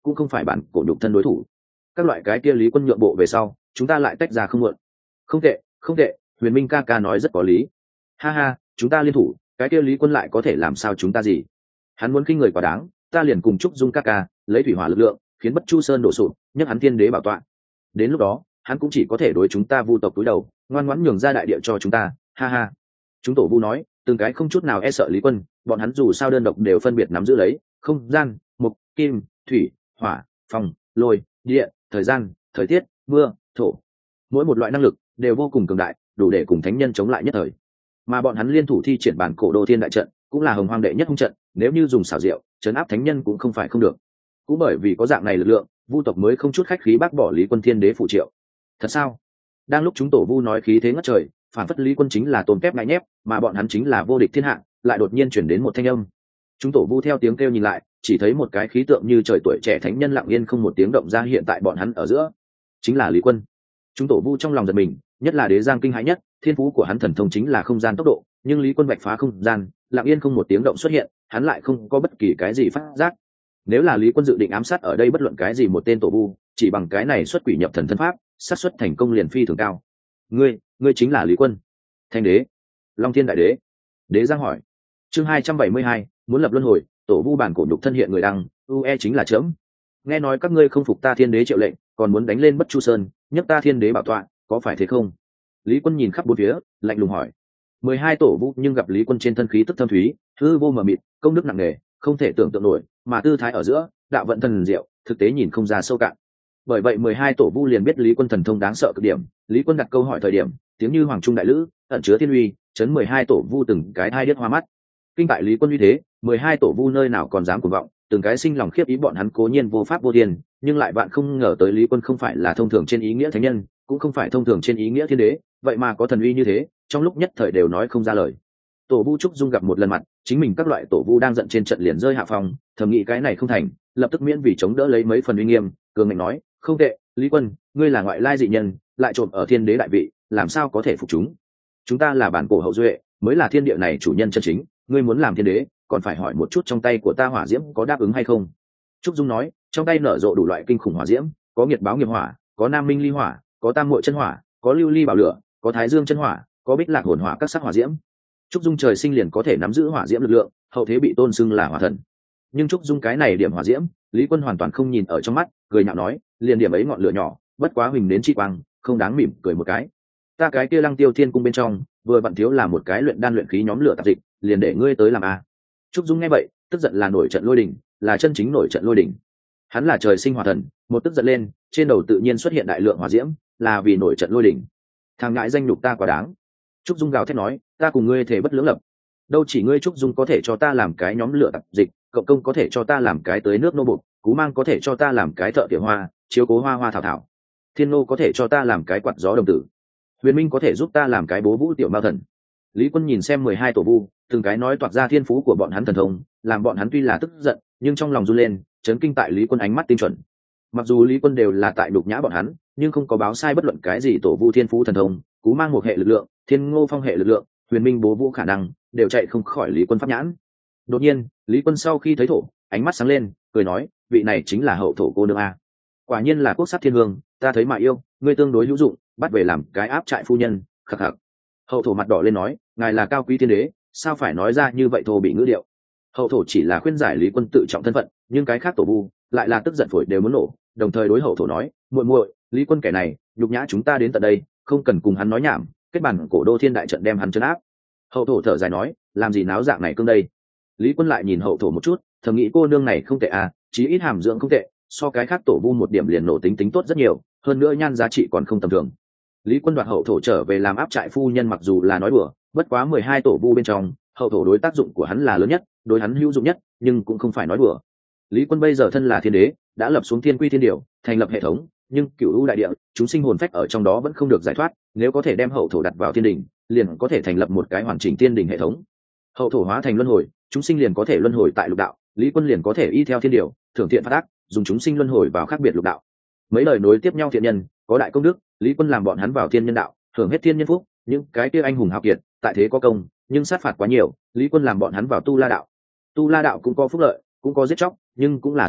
cũng không phải bản cổ nhục thân đối thủ. Các loại cái kia Lý Quân nhượng bộ về sau, chúng ta lại tách ra không muộn. Không tệ, không tệ, Huyền Minh ca ca nói rất có lý. Ha ha, chúng ta liên thủ, cái kia Lý Quân lại có thể làm sao chúng ta gì? Hắn muốn khinh người quá đáng, ta liền cùng Trúc Dung ca ca lấy thủy hỏa lực lượng, khiến Bất Chu Sơn đổ sụp, nhấc hắn thiên đế bảo tọa. Đến lúc đó, hắn cũng chỉ có thể đối chúng ta vu tộc túi đầu, ngoan ngoãn nhường ra đại địa cho chúng ta. Ha ha. Chúng tổ vu nói, từng cái không chút nào e sợ Lý Quân, bọn hắn dù sao đơn độc đều phân biệt nắm giữ lấy không gian, mục, kim, thủy, hỏa, phong, lôi, địa, thời gian, thời tiết, mưa, thổ. Mỗi một loại năng lực đều vô cùng cường đại, đủ để cùng thánh nhân chống lại nhất thời. Mà bọn hắn liên thủ thi triển bản cổ đô thiên đại trận, cũng là hồng hoang đệ nhất hung trận, nếu như dùng xảo diệu trấn áp thánh nhân cũng không phải không được. Cũng bởi vì có dạng này lực lượng, vu tộc mới không chút khách khí bác bỏ Lý Quân thiên đế phụ triệu. Thật sao? Đang lúc chúng tổ vu nói khí thế ngất trời, phản phất Lý Quân chính là tôm kép ngại nhép, mà bọn hắn chính là vô địch thiên hạ, lại đột nhiên chuyển đến một thanh âm. Chúng tổ vu theo tiếng kêu nhìn lại, chỉ thấy một cái khí tượng như trời tuổi trẻ thánh nhân lặng yên không một tiếng động ra hiện tại bọn hắn ở giữa, chính là Lý Quân. Chúng tổ vu trong lòng giật mình, nhất là Đế Giang kinh hãi nhất, thiên phú của hắn thần thông chính là không gian tốc độ, nhưng Lý Quân vạch phá không gian, lặng yên không một tiếng động xuất hiện, hắn lại không có bất kỳ cái gì phát giác. Nếu là Lý Quân dự định ám sát ở đây bất luận cái gì một tên tổ vu, chỉ bằng cái này xuất quỷ nhập thần thân pháp, xác suất thành công liền phi thường cao. Ngươi, ngươi chính là Lý Quân? Thanh đế, Long Thiên đại đế. Đế Giang hỏi. Chương hai trăm bảy mươi hai, muốn lập luân hồi, tổ vu bản cổ nhục thân hiện người đăng, u e chính là chớm. Nghe nói các ngươi không phục ta thiên đế triệu lệnh, còn muốn đánh lên Bất Chu Sơn, nhấc ta thiên đế bảo tọa, có phải thế không? Lý Quân nhìn khắp bốn phía, lạnh lùng hỏi. Mười hai tổ vu nhưng gặp Lý Quân trên thân khí tức thâm thúy, hư vô mờ mịt, công đức nặng nề, không thể tưởng tượng nổi, mà tư thái ở giữa, đạo vận thần diệu, thực tế nhìn không ra sâu cạn. Bởi vậy mười hai tổ vu liền biết Lý Quân thần thông đáng sợ cực điểm. Lý Quân đặt câu hỏi thời điểm, tiếng như hoàng trung đại lữ, ẩn chứa thiên uy, chấn mười hai tổ vu từng cái hai điếc hoa mắt. Kinh tại Lý Quân uy thế, mười hai tổ vu nơi nào còn dám cuồng vọng, từng cái sinh lòng khiếp ý bọn hắn cố nhiên vô pháp vô thiên, nhưng lại bạn không ngờ tới Lý Quân không phải là thông thường trên ý nghĩa thánh nhân, cũng không phải thông thường trên ý nghĩa thiên đế, vậy mà có thần uy như thế, trong lúc nhất thời đều nói không ra lời. Tổ vu Trúc Dung gặp một lần mặt, chính mình các loại tổ vu đang giận trên trận liền rơi hạ phòng, thầm nghĩ cái này không thành, lập tức miễn vì chống đỡ lấy mấy phần uy nghiêm, cường ngạnh nói, không tệ, Lý Quân, ngươi là ngoại lai dị nhân, lại trộm ở thiên đế đại vị, làm sao có thể phục chúng? Chúng ta là bản cổ hậu duệ, mới là thiên địa này chủ nhân chân chính, ngươi muốn làm thiên đế, còn phải hỏi một chút trong tay của ta hỏa diễm có đáp ứng hay không. Trúc Dung nói, trong tay nở rộ đủ loại kinh khủng hỏa diễm, có nghiệt báo nghiệp hỏa, có nam minh ly hỏa, có tam muội chân hỏa, có lưu ly bảo lửa, có thái dương chân hỏa, có bích lạc hồn hỏa các sắc hỏa diễm. Trúc Dung trời sinh liền có thể nắm giữ hỏa diễm lực lượng, hậu thế bị tôn xưng là hỏa thần. Nhưng Trúc Dung cái này điểm hỏa diễm, Lý Quân hoàn toàn không nhìn ở trong mắt, cười nhạo nói, liền điểm ấy ngọn lửa nhỏ, bất quá huỳnh đến chi quang, không đáng mỉm cười một cái. Ta cái kia Lăng Tiêu Thiên cung bên trong, vừa vặn thiếu là một cái luyện đan luyện khí nhóm lửa tạp dịch, liền để ngươi tới làm a. Trúc Dung nghe vậy, tức giận là nổi trận lôi đình, là chân chính nổi trận lôi đình. Hắn là trời sinh hỏa thần, một tức giận lên, trên đầu tự nhiên xuất hiện đại lượng hỏa diễm, là vì nổi trận lôi đình. Thằng ngại danh nhục ta quá đáng. Trúc Dung gào thét nói, ta cùng ngươi thể bất lưỡng lập. Đâu chỉ ngươi Trúc Dung có thể cho ta làm cái nhóm lửa tạp dịch, cộng công có thể cho ta làm cái tới nước nô bột, Cú Mang có thể cho ta làm cái thợ tiểu hoa, chiếu cố hoa hoa thảo thảo. Thiên Nô có thể cho ta làm cái quạt gió đồng tử. Huyền Minh có thể giúp ta làm cái bố vũ tiểu mao thần. Lý Quân nhìn xem mười hai tổ vu, từng cái nói toạc ra thiên phú của bọn hắn thần thông, làm bọn hắn tuy là tức giận, nhưng trong lòng run lên, chấn kinh tại Lý Quân ánh mắt tinh chuẩn. Mặc dù Lý Quân đều là tại đục nhã bọn hắn, nhưng không có báo sai bất luận cái gì tổ vu thiên phú thần thông, Cú Mang một hệ lực lượng, Thiên Ngô phong hệ lực lượng, Huyền Minh bố vũ khả năng, đều chạy không khỏi Lý Quân pháp nhãn. Đột nhiên, Lý Quân sau khi thấy thổ, ánh mắt sáng lên, cười nói, vị này chính là hậu thổ cô nương a. Quả nhiên là quốc sắc thiên hương, ta thấy mà yêu, ngươi tương đối hữu dụng, bắt về làm cái áp trại phu nhân. Khắc khắc. Hậu thổ mặt đỏ lên nói, ngài là cao quý thiên đế, sao phải nói ra như vậy thô bị ngữ điệu. Hậu thổ chỉ là khuyên giải Lý Quân tự trọng thân phận, nhưng cái khác tổ vu lại là tức giận phổi đều muốn nổ, đồng thời đối hậu thổ nói, muội muội, Lý Quân kẻ này nhục nhã chúng ta đến tận đây, không cần cùng hắn nói nhảm, kết bản cổ đô thiên đại trận đem hắn trấn áp. Hậu thổ thở dài nói, làm gì náo dạng này cương đây. Lý Quân lại nhìn hậu thổ một chút, thầm nghĩ cô nương này không tệ à, chí ít hàm dưỡng không tệ, so cái khác tổ vu một điểm liền nổ tính tính tốt rất nhiều, hơn nữa nhan giá trị còn không tầm thường. Lý Quân đoạt hậu thổ trở về làm áp trại phu nhân mặc dù là nói đùa, bất quá mười hai tổ vu bên trong, hậu thổ đối tác dụng của hắn là lớn nhất, đối hắn hữu dụng nhất, nhưng cũng không phải nói đùa. Lý Quân bây giờ thân là thiên đế, đã lập xuống thiên quy thiên điều, thành lập hệ thống, nhưng cửu u đại địa, chúng sinh hồn phách ở trong đó vẫn không được giải thoát, nếu có thể đem hậu thổ đặt vào thiên đình, liền có thể thành lập một cái hoàn chỉnh thiên đình hệ thống. Hậu thổ hóa thành luân hồi, chúng sinh liền có thể luân hồi tại lục đạo, Lý Quân liền có thể y theo thiên điều, thưởng thiện phát ác, dùng chúng sinh luân hồi vào khác biệt lục đạo. Mấy lời nối tiếp nhau thiện nhân, có đại công đức, Lý Quân làm bọn hắn vào thiên nhân đạo, hưởng hết thiên nhân phúc, những cái kia anh hùng hào kiệt, tại thế có công, nhưng sát phạt quá nhiều, Lý Quân làm bọn hắn vào tu la đạo. Tu la đạo cũng có phúc lợi, cũng có giết chóc, nhưng cũng là thiện đạo,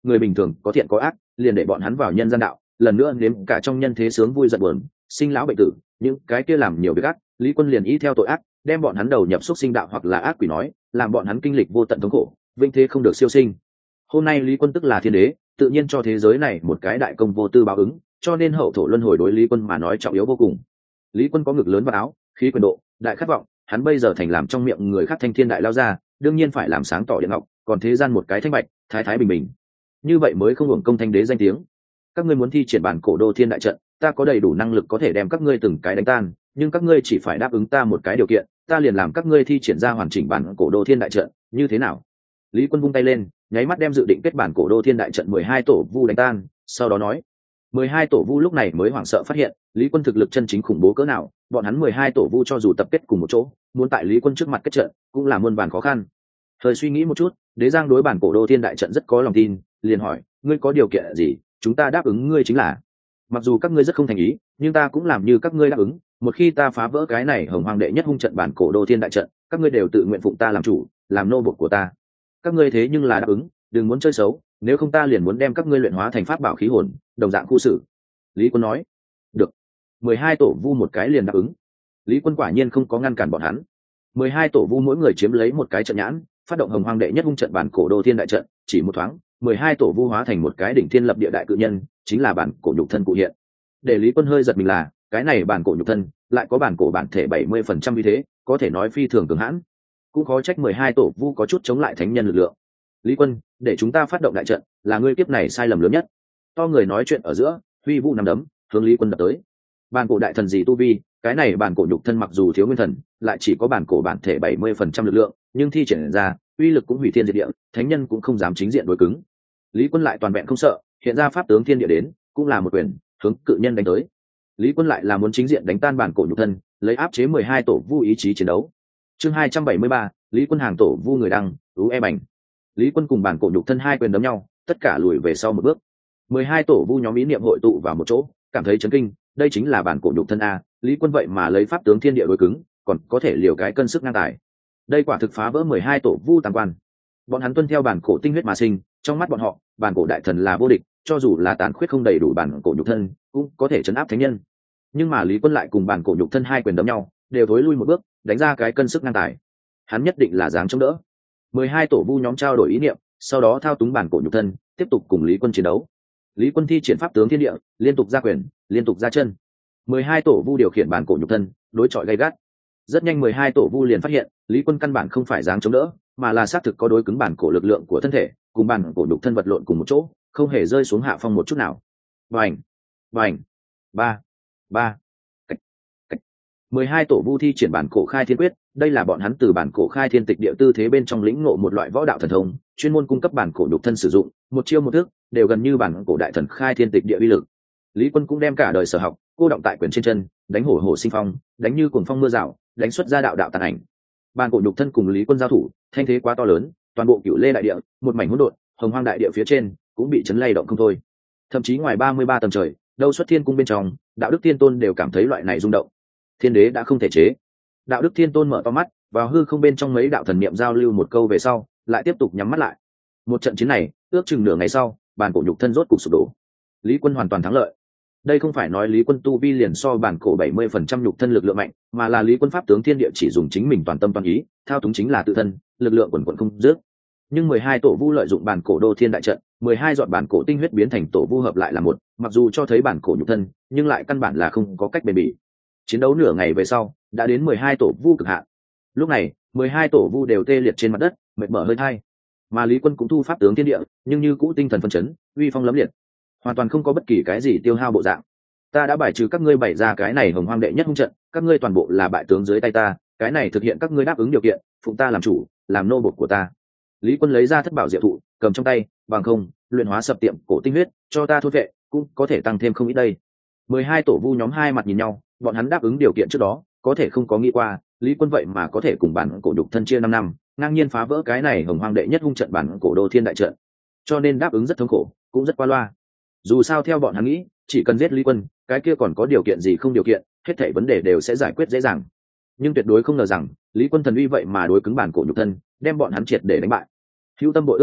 người bình thường có thiện có ác, liền để bọn hắn vào nhân gian đạo, lần nữa nếm cả trong nhân thế sướng vui giận buồn, sinh lão bệnh tử, những cái kia làm nhiều việc ác, Lý Quân liền ý theo tội ác, đem bọn hắn đầu nhập xúc sinh đạo hoặc là ác quỷ nói, làm bọn hắn kinh lịch vô tận thống khổ, vinh thế không được siêu sinh. Hôm nay Lý Quân tức là thiên đế, tự nhiên cho thế giới này một cái đại công vô tư báo ứng, cho nên hậu thổ luân hồi đối Lý Quân mà nói trọng yếu vô cùng. Lý Quân có ngực lớn và áo, khí quyền độ, đại khát vọng, hắn bây giờ thành làm trong miệng người khác thanh thiên đại lao ra, đương nhiên phải làm sáng tỏ điện ngọc, còn thế gian một cái thanh bạch, thái thái bình bình. Như vậy mới không hưởng công thanh đế danh tiếng. Các ngươi muốn thi triển bản cổ đô thiên đại trận, ta có đầy đủ năng lực có thể đem các ngươi từng cái đánh tan, nhưng các ngươi chỉ phải đáp ứng ta một cái điều kiện, ta liền làm các ngươi thi triển ra hoàn chỉnh bản cổ đô thiên đại trận, như thế nào? Lý Quân vung tay lên, nháy mắt đem dự định kết bản cổ đô thiên đại trận mười hai tổ vu đánh tan, sau đó nói: mười hai tổ vu lúc này mới hoảng sợ phát hiện, Lý Quân thực lực chân chính khủng bố cỡ nào, bọn hắn mười hai tổ vu cho dù tập kết cùng một chỗ, muốn tại Lý Quân trước mặt kết trận, cũng là muôn vàn khó khăn. Thời suy nghĩ một chút, Đế Giang đối bản cổ đô thiên đại trận rất có lòng tin, liền hỏi: ngươi có điều kiện gì, chúng ta đáp ứng ngươi chính là. Mặc dù các ngươi rất không thành ý, nhưng ta cũng làm như các ngươi đáp ứng, một khi ta phá vỡ cái này hồng hoàng đệ nhất hung trận bản cổ đô thiên đại trận, các ngươi đều tự nguyện phụng ta làm chủ, làm nô bộc của ta. Các ngươi thế nhưng là đáp ứng, đừng muốn chơi xấu, nếu không ta liền muốn đem các ngươi luyện hóa thành pháp bảo khí hồn, đồng dạng khu xử. Lý Quân nói: được. Mười hai tổ vu một cái liền đáp ứng. Lý Quân quả nhiên không có ngăn cản bọn hắn. Mười hai tổ vu mỗi người chiếm lấy một cái trận nhãn, phát động hồng hoàng đệ nhất hung trận bản cổ đô thiên đại trận, chỉ một thoáng, mười hai tổ vu hóa thành một cái đỉnh thiên lập địa đại cự nhân, chính là bản cổ nhục thân cụ hiện. Để Lý Quân hơi giật mình là, cái này bản cổ nhục thân lại có bản cổ bản thể bảy mươi phần trăm như thế, có thể nói phi thường cường hãn. Cũng khó trách mười hai tổ vu có chút chống lại thánh nhân lực lượng. Lý Quân, để chúng ta phát động đại trận, là ngươi kiếp này sai lầm lớn nhất. To người nói chuyện ở giữa, huy vũ nắm đấm, hướng Lý Quân đập tới. Bản cổ đại thần gì tu vi, cái này bản cổ nhục thân mặc dù thiếu nguyên thần, lại chỉ có bản cổ bản thể bảy mươi phần trăm lực lượng, nhưng thi triển ra, uy lực cũng hủy thiên diệt địa, thánh nhân cũng không dám chính diện đối cứng. Lý Quân lại toàn vẹn không sợ, hiện ra pháp tướng thiên địa đến, cũng là một quyền, hướng cự nhân đánh tới. Lý Quân lại là muốn chính diện đánh tan bản cổ nhục thân, lấy áp chế mười hai tổ vu ý chí chiến đấu. Chương hai trăm bảy mươi ba, Lý Quân hàng tổ vu người đăng, ú e bành. Lý Quân cùng bản cổ nhục thân hai quyền đấm nhau, tất cả lùi về sau một bước. Mười hai tổ vu nhóm ý niệm hội tụ vào một chỗ, cảm thấy chấn kinh, đây chính là bản cổ nhục thân a, Lý Quân vậy mà lấy pháp tướng thiên địa đối cứng, còn có thể liều cái cân sức ngang tài. Đây quả thực phá vỡ mười hai tổ vu tam quan. Bọn hắn tuân theo bản cổ tinh huyết mà sinh, trong mắt bọn họ, bản cổ đại thần là vô địch, cho dù là tàn khuyết không đầy đủ bản cổ nhục thân, cũng có thể chấn áp thánh nhân. Nhưng mà Lý Quân lại cùng bản cổ nhục thân hai quyền đấm nhau, đều thối lui một bước, đánh ra cái cân sức ngang tài. Hắn nhất định là dáng chống đỡ. Mười hai tổ vu nhóm trao đổi ý niệm, sau đó thao túng bản cổ nhục thân, tiếp tục cùng Lý Quân chiến đấu. Lý Quân thi triển pháp tướng thiên địa, liên tục ra quyền, liên tục ra chân. Mười hai tổ vu điều khiển bản cổ nhục thân, đối chọi gay gắt. Rất nhanh mười hai tổ vu liền phát hiện, Lý Quân căn bản không phải dáng chống đỡ, mà là xác thực có đối cứng bản cổ lực lượng của thân thể, cùng bản cổ nhục thân vật lộn cùng một chỗ, không hề rơi xuống hạ phong một chút nào. Bành, bành, ba, ba, cách, cách. Mười hai tổ vu thi triển bản cổ khai thiên quyết, đây là bọn hắn từ bản cổ khai thiên tịch địa tư thế bên trong lĩnh ngộ một loại võ đạo thần thông, chuyên môn cung cấp bản cổ nhục thân sử dụng, một chiêu một thức đều gần như bản cổ đại thần khai thiên tịch địa uy lực. Lý Quân cũng đem cả đời sở học cô động tại quyền trên chân, đánh hổ hổ sinh phong, đánh như cuồng phong mưa rào, đánh xuất ra đạo đạo tàn ảnh. Bản cổ nhục thân cùng Lý Quân giao thủ, thanh thế quá to lớn, toàn bộ Cửu Lê đại địa, một mảnh hỗn độn, hồng hoang đại địa phía trên cũng bị chấn lay động không thôi. Thậm chí ngoài ba mươi ba tầng trời, đâu xuất thiên cung bên trong, đạo đức thiên tôn đều cảm thấy loại này rung động. Thiên đế đã không thể chế. Đạo đức thiên tôn mở to mắt, vào hư không bên trong mấy đạo thần niệm giao lưu một câu về sau, lại tiếp tục nhắm mắt lại. Một trận chiến này, ước chừng nửa ngày sau, bản cổ nhục thân rốt cục sụp đổ. Lý Quân hoàn toàn thắng lợi. Đây không phải nói Lý Quân tu vi liền so bản cổ bảy mươi phần trăm nhục thân lực lượng mạnh, mà là Lý Quân pháp tướng thiên địa chỉ dùng chính mình toàn tâm toàn ý, thao túng chính là tự thân, lực lượng quần quần không dứt. Nhưng mười hai tổ vu lợi dụng bản cổ đô thiên đại trận, mười hai giọt bản cổ tinh huyết biến thành tổ vu hợp lại là một, mặc dù cho thấy bản cổ nhục thân, nhưng lại căn bản là không có cách bền bỉ. Chiến đấu nửa ngày về sau, đã đến mười hai tổ vu cực hạn. Lúc này, mười hai tổ vu đều tê liệt trên mặt đất, mệt mỏi hơi thai. Mà Lý Quân cũng thu pháp tướng thiên địa, nhưng như cũ tinh thần phấn chấn, uy phong lẫm liệt, hoàn toàn không có bất kỳ cái gì tiêu hao bộ dạng. Ta đã bài trừ các ngươi bày ra cái này hồng hoang đệ nhất hung trận, các ngươi toàn bộ là bại tướng dưới tay ta, cái này thực hiện các ngươi đáp ứng điều kiện, phụng ta làm chủ, làm nô bộc của ta. Lý Quân lấy ra thất bảo diệu thụ, cầm trong tay, bằng không, luyện hóa sập tiệm cổ tinh huyết, cho ta thôn vệ, cũng có thể tăng thêm không ít đây. Mười hai tổ vu nhóm hai mặt nhìn nhau, bọn hắn đáp ứng điều kiện trước đó, có thể không có nghĩ qua, Lý Quân vậy mà có thể cùng bản cổ nhục thân chia năm năm, ngang nhiên phá vỡ cái này hồng hoang đệ nhất hung trận bản cổ đô thiên đại trận. Cho nên đáp ứng rất thống khổ, cũng rất qua loa. Dù sao theo bọn hắn nghĩ, chỉ cần giết Lý Quân, cái kia còn có điều kiện gì không điều kiện, hết thảy vấn đề đều sẽ giải quyết dễ dàng. Nhưng tuyệt đối không ngờ rằng, Lý Quân thần uy vậy mà đối cứng bản cổ nhục thân, đem bọn hắn triệt để đánh bại. Hữu tâm bội ước đi,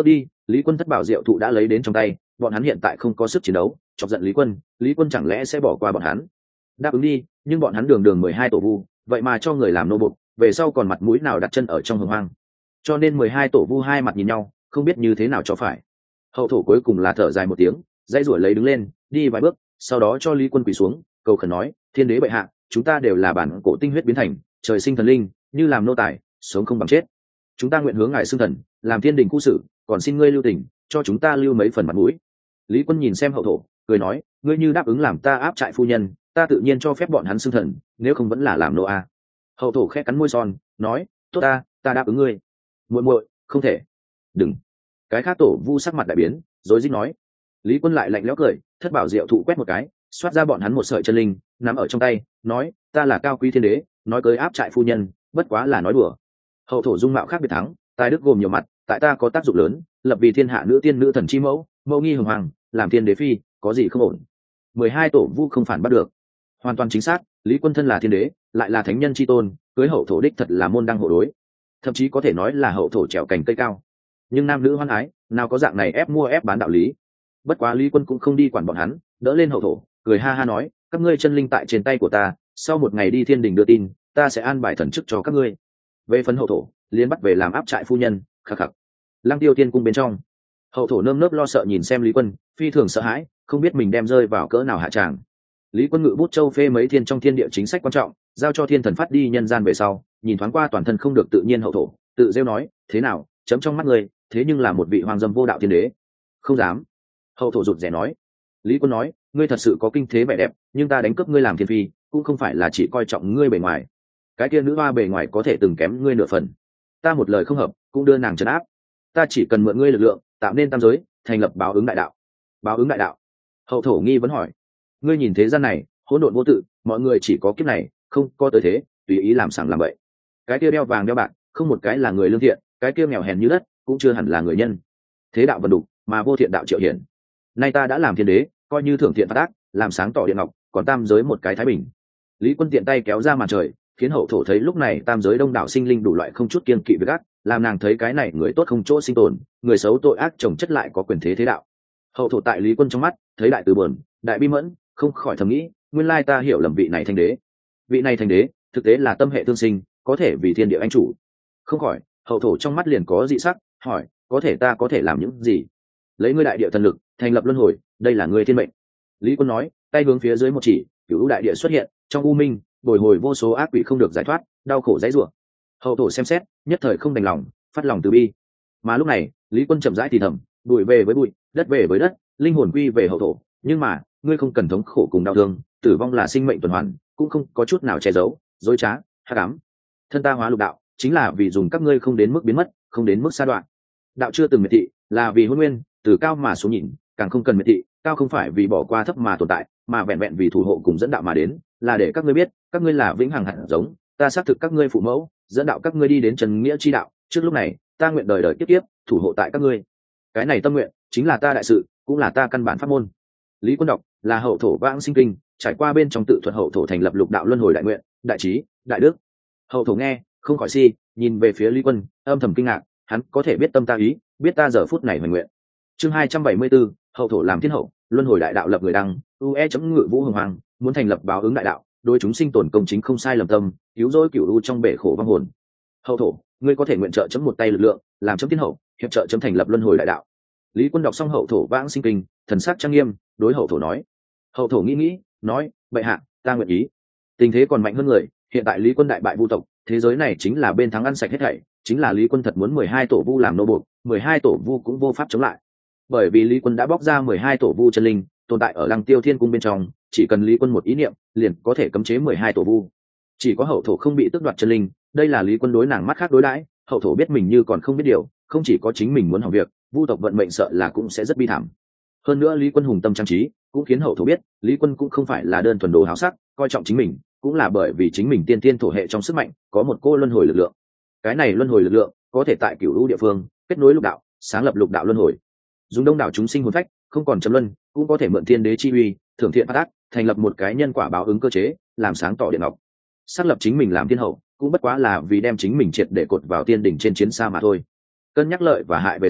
Lý Quân thất bảo diệu thụ đã lấy đến trong tay, bọn hắn hiện tại không có sức chiến đấu, chọc giận Lý Quân, Lý Quân chẳng lẽ sẽ bỏ qua bọn hắn? Đáp ứng đi, nhưng bọn hắn đường đường mười hai tổ vu, vậy mà cho người làm nô bộc, về sau còn mặt mũi nào đặt chân ở trong hồng hoang? Cho nên mười hai tổ vu hai mặt nhìn nhau, không biết như thế nào cho phải. Hậu thổ cuối cùng là thở dài một tiếng, dãy rủa lấy đứng lên, đi vài bước, sau đó cho Lý Quân quỳ xuống, cầu khẩn nói: "Thiên đế bệ hạ, chúng ta đều là bản cổ tinh huyết biến thành, trời sinh thần linh, như làm nô tài, sống không bằng chết. Chúng ta nguyện hướng ngài xưng thần, làm thiên đình khu xử, còn xin ngươi lưu tình, cho chúng ta lưu mấy phần mặt mũi." Lý Quân nhìn xem hậu thổ, cười nói: "Ngươi như đáp ứng làm ta áp trại phu nhân, ta tự nhiên cho phép bọn hắn xưng thần, nếu không vẫn là làm nô a." Hậu thổ khẽ cắn môi son, nói: "Tốt ta, ta đáp ứng ngươi." "Muội muội, không thể." "Đừng." Cái khác tổ vu sắc mặt đại biến, rồi rít nói. Lý Quân lại lạnh lẽo cười, thất bảo diệu thụ quét một cái, xoát ra bọn hắn một sợi chân linh, nắm ở trong tay, nói: "Ta là cao quý thiên đế, nói cưới áp trại phu nhân, bất quá là nói đùa." Hậu thổ dung mạo khác biệt thắng, tài đức gồm nhiều mặt, tại ta có tác dụng lớn, lập vì thiên hạ nữ tiên nữ thần chi mẫu, mẫu nghi hồng hoàng, làm thiên đế phi, có gì không ổn? Mười hai tổ vu không phản bắt được. Hoàn toàn chính xác, Lý Quân thân là thiên đế, lại là thánh nhân chi tôn, cưới hậu thổ đích thật là môn đăng hộ đối, thậm chí có thể nói là hậu thổ trèo cành cây cao. Nhưng nam nữ hoan ái, nào có dạng này ép mua ép bán đạo lý. Bất quá Lý Quân cũng không đi quản bọn hắn, đỡ lên hậu thổ, cười ha ha nói: "Các ngươi chân linh tại trên tay của ta, sau một ngày đi thiên đình đưa tin, ta sẽ an bài thần chức cho các ngươi. Về phần hậu thổ, liên bắt về làm áp trại phu nhân." Khắc khắc. Lăng Tiêu Tiên cung bên trong, hậu thổ nơm nớp lo sợ nhìn xem Lý Quân, phi thường sợ hãi, không biết mình đem rơi vào cỡ nào hạ tràng. Lý Quân ngự bút châu phê mấy thiên trong thiên địa chính sách quan trọng, giao cho thiên thần phát đi nhân gian về sau, nhìn thoáng qua toàn thân không được tự nhiên hậu thổ, tự rêu nói: "Thế nào, chấm trong mắt ngươi, thế nhưng là một vị hoàng dâm vô đạo thiên đế." "Không dám." Hậu thổ rụt rè nói. Lý Quân nói: "Ngươi thật sự có kinh thế vẻ đẹp, nhưng ta đánh cướp ngươi làm thiên phi, cũng không phải là chỉ coi trọng ngươi bề ngoài. Cái kia nữ hoa bề ngoài có thể từng kém ngươi nửa phần. Ta một lời không hợp, cũng đưa nàng trấn áp. Ta chỉ cần mượn ngươi lực lượng, tạo nên tam giới, thành lập báo ứng đại đạo." "Báo ứng đại đạo?" Hậu thổ nghi vấn hỏi. "Ngươi nhìn thế gian này, hỗn độn vô tự, mọi người chỉ có kiếp này, không có tới thế, tùy ý làm sảng làm bậy. Cái kia đeo vàng đeo bạc, không một cái là người lương thiện, cái kia nghèo hèn như đất, cũng chưa hẳn là người nhân. Thế đạo vần đục, mà vô thiện đạo triệu hiển. Nay ta đã làm thiên đế, coi như thưởng thiện phát ác, làm sáng tỏ điện ngọc, còn tam giới một cái thái bình." Lý Quân tiện tay kéo ra màn trời, khiến hậu thổ thấy lúc này tam giới đông đảo sinh linh đủ loại không chút kiên kỵ việc ác, làm nàng thấy cái này người tốt không chỗ sinh tồn, người xấu tội ác chồng chất lại có quyền thế thế đạo. Hậu thổ tại Lý Quân trong mắt thấy đại từ buồn, đại bi mẫn, không khỏi thầm nghĩ: nguyên lai ta hiểu lầm vị này thanh đế. Vị này thanh đế thực tế là tâm hệ thương sinh, có thể vì thiên địa anh chủ. Không khỏi, hậu thổ trong mắt liền có dị sắc, hỏi: "Có thể ta có thể làm những gì?" "Lấy ngươi đại địa thần lực, thành lập luân hồi, đây là ngươi thiên mệnh." Lý Quân nói, tay hướng phía dưới một chỉ, cửu đại địa xuất hiện, trong u minh bồi hồi vô số ác quỷ không được giải thoát, đau khổ dãy rủa. Hậu thổ xem xét, nhất thời không đành lòng, phát lòng từ bi. Mà lúc này, Lý Quân chậm rãi thì thầm: "Bụi về với bụi, đất về với đất, linh hồn quy về hậu thổ, nhưng mà ngươi không cần thống khổ cùng đau thương, tử vong là sinh mệnh tuần hoàn, cũng không có chút nào che giấu, dối trá, hắc ám. Thân ta hóa lục đạo, chính là vì dùng các ngươi không đến mức biến mất, không đến mức sa đoạn. Đạo chưa từng miệt thị, là vì hôn nguyên, từ cao mà xuống nhìn, càng không cần miệt thị, cao không phải vì bỏ qua thấp mà tồn tại, mà vẹn vẹn vì thủ hộ cùng dẫn đạo mà đến, là để các ngươi biết, các ngươi là vĩnh hằng hạt giống, ta xác thực các ngươi phụ mẫu, dẫn đạo các ngươi đi đến trần nghĩa chi đạo, trước lúc này, ta nguyện đời đời kiếp kiếp thủ hộ tại các ngươi. Cái này tâm nguyện, chính là ta đại sự, cũng là ta căn bản pháp môn." Lý Quân đọc là hậu thổ vãng sinh kinh, trải qua bên trong tự thuật hậu thổ thành lập lục đạo luân hồi đại nguyện, đại trí, đại đức. Hậu thổ nghe, không khỏi si, nhìn về phía Lý Quân, âm thầm kinh ngạc, hắn có thể biết tâm ta ý, biết ta giờ phút này hoành nguyện. Chương hai trăm bảy mươi 4, hậu thổ làm thiên hậu, luân hồi đại đạo lập người đăng, ue chấm ngự vũ hồng hoàng, muốn thành lập báo ứng đại đạo, đối chúng sinh tổn công chính không sai lầm tâm, cứu rỗi cửu u trong bể khổ vong hồn. Hậu thổ, ngươi có thể nguyện trợ chấm một tay lực lượng, làm chấm thiên hậu, hiệp trợ chấm thành lập luân hồi đại đạo. Lý Quân đọc xong hậu thổ vãng sinh kinh, thần sắc trang nghiêm, đối hậu thổ nói. Hậu thổ nghĩ nghĩ, nói: "Bệ hạ, ta nguyện ý." Tình thế còn mạnh hơn người, hiện tại Lý Quân đại bại vu tộc, thế giới này chính là bên thắng ăn sạch hết thảy, chính là Lý Quân thật muốn mười hai tổ vu làm nô bộc, mười hai tổ vu cũng vô pháp chống lại. Bởi vì Lý Quân đã bóc ra mười hai tổ vu chân linh, tồn tại ở Lăng Tiêu Thiên cung bên trong, chỉ cần Lý Quân một ý niệm, liền có thể cấm chế mười hai tổ vu. Chỉ có hậu thổ không bị tước đoạt chân linh, đây là Lý Quân đối nàng mắt khác đối đãi, hậu thổ biết mình như còn không biết điều, không chỉ có chính mình muốn hỏng việc, vu tộc vận mệnh sợ là cũng sẽ rất bi thảm. Hơn nữa Lý Quân hùng tâm trang trí, cũng khiến hậu thổ biết, Lý Quân cũng không phải là đơn thuần đồ háo sắc, coi trọng chính mình, cũng là bởi vì chính mình tiên tiên thổ hệ trong sức mạnh, có một cô luân hồi lực lượng. Cái này luân hồi lực lượng, có thể tại cửu lũ địa phương, kết nối lục đạo, sáng lập lục đạo luân hồi. Dùng đông đảo chúng sinh hồn phách, không còn chấm luân, cũng có thể mượn thiên đế chi uy, thưởng thiện phát ác, thành lập một cái nhân quả báo ứng cơ chế, làm sáng tỏ điện ngọc. Xác lập chính mình làm thiên hậu, cũng bất quá là vì đem chính mình triệt để cột vào tiên đỉnh trên chiến xa mà thôi. Cân nhắc lợi và hại về sau,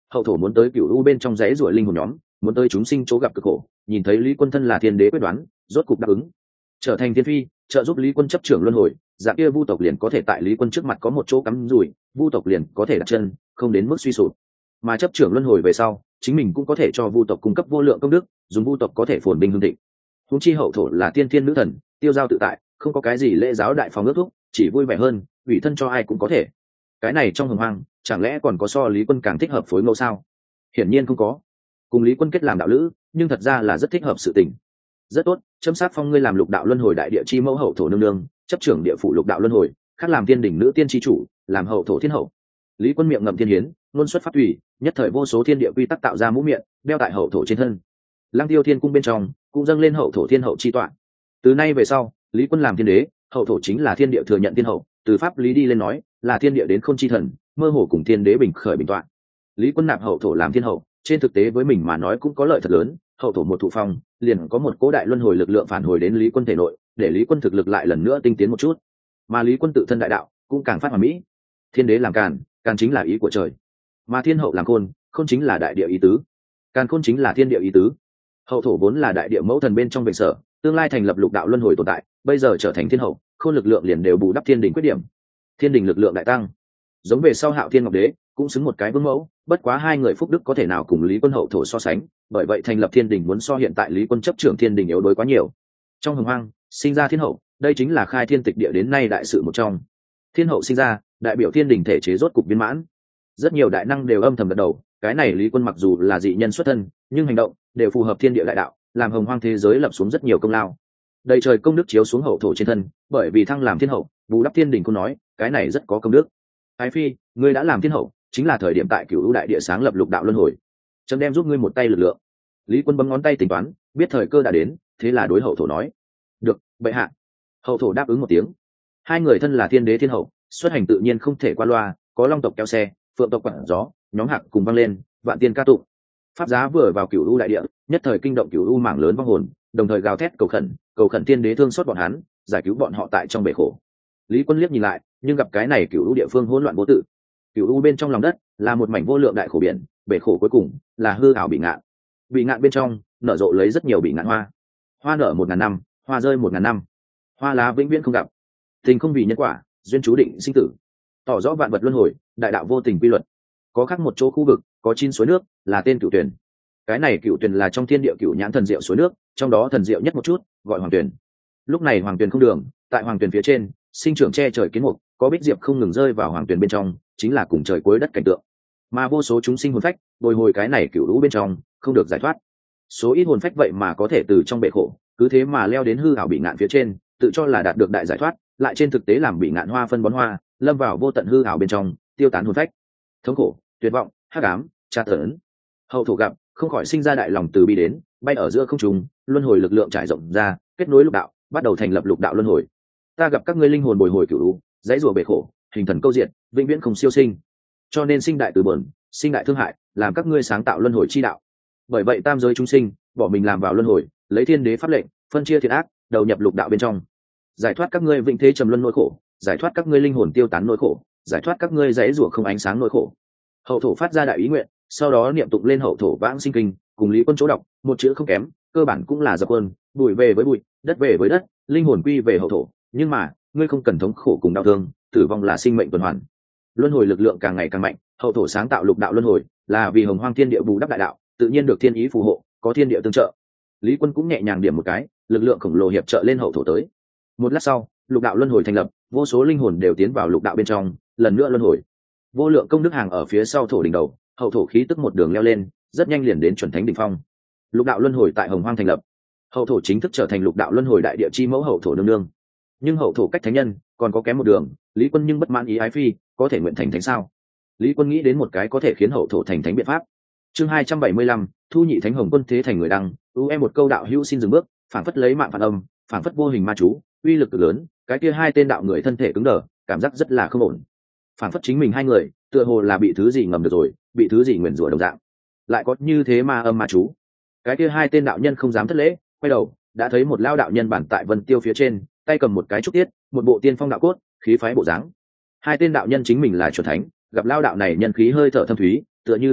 hậu thổ muốn tới cựu u bên trong dãy ruổi linh hồn nhóm, muốn tới chúng sinh chỗ gặp cực khổ, nhìn thấy Lý Quân thân là thiên đế quyết đoán, rốt cục đáp ứng trở thành thiên phi, trợ giúp Lý Quân chấp trưởng luân hồi, dạng kia vu tộc liền có thể tại Lý Quân trước mặt có một chỗ cắm rủi, vu tộc liền có thể đặt chân, không đến mức suy sụp. Mà chấp trưởng luân hồi về sau, chính mình cũng có thể cho vu tộc cung cấp vô lượng công đức, dùng vu tộc có thể phồn binh hưng thịnh. Huống chi hậu thổ là tiên thiên nữ thần, tiêu giao tự tại, không có cái gì lễ giáo đại phòng ước thúc, chỉ vui vẻ hơn, ủy thân cho ai cũng có thể. Cái này trong hồng hoang, chẳng lẽ còn có so Lý Quân càng thích hợp phối ngẫu sao? Hiển nhiên không có. Cùng Lý Quân kết làm đạo lữ, nhưng thật ra là rất thích hợp sự tình. Rất tốt, chấm sát phong ngươi làm lục đạo luân hồi đại địa chi mẫu hậu thổ nương nương, chấp trưởng địa phủ lục đạo luân hồi, khác làm tiên đỉnh nữ tiên chi chủ, làm hậu thổ thiên hậu. Lý Quân miệng ngậm thiên hiến, ngôn xuất pháp thủy, nhất thời vô số thiên địa quy tắc tạo ra mũ miệng, đeo tại hậu thổ trên thân. Lăng Tiêu Thiên cung bên trong cũng dâng lên hậu thổ thiên hậu chi tọa. Từ nay về sau, Lý Quân làm thiên đế, hậu thổ chính là thiên địa thừa nhận thiên hậu, từ pháp lý đi lên nói, là thiên địa đến không chi thần, mơ hồ cùng thiên đế bình khởi bình tọa. Lý Quân nạp hậu thổ làm thiên hậu, trên thực tế với mình mà nói cũng có lợi thật lớn, hậu thổ một thụ phong, liền có một cố đại luân hồi lực lượng phản hồi đến Lý Quân thể nội, để Lý Quân thực lực lại lần nữa tinh tiến một chút. Mà Lý Quân tự thân đại đạo cũng càng phát hoàn mỹ. Thiên đế làm càn, càn chính là ý của trời, mà thiên hậu làm khôn, khôn chính là đại địa ý tứ, càn khôn chính là thiên địa ý tứ. Hậu thổ vốn là đại địa mẫu thần bên trong bệnh sở, tương lai thành lập lục đạo luân hồi tồn tại, bây giờ trở thành thiên hậu, khôn lực lượng liền đều bù đắp thiên đình quyết điểm, thiên đình lực lượng đại tăng. Giống về sau Hạo Thiên Ngọc Đế cũng xứng một cái vương mẫu, bất quá hai người phúc đức có thể nào cùng Lý Quân hậu thổ so sánh, bởi vậy thành lập thiên đình muốn so hiện tại Lý Quân chấp trưởng thiên đình yếu đuối quá nhiều. Trong hồng hoang sinh ra thiên hậu, đây chính là khai thiên tịch địa đến nay đại sự một trong. Thiên hậu sinh ra, đại biểu thiên đình thể chế rốt cục viên mãn. Rất nhiều đại năng đều âm thầm gật đầu, cái này Lý Quân mặc dù là dị nhân xuất thân, nhưng hành động đều phù hợp thiên địa đại đạo, làm hồng hoang thế giới lập xuống rất nhiều công lao. Đầy trời công đức chiếu xuống hậu thổ trên thân, bởi vì thăng làm thiên hậu, bù đắp thiên đình cũng nói, cái này rất có công đức. Ái phi, ngươi đã làm thiên hậu, chính là thời điểm tại cửu lũ đại địa sáng lập lục đạo luân hồi, chấm đem giúp ngươi một tay lực lượng. Lý Quân bấm ngón tay tính toán, biết thời cơ đã đến, thế là đối hậu thổ nói, được, bệ hạ. Hậu thổ đáp ứng một tiếng. Hai người thân là thiên đế thiên hậu, xuất hành tự nhiên không thể qua loa, có long tộc kéo xe, phượng tộc quặn gió, nhóm hạc cùng vang lên, vạn tiên ca tụng. Pháp giá vừa vào cửu lũ đại địa, nhất thời kinh động cửu lũ mảng lớn vong hồn, đồng thời gào thét cầu khẩn, cầu khẩn thiên đế thương xót bọn hắn, giải cứu bọn họ tại trong bể khổ. Lý Quân liếc nhìn lại, nhưng gặp cái này cửu lũ địa phương hỗn loạn vô tự. Cửu u bên trong lòng đất là một mảnh vô lượng đại khổ biển, bể khổ cuối cùng là hư ảo bị ngạn. Bị ngạn bên trong nở rộ lấy rất nhiều bị ngạn hoa, hoa nở một ngàn năm, hoa rơi một ngàn năm, hoa lá vĩnh viễn không gặp. Tình không vì nhân quả, duyên chú định sinh tử, tỏ rõ vạn vật luân hồi, đại đạo vô tình quy luật. Có khác một chỗ khu vực có chín suối nước, là tên Cửu Tuyền. Cái này Cửu Tuyền là trong thiên địa cửu nhãn thần diệu suối nước, trong đó thần diệu nhất một chút gọi Hoàng Tuyền. Lúc này Hoàng Tuyền không đường, tại Hoàng Tuyền phía trên sinh trưởng che trời kiến mục, có bích diệp không ngừng rơi vào Hoàng Tuyền bên trong, chính là cùng trời cuối đất cảnh tượng. Mà vô số chúng sinh hồn phách bồi hồi cái này cửu lũ bên trong, không được giải thoát. Số ít hồn phách vậy mà có thể từ trong bể khổ cứ thế mà leo đến hư ảo bị ngạn phía trên, tự cho là đạt được đại giải thoát, lại trên thực tế làm bị ngạn hoa phân bón hoa, lâm vào vô tận hư ảo bên trong, tiêu tán hồn phách. Thống khổ, tuyệt vọng, hắc ám, tra tấn. Hậu thổ gặp, không khỏi sinh ra đại lòng từ bi đến, bay ở giữa không trung, luân hồi lực lượng trải rộng ra, kết nối lục đạo, bắt đầu thành lập lục đạo luân hồi. Ta gặp các ngươi linh hồn bồi hồi cửu lũ, dãy rủa bể khổ, hình thần câu diện, vĩnh viễn không siêu sinh, cho nên sinh đại từ bờn, sinh đại thương hại, làm các ngươi sáng tạo luân hồi chi đạo. Bởi vậy tam giới chúng sinh bỏ mình làm vào luân hồi, lấy thiên đế pháp lệnh phân chia thiện ác, đầu nhập lục đạo bên trong, giải thoát các ngươi vĩnh thế trầm luân nỗi khổ, giải thoát các ngươi linh hồn tiêu tán nỗi khổ, giải thoát các ngươi dãy rủa không ánh sáng nỗi khổ. Hậu thổ phát ra đại ý nguyện, sau đó niệm tụng lên hậu thổ vãng sinh kinh, cùng Lý Quân chỗ đọc, một chữ không kém, cơ bản cũng là dập quân, bụi về với bụi, đất về với đất, linh hồn quy về hậu thổ. Nhưng mà ngươi không cần thống khổ cùng đau thương, tử vong là sinh mệnh tuần hoàn, luân hồi lực lượng càng ngày càng mạnh. Hậu thổ sáng tạo lục đạo luân hồi là vì hồng hoang thiên địa bù đắp đại đạo, tự nhiên được thiên ý phù hộ, có thiên địa tương trợ. Lý Quân cũng nhẹ nhàng điểm một cái, lực lượng khổng lồ hiệp trợ lên hậu thổ tới. Một lát sau, lục đạo luân hồi thành lập, vô số linh hồn đều tiến vào lục đạo bên trong, lần nữa luân hồi. Vô lượng công đức hàng ở phía sau thổ đỉnh đầu, hậu thổ khí tức một đường leo lên, rất nhanh liền đến chuẩn thánh đỉnh phong. Lục đạo luân hồi tại hồng hoang thành lập, hậu thổ chính thức trở thành lục đạo luân hồi đại địa chi mẫu hậu thổ nương nương. Nhưng hậu thổ cách thánh nhân còn có kém một đường. Lý Quân nhưng bất mãn ý ái phi, có thể nguyện thành thánh sao? Lý Quân nghĩ đến một cái có thể khiến hậu thổ thành thánh biện pháp. Chương hai trăm bảy mươi lăm, thu nhị thánh hồng quân thế thành người đăng. U em một câu đạo hữu xin dừng bước, phảng phất lấy mạng phản âm, phảng phất vô hình ma chú, uy lực cực lớn. Cái kia hai tên đạo người thân thể cứng đờ, cảm giác rất là không ổn. Phảng phất chính mình hai người, tựa hồ là bị thứ gì ngầm được rồi, bị thứ gì nguyền rủa đồng dạng. Lại có như thế ma âm ma chú. Cái kia hai tên đạo nhân không dám thất lễ, quay đầu đã thấy một lao đạo nhân bản tại vân tiêu phía trên, tay cầm một cái trúc tiết, một bộ tiên phong đạo cốt, khí phái bộ dáng. Hai tên đạo nhân chính mình là chuẩn thánh, gặp lao đạo này nhân khí hơi thở thâm thúy, tựa như đại đạo,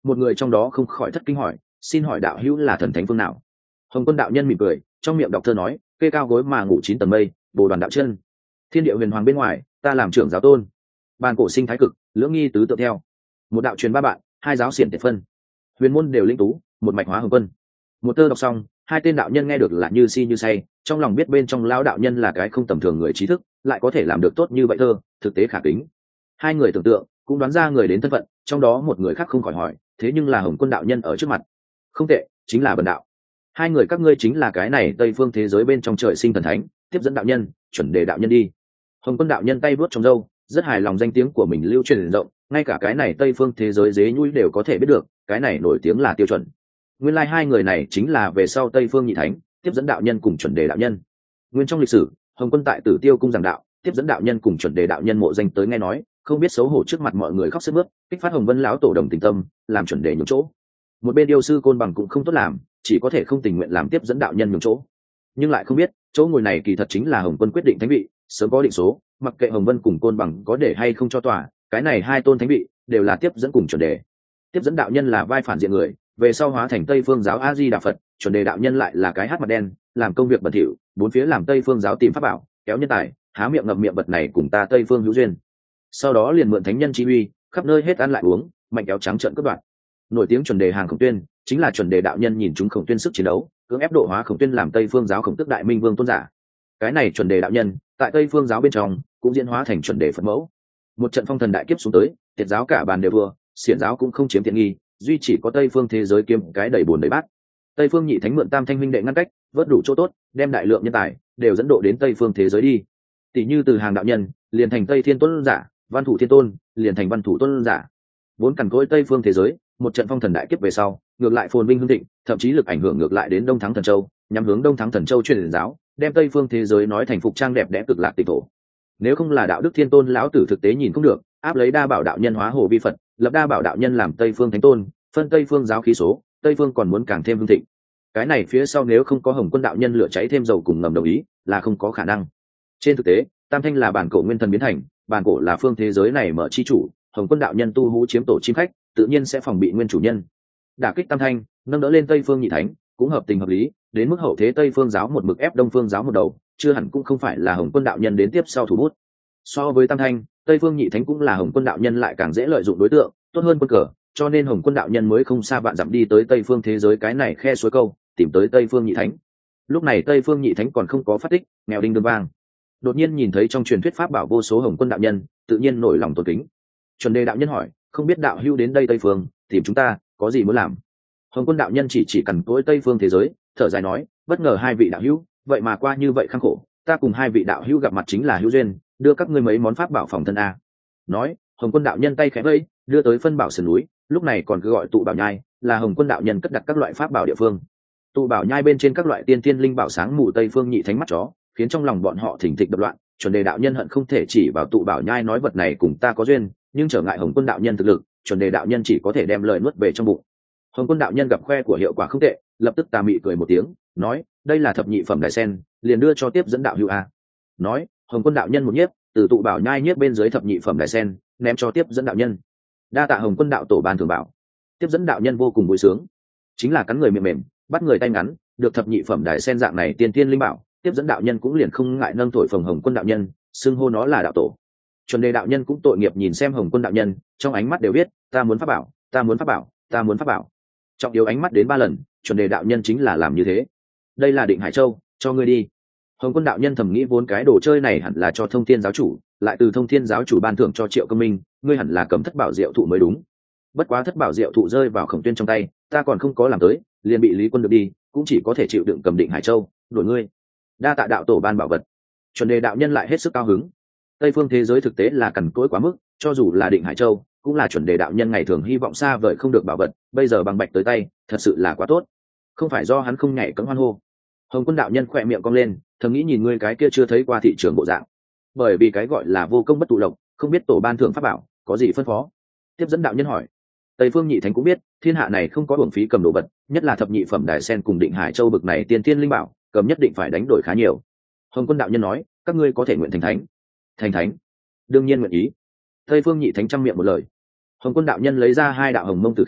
một người trong đó không khỏi thất kinh hỏi, xin hỏi đạo hữu là thần thánh phương nào? Hồng Quân đạo nhân mỉm cười, trong miệng đọc thơ nói, kê cao gối mà ngủ chín tầng mây, bồ đoàn đạo chân, thiên địa huyền hoàng bên ngoài, ta làm trưởng giáo tôn, bàn cổ sinh thái cực, lưỡng nghi tứ tự theo, một đạo truyền ba bạn, hai giáo xiển tiệt phân, huyền môn đều linh tú, một mạch hóa Hồng Quân. Một tơ đọc xong, hai tên đạo nhân nghe được là như si như say, trong lòng biết bên trong lão đạo nhân là cái không tầm thường người trí thức, lại có thể làm được tốt như vậy thơ, thực tế khả kính. Hai người tưởng tượng cũng đoán ra người đến thân phận, trong đó một người khác không khỏi hỏi, thế nhưng là Hồng Quân đạo nhân ở trước mặt. Không tệ, chính là Bần đạo. Hai người các ngươi chính là cái này Tây phương thế giới bên trong trời sinh thần thánh, tiếp dẫn đạo nhân, chuẩn đề đạo nhân đi. Hồng Quân đạo nhân tay vuốt trong râu, rất hài lòng danh tiếng của mình lưu truyền rộng, ngay cả cái này Tây phương thế giới dế nhũi đều có thể biết được, cái này nổi tiếng là tiêu chuẩn. Nguyên lai like hai người này chính là về sau Tây phương nhị thánh, tiếp dẫn đạo nhân cùng chuẩn đề đạo nhân. Nguyên trong lịch sử, Hồng Quân tại Tử Tiêu cung giảng đạo, tiếp dẫn đạo nhân cùng chuẩn đề đạo nhân mộ danh tới nghe nói, không biết xấu hổ trước mặt mọi người khóc sướt mướt, kích phát Hồng Vân lão tổ đồng tình tâm, làm chuẩn đề nhường chỗ. Một bên yêu sư Côn Bằng cũng không tốt làm, chỉ có thể không tình nguyện làm tiếp dẫn đạo nhân nhường chỗ. Nhưng lại không biết, chỗ ngồi này kỳ thật chính là Hồng Quân quyết định thánh vị, sớm có định số, mặc kệ Hồng Vân cùng Côn Bằng có để hay không cho tòa, cái này hai tôn thánh vị đều là tiếp dẫn cùng chuẩn đề. Tiếp dẫn đạo nhân là vai phản diện người, về sau hóa thành Tây phương giáo A Di Đà Phật, chuẩn đề đạo nhân lại là cái hát mặt đen, làm công việc bẩn thỉu, bốn phía làm Tây phương giáo tìm pháp bảo, kéo nhân tài, há miệng ngậm miệng vật này cùng ta Tây phương hữu duyên. Sau đó liền mượn thánh nhân chi uy, khắp nơi hết ăn lại uống, mạnh kéo trắng trợn cướp đoạt. Nổi tiếng chuẩn đề hàng Khổng Tuyên, chính là chuẩn đề đạo nhân nhìn chúng Khổng Tuyên sức chiến đấu, cưỡng ép độ hóa Khổng Tuyên làm Tây phương giáo Khổng Tức đại minh vương tôn giả. Cái này chuẩn đề đạo nhân, tại Tây phương giáo bên trong cũng diễn hóa thành chuẩn đề Phật mẫu. Một trận phong thần đại kiếp xuống tới, tiệt giáo cả bàn đều vừa, xiển giáo cũng không chiếm tiện nghi, duy chỉ có Tây phương thế giới kiếm cái đầy buồn đầy bát. Tây phương nhị thánh mượn tam thanh minh đệ ngăn cách, vớt đủ chỗ tốt, đem đại lượng nhân tài đều dẫn độ đến Tây phương thế giới đi. Tỷ như từ hàng đạo nhân liền thành Tây thiên tôn giả, văn thủ thiên tôn liền thành văn thủ tôn giả. Vốn cằn cỗi Tây phương thế giới, một trận phong thần đại kiếp về sau, ngược lại phồn vinh hưng thịnh, thậm chí lực ảnh hưởng ngược lại đến Đông Thắng Thần Châu, nhắm hướng Đông Thắng Thần Châu truyền giáo, đem Tây phương thế giới nói thành phục trang đẹp đẽ cực lạc tịnh thổ. Nếu không là đạo đức thiên tôn lão tử thực tế nhìn không được, áp lấy đa bảo đạo nhân hóa hồ vi Phật, lập đa bảo đạo nhân làm Tây phương thánh tôn, phân Tây phương giáo khí số, Tây phương còn muốn càng thêm hưng thịnh. Cái này phía sau nếu không có Hồng Quân đạo nhân lửa cháy thêm dầu cùng ngầm đồng ý, là không có khả năng. Trên thực tế, Tam Thanh là bản cổ nguyên thần biến thành, bản cổ là phương thế giới này mở chi chủ, Hồng Quân đạo nhân tu hú chiếm tổ chim khách, tự nhiên sẽ phòng bị nguyên chủ nhân. Đả kích Tam Thanh, nâng đỡ lên Tây phương nhị thánh, cũng hợp tình hợp lý, đến mức hậu thế Tây phương giáo một mực ép Đông phương giáo một đầu, chưa hẳn cũng không phải là Hồng Quân đạo nhân đến tiếp sau thủ bút. So với Tam Thanh, Tây phương nhị thánh cũng là Hồng Quân đạo nhân lại càng dễ lợi dụng đối tượng, tốt hơn quân cờ, cho nên Hồng Quân đạo nhân mới không xa vạn dặm đi tới Tây phương thế giới cái này khe suối câu, tìm tới Tây phương nhị thánh. Lúc này Tây phương nhị thánh còn không có phát tích, nghèo đinh đương vang. Đột nhiên nhìn thấy trong truyền thuyết pháp bảo vô số Hồng Quân đạo nhân, tự nhiên nổi lòng tôn kính. Chuẩn đề đạo nhân hỏi, không biết đạo hữu đến đây Tây phương tìm chúng ta có gì muốn làm? Hồng Quân đạo nhân chỉ chỉ cằn cỗi Tây phương thế giới, thở dài nói, bất ngờ hai vị đạo hữu vậy mà qua như vậy khăng khổ, ta cùng hai vị đạo hữu gặp mặt chính là hữu duyên, đưa các ngươi mấy món pháp bảo phòng thân a. Nói, Hồng Quân đạo nhân tay khẽ vẫy, đưa tới phân bảo sườn núi, lúc này còn cứ gọi tụ bảo nhai, là Hồng Quân đạo nhân cất đặt các loại pháp bảo địa phương. Tụ bảo nhai bên trên các loại tiên tiên linh bảo sáng mù Tây phương nhị thánh mắt chó, khiến trong lòng bọn họ thỉnh thịch đập loạn. Chuẩn đề đạo nhân hận không thể chỉ vào tụ bảo nhai nói vật này cùng ta có duyên, nhưng trở ngại Hồng Quân đạo nhân thực lực, chuẩn đề đạo nhân chỉ có thể đem lời nuốt về trong bụng. Hồng Quân đạo nhân gặp khoe của hiệu quả không tệ, lập tức tà mị cười một tiếng, nói, đây là thập nhị phẩm đại sen, liền đưa cho tiếp dẫn đạo hữu a. Nói, Hồng Quân đạo nhân một nhiếp, từ tụ bảo nhai nhiếp bên dưới thập nhị phẩm đại sen, ném cho tiếp dẫn đạo nhân. Đa tạ Hồng Quân đạo tổ ban thường bảo. Tiếp dẫn đạo nhân vô cùng vui sướng, chính là cắn người mềm mềm, bắt người tay ngắn, được thập nhị phẩm đại sen dạng này tiên tiên linh bảo, tiếp dẫn đạo nhân cũng liền không ngại nâng thổi phồng Hồng Quân đạo nhân, xưng hô nó là đạo tổ. Chuẩn đề đạo nhân cũng tội nghiệp nhìn xem Hồng Quân đạo nhân, trong ánh mắt đều biết, ta muốn pháp bảo, ta muốn pháp bảo, ta muốn pháp bảo. Trọng yếu ánh mắt đến ba lần, chuẩn đề đạo nhân chính là làm như thế. Đây là Định Hải Châu, cho ngươi đi. Hồng Quân đạo nhân thầm nghĩ vốn cái đồ chơi này hẳn là cho Thông Thiên giáo chủ, lại từ Thông Thiên giáo chủ ban thưởng cho Triệu Công Minh, ngươi hẳn là cầm thất bảo diệu thụ mới đúng. Bất quá thất bảo diệu thụ rơi vào Khổng Tuyên trong tay, ta còn không có làm tới, liền bị Lý Quân được đi, cũng chỉ có thể chịu đựng cầm Định Hải Châu, đuổi ngươi. Đa tạ đạo tổ ban bảo vật. Chuẩn đề đạo nhân lại hết sức cao hứng. Tây phương thế giới thực tế là cằn cỗi quá mức, cho dù là Định Hải Châu, cũng là chuẩn đề đạo nhân ngày thường hy vọng xa vời không được bảo vật, bây giờ bằng bạch tới tay, thật sự là quá tốt. Không phải do hắn không nhảy cẫng hoan hô. Hồng Quân đạo nhân khỏe miệng cong lên, thầm nghĩ nhìn ngươi cái kia chưa thấy qua thị trường bộ dạng. Bởi vì cái gọi là vô công bất tụ lộc, không biết tổ ban thưởng pháp bảo có gì phân phó. Tiếp dẫn đạo nhân hỏi. Tây phương nhị thánh cũng biết, thiên hạ này không có uổng phí cầm đồ vật, nhất là thập nhị phẩm đại sen cùng Định Hải Châu bực này tiên tiên linh bảo, cầm nhất định phải đánh đổi khá nhiều. Hồng Quân đạo nhân nói, các ngươi có thể nguyện thành thánh. Thành thánh, đương nhiên nguyện ý. Tây phương nhị thánh trăm miệng một lời. Hồng Quân đạo nhân lấy ra hai đạo hồng mông tử khí,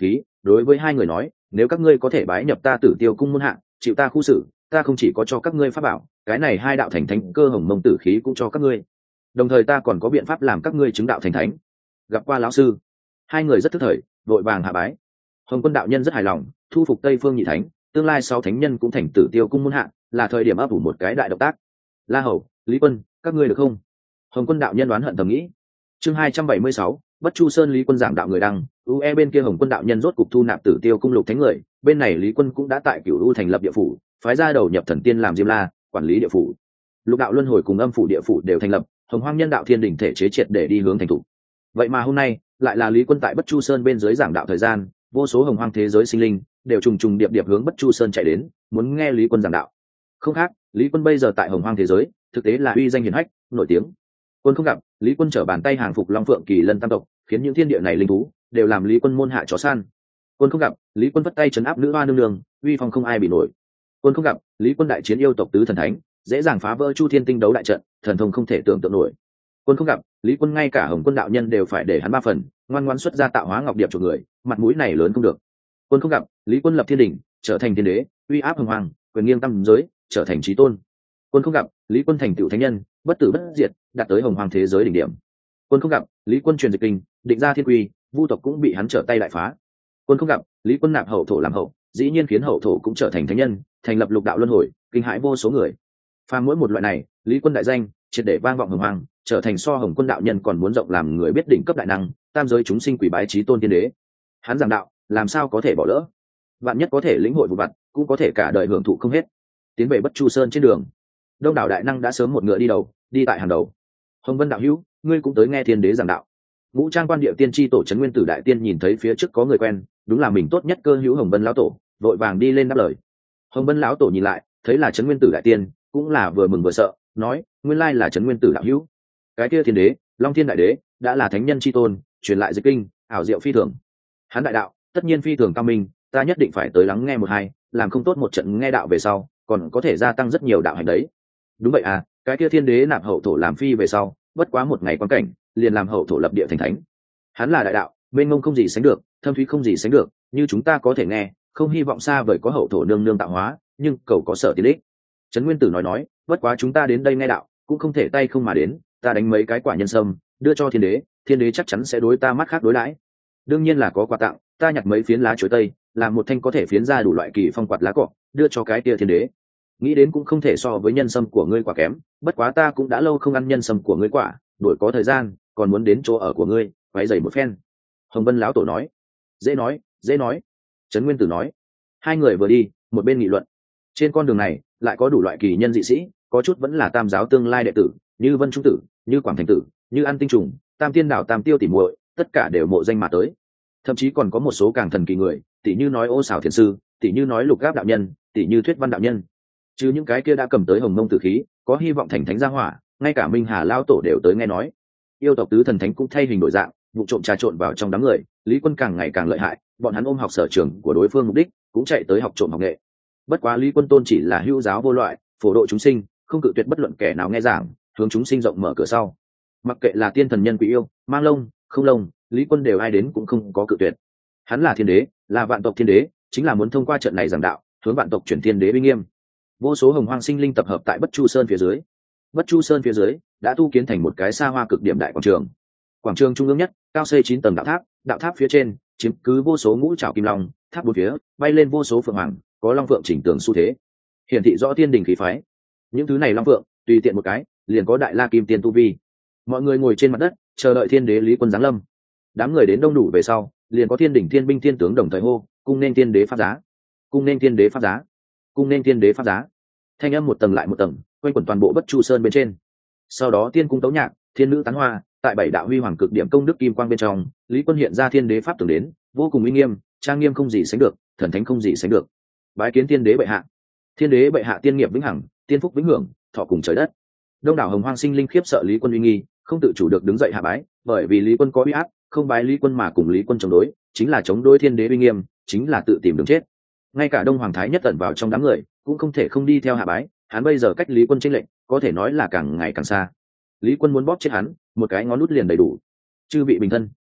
đối với hai người nói, nếu các ngươi có thể bái nhập ta Tử Tiêu cung môn hạ, chịu ta khu xử, ta không chỉ có cho các ngươi pháp bảo, cái này hai đạo thành thánh cơ hồng mông tử khí cũng cho các ngươi, đồng thời ta còn có biện pháp làm các ngươi chứng đạo thành thánh. Gặp qua lão sư, hai người rất thức thời, vội vàng hạ bái. Hồng Quân đạo nhân rất hài lòng, thu phục Tây Phương Nhị Thánh, tương lai sau thánh nhân cũng thành Tử Tiêu cung môn hạ, là thời điểm ấp ủ một cái đại động tác. La Hầu, Lý Quân, các ngươi được không? Hồng Quân đạo nhân đoán hận thầm nghĩ. Chương hai trăm bảy mươi sáu, Bất Chu Sơn Lý Quân giảng đạo người đăng, u e bên kia Hồng Quân đạo nhân rốt cục thu nạp Tử Tiêu cung lục thánh người, bên này Lý Quân cũng đã tại Cửu U thành lập địa phủ, phái ra đầu nhập thần tiên làm Diêm La, quản lý địa phủ. Lục đạo luân hồi cùng âm phủ địa phủ đều thành lập, Hồng Hoang nhân đạo thiên đỉnh thể chế triệt để đi hướng thành thủ. Vậy mà hôm nay, lại là Lý Quân tại Bất Chu Sơn bên dưới giảng đạo thời gian, vô số hồng hoang thế giới sinh linh đều trùng trùng điệp điệp hướng Bất Chu Sơn chạy đến, muốn nghe Lý Quân giảng đạo. Không khác, Lý Quân bây giờ tại hồng hoang thế giới, thực tế là uy danh hiển hách, nổi tiếng. Quân không gặp, Lý Quân trở bàn tay hàng phục Long Phượng Kỳ Lân tam tộc, khiến những thiên địa này linh thú đều làm Lý Quân môn hạ chó săn. Quân không gặp, Lý Quân vất tay trấn áp nữ hoa nương nương, uy phong không ai bị nổi. Quân không gặp, Lý Quân đại chiến yêu tộc tứ thần thánh, dễ dàng phá vỡ Chu Thiên tinh đấu đại trận, thần thông không thể tưởng tượng nổi. Quân không gặp, Lý Quân ngay cả Hồng Quân đạo nhân đều phải để hắn ba phần, ngoan ngoãn xuất ra tạo hóa ngọc điệp cho người, mặt mũi này lớn không được. Quân không gặp, Lý Quân lập thiên đỉnh, trở thành thiên đế, uy áp hồng hoàng, quyền nghiêng tam giới, trở thành chí tôn. Quân không gặp, Lý Quân thành tựu thánh nhân, bất tử bất diệt, đạt tới hồng hoàng thế giới đỉnh điểm. Quân không gặp, Lý Quân truyền dịch kinh, định ra thiên quy, vu tộc cũng bị hắn trở tay đại phá. Quân không gặp, Lý Quân nạp hậu thổ làm hậu, dĩ nhiên khiến hậu thổ cũng trở thành thánh nhân, thành lập lục đạo luân hồi, kinh hãi vô số người. Phàm mỗi một loại này, Lý Quân đại danh triệt để vang vọng hồng hoàng, trở thành so Hồng Quân đạo nhân còn muốn rộng làm người biết đỉnh cấp đại năng, tam giới chúng sinh quỷ bái chí tôn tiên đế. Hắn giảng đạo, làm sao có thể bỏ lỡ? Vạn nhất có thể lĩnh hội vụ vặt, cũng có thể cả đời hưởng thụ không hết. Tiến về Bất Chu Sơn trên đường, đông đảo đại năng đã sớm một ngựa đi đầu, đi tại hàng đầu. Hồng Vân đạo hữu, ngươi cũng tới nghe thiên đế giảng đạo. Ngũ Trang Quan Địa Tiên tri tổ trấn Nguyên Tử đại tiên nhìn thấy phía trước có người quen, đúng là mình tốt nhất cơ hữu Hồng Vân lão tổ, vội vàng đi lên đáp lời. Hồng Vân lão tổ nhìn lại, thấy là trấn Nguyên Tử đại tiên, cũng là vừa mừng vừa sợ, nói: nguyên lai là trấn Nguyên Tử đạo hữu. Cái kia thiên đế, Long Thiên đại đế, đã là thánh nhân chi tôn, truyền lại dịch kinh, ảo diệu phi thường. Hắn đại đạo, tất nhiên phi thường cao minh, ta nhất định phải tới lắng nghe một hai, làm không tốt một trận nghe đạo về sau, còn có thể gia tăng rất nhiều đạo hành đấy. Đúng vậy à, cái kia thiên đế nạp hậu thổ làm phi về sau, bất quá một ngày quan cảnh, liền làm hậu thổ lập địa thành thánh. Hắn là đại đạo, mênh mông không gì sánh được, thâm thúy không gì sánh được, như chúng ta có thể nghe, không hy vọng xa vời có hậu thổ nương nương tạo hóa, nhưng cầu có sở tiến ích. Trấn Nguyên Tử nói nói, bất quá chúng ta đến đây nghe đạo, cũng không thể tay không mà đến, ta đánh mấy cái quả nhân sâm, đưa cho thiên đế, thiên đế chắc chắn sẽ đối ta mắt khác đối đãi. Đương nhiên là có quà tặng, ta nhặt mấy phiến lá chuối tây, làm một thanh có thể phiến ra đủ loại kỳ phong quạt lá cọ, đưa cho cái kia thiên đế. Nghĩ đến cũng không thể so với nhân sâm của ngươi quả kém, bất quá ta cũng đã lâu không ăn nhân sâm của ngươi quả, đổi có thời gian, còn muốn đến chỗ ở của ngươi, quấy rầy một phen. Hồng Vân lão tổ nói. Dễ nói, dễ nói. Trấn Nguyên Tử nói. Hai người vừa đi, một bên nghị luận. Trên con đường này, lại có đủ loại kỳ nhân dị sĩ, có chút vẫn là tam giáo tương lai đệ tử, như Vân Trung Tử, như Quảng Thành Tử, như An Tinh Trùng, Tam Tiên Đảo Tam Tiêu tỉ muội, tất cả đều mộ danh mà tới. Thậm chí còn có một số càng thần kỳ người, tỉ như nói Ô Xảo Thiền sư, tỉ như nói Lục Gáp đạo nhân, tỉ như Thuyết Văn đạo nhân. Chứ những cái kia đã cầm tới hồng mông tử khí, có hy vọng thành thánh gia hỏa, ngay cả Minh Hà lao tổ đều tới nghe nói. Yêu tộc tứ thần thánh cũng thay hình đổi dạng, vụ trộm trà trộn vào trong đám người, Lý Quân càng ngày càng lợi hại, bọn hắn ôm học sở trường của đối phương mục đích, cũng chạy tới học trộm học nghệ. Bất quá Lý Quân tôn chỉ là hữu giáo vô loại, phổ độ chúng sinh, không cự tuyệt bất luận kẻ nào nghe giảng, hướng chúng sinh rộng mở cửa sau. Mặc kệ là tiên thần nhân quỷ yêu, mang lông không lông, Lý Quân đều ai đến cũng không có cự tuyệt. Hắn là thiên đế, là vạn tộc thiên đế, chính là muốn thông qua trận này giảng đạo, hướng vạn tộc chuyển thiên đế uy nghiêm. Vô số hồng hoang sinh linh tập hợp tại Bất Chu Sơn phía dưới. Bất Chu Sơn phía dưới đã tu kiến thành một cái xa hoa cực điểm đại quảng trường. Quảng trường trung ương nhất, cao xây chín tầng đạo tháp, đạo tháp phía trên chiếm cứ vô số ngũ trảo kim long, tháp bốn phía bay lên vô số phượng hoàng, có long phượng chỉnh tường xu thế, hiển thị rõ tiên đình khí phái. Những thứ này long phượng, tùy tiện một cái, liền có đại la kim tiên tu vi. Mọi người ngồi trên mặt đất, chờ đợi thiên đế Lý Quân giáng lâm. Đám người đến đông đủ về sau, liền có thiên đỉnh thiên binh thiên tướng đồng thời hô, cung nên thiên đế pháp giá, cung nên thiên đế pháp giá, cung nên thiên đế pháp giá. Thanh âm một tầng lại một tầng, quanh quẩn toàn bộ Bất Chu Sơn bên trên. Sau đó tiên cung tấu nhạc, thiên nữ tán hoa, tại bảy đạo huy hoàng cực điểm công đức kim quang bên trong, Lý Quân hiện ra thiên đế pháp tưởng đến, vô cùng uy nghiêm, trang nghiêm không gì sánh được, thần thánh không gì sánh được. Bái kiến thiên đế bệ hạ. Thiên đế bệ hạ tiên nghiệp vĩnh hằng, tiên phúc vĩnh hưởng, thọ cùng trời đất. Đông đảo hồng hoang sinh linh khiếp sợ Lý Quân uy nghi, không tự chủ được đứng dậy hạ bái, bởi vì Lý Quân có uy áp, không bái Lý Quân mà cùng Lý Quân chống đối, chính là chống đối thiên đế uy nghiêm, chính là tự tìm đường chết. Ngay cả Đông Hoàng Thái Nhất ẩn vào trong đám người, cũng không thể không đi theo hạ bái, hắn bây giờ cách Lý Quân chênh lệch, có thể nói là càng ngày càng xa. Lý Quân muốn bóp chết hắn, một cái ngón nút liền đầy đủ. Chư vị bình thân.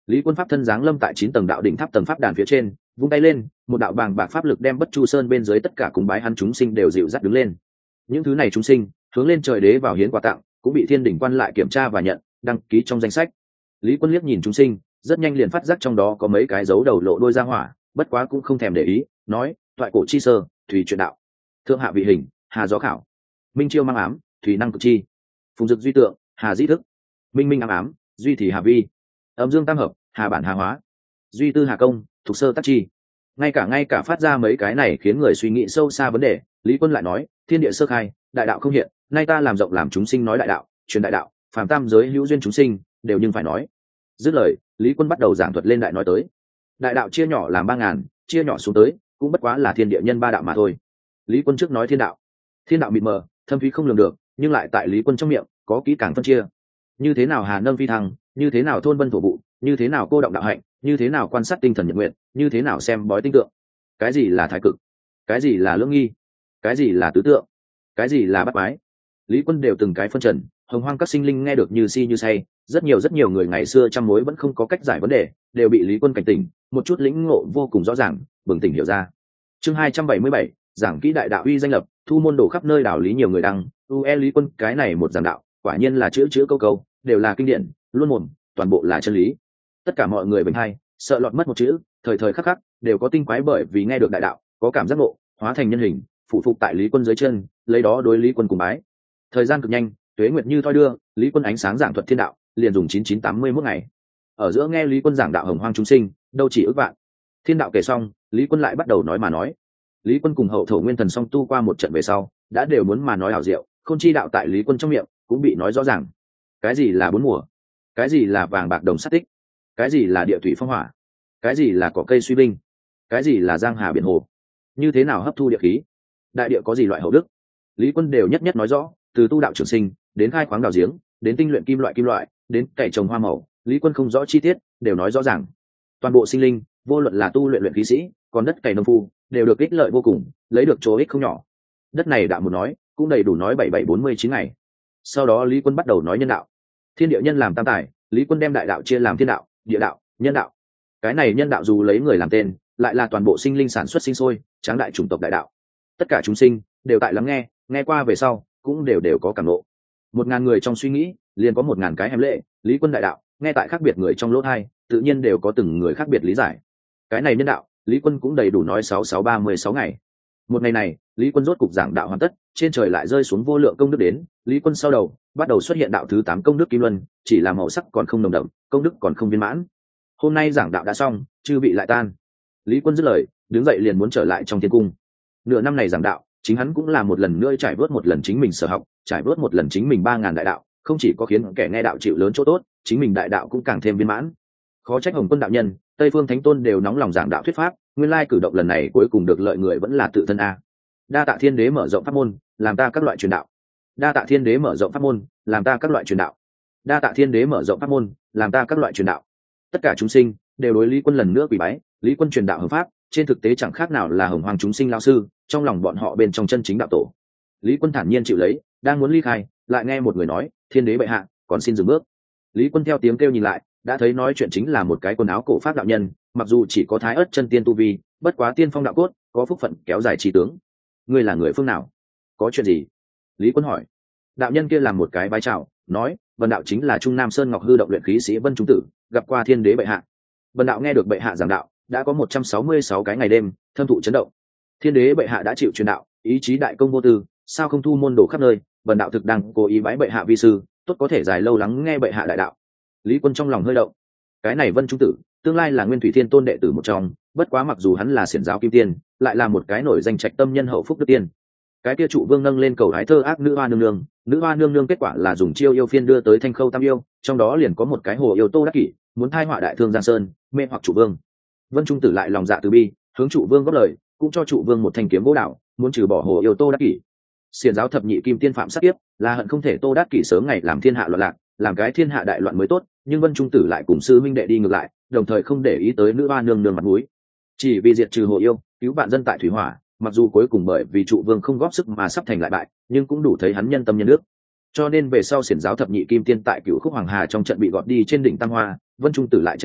Lý Quân pháp thân giáng lâm tại chín tầng đạo đỉnh tháp tầng pháp đàn phía trên, vung tay lên, một đạo bàng bạc pháp lực đem Bất Chu Sơn bên dưới tất cả cùng bái hắn chúng sinh đều dịu dắt đứng lên. Những thứ này chúng sinh, hướng lên trời đế vào hiến quà tặng, cũng bị thiên đỉnh quan lại kiểm tra và nhận, đăng ký trong danh sách. Lý Quân liếc nhìn chúng sinh, rất nhanh liền phát giác trong đó có mấy cái dấu đầu lộ đôi ra hỏa, bất quá cũng không thèm để ý, nói: "Toại cổ chi sơ, thủy truyện đạo. Thượng hạ vị hình, hà gió khảo. Minh chiêu mang ám, thủy năng cực chi. Phùng dực duy tượng, hà dĩ thức. Minh minh ám ám, duy thì hà vi. Âm dương tam hợp, hà bản hà hóa. Duy tư hà công, thuộc sơ tác chi." Ngay cả ngay cả phát ra mấy cái này khiến người suy nghĩ sâu xa vấn đề, Lý Quân lại nói: "Thiên địa sơ khai, đại đạo không hiện, nay ta làm rộng làm chúng sinh nói đại đạo, truyền đại đạo, phàm tam giới hữu duyên chúng sinh, đều nhưng phải nói." Dứt lời, Lý Quân bắt đầu giảng thuật lên đại nói tới. Đại đạo chia nhỏ làm ba ngàn, chia nhỏ xuống tới, cũng bất quá là thiên địa nhân ba đạo mà thôi. Lý Quân trước nói thiên đạo. Thiên đạo mịt mờ, thâm thúy không lường được, nhưng lại tại Lý Quân trong miệng có kỹ càng phân chia. Như thế nào hà nâng phi thăng, như thế nào thôn vân thổ vụ, như thế nào cô động đạo hạnh, như thế nào quan sát tinh thần nhật nguyện, như thế nào xem bói tinh tượng. Cái gì là thái cực, cái gì là lưỡng nghi, cái gì là tứ tượng, cái gì là bát quái. Lý Quân đều từng cái phân trần, hồng hoang các sinh linh nghe được như si như say, rất nhiều rất nhiều người ngày xưa trăm mối vẫn không có cách giải vấn đề, đều bị Lý Quân cảnh tỉnh, một chút lĩnh ngộ vô cùng rõ ràng, bừng tỉnh hiểu ra. Chương hai trăm bảy mươi bảy, giảng kỹ đại đạo uy danh lập, thu môn đồ khắp nơi đảo lý nhiều người đăng, ue Lý Quân cái này một giảng đạo, quả nhiên là chữ chữ câu câu, đều là kinh điển, luôn mồm, toàn bộ là chân lý. Tất cả mọi người bình hay, sợ lọt mất một chữ, thời thời khắc khắc đều có tinh quái bởi vì nghe được đại đạo, có cảm giác ngộ, hóa thành nhân hình, phụ phục tại Lý Quân dưới chân, lấy đó đối Lý Quân cùng bái. Thời gian cực nhanh, tuế nguyệt như thoi đưa, Lý Quân ánh sáng giảng thuật thiên đạo, liền dùng chín chín tám mươi mốt ngày. Ở giữa nghe Lý Quân giảng đạo hồng hoang chúng sinh, đâu chỉ ước vạn. Thiên đạo kể xong, Lý Quân lại bắt đầu nói mà nói. Lý Quân cùng hậu thổ nguyên thần song tu qua một trận về sau, đã đều muốn mà nói hảo diệu, khôn chi đạo tại Lý Quân trong miệng cũng bị nói rõ ràng. Cái gì là bốn mùa? Cái gì là vàng bạc đồng sắt tích? Cái gì là địa thủy phong hỏa? Cái gì là cỏ cây suy binh? Cái gì là giang hà biển hồ? Như thế nào hấp thu địa khí? Đại địa có gì loại hậu đức? Lý Quân đều nhất nhất nói rõ, từ tu đạo trường sinh đến khai khoáng đào giếng, đến tinh luyện kim loại kim loại, đến cày trồng hoa màu, Lý Quân không rõ chi tiết, đều nói rõ ràng. Toàn bộ sinh linh, vô luận là tu luyện luyện khí sĩ, còn đất cày nông phu, đều được ích lợi vô cùng, lấy được chỗ ích không nhỏ. Đất này đạo một nói, cũng đầy đủ nói bảy bảy bốn mươi chín ngày. Sau đó Lý Quân bắt đầu nói nhân đạo. Thiên địa nhân làm tam tài, Lý Quân đem đại đạo chia làm thiên đạo, địa đạo, nhân đạo. Cái này nhân đạo dù lấy người làm tên, lại là toàn bộ sinh linh sản xuất sinh sôi, tráng đại chủng tộc đại đạo. Tất cả chúng sinh đều tại lắng nghe, nghe qua về sau, cũng đều đều có cảm ngộ. Một ngàn người trong suy nghĩ, liền có một ngàn cái hàm lệ. Lý Quân đại đạo, nghe tại khác biệt người trong lỗ hai, tự nhiên đều có từng người khác biệt lý giải. Cái này nhân đạo, Lý Quân cũng đầy đủ nói sáu sáu ba mươi sáu ngày. Một ngày này, Lý Quân rốt cục giảng đạo hoàn tất, trên trời lại rơi xuống vô lượng công đức đến. Lý Quân sau đầu bắt đầu xuất hiện đạo thứ tám công đức kim luân, chỉ là màu sắc còn không nồng đậm, công đức còn không viên mãn. Hôm nay giảng đạo đã xong, chư vị lại tan. Lý Quân dứt lời, đứng dậy liền muốn trở lại trong thiên cung. Nửa năm này giảng đạo, chính hắn cũng là một lần nữa trải vớt một lần chính mình sở học, trải vớt một lần chính mình ba ngàn đại đạo, không chỉ có khiến kẻ nghe đạo chịu lớn chỗ tốt, chính mình đại đạo cũng càng thêm viên mãn. Khó trách Hồng Quân đạo nhân, Tây Phương Thánh Tôn đều nóng lòng giảng đạo thuyết pháp, nguyên lai cử động lần này cuối cùng được lợi người vẫn là tự thân a. Đa tạ Thiên Đế mở rộng pháp môn, làm ta các loại truyền đạo. Đa tạ Thiên Đế mở rộng pháp môn, làm ta các loại truyền đạo. Đa tạ Thiên Đế mở rộng pháp môn, làm ta các loại truyền đạo. Tất cả chúng sinh đều đối Lý Quân lần nữa quỳ bái, Lý Quân truyền đạo hợp pháp, trên thực tế chẳng khác nào là hồng hoàng chúng sinh lão sư, trong lòng bọn họ bên trong chân chính đạo tổ. Lý Quân thản nhiên chịu lấy, đang muốn ly khai, lại nghe một người nói: Thiên Đế bệ hạ, còn xin dừng bước. Lý Quân theo tiếng kêu nhìn lại, đã thấy nói chuyện chính là một cái quần áo cổ pháp đạo nhân, mặc dù chỉ có thái ớt chân tiên tu vi, bất quá tiên phong đạo cốt, có phúc phận kéo dài trí tướng. Ngươi là người phương nào? Có chuyện gì? Lý Quân hỏi. Đạo nhân kia làm một cái bái chào, nói: Vân đạo chính là Trung Nam Sơn Ngọc hư động luyện khí sĩ Vân Trung Tử, gặp qua Thiên Đế bệ hạ. Vân đạo nghe được bệ hạ giảng đạo, đã có một trăm sáu mươi sáu cái ngày đêm, thâm thụ chấn động. Thiên Đế bệ hạ đã chịu truyền đạo, ý chí đại công vô tư, sao không thu môn đồ khắp nơi? Vân đạo thực đang cố ý bái bệ hạ vi sư, tốt có thể dài lâu lắng nghe bệ hạ đại đạo. Lý Quân trong lòng hơi động. Cái này Vân Trung Tử, tương lai là Nguyên Thủy Thiên Tôn đệ tử một trong, bất quá mặc dù hắn là xiển giáo kim tiên, lại là một cái nổi danh trạch tâm nhân hậu phúc đức tiên. Cái kia trụ vương nâng lên cầu hái thơ ác nữ hoa nương nương, nữ hoa nương nương kết quả là dùng chiêu yêu phiên đưa tới Thanh Khâu Tam yêu, trong đó liền có một cái hồ yêu Tô Đắc Kỷ, muốn thai họa đại thương Giang Sơn, mê hoặc trụ vương. Vân Trung Tử lại lòng dạ từ bi, hướng trụ vương góp lời, cũng cho trụ vương một thanh kiếm gỗ đạo, muốn trừ bỏ hồ yêu Tô Đắc Kỷ. Xiển giáo thập nhị kim tiên phạm sát tiếp, là hận không thể Tô Đắc Kỷ sớm ngày làm thiên hạ loạn lạc, làm cái thiên hạ đại loạn mới tốt, nhưng Vân Trung Tử lại cùng sư minh đệ đi ngược lại, đồng thời không để ý tới nữ hoa nương nương mặt mũi, chỉ vì diệt trừ hồ yêu, cứu vạn dân tại thủy hỏa. Mặc dù cuối cùng bởi vì trụ vương không góp sức mà sắp thành lại bại, nhưng cũng đủ thấy hắn nhân tâm nhân nước. Cho nên về sau xiển giáo thập nhị kim tiên tại cựu khúc hoàng hà trong trận bị gọt đi trên đỉnh Tam Hoa, Vân Trung Tử lại tránh đi,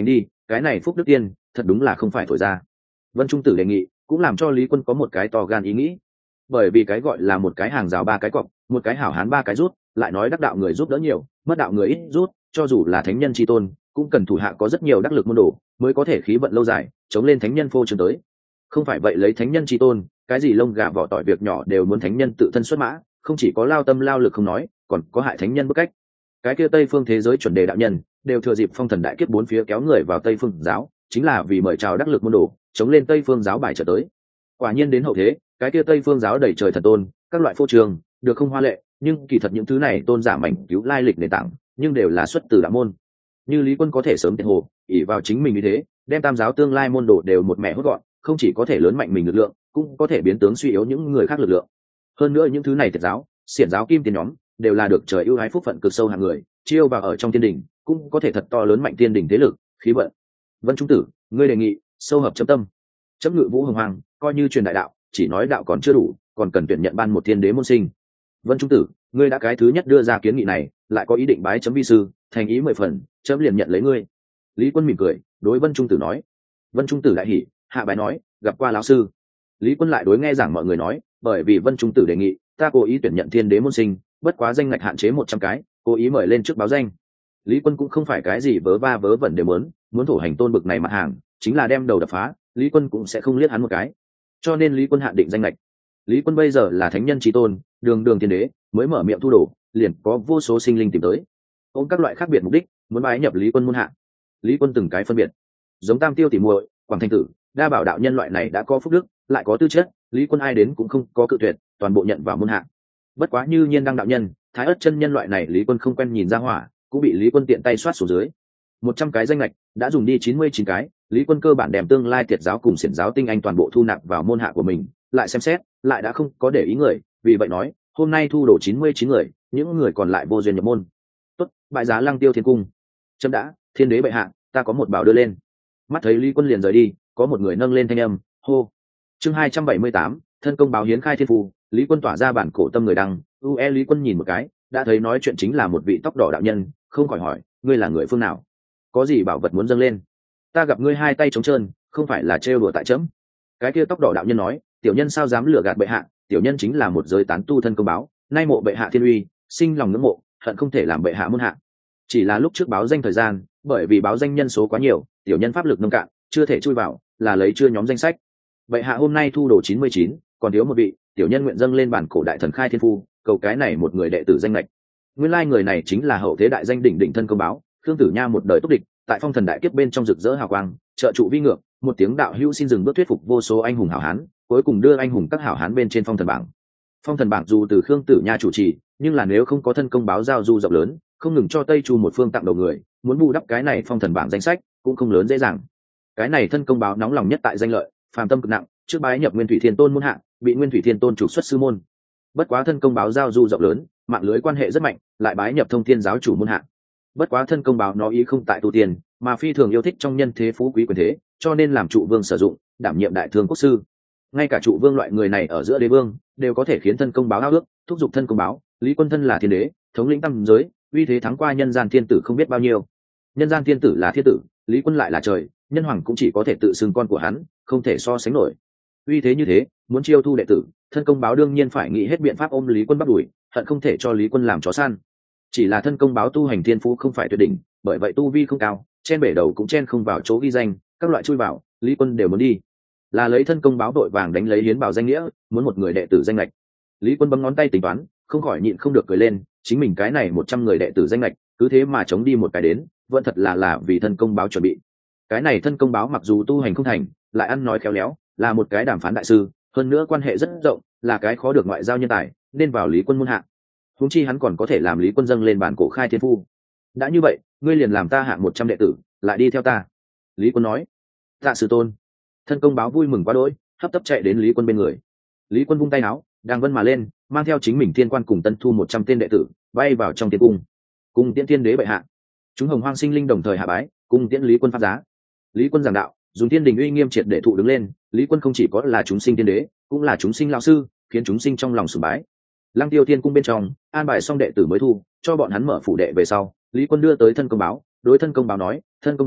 cái này phúc đức tiên thật đúng là không phải thổi ra. Vân Trung Tử đề nghị cũng làm cho Lý Quân có một cái to gan ý nghĩ, bởi vì cái gọi là một cái hàng rào ba cái cọc, một cái hảo hán ba cái rút, lại nói đắc đạo người giúp đỡ nhiều, mất đạo người ít rút, cho dù là thánh nhân chi tôn cũng cần thủ hạ có rất nhiều đắc lực môn đồ mới có thể khí vận lâu dài chống lên thánh nhân phô trương tới. Không phải vậy lấy thánh nhân chi tôn, cái gì lông gà vỏ tỏi việc nhỏ đều muốn thánh nhân tự thân xuất mã, không chỉ có lao tâm lao lực không nói, còn có hại thánh nhân bức cách. Cái kia Tây phương thế giới chuẩn đề đạo nhân đều thừa dịp phong thần đại kiếp bốn phía kéo người vào Tây phương giáo, chính là vì mời chào đắc lực môn đồ chống lên Tây phương giáo bài trở tới. Quả nhiên đến hậu thế, cái kia Tây phương giáo đầy trời thần tôn, các loại phô trường được không hoa lệ, nhưng kỳ thật những thứ này tôn giả mảnh cứu lai lịch nền tảng, nhưng đều là xuất từ đạo môn. Như Lý Quân có thể sớm tiện hồ ỷ vào chính mình như thế, đem tam giáo tương lai môn đồ đều một mẹ hốt gọn, không chỉ có thể lớn mạnh mình lực lượng, cũng có thể biến tướng suy yếu những người khác lực lượng. Hơn nữa những thứ này thiệt giáo, xiển giáo kim tiền nhóm đều là được trời ưu ái phúc phận cực sâu hàng người, chiêu vào ở trong thiên đình cũng có thể thật to lớn mạnh thiên đình thế lực khí vận. Vân Trung Tử, ngươi đề nghị sâu hợp chấm tâm. Chấm ngự vũ hồng hoàng, coi như truyền đại đạo, chỉ nói đạo còn chưa đủ, còn cần tuyển nhận ban một thiên đế môn sinh. Vân Trung Tử, ngươi đã cái thứ nhất đưa ra kiến nghị này, lại có ý định bái chấm vi sư, thành ý mười phần, chấm liền nhận lấy ngươi. Lý Quân mỉm cười đối Vân Trung Tử nói. Vân Trung Tử đại hỉ, hạ bái nói, gặp qua lão sư. Lý Quân lại đối nghe giảng mọi người nói, bởi vì Vân Trung Tử đề nghị, ta cố ý tuyển nhận thiên đế môn sinh, bất quá danh ngạch hạn chế một trăm cái, cố ý mời lên trước báo danh. Lý Quân cũng không phải cái gì vớ va vớ vẩn đều muốn, muốn thổ hành tôn bực này mặt hàng, chính là đem đầu đập phá, Lý Quân cũng sẽ không liếc hắn một cái. Cho nên Lý Quân hạn định danh ngạch. Lý Quân bây giờ là thánh nhân chí tôn, đường đường thiên đế, mới mở miệng thu đồ, liền có vô số sinh linh tìm tới, ôm các loại khác biệt mục đích, muốn bái nhập Lý Quân môn hạ. Lý Quân từng cái phân biệt, giống Tam Tiêu tỉ muội, Quảng Thanh Tử, Đa Bảo đạo nhân loại này đã có phúc đức, lại có tư chất, Lý Quân ai đến cũng không có cự tuyệt, toàn bộ nhận vào môn hạ. Bất quá như Nhiên Đăng đạo nhân, Thái Ất chân nhân loại này Lý Quân không quen nhìn ra hỏa, cũng bị Lý Quân tiện tay soát xuống dưới. Một trăm cái danh lệch đã dùng đi chín mươi chín cái, Lý Quân cơ bản đem tương lai tiệt giáo cùng xiển giáo tinh anh toàn bộ thu nạp vào môn hạ của mình, lại xem xét, lại đã không có để ý người, vì vậy nói, hôm nay thu đổ chín mươi chín người, những người còn lại vô duyên nhập môn. Tốt, bại giá Lăng Tiêu Thiên cung. Chấm đã, thiên đế bệ hạ, ta có một bảo đưa lên. Mắt thấy Lý Quân liền rời đi, có một người nâng lên thanh âm, hô. Chương hai trăm bảy mươi tám, thân công báo hiến khai thiên phù, Lý Quân tỏa ra bản cổ tâm người đăng, u e Lý Quân nhìn một cái, đã thấy nói chuyện chính là một vị tóc đỏ đạo nhân, không khỏi hỏi, ngươi là người phương nào? Có gì bảo vật muốn dâng lên? Ta gặp ngươi hai tay trống trơn, không phải là trêu đùa tại chấm. Cái kia tóc đỏ đạo nhân nói, tiểu nhân sao dám lừa gạt bệ hạ, tiểu nhân chính là một giới tán tu thân công báo, nay mộ bệ hạ thiên uy, sinh lòng ngưỡng mộ, hận không thể làm bệ hạ môn hạ. Chỉ là lúc trước báo danh thời gian, bởi vì báo danh nhân số quá nhiều, tiểu nhân pháp lực nông cạn, chưa thể chui vào, là lấy chưa nhóm danh sách. Bệ hạ hôm nay thu đồ chín mươi chín, còn thiếu một vị, tiểu nhân nguyện dâng lên bản cổ đại thần khai thiên phu, cầu cái này một người đệ tử danh lệch. Nguyên lai người này chính là hậu thế đại danh đỉnh đỉnh thân công báo, Khương Tử Nha một đời túc địch, tại phong thần đại kiếp bên trong rực rỡ hào quang, trợ trụ vi ngược, một tiếng đạo hữu xin dừng bước thuyết phục vô số anh hùng hảo hán, cuối cùng đưa anh hùng các hảo hán bên trên phong thần bảng. Phong thần bảng dù từ Khương Tử Nha chủ trì, nhưng là nếu không có thân công báo giao du rộng lớn, không ngừng cho Tây Chu một phương tặng đầu người, muốn bù đắp cái này phong thần bảng danh sách cũng không lớn dễ dàng. Cái này thân công báo nóng lòng nhất tại danh lợi, phàm tâm cực nặng, trước bái nhập Nguyên Thủy Thiên Tôn môn hạ, bị Nguyên Thủy Thiên Tôn trục xuất sư môn. Bất quá thân công báo giao du rộng lớn, mạng lưới quan hệ rất mạnh, lại bái nhập Thông Thiên giáo chủ môn hạ. Bất quá thân công báo nó ý không tại tu tiền, mà phi thường yêu thích trong nhân thế phú quý quyền thế, cho nên làm trụ vương sử dụng, đảm nhiệm đại thương quốc sư. Ngay cả trụ vương loại người này ở giữa đế vương đều có thể khiến thân công báo ao ước, thúc giục thân công báo. Lý Quân thân là thiên đế, thống lĩnh tam giới, uy thế thắng qua nhân gian thiên tử không biết bao nhiêu. Nhân gian thiên tử là thiên tử, Lý Quân lại là trời, nhân hoàng cũng chỉ có thể tự xưng con của hắn, không thể so sánh nổi. Uy thế như thế, muốn chiêu thu đệ tử, thân công báo đương nhiên phải nghĩ hết biện pháp ôm Lý Quân bắt đuổi, hận không thể cho Lý Quân làm chó săn. Chỉ là thân công báo tu hành thiên phú không phải tuyệt đỉnh, bởi vậy tu vi không cao, chen bể đầu cũng chen không vào chỗ ghi danh, các loại chui vào, Lý Quân đều muốn đi. Là lấy thân công báo đội vàng đánh lấy hiến bảo danh nghĩa, muốn một người đệ tử danh lệch. Lý Quân bấm ngón tay tính toán, không khỏi nhịn không được cười lên, chính mình cái này một trăm người đệ tử danh lệch, cứ thế mà chống đi một cái đến, vẫn thật là là vì thân công báo chuẩn bị. Cái này thân công báo mặc dù tu hành không thành, lại ăn nói khéo léo, là một cái đàm phán đại sư, hơn nữa quan hệ rất rộng, là cái khó được ngoại giao nhân tài, nên vào Lý Quân môn hạ. Huống chi hắn còn có thể làm Lý Quân dâng lên bản cổ khai thiên phu. Đã như vậy, ngươi liền làm ta hạng một trăm đệ tử, lại đi theo ta. Lý Quân nói. Tạ sư tôn. Thân công báo vui mừng quá đỗi, hấp tấp chạy đến Lý Quân bên người. Lý Quân vung tay áo, đang vân mà lên, mang theo chính mình thiên quan cùng tân thu một trăm tên đệ tử, bay vào trong tiên cung. Cùng tiễn thiên đế bệ hạ. Chúng hồng hoang sinh linh đồng thời hạ bái, cùng tiễn Lý Quân phát giá. Lý Quân giảng đạo, dùng thiên đình uy nghiêm triệt để thụ đứng lên. Lý Quân không chỉ có là chúng sinh thiên đế, cũng là chúng sinh lão sư, khiến chúng sinh trong lòng sùng bái. Lăng Tiêu Thiên cung bên trong, an bài xong đệ tử mới thu, cho bọn hắn mở phủ đệ về sau, Lý Quân đưa tới thân công báo, đối thân công báo nói, thân công báo,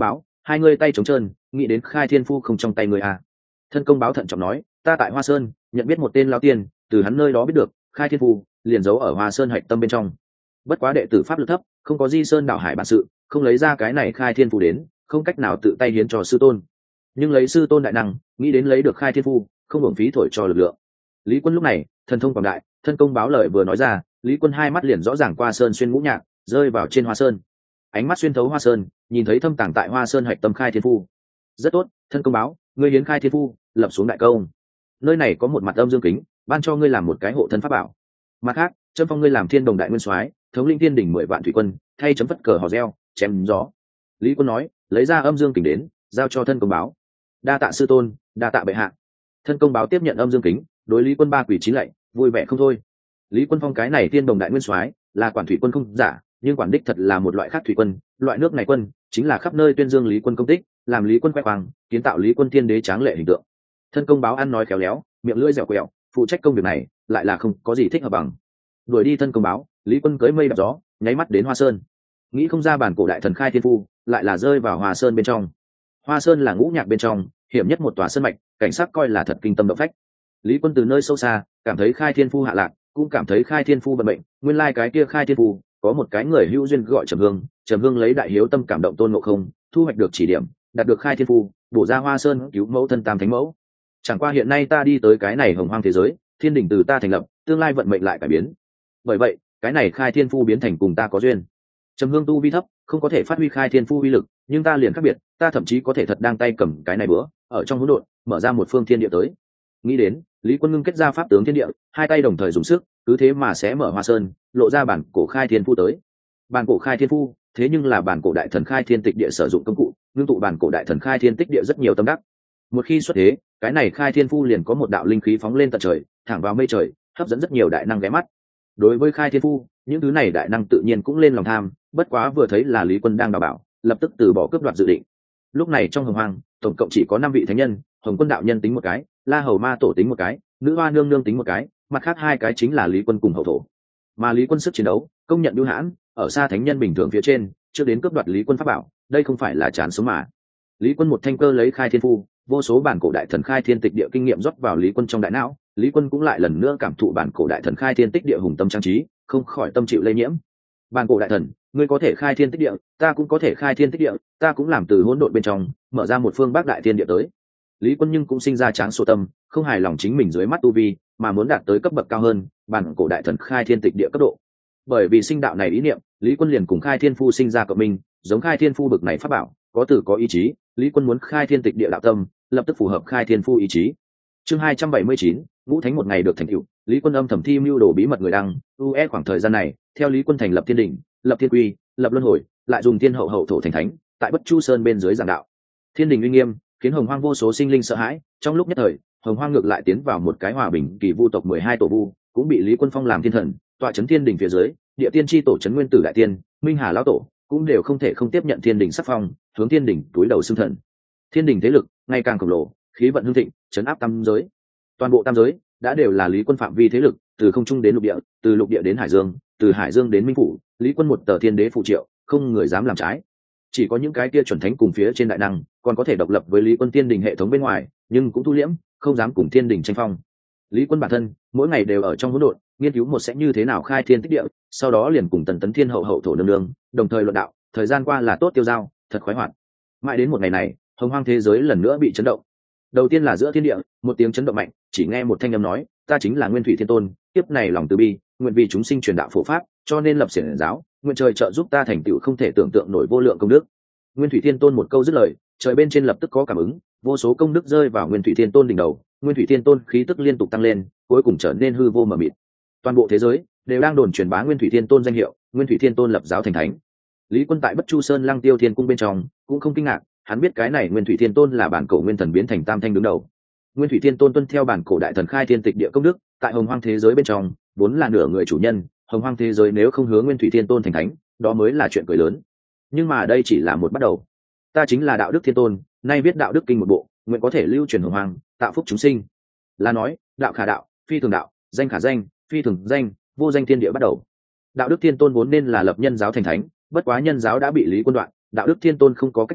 hai ngươi tay trống trơn, nghĩ đến khai thiên phu không trong tay ngươi à. Thân công báo thận trọng nói, ta tại Hoa Sơn nhận biết một tên lão tiên, từ hắn nơi đó biết được khai thiên phu liền giấu ở Hoa Sơn hạch tâm bên trong. Bất quá đệ tử pháp lực thấp, không có di sơn đảo hải bản sự, không lấy ra cái này khai thiên phu đến, không cách nào tự tay hiến cho sư tôn. Nhưng lấy sư tôn đại năng, nghĩ đến lấy được khai thiên phu, không hưởng phí thổi cho lực lượng. Lý Quân lúc này thần thông quảng đại, thân công báo lời vừa nói ra, Lý Quân hai mắt liền rõ ràng qua sơn xuyên ngũ nhạc, rơi vào trên Hoa Sơn. Ánh mắt xuyên thấu Hoa Sơn, nhìn thấy thâm tàng tại Hoa Sơn hạch tâm khai thiên phu. Rất tốt, thân công báo, ngươi hiến khai thiên phu, lập xuống đại công. Nơi này có một mặt âm dương kính, ban cho ngươi làm một cái hộ thân pháp bảo. Mặt khác, châm phong ngươi làm thiên đồng đại nguyên soái, thống lĩnh thiên đỉnh mười vạn thủy quân, thay chấm phất cờ hò reo, chém gió. Lý Quân nói, lấy ra âm dương kính đến, giao cho thân công báo. Đa tạ sư tôn, đa tạ bệ hạ. Thân công báo tiếp nhận âm dương kính, đối Lý Quân ba quỳ chín lạy, vui vẻ không thôi. Lý Quân phong cái này thiên đồng đại nguyên soái, là quản thủy quân không giả, nhưng quản đích thật là một loại khác thủy quân, loại nước này quân chính là khắp nơi tuyên dương Lý Quân công tích, làm Lý Quân khoe khoang, kiến tạo Lý Quân thiên đế tráng lệ hình tượng. Thân công báo ăn nói khéo léo, miệng lưỡi dẻo quẹo, phụ trách công việc này lại là không có gì thích hợp bằng. Đuổi đi thân công báo, Lý Quân cưỡi mây đạp gió, nháy mắt đến Hoa Sơn. Nghĩ không ra bản cổ đại thần khai thiên phu lại là rơi vào Hoa Sơn bên trong. Hoa Sơn là ngũ nhạc bên trong hiểm nhất một tòa sơn mạch, cảnh sát coi là thật kinh tâm động phách. Lý Quân từ nơi sâu xa cảm thấy khai thiên phu hạ lạc, cũng cảm thấy khai thiên phu bận bệnh. Nguyên lai like cái kia khai thiên phu có một cái người hữu duyên gọi Trầm Hương, Trầm Hương lấy đại hiếu tâm cảm động Tôn Ngộ Không, thu hoạch được chỉ điểm, đạt được khai thiên phu, bổ ra Hoa Sơn cứu mẫu thân tam thánh mẫu. Chẳng qua hiện nay ta đi tới cái này hồng hoang thế giới, thiên đình từ ta thành lập, tương lai vận mệnh lại cải biến. Bởi vậy, cái này khai thiên phu biến thành cùng ta có duyên. Trầm Hương tu vi thấp, không có thể phát huy khai thiên phu uy lực, nhưng ta liền khác biệt, ta thậm chí có thể thật đang tay cầm cái này bữa, ở trong hỗn độn, mở ra một phương thiên địa tới. Nghĩ đến, Lý Quân ngưng kết ra pháp tướng thiên địa, hai tay đồng thời dùng sức, cứ thế mà sẽ mở Hoa Sơn, lộ ra bản cổ khai thiên phu tới. Bản cổ khai thiên phu, thế nhưng là bản cổ đại thần khai thiên tịch địa sử dụng công cụ, ngưng tụ bản cổ đại thần khai thiên tích địa rất nhiều tâm đắc. Một khi xuất thế, cái này khai thiên phu liền có một đạo linh khí phóng lên tận trời, thẳng vào mây trời, hấp dẫn rất nhiều đại năng ghé mắt. Đối với khai thiên phu, những thứ này đại năng tự nhiên cũng lên lòng tham, bất quá vừa thấy là Lý Quân đang đào bảo, lập tức từ bỏ cướp đoạt dự định. Lúc này trong hồng hoang, tổng cộng chỉ có năm vị thánh nhân, Hồng Quân đạo nhân tính một cái, La Hầu ma tổ tính một cái, Nữ Hoa nương nương tính một cái, mặt khác hai cái chính là Lý Quân cùng hậu thổ. Mà Lý Quân sức chiến đấu, công nhận ưu hãn, ở xa thánh nhân bình thường phía trên, chưa đến cướp đoạt Lý Quân pháp bảo, đây không phải là chán sống mà. Lý Quân một thanh cơ lấy khai thiên phu, vô số bản cổ đại thần khai thiên tịch địa kinh nghiệm rót vào Lý Quân trong đại não, Lý Quân cũng lại lần nữa cảm thụ bản cổ đại thần khai thiên tích địa hùng tâm trang trí, không khỏi tâm chịu lây nhiễm. Bản cổ đại thần, ngươi có thể khai thiên tích địa, ta cũng có thể khai thiên tích địa, ta cũng làm từ hỗn độn bên trong, mở ra một phương bắc đại thiên địa tới. Lý Quân nhưng cũng sinh ra tráng sổ tâm, không hài lòng chính mình dưới mắt tu vi, mà muốn đạt tới cấp bậc cao hơn, bản cổ đại thần khai thiên tịch địa cấp độ. Bởi vì sinh đạo này ý niệm, Lý Quân liền cùng khai thiên phu sinh ra cộng minh, giống khai thiên phu bực này pháp bảo, có từ có ý chí, Lý Quân muốn khai thiên tịch địa đạo tâm, lập tức phù hợp khai thiên phu ý chí. Chương hai trăm bảy mươi chín, ngũ thánh một ngày được thành tựu, Lý Quân âm thầm thi mưu đồ bí mật người đăng, u e khoảng thời gian này, theo Lý Quân thành lập thiên đỉnh, lập thiên quy, lập luân hồi, lại dùng thiên hậu hậu thổ thành thánh, tại Bất Chu Sơn bên dưới giảng đạo. Thiên đình uy nghiêm, khiến hồng hoang vô số sinh linh sợ hãi, trong lúc nhất thời, hồng hoang ngược lại tiến vào một cái hòa bình kỳ vu tộc mười hai tổ vu, cũng bị Lý Quân phong làm thiên thần, tọa chấn thiên đình phía dưới, địa tiên chi tổ chấn nguyên tử đại tiên, minh hà lão tổ, cũng đều không thể không tiếp nhận thiên đình sắc phong, hướng thiên đình túi đầu xưng thần. Thiên đình thế lực ngày càng khổng lồ, khí vận hưng thịnh, chấn áp tam giới. Toàn bộ tam giới đã đều là Lý Quân phạm vi thế lực, từ không trung đến lục địa, từ lục địa đến hải dương, từ hải dương đến minh phủ, Lý Quân một tờ thiên đế phụ triệu, không người dám làm trái. Chỉ có những cái kia chuẩn thánh cùng phía trên đại năng, còn có thể độc lập với Lý Quân thiên đình hệ thống bên ngoài, nhưng cũng thu liễm, không dám cùng thiên đình tranh phong. Lý Quân bản thân mỗi ngày đều ở trong hỗn độn, nghiên cứu một sẽ như thế nào khai thiên tích địa, sau đó liền cùng Tần Tấn Thiên hậu hậu thổ nương nương, đồng thời luận đạo, thời gian qua là tốt tiêu dao, thật khoái hoạt. Mãi đến một ngày này, hồng hoang thế giới lần nữa bị chấn động. Đầu tiên là giữa thiên địa, một tiếng chấn động mạnh, chỉ nghe một thanh âm nói, ta chính là Nguyên Thủy Thiên Tôn, tiếp này lòng từ bi, nguyện vì chúng sinh truyền đạo phổ pháp, cho nên lập xiển giáo, nguyện trời trợ giúp ta thành tựu không thể tưởng tượng nổi vô lượng công đức. Nguyên Thủy Thiên Tôn một câu dứt lời, trời bên trên lập tức có cảm ứng, vô số công đức rơi vào Nguyên Thủy Thiên Tôn đỉnh đầu, Nguyên Thủy Thiên Tôn khí tức liên tục tăng lên, cuối cùng trở nên hư vô mờ mịt. Toàn bộ thế giới đều đang đồn truyền bá Nguyên Thủy Thiên Tôn danh hiệu, Nguyên Thủy Thiên Tôn lập giáo thành thánh. Lý Quân tại Bất Chu Sơn Lăng Tiêu Thiên Cung bên trong cũng không kinh ngạc, hắn biết cái này Nguyên Thủy Thiên Tôn là bản cổ nguyên thần biến thành tam thanh đứng đầu. Nguyên Thủy Thiên Tôn tuân theo bản cổ đại thần khai thiên tịch địa công đức, tại hồng hoang thế giới bên trong vốn là nửa người chủ nhân, hồng hoang thế giới nếu không hướng Nguyên Thủy Thiên Tôn thành thánh, đó mới là chuyện cười lớn. Nhưng mà đây chỉ là một bắt đầu. Ta chính là Đạo Đức Thiên Tôn, nay viết Đạo Đức Kinh một bộ, nguyện có thể lưu truyền hồng hoang, tạo phúc chúng sinh. Là nói, đạo khả đạo, phi thường đạo, danh khả danh, phi thường danh, vô danh thiên địa bắt đầu. Đạo Đức Thiên Tôn vốn nên là lập nhân giáo thành thánh, bất quá nhân giáo đã bị Lý Quân đoạn, Đạo Đức Thiên Tôn không có cách nào,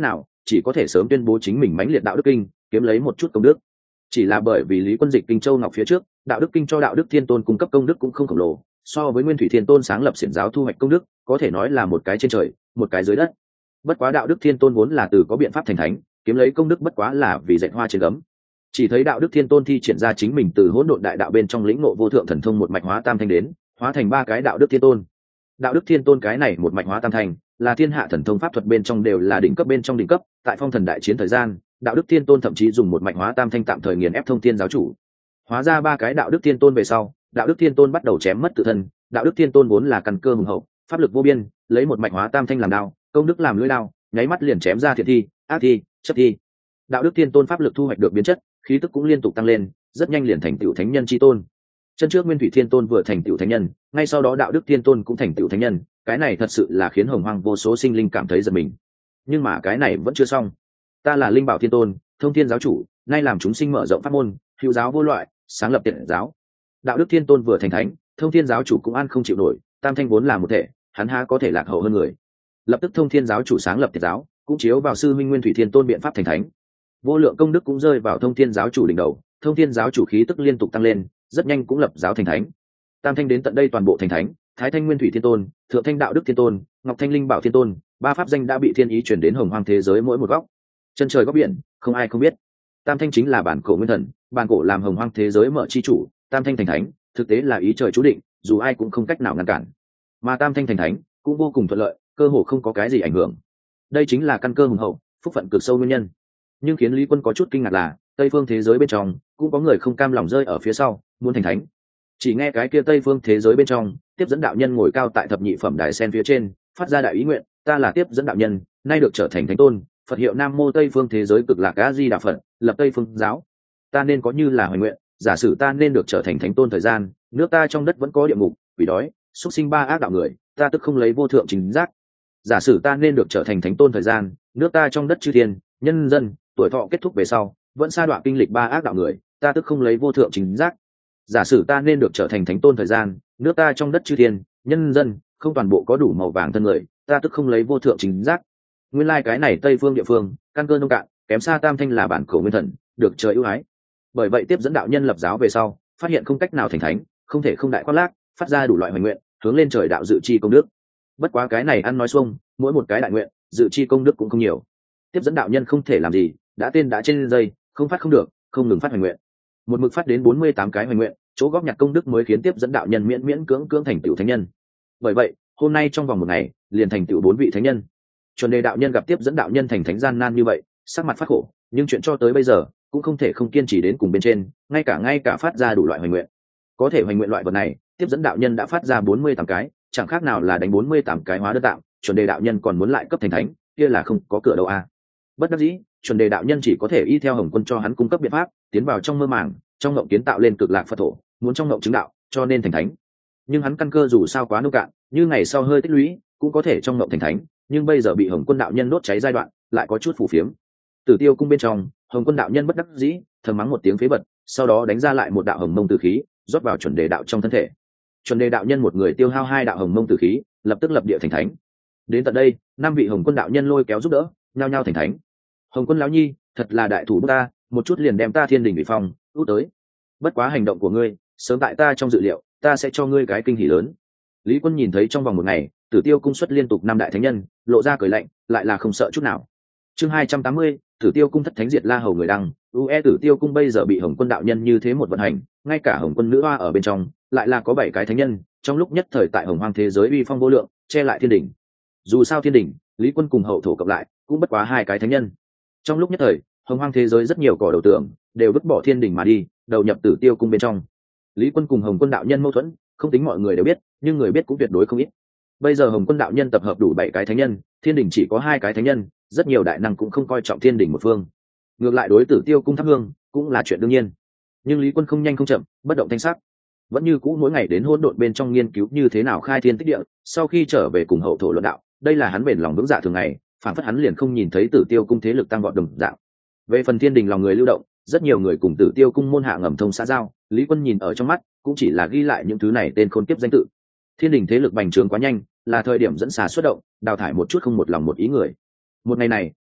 chỉ có thể sớm tuyên bố chính mình mãnh liệt đạo đức kinh, kiếm lấy một chút công đức. Chỉ là bởi vì Lý Quân dịch Kinh Châu Ngọc phía trước, đạo đức kinh cho đạo đức thiên tôn cung cấp công đức cũng không khổng lồ, so với Nguyên Thủy Thiên Tôn sáng lập xiển giáo thu hoạch công đức, có thể nói là một cái trên trời, một cái dưới đất. Bất quá đạo đức thiên tôn vốn là từ có biện pháp thành thánh, kiếm lấy công đức bất quá là vì dạy hoa trên gấm. Chỉ thấy đạo đức thiên tôn thi triển ra chính mình từ hỗn độn đại đạo bên trong lĩnh ngộ vô thượng thần thông một mạch hóa tam thanh đến, hóa thành ba cái đạo đức thiên tôn. Đạo đức thiên tôn cái này một mạch hóa tam thanh, là thiên hạ thần thông pháp thuật bên trong đều là đỉnh cấp bên trong đỉnh cấp, tại phong thần đại chiến thời gian, đạo đức thiên tôn thậm chí dùng một mạch hóa tam thanh tạm thời nghiền ép thông thiên giáo chủ. Hóa ra ba cái đạo đức thiên tôn về sau, đạo đức thiên tôn bắt đầu chém mất tự thân. Đạo đức thiên tôn vốn là căn cơ hùng hậu, pháp lực vô biên, lấy một mạch hóa tam thanh làm đao, công đức làm lưỡi đao, nháy mắt liền chém ra thiện thi, ác thi, chất thi. Đạo đức thiên tôn pháp lực thu hoạch được biến chất, khí tức cũng liên tục tăng lên, rất nhanh liền thành tựu thánh nhân chi tôn. Chân trước Nguyên Thủy Thiên Tôn vừa thành tựu thánh nhân, ngay sau đó đạo đức thiên tôn cũng thành tựu thánh nhân, cái này thật sự là khiến hồng hoang vô số sinh linh cảm thấy giật mình. Nhưng mà cái này vẫn chưa xong. Ta là Linh Bảo Thiên Tôn, Thông Thiên giáo chủ, nay làm chúng sinh mở rộng pháp môn, hữu giáo vô loại, sáng lập tiện giáo. Đạo đức thiên tôn vừa thành thánh, Thông Thiên giáo chủ cũng an không chịu nổi, tam thanh vốn là một thể, hắn há có thể lạc hậu hơn người. Lập tức Thông Thiên giáo chủ sáng lập tiệt giáo, cũng chiếu vào sư minh Nguyên Thủy Thiên Tôn biện pháp thành thánh. Vô lượng công đức cũng rơi vào Thông Thiên giáo chủ đỉnh đầu, Thông Thiên giáo chủ khí tức liên tục tăng lên, rất nhanh cũng lập giáo thành thánh. Tam thanh đến tận đây toàn bộ thành thánh, Thái Thanh Nguyên Thủy Thiên Tôn, Thượng Thanh Đạo Đức Thiên Tôn, Ngọc Thanh Linh Bảo Thiên Tôn, ba pháp danh đã bị thiên ý truyền đến hồng hoang thế giới mỗi một góc. Chân trời góc biển, không ai không biết. Tam thanh chính là bản cổ nguyên thần, bản cổ làm hồng hoang thế giới mở chi chủ, tam thanh thành thánh, thực tế là ý trời chú định, dù ai cũng không cách nào ngăn cản. Mà tam thanh thành thánh cũng vô cùng thuận lợi, cơ hồ không có cái gì ảnh hưởng. Đây chính là căn cơ hùng hậu, phúc phận cực sâu nguyên nhân. Nhưng khiến Lý Quân có chút kinh ngạc là, Tây phương thế giới bên trong cũng có người không cam lòng rơi ở phía sau, muốn thành thánh. Chỉ nghe cái kia Tây phương thế giới bên trong, tiếp dẫn đạo nhân ngồi cao tại thập nhị phẩm đài sen phía trên, phát ra đại ý nguyện, ta là tiếp dẫn đạo nhân, nay được trở thành thánh tôn, Phật hiệu Nam Mô Tây phương thế giới cực lạc A Di Đà Phật, lập Tây phương giáo. Ta nên có như là hoài nguyện, giả sử ta nên được trở thành thánh tôn thời gian, nước ta trong đất vẫn có địa ngục, quỷ đói, xuất sinh ba ác đạo người, ta tức không lấy vô thượng chính giác. Giả sử ta nên được trở thành thánh tôn thời gian, nước ta trong đất chư thiên, nhân dân, tuổi thọ kết thúc về sau, vẫn sa đọa kinh lịch ba ác đạo người, ta tức không lấy vô thượng chính giác. Giả sử ta nên được trở thành thánh tôn thời gian, nước ta trong đất chư thiên, nhân dân, không toàn bộ có đủ màu vàng thân người, ta tức không lấy vô thượng chính giác. Nguyên lai like cái này Tây phương địa phương, căn cơ nông cạn, kém xa tam thanh là bản cổ nguyên thần, được trời ưu ái. Bởi vậy tiếp dẫn đạo nhân lập giáo về sau, phát hiện không cách nào thành thánh, không thể không đại khoác lác, phát ra đủ loại hoài nguyện, hướng lên trời đạo dự chi công đức. Bất quá cái này ăn nói xuông, mỗi một cái đại nguyện, dự chi công đức cũng không nhiều. Tiếp dẫn đạo nhân không thể làm gì, đã tên đã trên dây, không phát không được, không ngừng phát hoài nguyện. Một mực phát đến bốn mươi tám cái hoài nguyện, chỗ góp nhặt công đức mới khiến tiếp dẫn đạo nhân miễn miễn cưỡng cưỡng thành tựu thánh nhân. Bởi vậy, hôm nay trong vòng một ngày, liền thành tựu bốn vị thánh nhân. Chuẩn Đề đạo nhân gặp tiếp dẫn đạo nhân thành thánh gian nan như vậy, sắc mặt phát khổ, nhưng chuyện cho tới bây giờ cũng không thể không kiên trì đến cùng bên trên, ngay cả ngay cả phát ra đủ loại hoài nguyện. Có thể hoài nguyện loại vật này, tiếp dẫn đạo nhân đã phát ra bốn mươi tám cái, chẳng khác nào là đánh bốn mươi tám cái hóa đơn tạm, Chuẩn Đề đạo nhân còn muốn lại cấp thành thánh, kia là không có cửa đâu a. À. Bất đắc dĩ, Chuẩn Đề đạo nhân chỉ có thể y theo Hồng Quân cho hắn cung cấp biện pháp, tiến vào trong mơ màng, trong ngộng kiến tạo lên cực lạc Phật thổ, muốn trong ngộng chứng đạo, cho nên thành thánh. Nhưng hắn căn cơ dù sao quá nông cạn, như ngày sau hơi tích lũy, cũng có thể trong ngộng thành thánh, nhưng bây giờ bị Hồng Quân đạo nhân đốt cháy giai đoạn, lại có chút phù phiếm. Tử Tiêu cung bên trong, Hồng Quân đạo nhân bất đắc dĩ, thầm mắng một tiếng phế vật, sau đó đánh ra lại một đạo hồng mông tử khí, rót vào Chuẩn Đề đạo trong thân thể. Chuẩn Đề đạo nhân một người tiêu hao hai đạo hồng mông tử khí, lập tức lập địa thành thánh. Đến tận đây, năm vị Hồng Quân đạo nhân lôi kéo giúp đỡ, nhao nhao thành thánh. Hồng Quân lão nhi, thật là đại thủ bút ta, một chút liền đem ta thiên đình bị phong, út tới. Bất quá hành động của ngươi, sớm tại ta trong dự liệu, ta sẽ cho ngươi cái kinh hỉ lớn. Lý Quân nhìn thấy trong vòng một ngày, Tử Tiêu cung xuất liên tục năm đại thánh nhân, lộ ra cười lạnh, lại là không sợ chút nào. Chương hai trăm tám mươi, Tử Tiêu cung thất thánh diệt la hầu người đăng, u e Tử Tiêu cung bây giờ bị Hồng Quân đạo nhân như thế một vận hành, ngay cả Hồng Quân nữ hoa ở bên trong, lại là có bảy cái thánh nhân, trong lúc nhất thời tại Hồng Hoang thế giới uy phong vô lượng, che lại thiên đỉnh. Dù sao thiên đỉnh, Lý Quân cùng hậu thổ cộng lại, cũng bất quá hai cái thánh nhân. Trong lúc nhất thời, Hồng Hoang thế giới rất nhiều cỏ đầu tượng đều vứt bỏ thiên đỉnh mà đi, đầu nhập Tử Tiêu cung bên trong. Lý Quân cùng Hồng Quân đạo nhân mâu thuẫn, không tính mọi người đều biết, nhưng người biết cũng tuyệt đối không ít. Bây giờ Hồng Quân đạo nhân tập hợp đủ bảy cái thánh nhân, thiên đỉnh chỉ có hai cái thánh nhân, rất nhiều đại năng cũng không coi trọng thiên đỉnh một phương. Ngược lại đối Tử Tiêu cung thắp hương cũng là chuyện đương nhiên. Nhưng Lý Quân không nhanh không chậm, bất động thanh sắc, vẫn như cũ mỗi ngày đến hỗn độn bên trong nghiên cứu như thế nào khai thiên tích địa, sau khi trở về cùng hậu thổ luận đạo, đây là hắn bền lòng vững dạ thường ngày, phản phất hắn liền không nhìn thấy Tử Tiêu cung thế lực tăng vọt đồng dạng. Về phần thiên đình lòng người lưu động, rất nhiều người cùng Tử Tiêu cung môn hạ ngầm thông xã giao, Lý Quân nhìn ở trong mắt, cũng chỉ là ghi lại những thứ này tên khôn kiếp danh tự. Thiên đình thế lực bành trướng quá nhanh, là thời điểm dẫn xà xuất động, đào thải một chút không một lòng một ý người. Một ngày này,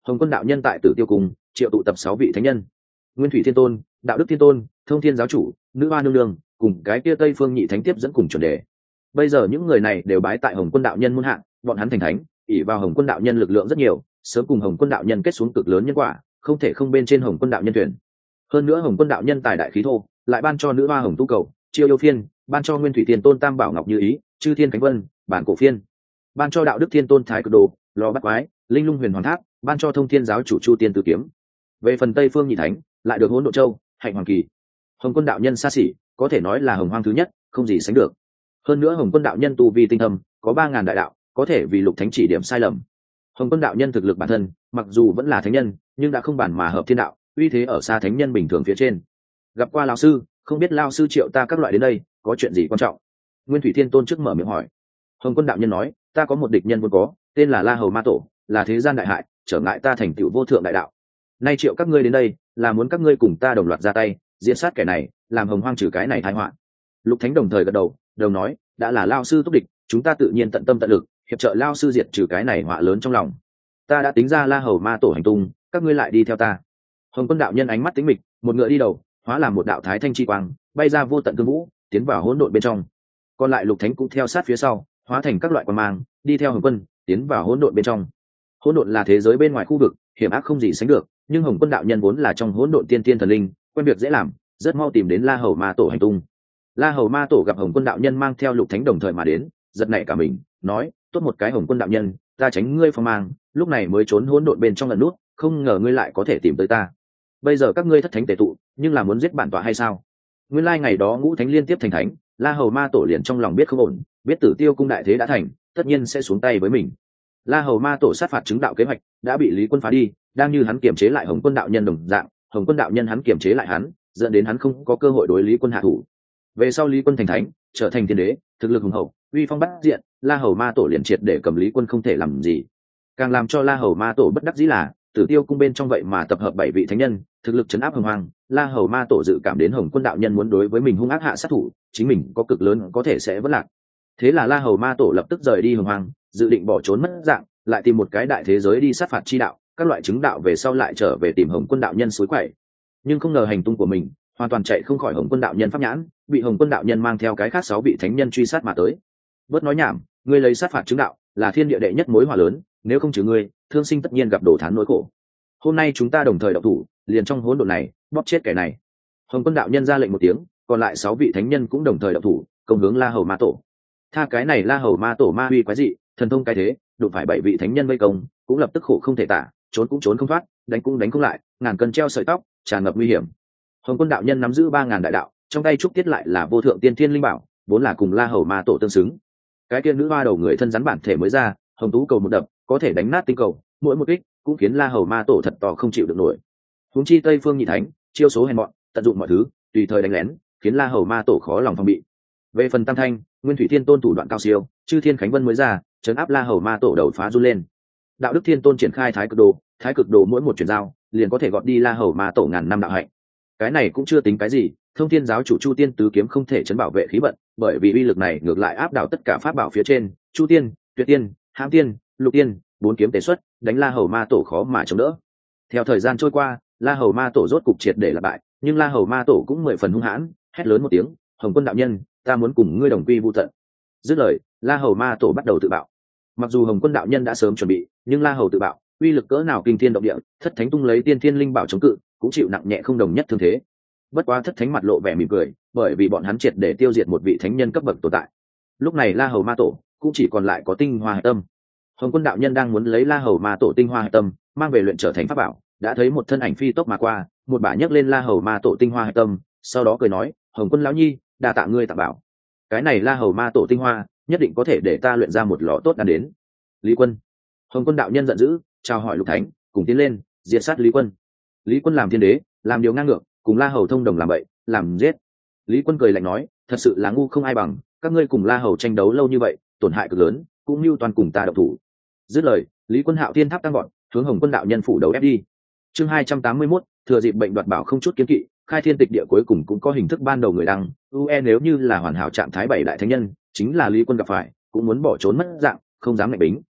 Hồng Quân đạo nhân tại Tử Tiêu Cung triệu tụ tập sáu vị thánh nhân: Nguyên Thủy Thiên Tôn, Đạo Đức Thiên Tôn, Thông Thiên Giáo Chủ, Nữ Hoa Nương Nương, cùng cái kia Tây Phương Nhị Thánh tiếp dẫn cùng chuẩn đề. Bây giờ những người này đều bái tại Hồng Quân đạo nhân môn hạ, bọn hắn thành thánh, ỷ vào Hồng Quân đạo nhân lực lượng rất nhiều, sớm cùng Hồng Quân đạo nhân kết xuống cực lớn nhân quả, không thể không bên trên Hồng Quân đạo nhân tuyển. Hơn nữa Hồng Quân đạo nhân tài đại khí thô, lại ban cho Nữ Hoa Hồng Tu Cầu, Chiêu Yêu Phiên, ban cho Nguyên Thủy Thiên Tôn Tam Bảo Ngọc Như Ý, Chư Thiên Khánh Vân, Bản Cổ Phiên, ban cho Đạo Đức Thiên Tôn Thái Cực Đồ, Lò Bắt Quái, Linh Lung Huyền Hoàng Tháp, ban cho Thông Thiên Giáo Chủ Chu Tiên Tử Kiếm. Về phần Tây Phương Nhị Thánh, lại được Hỗn Độn Châu, Hạnh Hoàng Kỳ. Hồng Quân đạo nhân xa xỉ, có thể nói là hồng hoang thứ nhất, không gì sánh được. Hơn nữa Hồng Quân đạo nhân tu vi tinh thâm, có ba ngàn đại đạo, có thể vì lục thánh chỉ điểm sai lầm. Hồng Quân đạo nhân thực lực bản thân, mặc dù vẫn là thánh nhân, nhưng đã không bản mà hợp thiên đạo, uy thế ở xa thánh nhân bình thường phía trên. Gặp qua lão sư, không biết lão sư triệu ta các loại đến đây, có chuyện gì quan trọng? Nguyên Thủy Thiên Tôn trước mở miệng hỏi. Hồng Quân đạo nhân nói, ta có một địch nhân vốn có, tên là La Hầu Ma Tổ, là thế gian đại hại, trở ngại ta thành tựu vô thượng đại đạo. Nay triệu các ngươi đến đây, là muốn các ngươi cùng ta đồng loạt ra tay, diện sát kẻ này, làm hồng hoang trừ cái này tai họa. Lục Thánh đồng thời gật đầu, đồng nói, đã là lão sư túc địch, chúng ta tự nhiên tận tâm tận lực, hiệp trợ lão sư diệt trừ cái này họa lớn trong lòng. Ta đã tính ra La Hầu Ma Tổ hành tung, các ngươi lại đi theo ta. Hồng Quân đạo nhân ánh mắt tính mịch, một ngựa đi đầu, hóa làm một đạo thái thanh chi quang, bay ra vô tận cương vũ, tiến vào hỗn độn bên trong. Còn lại Lục Thánh cũng theo sát phía sau, hóa thành các loại quang mang, đi theo Hồng Quân, tiến vào hỗn độn bên trong. Hỗn độn là thế giới bên ngoài khu vực, hiểm ác không gì sánh được, nhưng Hồng Quân đạo nhân vốn là trong hỗn độn tiên tiên thần linh, quen việc dễ làm, rất mau tìm đến La Hầu Ma Tổ hành tung. La Hầu Ma Tổ gặp Hồng Quân đạo nhân mang theo Lục Thánh đồng thời mà đến, giật nảy cả mình, nói, tốt một cái Hồng Quân đạo nhân, ta tránh ngươi phong mang, lúc này mới trốn hỗn độn bên trong lần nút, không ngờ ngươi lại có thể tìm tới ta. Bây giờ các ngươi thất thánh tề tụ, nhưng là muốn giết bản tọa hay sao? Nguyên lai ngày đó ngũ thánh liên tiếp thành thánh, La Hầu Ma Tổ liền trong lòng biết không ổn, biết Tử Tiêu Cung đại thế đã thành, tất nhiên sẽ xuống tay với mình. La Hầu Ma Tổ sát phạt chứng đạo kế hoạch đã bị Lý Quân phá đi, đang như hắn kiềm chế lại Hồng Quân đạo nhân đồng dạng, Hồng Quân đạo nhân hắn kiềm chế lại hắn, dẫn đến hắn không có cơ hội đối Lý Quân hạ thủ. Về sau Lý Quân thành thánh, trở thành thiên đế, thực lực hùng hậu, uy phong bát diện, La Hầu Ma Tổ liền triệt để cầm Lý Quân không thể làm gì. Càng làm cho La Hầu Ma Tổ bất đắc dĩ là, Tử Tiêu Cung bên trong vậy mà tập hợp bảy vị thánh nhân, thực lực chấn áp hồng hoang, La Hầu Ma Tổ dự cảm đến Hồng Quân đạo nhân muốn đối với mình hung ác hạ sát thủ, chính mình có cực lớn có thể sẽ vỡ lạc. Thế là La Hầu Ma Tổ lập tức rời đi hồng hoang, dự định bỏ trốn mất dạng, lại tìm một cái đại thế giới đi sát phạt chi đạo, các loại chứng đạo về sau lại trở về tìm Hồng Quân đạo nhân suối quậy. Nhưng không ngờ hành tung của mình hoàn toàn chạy không khỏi Hồng Quân đạo nhân pháp nhãn, bị Hồng Quân đạo nhân mang theo cái khác sáu vị thánh nhân truy sát mà tới. Bớt nói nhảm, ngươi lấy sát phạt chứng đạo là thiên địa đệ nhất mối hỏa lớn, nếu không trừ ngươi, thương sinh tất nhiên gặp đổ thán nỗi khổ. Hôm nay chúng ta đồng thời động thủ, liền trong hỗn độn này bóp chết kẻ này. Hồng Quân đạo nhân ra lệnh một tiếng, còn lại sáu vị thánh nhân cũng đồng thời động thủ, công hướng La Hầu Ma Tổ. Tha cái này La Hầu Ma Tổ ma uy quái dị, thần thông cái thế, đụng phải bảy vị thánh nhân vây công, cũng lập tức khổ không thể tả, trốn cũng trốn không thoát, đánh cũng đánh không lại, ngàn cân treo sợi tóc, tràn ngập nguy hiểm. Hồng Quân đạo nhân nắm giữ ba ngàn đại đạo, trong tay trúc tiết lại là vô thượng tiên thiên linh bảo, vốn là cùng La Hầu Ma Tổ tương xứng. Cái kia nữ hoa đầu người thân rắn bản thể mới ra, Hồng Tú cầu một đập, có thể đánh nát tinh cầu, mỗi một kích cũng khiến La Hầu Ma Tổ thật to không chịu được nổi. Huống chi Tây Phương Nhị Thánh, chiêu số hèn mọn, tận dụng mọi thứ, tùy thời đánh lén, khiến La Hầu Ma Tổ khó lòng phòng bị. Về phần Tam Thanh, Nguyên Thủy Thiên Tôn thủ đoạn cao siêu, Chư Thiên Khánh Vân mới ra, trấn áp La Hầu Ma Tổ đầu phá run lên. Đạo Đức Thiên Tôn triển khai Thái Cực Đồ, Thái Cực Đồ mỗi một chuyển giao, liền có thể gọt đi La Hầu Ma Tổ ngàn năm đạo hạnh. Cái này cũng chưa tính cái gì, Thông Thiên Giáo Chủ Chu Tiên Tứ Kiếm không thể chấn bảo vệ khí vận, bởi vì uy lực này ngược lại áp đảo tất cả pháp bảo phía trên, Chu Tiên, Tuyệt Tiên, Hãm Tiên, Lục Tiên, bốn kiếm tế xuất, đánh La Hầu Ma Tổ khó mà chống đỡ. Theo thời gian trôi qua, La Hầu Ma Tổ rốt cục triệt để là bại, nhưng La Hầu Ma Tổ cũng mười phần hung hãn, hét lớn một tiếng, Hồng Quân đạo nhân, ta muốn cùng ngươi đồng quy vu tận. Dứt lời, La Hầu Ma Tổ bắt đầu tự bạo. Mặc dù Hồng Quân đạo nhân đã sớm chuẩn bị, nhưng La Hầu tự bạo, uy lực cỡ nào kinh thiên động địa, thất thánh tung lấy tiên thiên linh bảo chống cự, cũng chịu nặng nhẹ không đồng nhất thương thế. Bất quá thất thánh mặt lộ vẻ mỉm cười, bởi vì bọn hắn triệt để tiêu diệt một vị thánh nhân cấp bậc tồn tại. Lúc này La Hầu Ma Tổ cũng chỉ còn lại có tinh hoa hải tâm. Hồng Quân đạo nhân đang muốn lấy La Hầu Ma Tổ tinh hoa hải tâm mang về luyện trở thành pháp bảo, đã thấy một thân ảnh phi tốc mà qua, một bả nhấc lên La Hầu Ma Tổ tinh hoa hải tâm, sau đó cười nói, Hồng Quân lão nhi, đa tạ ngươi tặng bảo. Cái này La Hầu Ma Tổ tinh hoa nhất định có thể để ta luyện ra một lò tốt đan đến. Lý Quân. Hồng Quân đạo nhân giận dữ, chào hỏi Lục Thánh, cùng tiến lên diệt sát Lý Quân. Lý Quân làm thiên đế, làm điều ngang ngược, cùng La Hầu thông đồng làm bậy, làm giết. Lý Quân cười lạnh nói, thật sự là ngu không ai bằng, các ngươi cùng La Hầu tranh đấu lâu như vậy, tổn hại cực lớn, cũng mưu toàn cùng ta độc thủ. Dứt lời, Lý Quân hạo thiên tháp tăng gọn, hướng Hồng Quân đạo nhân phủ đầu ép đi. Chương hai trăm tám mươi mốt, thừa dịp bệnh đoạt bảo không chút kiến kỵ, khai thiên tịch địa cuối cùng cũng có hình thức ban đầu người đăng. u e nếu như là hoàn hảo trạng thái bảy đại thánh nhân, chính là Lý Quân gặp phải, cũng muốn bỏ trốn mất dạng, không dám ngạnh bính.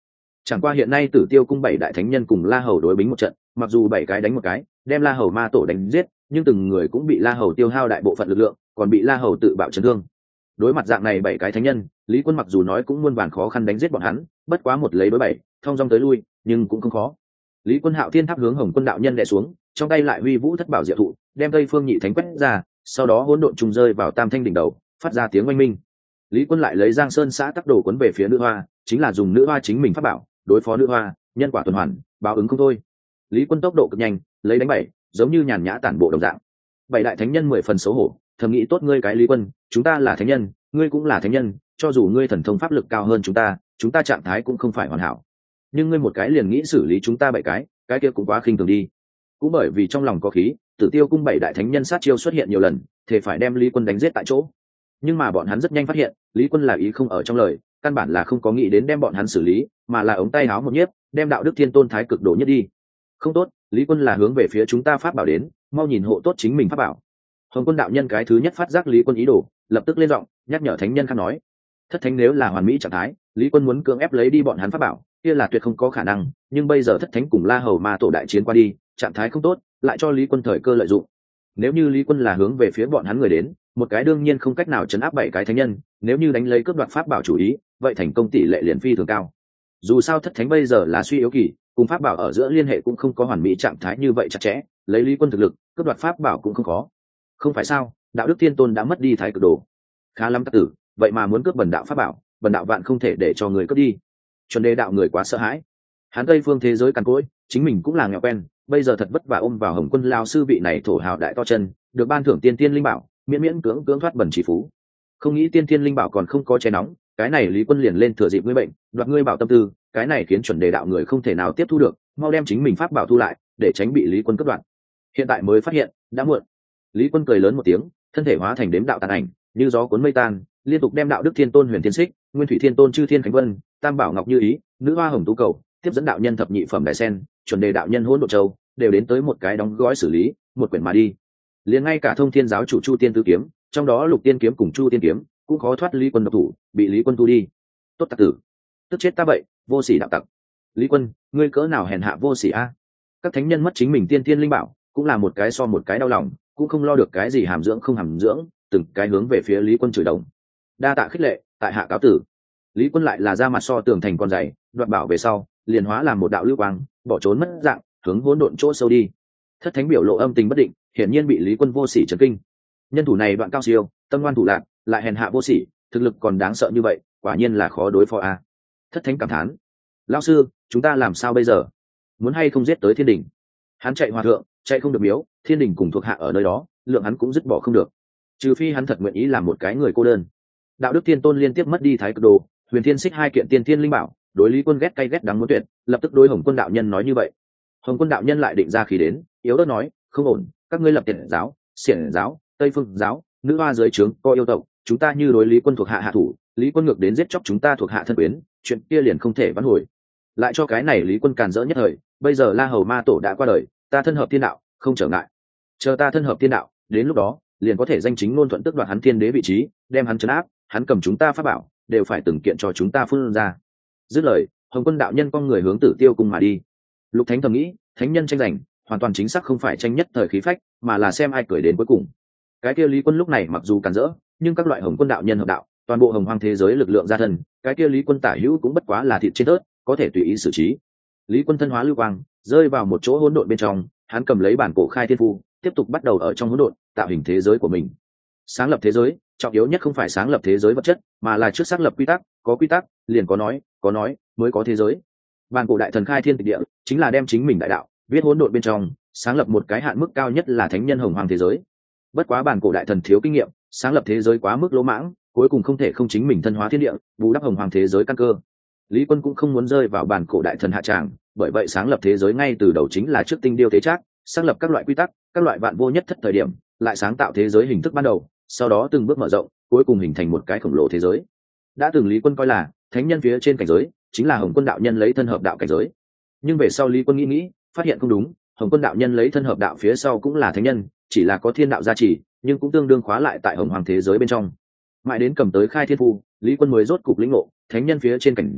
Chẳng qua hiện nay Tử Tiêu cung bảy đại thánh nhân cùng La Hầu đối bính một trận, mặc dù bảy cái đánh một cái, đem La Hầu ma tổ đánh giết, nhưng từng người cũng bị La Hầu tiêu hao đại bộ phận lực lượng, còn bị La Hầu tự bạo chấn thương. Đối mặt dạng này bảy cái thánh nhân, Lý Quân mặc dù nói cũng muôn vàn khó khăn đánh giết bọn hắn, bất quá một lấy đối bảy, thông dong tới lui, nhưng cũng không khó. Lý Quân Hạo Thiên Tháp hướng Hồng Quân đạo nhân đè xuống, trong tay lại huy vũ thất bảo diệu thụ, đem Tây Phương Nhị Thánh quét ra, sau đó hỗn độn trùng rơi vào Tam Thanh đỉnh đầu, phát ra tiếng oanh minh. Lý Quân lại lấy Giang Sơn xã tắc đồ cuốn về phía nữ hoa, chính là dùng nữ hoa chính mình pháp bảo đối phó nữ hoa, nhân quả tuần hoàn, báo ứng không thôi. Lý Quân tốc độ cực nhanh, lấy đánh bảy, giống như nhàn nhã tản bộ đồng dạng. Bảy đại thánh nhân mười phần xấu hổ, thầm nghĩ tốt ngươi cái Lý Quân, chúng ta là thánh nhân, ngươi cũng là thánh nhân, cho dù ngươi thần thông pháp lực cao hơn chúng ta, chúng ta trạng thái cũng không phải hoàn hảo. Nhưng ngươi một cái liền nghĩ xử lý chúng ta bảy cái, cái kia cũng quá khinh thường đi. Cũng bởi vì trong lòng có khí, Tử Tiêu cung bảy đại thánh nhân sát chiêu xuất hiện nhiều lần, thể phải đem Lý Quân đánh giết tại chỗ. Nhưng mà bọn hắn rất nhanh phát hiện, Lý Quân là ý không ở trong lời, căn bản là không có nghĩ đến đem bọn hắn xử lý, mà là ống tay áo một nhiếp, đem Đạo Đức Thiên Tôn thái cực độ nhất đi. Không tốt, Lý Quân là hướng về phía chúng ta pháp bảo đến, mau nhìn hộ tốt chính mình pháp bảo. Hồng Quân đạo nhân cái thứ nhất phát giác Lý Quân ý đồ, lập tức lên giọng nhắc nhở thánh nhân khác nói: thất thánh nếu là hoàn mỹ trạng thái, Lý Quân muốn cưỡng ép lấy đi bọn hắn pháp bảo, kia là tuyệt không có khả năng, nhưng bây giờ thất thánh cùng La Hầu ma tổ đại chiến qua đi, trạng thái không tốt, lại cho Lý Quân thời cơ lợi dụng. Nếu như Lý Quân là hướng về phía bọn hắn người đến, một cái đương nhiên không cách nào chấn áp bảy cái thánh nhân, nếu như đánh lấy cướp đoạt pháp bảo chủ ý, vậy thành công tỷ lệ liền phi thường cao. Dù sao thất thánh bây giờ là suy yếu kỳ, cùng pháp bảo ở giữa liên hệ cũng không có hoàn mỹ trạng thái như vậy chặt chẽ, lấy Lý Quân thực lực, cướp đoạt pháp bảo cũng không khó. Không phải sao? Đạo Đức Thiên Tôn đã mất đi thái cực đồ, khá lắm tắc tử, vậy mà muốn cướp bần đạo pháp bảo, bần đạo vạn không thể để cho người cướp đi. Chuẩn Đề đạo người quá sợ hãi, hắn Tây phương thế giới cằn cỗi, chính mình cũng là nghèo quen, bây giờ thật vất vả ôm vào Hồng Quân lao sư vị này thổ hào đại to chân, được ban thưởng tiên tiên linh bảo, miễn miễn cưỡng cưỡng thoát bẩn chỉ phú. Không nghĩ tiên tiên linh bảo còn không có che nóng, cái này Lý Quân liền lên thừa dịp ngươi bệnh, đoạt ngươi bảo tâm tư, cái này khiến Chuẩn Đề đạo người không thể nào tiếp thu được, mau đem chính mình pháp bảo thu lại, để tránh bị Lý Quân cướp đoạt. Hiện tại mới phát hiện, đã muộn. Lý Quân cười lớn một tiếng, thân thể hóa thành đếm đạo tàn ảnh, như gió cuốn mây tan, liên tục đem Đạo Đức Thiên Tôn Huyền Thiên Xích, Nguyên Thủy Thiên Tôn Chư Thiên Khánh Vân, Tam Bảo Ngọc Như Ý, Nữ Hoa Hồng Tú Cầu, tiếp dẫn đạo nhân thập nhị phẩm đại sen, Chuẩn Đề đạo nhân Hỗn Độn Châu, đều đến tới một cái đóng gói xử lý, một quyển mà đi. Liền ngay cả Thông Thiên giáo chủ Chu Tiên Tứ Kiếm, trong đó Lục Tiên Kiếm cùng Chu Tiên Kiếm, cũng khó thoát Lý Quân độc thủ, bị Lý Quân thu đi. Tốt tặc tử, tức chết ta vậy, vô sỉ đạo tặc. Lý Quân, ngươi cỡ nào hèn hạ vô sỉ a? Các thánh nhân mất chính mình tiên tiên linh bảo, cũng là một cái so một cái đau lòng, cũng không lo được cái gì hàm dưỡng không hàm dưỡng, từng cái hướng về phía Lý Quân chửi đồng. Đa tạ khích lệ, tại hạ cáo tử. Lý Quân lại là ra mặt so tường thành con dày, đoạt bảo về sau, liền hóa làm một đạo lưu quang, bỏ trốn mất dạng, hướng hỗn độn chỗ sâu đi. Thất thánh biểu lộ âm tình bất định, hiển nhiên bị Lý Quân vô sỉ chấn kinh. Nhân thủ này đoạn cao siêu, tâm ngoan thủ lạc, lại hèn hạ vô sỉ, thực lực còn đáng sợ như vậy, quả nhiên là khó đối phó a. Thất thánh cảm thán: lão sư, chúng ta làm sao bây giờ? Muốn hay không giết tới thiên đình? Hắn chạy hòa thượng, chạy không được miếu, thiên đình cùng thuộc hạ ở nơi đó, lượng hắn cũng dứt bỏ không được. Trừ phi hắn thật nguyện ý làm một cái người cô đơn. Đạo Đức Thiên Tôn liên tiếp mất đi thái cực đồ, Huyền Thiên Xích hai kiện tiên thiên linh bảo, đối Lý Quân ghét cay ghét đắng muốn tuyệt, lập tức đối Hồng Quân đạo nhân nói như vậy. Hồng Quân đạo nhân lại định ra khí đến, yếu ớt nói: không ổn, các ngươi lập Tiệt giáo, Xiển giáo, Tây Phương giáo, Nữ Hoa dưới trướng có yêu tộc, chúng ta như đối Lý Quân thuộc hạ hạ thủ, Lý Quân ngược đến giết chóc chúng ta thuộc hạ thân quyến, chuyện kia liền không thể vãn hồi. Lại cho cái này Lý Quân càn rỡ nhất thời, bây giờ La Hầu ma tổ đã qua đời, ta thân hợp thiên đạo, không trở ngại. Chờ ta thân hợp thiên đạo, đến lúc đó, liền có thể danh chính ngôn thuận tước đoạt hắn thiên đế vị trí, đem hắn trấn áp, hắn cầm chúng ta pháp bảo, đều phải từng kiện cho chúng ta phun ra. Dứt lời, Hồng Quân đạo nhân con người hướng Tử Tiêu cung mà đi. Lục Thánh thầm nghĩ, thánh nhân tranh giành, hoàn toàn chính xác không phải tranh nhất thời khí phách, mà là xem ai cười đến cuối cùng. Cái kia Lý Quân lúc này mặc dù càn rỡ, nhưng các loại Hồng Quân đạo nhân hợp đạo, toàn bộ hồng hoang thế giới lực lượng gia thân, cái kia Lý Quân tả hữu cũng bất quá là thịt trên tớt, có thể tùy ý xử trí. Lý Quân thân hóa lưu quang, rơi vào một chỗ hỗn độn bên trong, hắn cầm lấy bản cổ khai thiên phù, tiếp tục bắt đầu ở trong hỗn độn tạo hình thế giới của mình. Sáng lập thế giới, trọng yếu nhất không phải sáng lập thế giới vật chất, mà là trước xác lập quy tắc, có quy tắc, liền có nói, có nói, mới có thế giới. Bản cổ đại thần khai thiên tịch địa, chính là đem chính mình đại đạo viết hỗn độn bên trong, sáng lập một cái hạn mức cao nhất là thánh nhân hồng hoang thế giới. Bất quá bản cổ đại thần thiếu kinh nghiệm, sáng lập thế giới quá mức lỗ mãng, cuối cùng không thể không chính mình thân hóa thiên địa, bù đắp hồng hoang thế giới căn cơ. Lý Quân cũng không muốn rơi vào bản cổ đại thần hạ tràng, bởi vậy sáng lập thế giới ngay từ đầu chính là trước tinh điêu thế trác, xác lập các loại quy tắc, các loại vạn vô nhất thất thời điểm, lại sáng tạo thế giới hình thức ban đầu, sau đó từng bước mở rộng, cuối cùng hình thành một cái khổng lồ thế giới. Đã từng Lý Quân coi là thánh nhân phía trên cảnh giới chính là Hồng Quân đạo nhân lấy thân hợp đạo cảnh giới, nhưng về sau Lý Quân nghĩ nghĩ, phát hiện không đúng, Hồng Quân đạo nhân lấy thân hợp đạo phía sau cũng là thánh nhân, chỉ là có thiên đạo gia trì, nhưng cũng tương đương khóa lại tại hồng hoàng thế giới bên trong. Mãi đến cầm tới khai thiên phù, Lý Quân mới rốt cục lĩnh ngộ, thánh nhân phía trên cảnh giới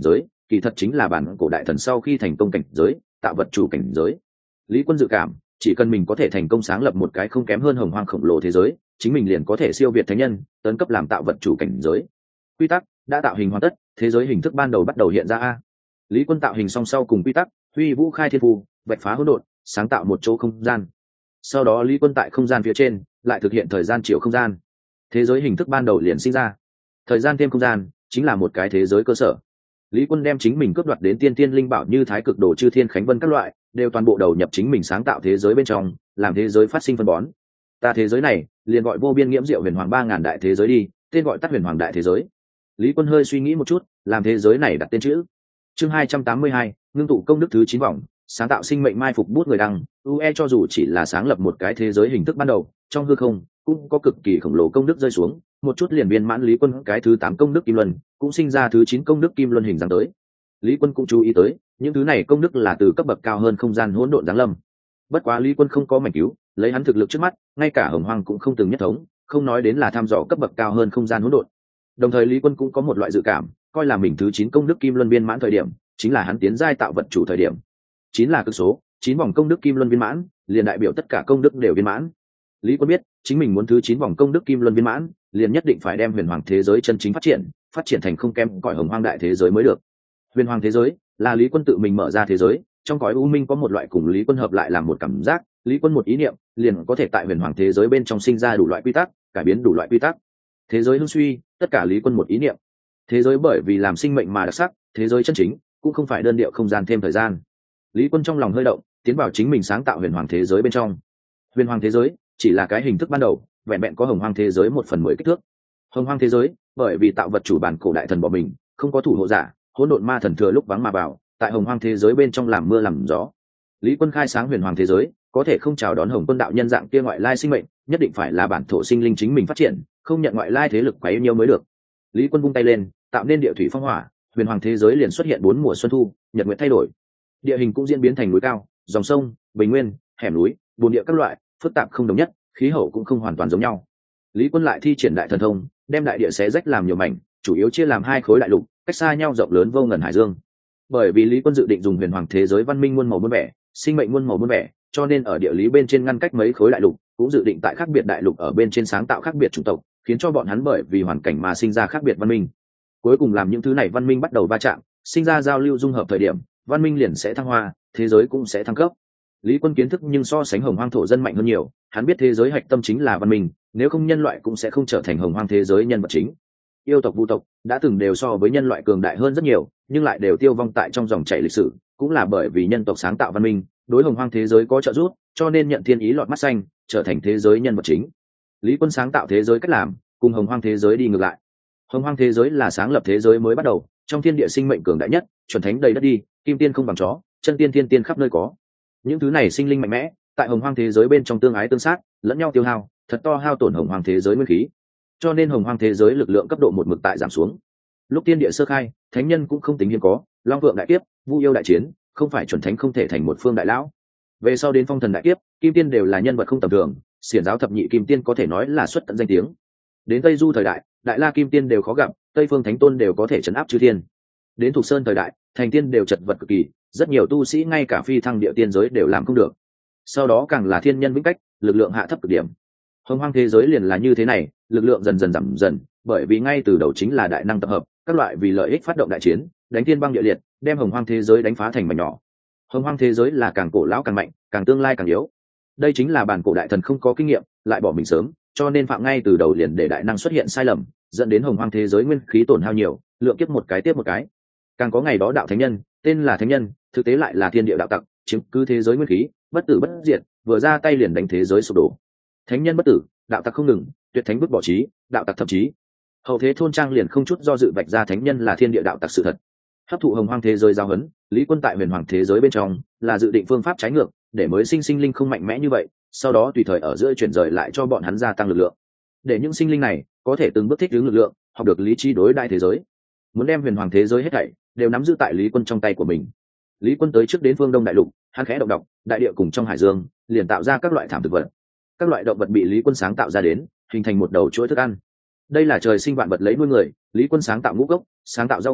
kỳ thật chính là bản cổ đại thần sau khi thành công cảnh giới, tạo vật chủ cảnh giới. Lý Quân dự cảm, chỉ cần mình có thể thành công sáng lập một cái không kém hơn hồng hoang khổng lồ thế giới, chính mình liền có thể siêu việt thánh nhân, tấn cấp làm tạo vật chủ cảnh giới. Quy tắc đã tạo hình hoàn tất, thế giới hình thức ban đầu bắt đầu hiện ra a. Lý Quân tạo hình song sau cùng quy tắc, huy vũ khai thiên phù, vạch phá hỗn độn, sáng tạo một chỗ không gian. Sau đó Lý Quân tại không gian phía trên lại thực hiện thời gian chiều không gian, thế giới hình thức ban đầu liền sinh ra. Thời gian thêm không gian chính là một cái thế giới cơ sở. Lý Quân đem chính mình cướp đoạt đến tiên tiên linh bảo như thái cực đồ, chư thiên khánh vân các loại, đều toàn bộ đầu nhập chính mình sáng tạo thế giới bên trong, làm thế giới phát sinh phân bón. Ta thế giới này liền gọi vô biên nghiễm diệu huyền hoàng ba ngàn đại thế giới đi, tên gọi tắt huyền hoàng đại thế giới. Lý Quân hơi suy nghĩ một chút, làm thế giới này đặt tên chữ. Chương hai trăm tám mươi hai, ngưng tụ công đức thứ chín vòng, sáng tạo sinh mệnh mai phục bút người đăng. u e cho dù chỉ là sáng lập một cái thế giới hình thức ban đầu, trong hư không cũng có cực kỳ khổng lồ công đức rơi xuống, một chút liền viên mãn. Lý Quân cái thứ tám công đức kim luân cũng sinh ra thứ chín công đức kim luân hình dáng tới. Lý Quân cũng chú ý tới, những thứ này công đức là từ cấp bậc cao hơn không gian hỗn độn giáng lâm. Bất quá Lý Quân không có mảnh cứu, lấy hắn thực lực trước mắt, ngay cả hồng hoang cũng không từng nhất thống, không nói đến là tham dò cấp bậc cao hơn không gian hỗn độn. Đồng thời Lý Quân cũng có một loại dự cảm, coi là mình thứ chín công đức kim luân viên mãn thời điểm, chính là hắn tiến giai tạo vật chủ thời điểm. Chín là cực số, chín vòng công đức kim luân viên mãn, liền đại biểu tất cả công đức đều viên mãn. Lý Quân biết, chính mình muốn thứ chín vòng công đức kim luân viên mãn, liền nhất định phải đem huyền hoàng thế giới chân chính phát triển, phát triển thành không kém cõi hồng hoang đại thế giới mới được. Huyền hoàng thế giới là Lý Quân tự mình mở ra thế giới, trong cõi u minh có một loại cùng Lý Quân hợp lại làm một cảm giác, Lý Quân một ý niệm, liền có thể tại huyền hoàng thế giới bên trong sinh ra đủ loại quy tắc, cải biến đủ loại quy tắc. Thế giới hưng suy, tất cả Lý Quân một ý niệm. Thế giới bởi vì làm sinh mệnh mà đặc sắc, thế giới chân chính cũng không phải đơn điệu không gian thêm thời gian. Lý Quân trong lòng hơi động, tiến vào chính mình sáng tạo huyền hoàng thế giới bên trong. Huyền hoàng thế giới chỉ là cái hình thức ban đầu, vẹn vẹn có hồng hoang thế giới một phần mười kích thước. Hồng hoang thế giới bởi vì tạo vật chủ bản cổ đại thần bỏ mình, không có thủ hộ giả, hỗn độn ma thần thừa lúc vắng mà vào, tại hồng hoang thế giới bên trong làm mưa làm gió. Lý Quân khai sáng huyền hoàng thế giới, có thể không chào đón hồng quân đạo nhân dạng kia ngoại lai sinh mệnh, nhất định phải là bản thổ sinh linh chính mình phát triển, không nhận ngoại lai thế lực quấy nhiễu mới được. Lý Quân vung tay lên, tạo nên địa thủy phong hỏa, huyền hoàng thế giới liền xuất hiện bốn mùa xuân thu, nhật nguyệt thay đổi. Địa hình cũng diễn biến thành núi cao, dòng sông, bình nguyên, hẻm núi, bùn địa các loại, phức tạp không đồng nhất, khí hậu cũng không hoàn toàn giống nhau. Lý Quân lại thi triển đại thần thông, đem đại địa xé rách làm nhiều mảnh, chủ yếu chia làm hai khối đại lục, cách xa nhau rộng lớn vô ngần hải dương. Bởi vì Lý Quân dự định dùng huyền hoàng thế giới văn minh muôn màu muôn vẻ, sinh mệnh muôn màu muôn vẻ, cho nên ở địa lý bên trên ngăn cách mấy khối đại lục, cũng dự định tại khác biệt đại lục ở bên trên sáng tạo khác biệt chủng tộc, khiến cho bọn hắn bởi vì hoàn cảnh mà sinh ra khác biệt văn minh. Cuối cùng làm những thứ này văn minh bắt đầu va chạm, sinh ra giao lưu dung hợp thời điểm, văn minh liền sẽ thăng hoa, thế giới cũng sẽ thăng cấp. Lý Quân kiến thức nhưng so sánh hồng hoang thổ dân mạnh hơn nhiều, hắn biết thế giới hạch tâm chính là văn minh, nếu không nhân loại cũng sẽ không trở thành hồng hoang thế giới nhân vật chính. Yêu tộc vu tộc đã từng đều so với nhân loại cường đại hơn rất nhiều, nhưng lại đều tiêu vong tại trong dòng chảy lịch sử, cũng là bởi vì nhân tộc sáng tạo văn minh, đối hồng hoang thế giới có trợ giúp, cho nên nhận thiên ý lọt mắt xanh, trở thành thế giới nhân vật chính. Lý Quân sáng tạo thế giới cách làm, cùng hồng hoang thế giới đi ngược lại. Hồng hoang thế giới là sáng lập thế giới mới bắt đầu, trong thiên địa sinh mệnh cường đại nhất, chuẩn thánh đầy đất đi, kim tiên không bằng chó, chân tiên thiên tiên khắp nơi có. Những thứ này sinh linh mạnh mẽ, tại hồng hoang thế giới bên trong tương ái tương sát, lẫn nhau tiêu hao, thật to hao tổn hồng hoang thế giới nguyên khí. Cho nên hồng hoang thế giới lực lượng cấp độ một mực tại giảm xuống. Lúc tiên địa sơ khai, thánh nhân cũng không tính hiếm có, long vượng đại kiếp, vu yêu đại chiến, không phải chuẩn thánh không thể thành một phương đại lão. Về sau đến phong thần đại kiếp, kim tiên đều là nhân vật không tầm thường, xiển giáo thập nhị kim tiên có thể nói là xuất tận danh tiếng. Đến tây du thời đại, đại la kim tiên đều khó gặp, tây phương thánh tôn đều có thể trấn áp chư thiên. Đến thục sơn thời đại, thành tiên đều chật vật cực kỳ, rất nhiều tu sĩ ngay cả phi thăng địa tiên giới đều làm không được. Sau đó càng là thiên nhân vĩnh cách, lực lượng hạ thấp cực điểm. Hồng hoang thế giới liền là như thế này, lực lượng dần dần giảm dần, bởi vì ngay từ đầu chính là đại năng tập hợp, các loại vì lợi ích phát động đại chiến, đánh thiên băng địa liệt, đem hồng hoang thế giới đánh phá thành mảnh nhỏ. Hồng hoang thế giới là càng cổ lão càng mạnh, càng tương lai càng yếu. Đây chính là bản cổ đại thần không có kinh nghiệm, lại bỏ mình sớm, cho nên phạm ngay từ đầu liền để đại năng xuất hiện sai lầm, dẫn đến hồng hoang thế giới nguyên khí tổn hao nhiều, lượng kiếp một cái tiếp một cái. Càng có ngày đó đạo thánh nhân, tên là thánh nhân, thực tế lại là thiên địa đạo tặc, chiếm cứ thế giới nguyên khí, bất tử bất diệt, vừa ra tay liền đánh thế giới sụp đổ. Thánh nhân bất tử, đạo tặc không ngừng, tuyệt thánh vứt bỏ trí, đạo tặc thậm chí hậu thế thôn trang liền không chút do dự vạch ra thánh nhân là thiên địa đạo tặc sự thật. Hấp thụ hồng hoang thế giới giao hấn, Lý Quân tại huyền hoàng thế giới bên trong là dự định phương pháp trái ngược, để mới sinh sinh linh không mạnh mẽ như vậy, sau đó tùy thời ở giữa chuyển rời lại cho bọn hắn gia tăng lực lượng, để những sinh linh này có thể từng bước thích ứng lực lượng, học được lý trí đối đại thế giới. Muốn đem huyền hoàng thế giới hết thảy đều nắm giữ tại Lý Quân trong tay của mình. Lý Quân tới trước đến phương Đông đại lục, hắn khẽ động đọc, đại địa cùng trong hải dương liền tạo ra các loại thảm thực vật. Các loại động vật bị Lý Quân sáng tạo ra đến, hình thành một đầu chuỗi thức ăn. Đây là trời sinh vạn vật lấy nuôi người, Lý Quân sáng tạo ngũ cốc, sáng tạo rau quả,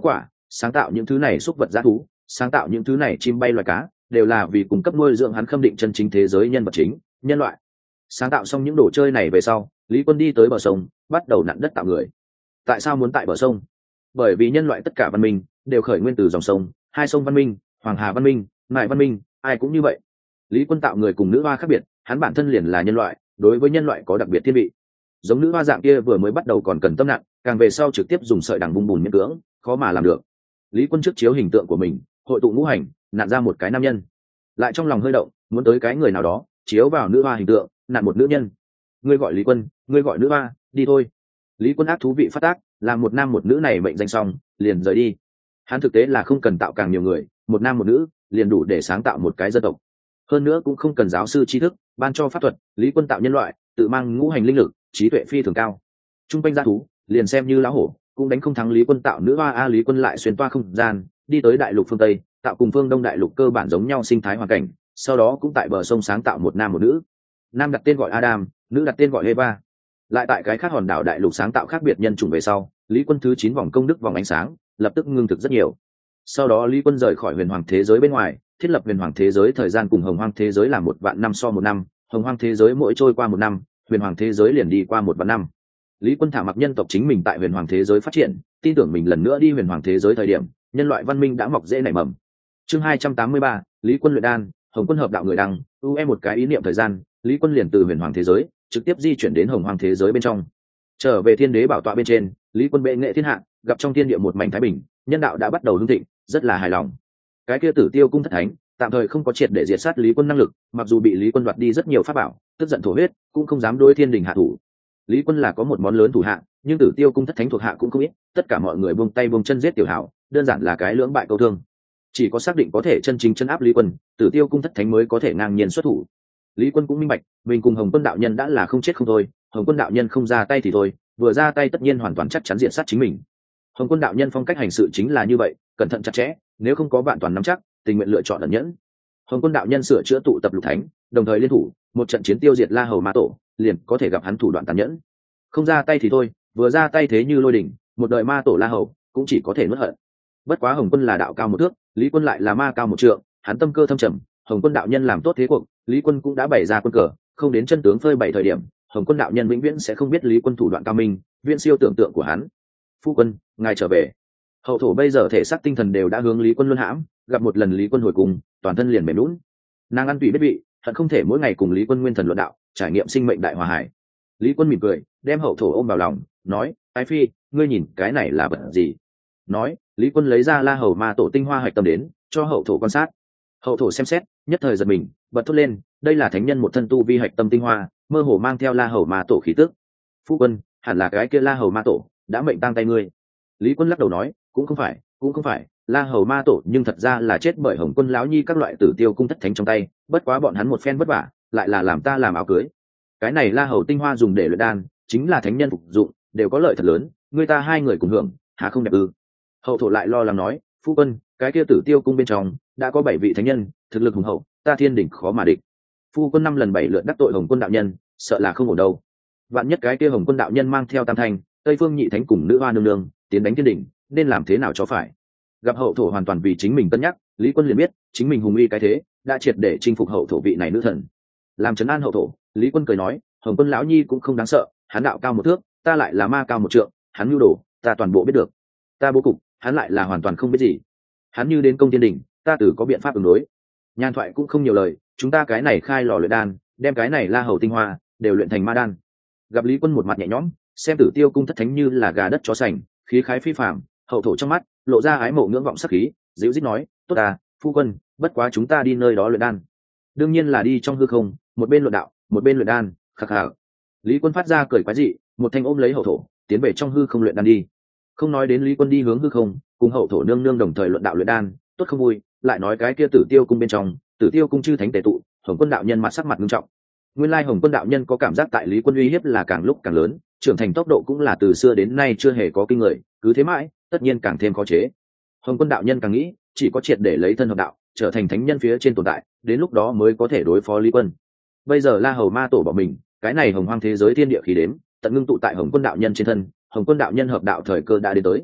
sáng tạo những thứ này súc vật g thú, sáng tạo những thứ này chim bay loài cá, đều là vì cung cấp nuôi dưỡng hắn khâm định chân chính thế giới nhân vật chính, nhân loại. Sáng tạo xong những đồ chơi này về sau, Lý Quân đi tới bờ sông, bắt đầu nặn đất tạo người. Tại sao muốn tại bờ sông? Bởi vì nhân loại tất cả văn minh đều khởi nguyên từ dòng sông, hai sông văn minh, Hoàng Hà văn minh, Nại văn minh, ai cũng như vậy. Lý Quân tạo người cùng nữ hoa khác biệt, hắn bản thân liền là nhân loại, đối với nhân loại có đặc biệt thiên vị. Giống nữ hoa dạng kia vừa mới bắt đầu còn cần tâm nặng, càng về sau trực tiếp dùng sợi đằng bung bùn miễn cưỡng, khó mà làm được. Lý Quân trước chiếu hình tượng của mình, hội tụ ngũ hành, nặn ra một cái nam nhân. Lại trong lòng hơi động, muốn tới cái người nào đó, chiếu vào nữ hoa hình tượng, nặn một nữ nhân. Ngươi gọi Lý Quân, ngươi gọi nữ hoa, đi thôi. Lý Quân ác thú vị phát tác, làm một nam một nữ này mệnh danh xong, liền rời đi. Hắn thực tế là không cần tạo càng nhiều người, một nam một nữ, liền đủ để sáng tạo một cái dân tộc. Hơn nữa cũng không cần giáo sư tri thức, ban cho pháp thuật, Lý Quân tạo nhân loại, tự mang ngũ hành linh lực, trí tuệ phi thường cao. Trung quanh gia thú, liền xem như lão hổ, cũng đánh không thắng Lý Quân tạo nữ hoa a. Lý Quân lại xuyên toa không gian, đi tới đại lục phương Tây, tạo cùng phương Đông đại lục cơ bản giống nhau sinh thái hoàn cảnh, sau đó cũng tại bờ sông sáng tạo một nam một nữ. Nam đặt tên gọi Adam, nữ đặt tên gọi Eva. Lại tại cái khác hòn đảo đại lục sáng tạo khác biệt nhân chủng về sau, Lý Quân thứ chín vòng công đức vòng ánh sáng, lập tức ngưng thực rất nhiều. Sau đó Lý Quân rời khỏi huyền hoàng thế giới bên ngoài, thiết lập huyền hoàng thế giới thời gian cùng hồng hoang thế giới là một vạn năm so một năm, hồng hoang thế giới mỗi trôi qua một năm, huyền hoàng thế giới liền đi qua một vạn năm. Lý Quân thả mặc nhân tộc chính mình tại huyền hoàng thế giới phát triển, tin tưởng mình lần nữa đi huyền hoàng thế giới thời điểm, nhân loại văn minh đã mọc rễ nảy mầm. Chương hai trăm tám mươi ba, Lý Quân luyện đan, Hồng Quân hợp đạo người đăng, u em một cái ý niệm thời gian, Lý Quân liền từ huyền hoàng thế giới trực tiếp di chuyển đến hồng hoang thế giới bên trong. Trở về thiên đế bảo tọa bên trên, Lý Quân bệ nghệ thiên hạ, gặp trong thiên địa một mảnh thái bình, nhân đạo đã bắt đầu hưng thịnh, rất là hài lòng. Cái kia Tử Tiêu cung thất thánh, tạm thời không có triệt để diệt sát Lý Quân năng lực, mặc dù bị Lý Quân đoạt đi rất nhiều pháp bảo, tức giận thổ huyết, cũng không dám đối thiên đình hạ thủ. Lý Quân là có một món lớn thủ hạ, nhưng Tử Tiêu cung thất thánh thuộc hạ cũng không ít, tất cả mọi người buông tay buông chân giết tiểu hảo, đơn giản là cái lưỡng bại câu thương. Chỉ có xác định có thể chân chính chân áp Lý Quân, Tử Tiêu cung thất thánh mới có thể ngang nhiên xuất thủ. Lý Quân cũng minh bạch, mình cùng Hồng Quân đạo nhân đã là không chết không thôi, Hồng Quân đạo nhân không ra tay thì thôi, vừa ra tay tất nhiên hoàn toàn chắc chắn diện sát chính mình. Hồng Quân đạo nhân phong cách hành sự chính là như vậy, cẩn thận chặt chẽ, nếu không có vạn toàn nắm chắc, tình nguyện lựa chọn ẩn nhẫn. Hồng Quân đạo nhân sửa chữa tụ tập lục thánh, đồng thời liên thủ, một trận chiến tiêu diệt La Hầu Ma Tổ, liền có thể gặp hắn thủ đoạn tàn nhẫn. Không ra tay thì thôi, vừa ra tay thế như lôi đỉnh, một đời Ma Tổ La Hầu cũng chỉ có thể nuốt hận. Bất quá Hồng Quân là đạo cao một thước, Lý Quân lại là ma cao một trượng, hắn tâm cơ thâm trầm, Hồng Quân đạo nhân làm tốt thế cuộc, Lý Quân cũng đã bày ra quân cờ, không đến chân tướng phơi bày thời điểm, Hồng Quân đạo nhân vĩnh viễn sẽ không biết Lý Quân thủ đoạn cao minh, viễn siêu tưởng tượng của hắn. Phu quân, ngài trở về. Hậu thổ bây giờ thể xác tinh thần đều đã hướng Lý Quân luân hãm, gặp một lần Lý Quân hồi cùng, toàn thân liền mềm lún. Nàng ăn tùy biết vị, hận không thể mỗi ngày cùng Lý Quân nguyên thần luận đạo, trải nghiệm sinh mệnh đại hòa hải. Lý Quân mỉm cười, đem hậu thổ ôm vào lòng, nói: "Ái phi, ngươi nhìn cái này là vật gì?" Nói, Lý Quân lấy ra La Hầu Ma Tổ tinh hoa hạch tâm đến, cho hậu thổ quan sát. Hậu thổ xem xét, nhất thời giật mình, bật thốt lên, đây là thánh nhân một thân tu vi hạch tâm tinh hoa, mơ hồ mang theo La Hầu Ma Tổ khí tức. Phu quân, hẳn là cái kia La Hầu Ma Tổ đã mệnh tang tay ngươi. Lý Quân lắc đầu nói, cũng không phải, cũng không phải, La Hầu Ma Tổ nhưng thật ra là chết bởi Hồng Quân lão nhi các loại Tử Tiêu cung thất thánh trong tay, bất quá bọn hắn một phen vất vả, lại là làm ta làm áo cưới. Cái này La Hầu tinh hoa dùng để luyện đan, chính là thánh nhân phục dụng, đều có lợi thật lớn, người ta hai người cùng hưởng, há không đẹp ư? Hậu thổ lại lo lắng nói, phu quân, cái kia Tử Tiêu cung bên trong đã có bảy vị thánh nhân, thực lực hùng hậu, ta thiên đỉnh khó mà địch. Phu quân năm lần bảy lượt đắc tội Hồng Quân đạo nhân, sợ là không ổn đâu. Vạn nhất cái kia Hồng Quân đạo nhân mang theo tam thanh, Tây Phương nhị thánh cùng nữ hoa nương nương tiến đánh thiên đỉnh, nên làm thế nào cho phải? Gặp hậu thổ hoàn toàn vì chính mình cân nhắc, Lý Quân liền biết chính mình hùng uy cái thế đã triệt để chinh phục hậu thổ vị này nữ thần. Làm trấn an hậu thổ, Lý Quân cười nói, Hồng Quân lão nhi cũng không đáng sợ, hắn đạo cao một thước, ta lại là ma cao một trượng, hắn nhu đồ, ta toàn bộ biết được. Ta bố cục, hắn lại là hoàn toàn không biết gì. Hắn như đến công thiên đỉnh, ta tử có biện pháp ứng đối. Nhan thoại cũng không nhiều lời, chúng ta cái này khai lò luyện đan, đem cái này La Hầu tinh hoa đều luyện thành ma đan. Gặp Lý Quân một mặt nhẹ nhõm, xem Tử Tiêu cung thất thánh như là gà đất chó sành, khí khái phi phàm, hậu thổ trong mắt lộ ra ái mộ ngưỡng vọng sắc khí, dịu dít nói, tốt à, phu quân, bất quá chúng ta đi nơi đó luyện đan. Đương nhiên là đi trong hư không, một bên luận đạo, một bên luyện đan, khắc khắc. Lý Quân phát ra cười quái dị, một thanh ôm lấy hậu thổ, tiến về trong hư không luyện đan đi. Không nói đến Lý Quân đi hướng hư không, cùng hậu thổ nương nương đồng thời luận đạo luyện đan, tốt không vui, lại nói cái kia Tử Tiêu cung bên trong, Tử Tiêu cung chư thánh tề tụ, Hồng Quân đạo nhân mặt sắc mặt nghiêm trọng. Nguyên lai Hồng Quân đạo nhân có cảm giác tại Lý Quân uy hiếp là càng lúc càng lớn, trưởng thành tốc độ cũng là từ xưa đến nay chưa hề có kinh người, cứ thế mãi, tất nhiên càng thêm khó chế. Hồng Quân đạo nhân càng nghĩ, chỉ có triệt để lấy thân hợp đạo, trở thành thánh nhân phía trên tồn tại, đến lúc đó mới có thể đối phó Lý Quân. Bây giờ La Hầu Ma Tổ bỏ mình, cái này hồng hoang thế giới thiên địa khí đếm, tận ngưng tụ tại Hồng Quân đạo nhân trên thân, Hồng Quân đạo nhân hợp đạo thời cơ đã đến tới.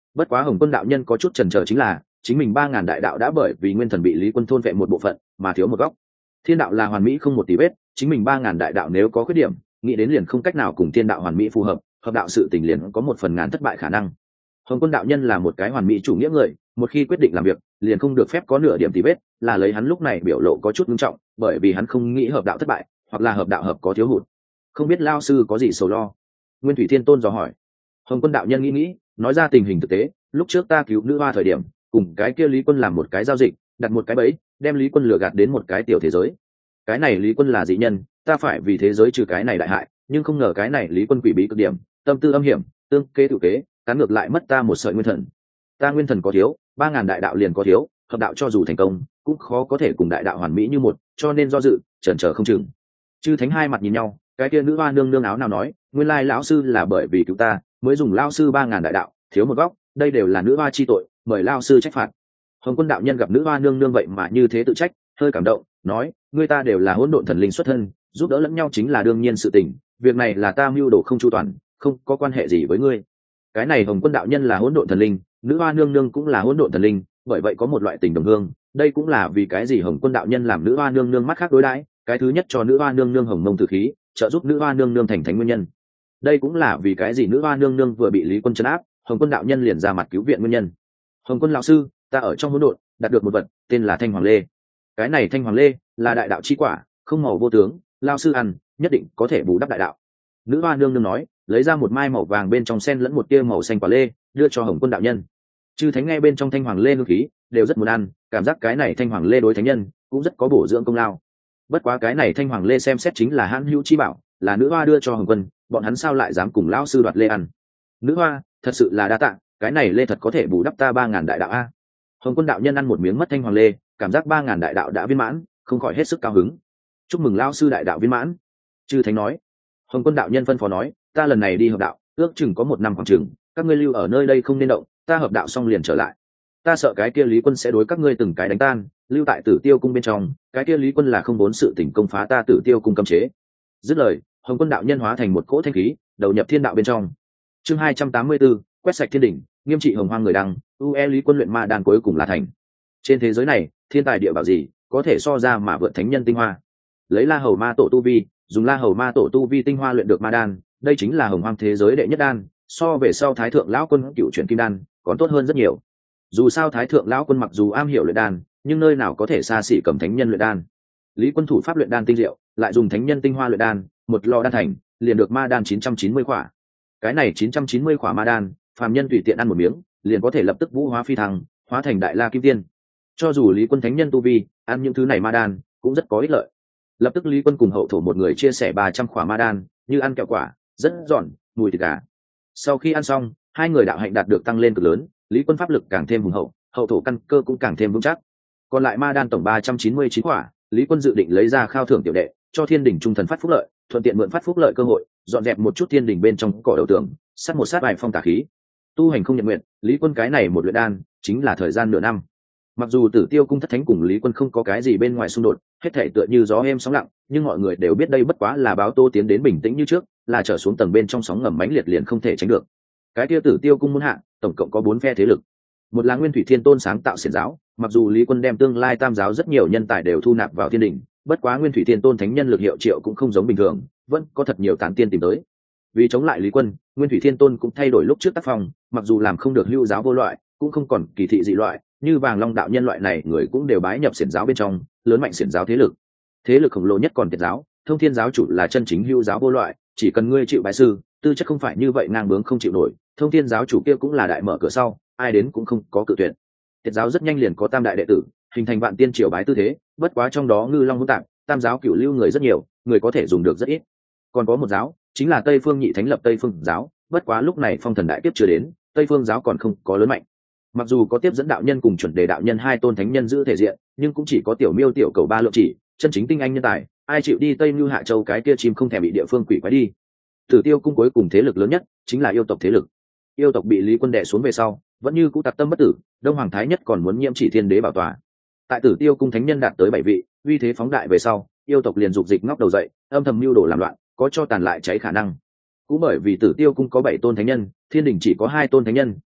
Bất quá Hồng Quân đạo nhân có chút chần chờ chính là chính mình ba ngàn đại đạo đã bởi vì nguyên thần bị Lý Quân thôn vệ một bộ phận mà thiếu một góc. Thiên đạo là hoàn mỹ không một tí vết, chính mình ba ngàn đại đạo nếu có khuyết điểm, nghĩ đến liền không cách nào cùng thiên đạo hoàn mỹ phù hợp, hợp đạo sự tình liền có một phần ngàn thất bại khả năng. Hồng Quân đạo nhân là một cái hoàn mỹ chủ nghĩa người, một khi quyết định làm việc, liền không được phép có nửa điểm tí vết, là lấy hắn lúc này biểu lộ có chút nghiêm trọng, bởi vì hắn không nghĩ hợp đạo thất bại, hoặc là hợp đạo hợp có thiếu hụt. Không biết lao sư có gì sầu lo? Nguyên Thủy Thiên Tôn dò hỏi. Hồng Quân đạo nhân nghĩ nghĩ, nói ra tình hình thực tế, lúc trước ta cứu nữ hoa thời điểm, cùng cái kia Lý Quân làm một cái giao dịch, đặt một cái bẫy, đem Lý Quân lừa gạt đến một cái tiểu thế giới. Cái này Lý Quân là dị nhân, ta phải vì thế giới trừ cái này đại hại, nhưng không ngờ cái này Lý Quân quỷ bí cực điểm, tâm tư âm hiểm, tương kế tự kế, cắn ngược lại mất ta một sợi nguyên thần. Ta nguyên thần có thiếu, ba ngàn đại đạo liền có thiếu, hợp đạo cho dù thành công, cũng khó có thể cùng đại đạo hoàn mỹ như một, cho nên do dự, chần chờ không chừng. Chư thánh hai mặt nhìn nhau, cái kia nữ hoa nương nương áo nào nói, nguyên lai lão sư là bởi vì cứu ta, mới dùng lão sư ba ngàn đại đạo, thiếu một góc, đây đều là nữ hoa chi tội, mời lão sư trách phạt. Hồng Quân đạo nhân gặp nữ hoa nương nương vậy mà như thế tự trách, hơi cảm động, nói, người ta đều là hỗn độn thần linh xuất thân, giúp đỡ lẫn nhau chính là đương nhiên sự tình, việc này là ta mưu đồ không chu toàn, không có quan hệ gì với ngươi. Cái này Hồng Quân đạo nhân là hỗn độn thần linh, nữ hoa nương nương cũng là hỗn độn thần linh, bởi vậy có một loại tình đồng hương, đây cũng là vì cái gì Hồng Quân đạo nhân làm nữ hoa nương nương mắt khác đối đãi, cái thứ nhất cho nữ hoa nương nương hồng mông tử khí, trợ giúp nữ hoa nương nương thành thánh nguyên nhân. Đây cũng là vì cái gì nữ hoa nương nương vừa bị Lý Quân trấn áp, Hồng Quân đạo nhân liền ra mặt cứu viện nguyên nhân. Hồng Quân lão sư, ta ở trong hỗn độn đạt được một vật, tên là Thanh Hoàng Lê. Cái này Thanh Hoàng Lê là đại đạo chi quả, không màu vô tướng, lão sư ăn, nhất định có thể bù đắp đại đạo. Nữ hoa nương nương nói, lấy ra một mai màu vàng bên trong sen lẫn một tia màu xanh quả lê, đưa cho Hồng Quân đạo nhân. Chư thánh nghe bên trong Thanh Hoàng Lê hương khí, đều rất muốn ăn, cảm giác cái này Thanh Hoàng Lê đối thánh nhân cũng rất có bổ dưỡng công lao. Bất quá cái này Thanh Hoàng Lê xem xét chính là hãn hữu chi bảo, là nữ hoa đưa cho Hồng Quân, bọn hắn sao lại dám cùng lão sư đoạt lê ăn? Nữ hoa, thật sự là đa tạ, cái này lê thật có thể bù đắp ta ba ngàn đại đạo a. Hồng Quân đạo nhân ăn một miếng mất Thanh Hoàng Lê, cảm giác ba ngàn đại đạo đã viên mãn, không khỏi hết sức cao hứng. Chúc mừng lão sư đại đạo viên mãn. Chư thánh nói. Hồng Quân đạo nhân phân phó nói, ta lần này đi hợp đạo, ước chừng có một năm khoảng chừng, các ngươi lưu ở nơi đây không nên động, ta hợp đạo xong liền trở lại. Ta sợ cái kia Lý Quân sẽ đối các ngươi từng cái đánh tan, lưu tại Tử Tiêu cung bên trong, cái kia Lý Quân là không muốn sự tình công phá ta Tử Tiêu cung cấm chế. Dứt lời, Hồng Quân đạo nhân hóa thành một cỗ thanh khí, đầu nhập thiên đạo bên trong. Chương hai trăm tám mươi bốn, quét sạch thiên đỉnh, nghiêm trị hồng hoang người đăng, u e Lý Quân luyện ma đan cuối cùng là thành. Trên thế giới này, thiên tài địa bảo gì có thể so ra mà vượt thánh nhân tinh hoa. Lấy La Hầu Ma tổ tu vi, dùng La Hầu Ma tổ tu vi tinh hoa luyện được ma đan, đây chính là hồng hoang thế giới đệ nhất đan, so về sau Thái thượng lão quân cựu chuyển kim đan, còn tốt hơn rất nhiều. Dù sao Thái thượng lão quân mặc dù am hiểu luyện đan, nhưng nơi nào có thể xa xỉ cầm thánh nhân luyện đan. Lý Quân thủ pháp luyện đan tinh diệu, lại dùng thánh nhân tinh hoa luyện đan, một lò đan thành, liền được ma đan chín trăm chín mươi khỏa. Cái này chín trăm chín mươi khỏa ma đan, phàm nhân tùy tiện ăn một miếng, liền có thể lập tức vũ hóa phi thăng, hóa thành đại la kim tiên. Cho dù Lý Quân thánh nhân tu vi, ăn những thứ này ma đan cũng rất có ích lợi. Lập tức Lý Quân cùng hậu thổ một người chia sẻ ba trăm khỏa ma đan, như ăn kẹo quả, rất giòn, mùi thịt gà. Sau khi ăn xong, hai người đạo hạnh đạt được tăng lên cực lớn, Lý Quân pháp lực càng thêm hùng hậu, hậu thổ căn cơ cũng càng thêm vững chắc. Còn lại ma đan tổng ba trăm chín mươi chín khỏa, Lý Quân dự định lấy ra khao thưởng tiểu đệ, cho thiên đình trung thần phát phúc lợi, thuận tiện mượn phát phúc lợi cơ hội, dọn dẹp một chút thiên đình bên trong cỏ đầu tường, sát một sát vài phong tà khí. Tu hành không nhận nguyện, Lý Quân cái này một luyện đan, chính là thời gian nửa năm. Mặc dù Tử Tiêu cung thất thánh cùng Lý Quân không có cái gì bên ngoài xung đột, hết thảy tựa như gió êm sóng lặng, nhưng mọi người đều biết đây bất quá là báo Tô tiến đến bình tĩnh như trước, là trở xuống tầng bên trong sóng ngầm mãnh liệt liền không thể tránh được. Cái kia Tử Tiêu cung muốn hạ, tổng cộng có bốn phe thế lực. Một là Nguyên Thủy Thiên Tôn sáng tạo xiển giáo, mặc dù Lý Quân đem tương lai tam giáo rất nhiều nhân tài đều thu nạp vào thiên đình, bất quá Nguyên Thủy Thiên Tôn thánh nhân lực hiệu triệu cũng không giống bình thường, vẫn có thật nhiều tán tiên tìm tới. Vì chống lại Lý Quân, Nguyên Thủy Thiên Tôn cũng thay đổi lúc trước tác phong, mặc dù làm không được hữu giáo vô loại, cũng không còn kỳ thị dị loại, như Vàng Long đạo nhân loại này người cũng đều bái nhập xiển giáo bên trong, lớn mạnh xiển giáo thế lực. Thế lực khổng lồ nhất còn Tiệt giáo, Thông Thiên giáo chủ là chân chính hữu giáo vô loại, chỉ cần ngươi chịu bái sư, tư chất không phải như vậy ngang bướng không chịu nổi, Thông Thiên giáo chủ kia cũng là đại mở cửa sau, ai đến cũng không có cự tuyệt. Tiệt giáo rất nhanh liền có tam đại đệ tử, hình thành vạn tiên triều bái tư thế, bất quá trong đó ngư long hỗn tạp, tam giáo cửu lưu người rất nhiều, người có thể dùng được rất ít. Còn có một giáo, chính là Tây Phương Nhị Thánh lập Tây Phương giáo, bất quá lúc này phong thần đại kiếp chưa đến, Tây Phương giáo còn không có lớn mạnh. Mặc dù có tiếp dẫn đạo nhân cùng chuẩn đề đạo nhân hai tôn thánh nhân giữ thể diện, nhưng cũng chỉ có tiểu miêu tiểu cầu ba lượng chỉ, chân chính tinh anh nhân tài, ai chịu đi Tây Lưu Hạ Châu cái kia chim không thèm bị địa phương quỷ quái đi. Tử Tiêu cung cuối cùng thế lực lớn nhất chính là yêu tộc thế lực. Yêu tộc bị Lý Quân đè xuống về sau, vẫn như cũ tặc tâm bất tử, Đông Hoàng Thái Nhất còn muốn nhiễm chỉ thiên đế bảo tòa. Tại Tử Tiêu cung thánh nhân đạt tới bảy vị, uy thế phóng đại về sau, yêu tộc liền dục dịch ngóc đầu dậy, âm thầm mưu đồ làm loạn, có cho tàn lại cháy khả năng. Cũng bởi vì Tử Tiêu cung có bảy tôn thánh nhân, thiên đình chỉ có hai tôn thánh nhân,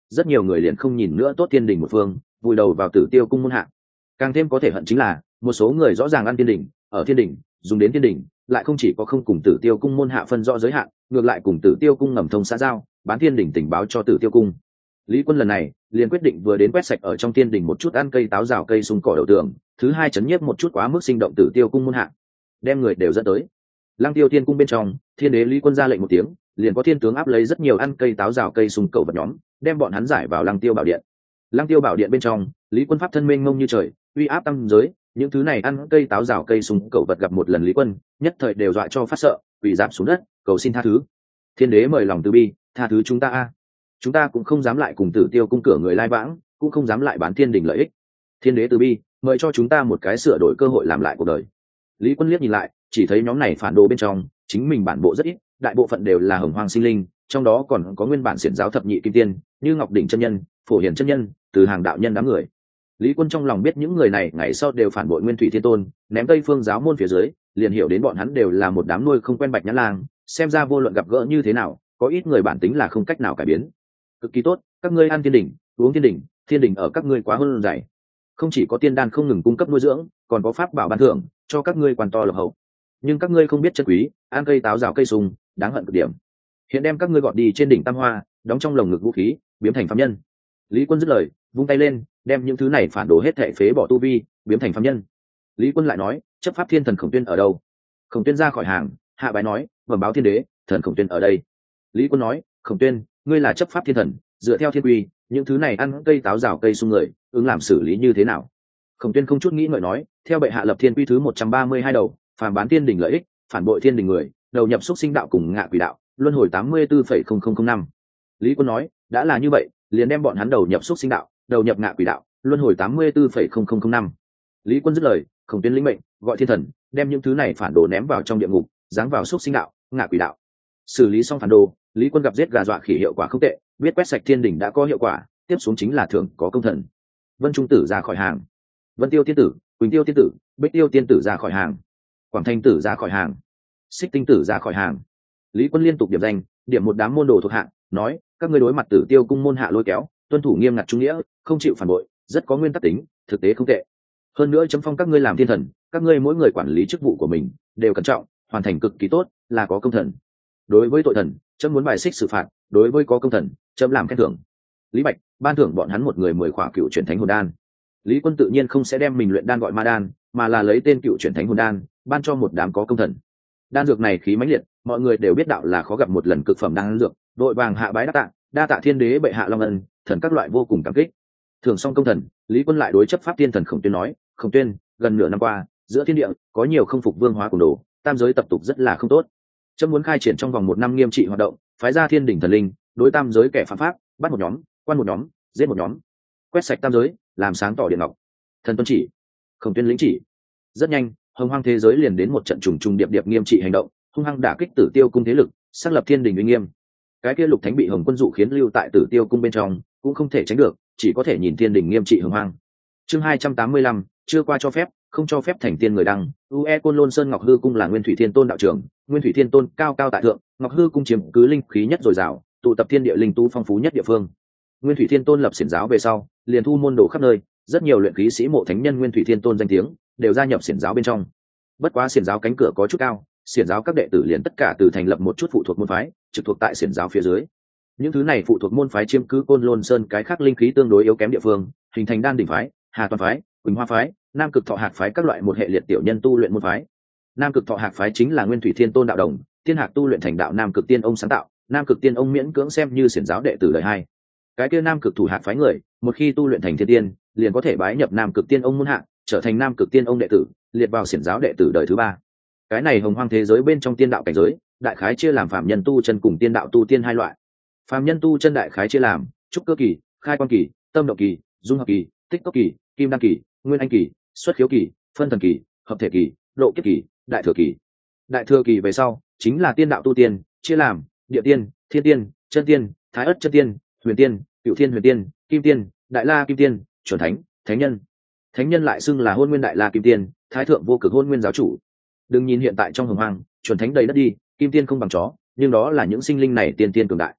rất nhiều người liền không nhìn nữa tốt thiên đình một phương, vùi đầu vào tử tiêu cung môn hạ. Càng thêm có thể hận chính là một số người rõ ràng ăn thiên đình, ở thiên đình dùng đến thiên đình, lại không chỉ có không cùng tử tiêu cung môn hạ phân rõ giới hạn, ngược lại cùng tử tiêu cung ngầm thông xã giao, bán thiên đình tình báo cho tử tiêu cung. Lý Quân lần này liền quyết định vừa đến quét sạch ở trong thiên đình một chút ăn cây táo rào cây sung cỏ đầu tường, thứ hai chấn nhiếp một chút quá mức sinh động tử tiêu cung môn hạ, đem người đều dẫn tới Lăng Tiêu Thiên cung bên trong. Thiên đế Lý Quân ra lệnh một tiếng, liền có thiên tướng áp lấy rất nhiều ăn cây táo rào cây sung cậu vật nhóm, đem bọn hắn giải vào Lăng Tiêu bảo điện. Lăng Tiêu bảo điện bên trong, Lý Quân pháp thân mênh mông như trời, uy áp tam giới, những thứ này ăn cây táo rào cây sung cậu vật gặp một lần Lý Quân, nhất thời đều dọa cho phát sợ, quỳ rạp xuống đất, cầu xin tha thứ. Thiên đế mời lòng từ bi, tha thứ chúng ta a. Chúng ta cũng không dám lại cùng Tử Tiêu cung cửa người lai vãng, cũng không dám lại bán thiên đình lợi ích. Thiên đế từ bi, mời cho chúng ta một cái sửa đổi cơ hội làm lại cuộc đời. Lý Quân liếc nhìn lại, chỉ thấy nhóm này phản đồ bên trong, chính mình bản bộ rất ít, đại bộ phận đều là hồng hoang sinh linh, trong đó còn có nguyên bản xiển giáo thập nhị kim tiên, như Ngọc Đỉnh chân nhân, Phổ Hiển chân nhân, từ hàng đạo nhân đám người. Lý Quân trong lòng biết những người này ngày sau đều phản bội Nguyên Thủy Thiên Tôn, ném Tây Phương giáo môn phía dưới, liền hiểu đến bọn hắn đều là một đám nuôi không quen bạch nhãn lang, xem ra vô luận gặp gỡ như thế nào, có ít người bản tính là không cách nào cải biến. Cực kỳ tốt, các ngươi ăn thiên đỉnh, uống thiên đỉnh, thiên đỉnh ở các ngươi quá hơn dày. Không chỉ có tiên đan không ngừng cung cấp nuôi dưỡng, còn có pháp bảo ban thưởng cho các ngươi quan to lộc hậu. Nhưng các ngươi không biết chân quý, ăn cây táo rào cây sung, đáng hận cực điểm. Hiện đem các ngươi gọt đi trên đỉnh Tam Hoa, đóng trong lồng ngực vũ khí, biến thành phàm nhân. Lý Quân dứt lời, vung tay lên, đem những thứ này phản đồ hết thảy phế bỏ tu vi, biến thành phàm nhân. Lý Quân lại nói, chấp pháp thiên thần Khổng Tuyên ở đâu? Khổng Tuyên ra khỏi hàng, hạ bái nói, bẩm báo thiên đế, thần Khổng Tuyên ở đây. Lý Quân nói, Khổng Tuyên, ngươi là chấp pháp thiên thần, dựa theo thiên quy, những thứ này ăn cây táo rào cây sung người, ứng làm xử lý như thế nào? Khổng Tuyên không chút nghĩ ngợi nói, theo bệ hạ lập thiên quy thứ một trăm ba mươi hai đầu, phàm bán thiên đình lợi ích, phản bội thiên đình người, đầu nhập xúc sinh đạo cùng ngạ quỷ đạo, luân hồi tám mươi tư phẩy không không không năm. Lý Quân nói, đã là như vậy, liền đem bọn hắn đầu nhập xúc sinh đạo, đầu nhập ngạ quỷ đạo, luân hồi tám mươi tư phẩy không không không năm. Lý Quân dứt lời, Khổng Tuyên lĩnh mệnh, gọi thiên thần, đem những thứ này phản đồ ném vào trong địa ngục, giáng vào xúc sinh đạo, ngạ quỷ đạo. Xử lý xong phản đồ, Lý Quân gặp giết gà dọa khỉ hiệu quả không tệ, biết quét sạch thiên đình đã có hiệu quả, tiếp xuống chính là thưởng có công thần. Vân Trung tử ra khỏi hàng, Vân Tiêu tiên tử, Quỳnh Tiêu tiên tử, Bích Tiêu tiên tử ra khỏi hàng, Quảng Thanh tử ra khỏi hàng, Xích Tinh tử ra khỏi hàng. Lý Quân liên tục điểm danh, điểm một đám môn đồ thuộc hạng, nói, các ngươi đối mặt Tử Tiêu cung môn hạ lôi kéo, tuân thủ nghiêm ngặt trung nghĩa, không chịu phản bội, rất có nguyên tắc tính, thực tế không tệ. Hơn nữa chấm phong các ngươi làm thiên thần, các ngươi mỗi người quản lý chức vụ của mình, đều cẩn trọng, hoàn thành cực kỳ tốt, là có công thần. Đối với tội thần, chấm muốn bài xích xử phạt, đối với có công thần, chấm làm khen thưởng. Lý Bạch ban thưởng bọn hắn một người mười khỏa cựu chuyển thánh hồn đan. Lý Quân tự nhiên không sẽ đem mình luyện đan gọi ma đan, mà là lấy tên cựu chuyển thánh hồn đan, ban cho một đám có công thần. Đan dược này khí mãnh liệt, mọi người đều biết đạo là khó gặp một lần cực phẩm đan dược, đội vàng hạ bái đa tạ, đa tạ thiên đế bệ hạ long ân, thần các loại vô cùng cảm kích. Thường xong công thần, Lý Quân lại đối chấp pháp thiên thần Khổng Tuyên nói, Khổng Tuyên, gần nửa năm qua, giữa thiên địa có nhiều không phục vương hóa cùng đồ, tam giới tập tục rất là không tốt. Chấm muốn khai triển trong vòng một năm nghiêm trị hoạt động, phái ra thiên đỉnh thần linh, đối tam giới kẻ phạm pháp, bắt một nhóm, quan một nhóm, giết một nhóm, quét sạch tam giới, làm sáng tỏ điện ngọc. Thần tuân chỉ. Khổng Tuyên lĩnh chỉ. Rất nhanh, hồng hoang thế giới liền đến một trận trùng trùng điệp điệp nghiêm trị hành động, hung hăng đả kích Tử Tiêu cung thế lực, xác lập thiên đình uy nghiêm. Cái kia Lục Thánh bị Hồng Quân dụ khiến lưu tại Tử Tiêu cung bên trong, cũng không thể tránh được, chỉ có thể nhìn thiên đình nghiêm trị hồng hoang. Chương hai trăm tám mươi lăm, chưa qua cho phép, không cho phép thành tiên người đăng. U E Côn Lôn Sơn Ngọc Hư cung là Nguyên Thủy Thiên Tôn đạo trưởng, Nguyên Thủy Thiên Tôn cao cao tại thượng, Ngọc Hư cung chiếm cứ linh khí nhất dồi dào, tụ tập thiên địa linh tu phong phú nhất địa phương. Nguyên Thủy Thiên Tôn lập xiển giáo về sau, liền thu môn đồ khắp nơi, rất nhiều luyện khí sĩ mộ thánh nhân Nguyên Thủy Thiên Tôn danh tiếng, đều gia nhập xiển giáo bên trong. Bất quá xiển giáo cánh cửa có chút cao, xiển giáo các đệ tử liền tất cả từ thành lập một chút phụ thuộc môn phái, trực thuộc tại xiển giáo phía dưới. Những thứ này phụ thuộc môn phái chiếm cứ Côn Lôn Sơn cái khác linh khí tương đối yếu kém địa phương, hình thành Đan Đỉnh phái, Hà Toàn phái, Quỳnh Hoa phái, Nam Cực Thọ Hạc phái các loại một hệ liệt tiểu nhân tu luyện môn phái. Nam Cực Thọ Hạc phái chính là Nguyên Thủy Thiên Tôn đạo đồng, Thiên Hạc tu luyện thành đạo Nam Cực Tiên ông sáng tạo, Nam Cực Tiên ông miễn cưỡng xem như xiển giáo đệ tử đời hai. Cái kia Nam Cực Thủ Hạc phái người, một khi tu luyện thành thiên tiên, liền có thể bái nhập Nam Cực Tiên ông môn hạ, trở thành Nam Cực Tiên ông đệ tử, liệt vào xiển giáo đệ tử đời thứ ba. Cái này hồng hoang thế giới bên trong tiên đạo cảnh giới, đại khái chia làm phạm nhân tu chân cùng tiên đạo tu tiên hai loại. Phạm nhân tu chân đại khái chia làm trúc cơ kỳ, khai quan kỳ, tâm động kỳ, dung hợp kỳ, tích cốc kỳ, kim đan kỳ, nguyên anh kỳ, xuất khiếu kỳ, phân thần kỳ, hợp thể kỳ, độ kiếp kỳ, đại thừa kỳ. Đại thừa kỳ về sau chính là tiên đạo tu tiên, chia làm địa tiên, thiên tiên, chân tiên, thái ất chân tiên, huyền tiên, cựu thiên huyền tiên, kim tiên, đại la kim tiên, chuẩn thánh, thánh nhân. Thánh nhân lại xưng là hôn nguyên đại la kim tiên, thái thượng vô cực hôn nguyên giáo chủ. Đừng nhìn hiện tại trong hồng hoang chuẩn thánh đầy đất đi, kim tiên không bằng chó, nhưng đó là những sinh linh này tiên tiên cường đại.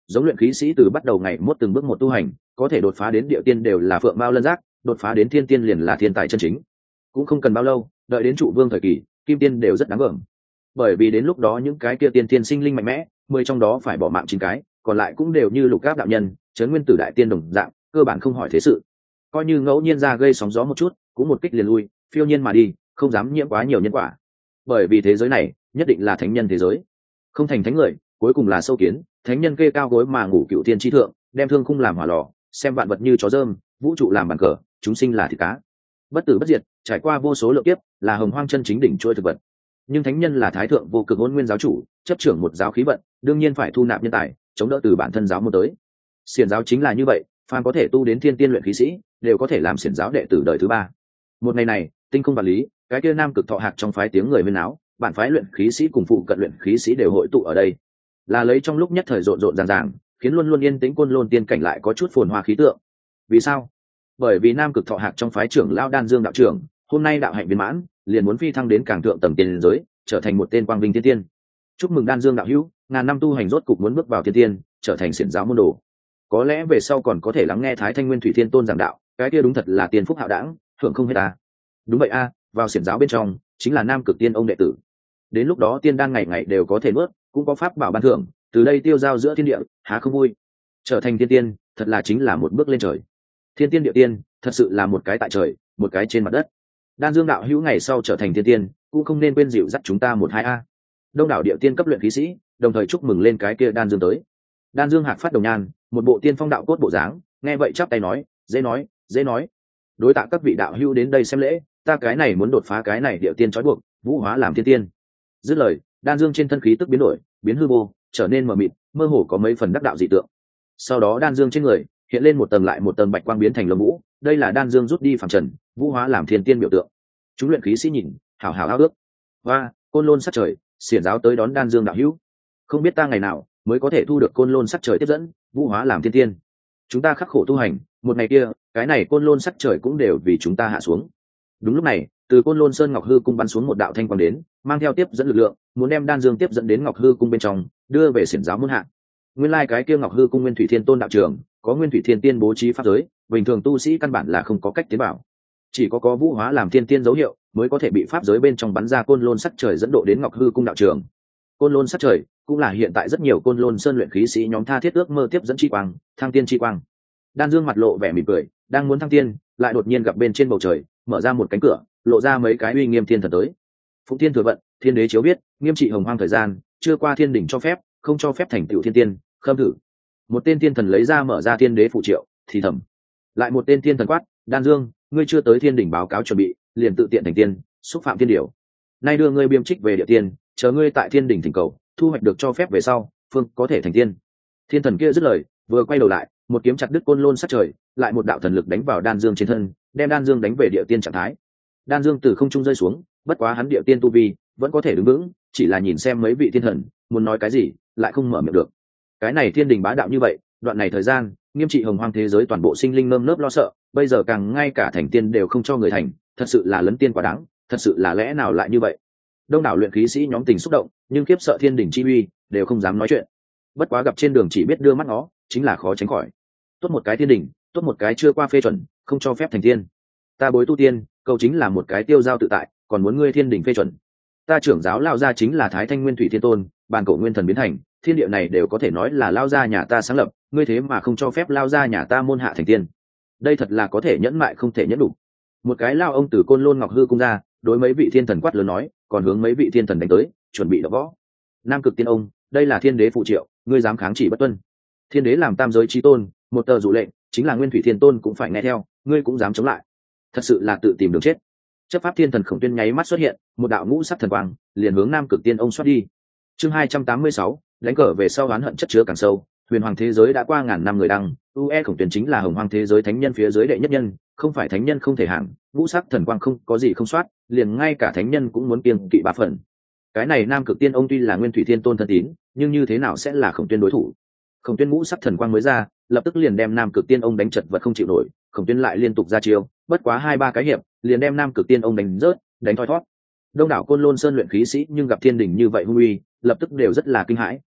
giống luyện khí sĩ từ bắt đầu ngày mốt từng bước một tu hành, có thể đột phá đến địa tiên đều là phượng mao lân giác, đột phá đến thiên tiên liền là thiên tài chân chính. Cũng không cần bao lâu, đợi đến trụ vương thời kỳ, kim tiên đều rất đáng gờm. Bởi vì đến lúc đó những cái kia tiên tiên sinh linh mạnh mẽ, mười trong đó phải bỏ mạng chín cái, còn lại cũng đều như lục áp đạo nhân, trấn nguyên tử đại tiên đồng dạng, cơ bản không hỏi thế sự. Coi như ngẫu nhiên ra gây sóng gió một chút, cũng một kích liền lui, phiêu nhiên mà đi, không dám nhiễm quá nhiều nhân quả. Bởi vì thế giới này nhất định là thánh nhân thế giới, không thành thánh người, cuối cùng là sâu kiến. Thánh nhân kê cao gối mà ngủ cựu thiên chi thượng, đem thương khung làm hỏa lò, xem vạn vật như chó dơm, vũ trụ làm bàn cờ, chúng sinh là thịt cá, bất tử bất diệt, trải qua vô số lượng kiếp, là hồng hoang chân chính đỉnh chuỗi thực vật. Nhưng thánh nhân là thái thượng vô cực hôn nguyên giáo chủ, chấp trưởng một giáo khí vận, đương nhiên phải thu nạp nhân tài, chống đỡ từ bản thân giáo môn tới. Xiển giáo chính là như vậy, phàm có thể tu đến thiên tiên luyện khí sĩ, đều có thể làm xiển giáo đệ tử đời thứ ba. Một ngày này, tinh không vật lý, cái kia nam cực thọ hạc trong phái tiếng người huyên náo, bản phái luyện khí sĩ cùng phụ cận luyện khí sĩ đều hội tụ ở đây, là lấy trong lúc nhất thời rộn rộn ràng ràng, khiến luôn luôn yên tĩnh côn lôn tiên cảnh lại có chút phồn hoa khí tượng. Vì sao? Bởi vì nam cực thọ hạc trong phái trưởng lão đan dương đạo trưởng hôm nay đạo hạnh viên mãn, liền muốn phi thăng đến càng thượng tầng tiên giới, trở thành một tên quang vinh thiên tiên. Chúc mừng đan dương đạo hữu, ngàn năm tu hành rốt cục muốn bước vào thiên tiên, trở thành xiển giáo môn đồ. Có lẽ về sau còn có thể lắng nghe thái thanh nguyên thủy thiên tôn giảng đạo, cái kia đúng thật là tiên phúc hạo đảng, thượng không hết ta. Đúng vậy a, vào xiển giáo bên trong chính là nam cực tiên ông đệ tử, đến lúc đó tiên đan ngày ngày đều có thể nuốt, cũng có pháp bảo ban thưởng, từ đây tiêu giao giữa thiên địa, há không vui. Trở thành thiên tiên thật là chính là một bước lên trời. Thiên tiên địa tiên thật sự là một cái tại trời, một cái trên mặt đất. Đan dương đạo hữu ngày sau trở thành thiên tiên, cũng không nên quên dịu dắt chúng ta một hai a. Đông đảo địa tiên cấp luyện khí sĩ đồng thời chúc mừng lên cái kia đan dương tới. Đan dương hạc phát đồng nhan, một bộ tiên phong đạo cốt bộ dáng, nghe vậy chắp tay nói, dễ nói dễ nói, đối tạ các vị đạo hữu đến đây xem lễ, ta cái này muốn đột phá cái này địa tiên trói buộc, vũ hóa làm thiên tiên. Dứt lời, đan dương trên thân khí tức biến đổi, biến hư vô, trở nên mờ mịt, mơ hồ có mấy phần đắc đạo dị tượng. Sau đó đan dương trên người hiện lên một tầng lại một tầng bạch quang biến thành lông vũ, đây là đan dương rút đi phàm trần, vũ hóa làm thiên tiên biểu tượng. Chúng luyện khí sĩ nhìn, hào hào ao ước. Và côn lôn sắc trời, xiển giáo tới đón đan dương đạo hữu, không biết ta ngày nào mới có thể thu được côn lôn sắc trời tiếp dẫn, vũ hóa làm thiên tiên. Chúng ta khắc khổ tu hành, một ngày kia, cái này côn lôn sắc trời cũng đều vì chúng ta hạ xuống. Đúng lúc này, từ côn lôn sơn ngọc hư cung bắn xuống một đạo thanh quang đến, mang theo tiếp dẫn lực lượng, muốn đem đan dương tiếp dẫn đến ngọc hư cung bên trong, đưa về xiển giáo môn hạ. Nguyên lai like cái kia ngọc hư cung nguyên thủy thiên tôn đạo trưởng có nguyên thủy thiên tiên bố trí pháp giới, bình thường tu sĩ căn bản là không có cách tiến bảo, chỉ có có vũ hóa làm thiên tiên dấu hiệu mới có thể bị pháp giới bên trong bắn ra côn lôn sắc trời dẫn độ đến ngọc hư cung đạo trưởng. Côn lôn sắc trời cũng là hiện tại rất nhiều côn lôn sơn luyện khí sĩ nhóm tha thiết ước mơ tiếp dẫn chi quang, thăng tiên chi quang. Đan dương mặt lộ vẻ mỉm cười, đang muốn thăng tiên, lại đột nhiên gặp bên trên bầu trời mở ra một cánh cửa, lộ ra mấy cái uy nghiêm thiên thần tới. Phụng thiên thừa vận, thiên đế chiếu biết, nghiêm trị hồng hoang thời gian, chưa qua thiên đỉnh cho phép, không cho phép thành tựu thiên tiên, khâm thử. Một tên thiên thần lấy ra mở ra thiên đế phụ triệu, thì thầm. Lại một tên thiên thần quát, đan dương, ngươi chưa tới thiên đỉnh báo cáo chuẩn bị, liền tự tiện thành tiên, xúc phạm thiên điều. Nay đưa ngươi biêm trích về địa tiên, chờ ngươi tại thiên đỉnh thỉnh cầu, thu hoạch được cho phép về sau, phương có thể thành tiên. Thiên thần kia dứt lời, vừa quay đầu lại, một kiếm chặt đứt côn lôn sát trời, lại một đạo thần lực đánh vào đan dương trên thân, đem đan dương đánh về địa tiên trạng thái. Đan dương từ không trung rơi xuống, bất quá hắn địa tiên tu vi vẫn có thể đứng vững, chỉ là nhìn xem mấy vị thiên thần muốn nói cái gì lại không mở miệng được. Cái này thiên đình bá đạo như vậy, đoạn này thời gian nghiêm trị hồng hoang thế giới toàn bộ sinh linh nơm nớp lo sợ, bây giờ càng ngay cả thành tiên đều không cho người thành, thật sự là lấn tiên quá đáng, thật sự là lẽ nào lại như vậy. Đông đảo luyện khí sĩ nhóm tình xúc động, nhưng kiếp sợ thiên đình chi uy, đều không dám nói chuyện. Bất quá gặp trên đường chỉ biết đưa mắt ngó, chính là khó tránh khỏi. Tốt một cái thiên đình, tốt một cái chưa qua phê chuẩn, không cho phép thành tiên. Ta bối tu tiên, cầu chính là một cái tiêu giao tự tại, còn muốn ngươi thiên đình phê chuẩn. Ta trưởng giáo lao ra chính là thái thanh nguyên thủy thiên tôn, bàn cổ nguyên thần biến thành, thiên địa này đều có thể nói là lao ra nhà ta sáng lập, ngươi thế mà không cho phép lao ra nhà ta môn hạ thành tiên. Đây thật là có thể nhẫn mại không thể nhẫn đủ. Một cái lao ông từ côn lôn ngọc hư cung ra, đối mấy vị thiên thần quát lớn nói, còn hướng mấy vị thiên thần đánh tới, chuẩn bị đập võ. Nam cực tiên ông, đây là thiên đế phụ triệu, ngươi dám kháng chỉ bất tuân. Thiên đế làm tam giới chí tôn, một tờ dụ lệnh, chính là nguyên thủy thiên tôn cũng phải nghe theo, ngươi cũng dám chống lại, thật sự là tự tìm đường chết. Chấp pháp thiên thần Khổng Tuyên nháy mắt xuất hiện, một đạo ngũ sắc thần quang liền hướng Nam cực tiên ông xoát đi. Chương hai trăm tám mươi sáu, đánh cờ về sau oán hận chất chứa càng sâu. Huyền hoàng thế giới đã qua ngàn năm người đăng, u e Khổng Tuyên chính là hồng hoàng thế giới thánh nhân phía dưới đệ nhất nhân, không phải thánh nhân không thể hạng, ngũ sắc thần quang không có gì không soát, liền ngay cả thánh nhân cũng muốn kiêng kỵ ba phần. Cái này Nam cực tiên ông tuy là nguyên thủy thiên tôn thân tín, nhưng như thế nào sẽ là Khổng Tuyên đối thủ? Khổng Tuyên ngũ sắc thần quang mới ra, lập tức liền đem Nam cực tiên ông đánh chật vật không chịu nổi, Khổng Tuyên lại liên tục ra chiêu, bất quá hai ba cái hiệp, liền đem Nam cực tiên ông đánh rớt, đánh thoi thoát. Đông đảo côn lôn sơn luyện khí sĩ nhưng gặp thiên đình như vậy hung uy, lập tức đều rất là kinh hãi,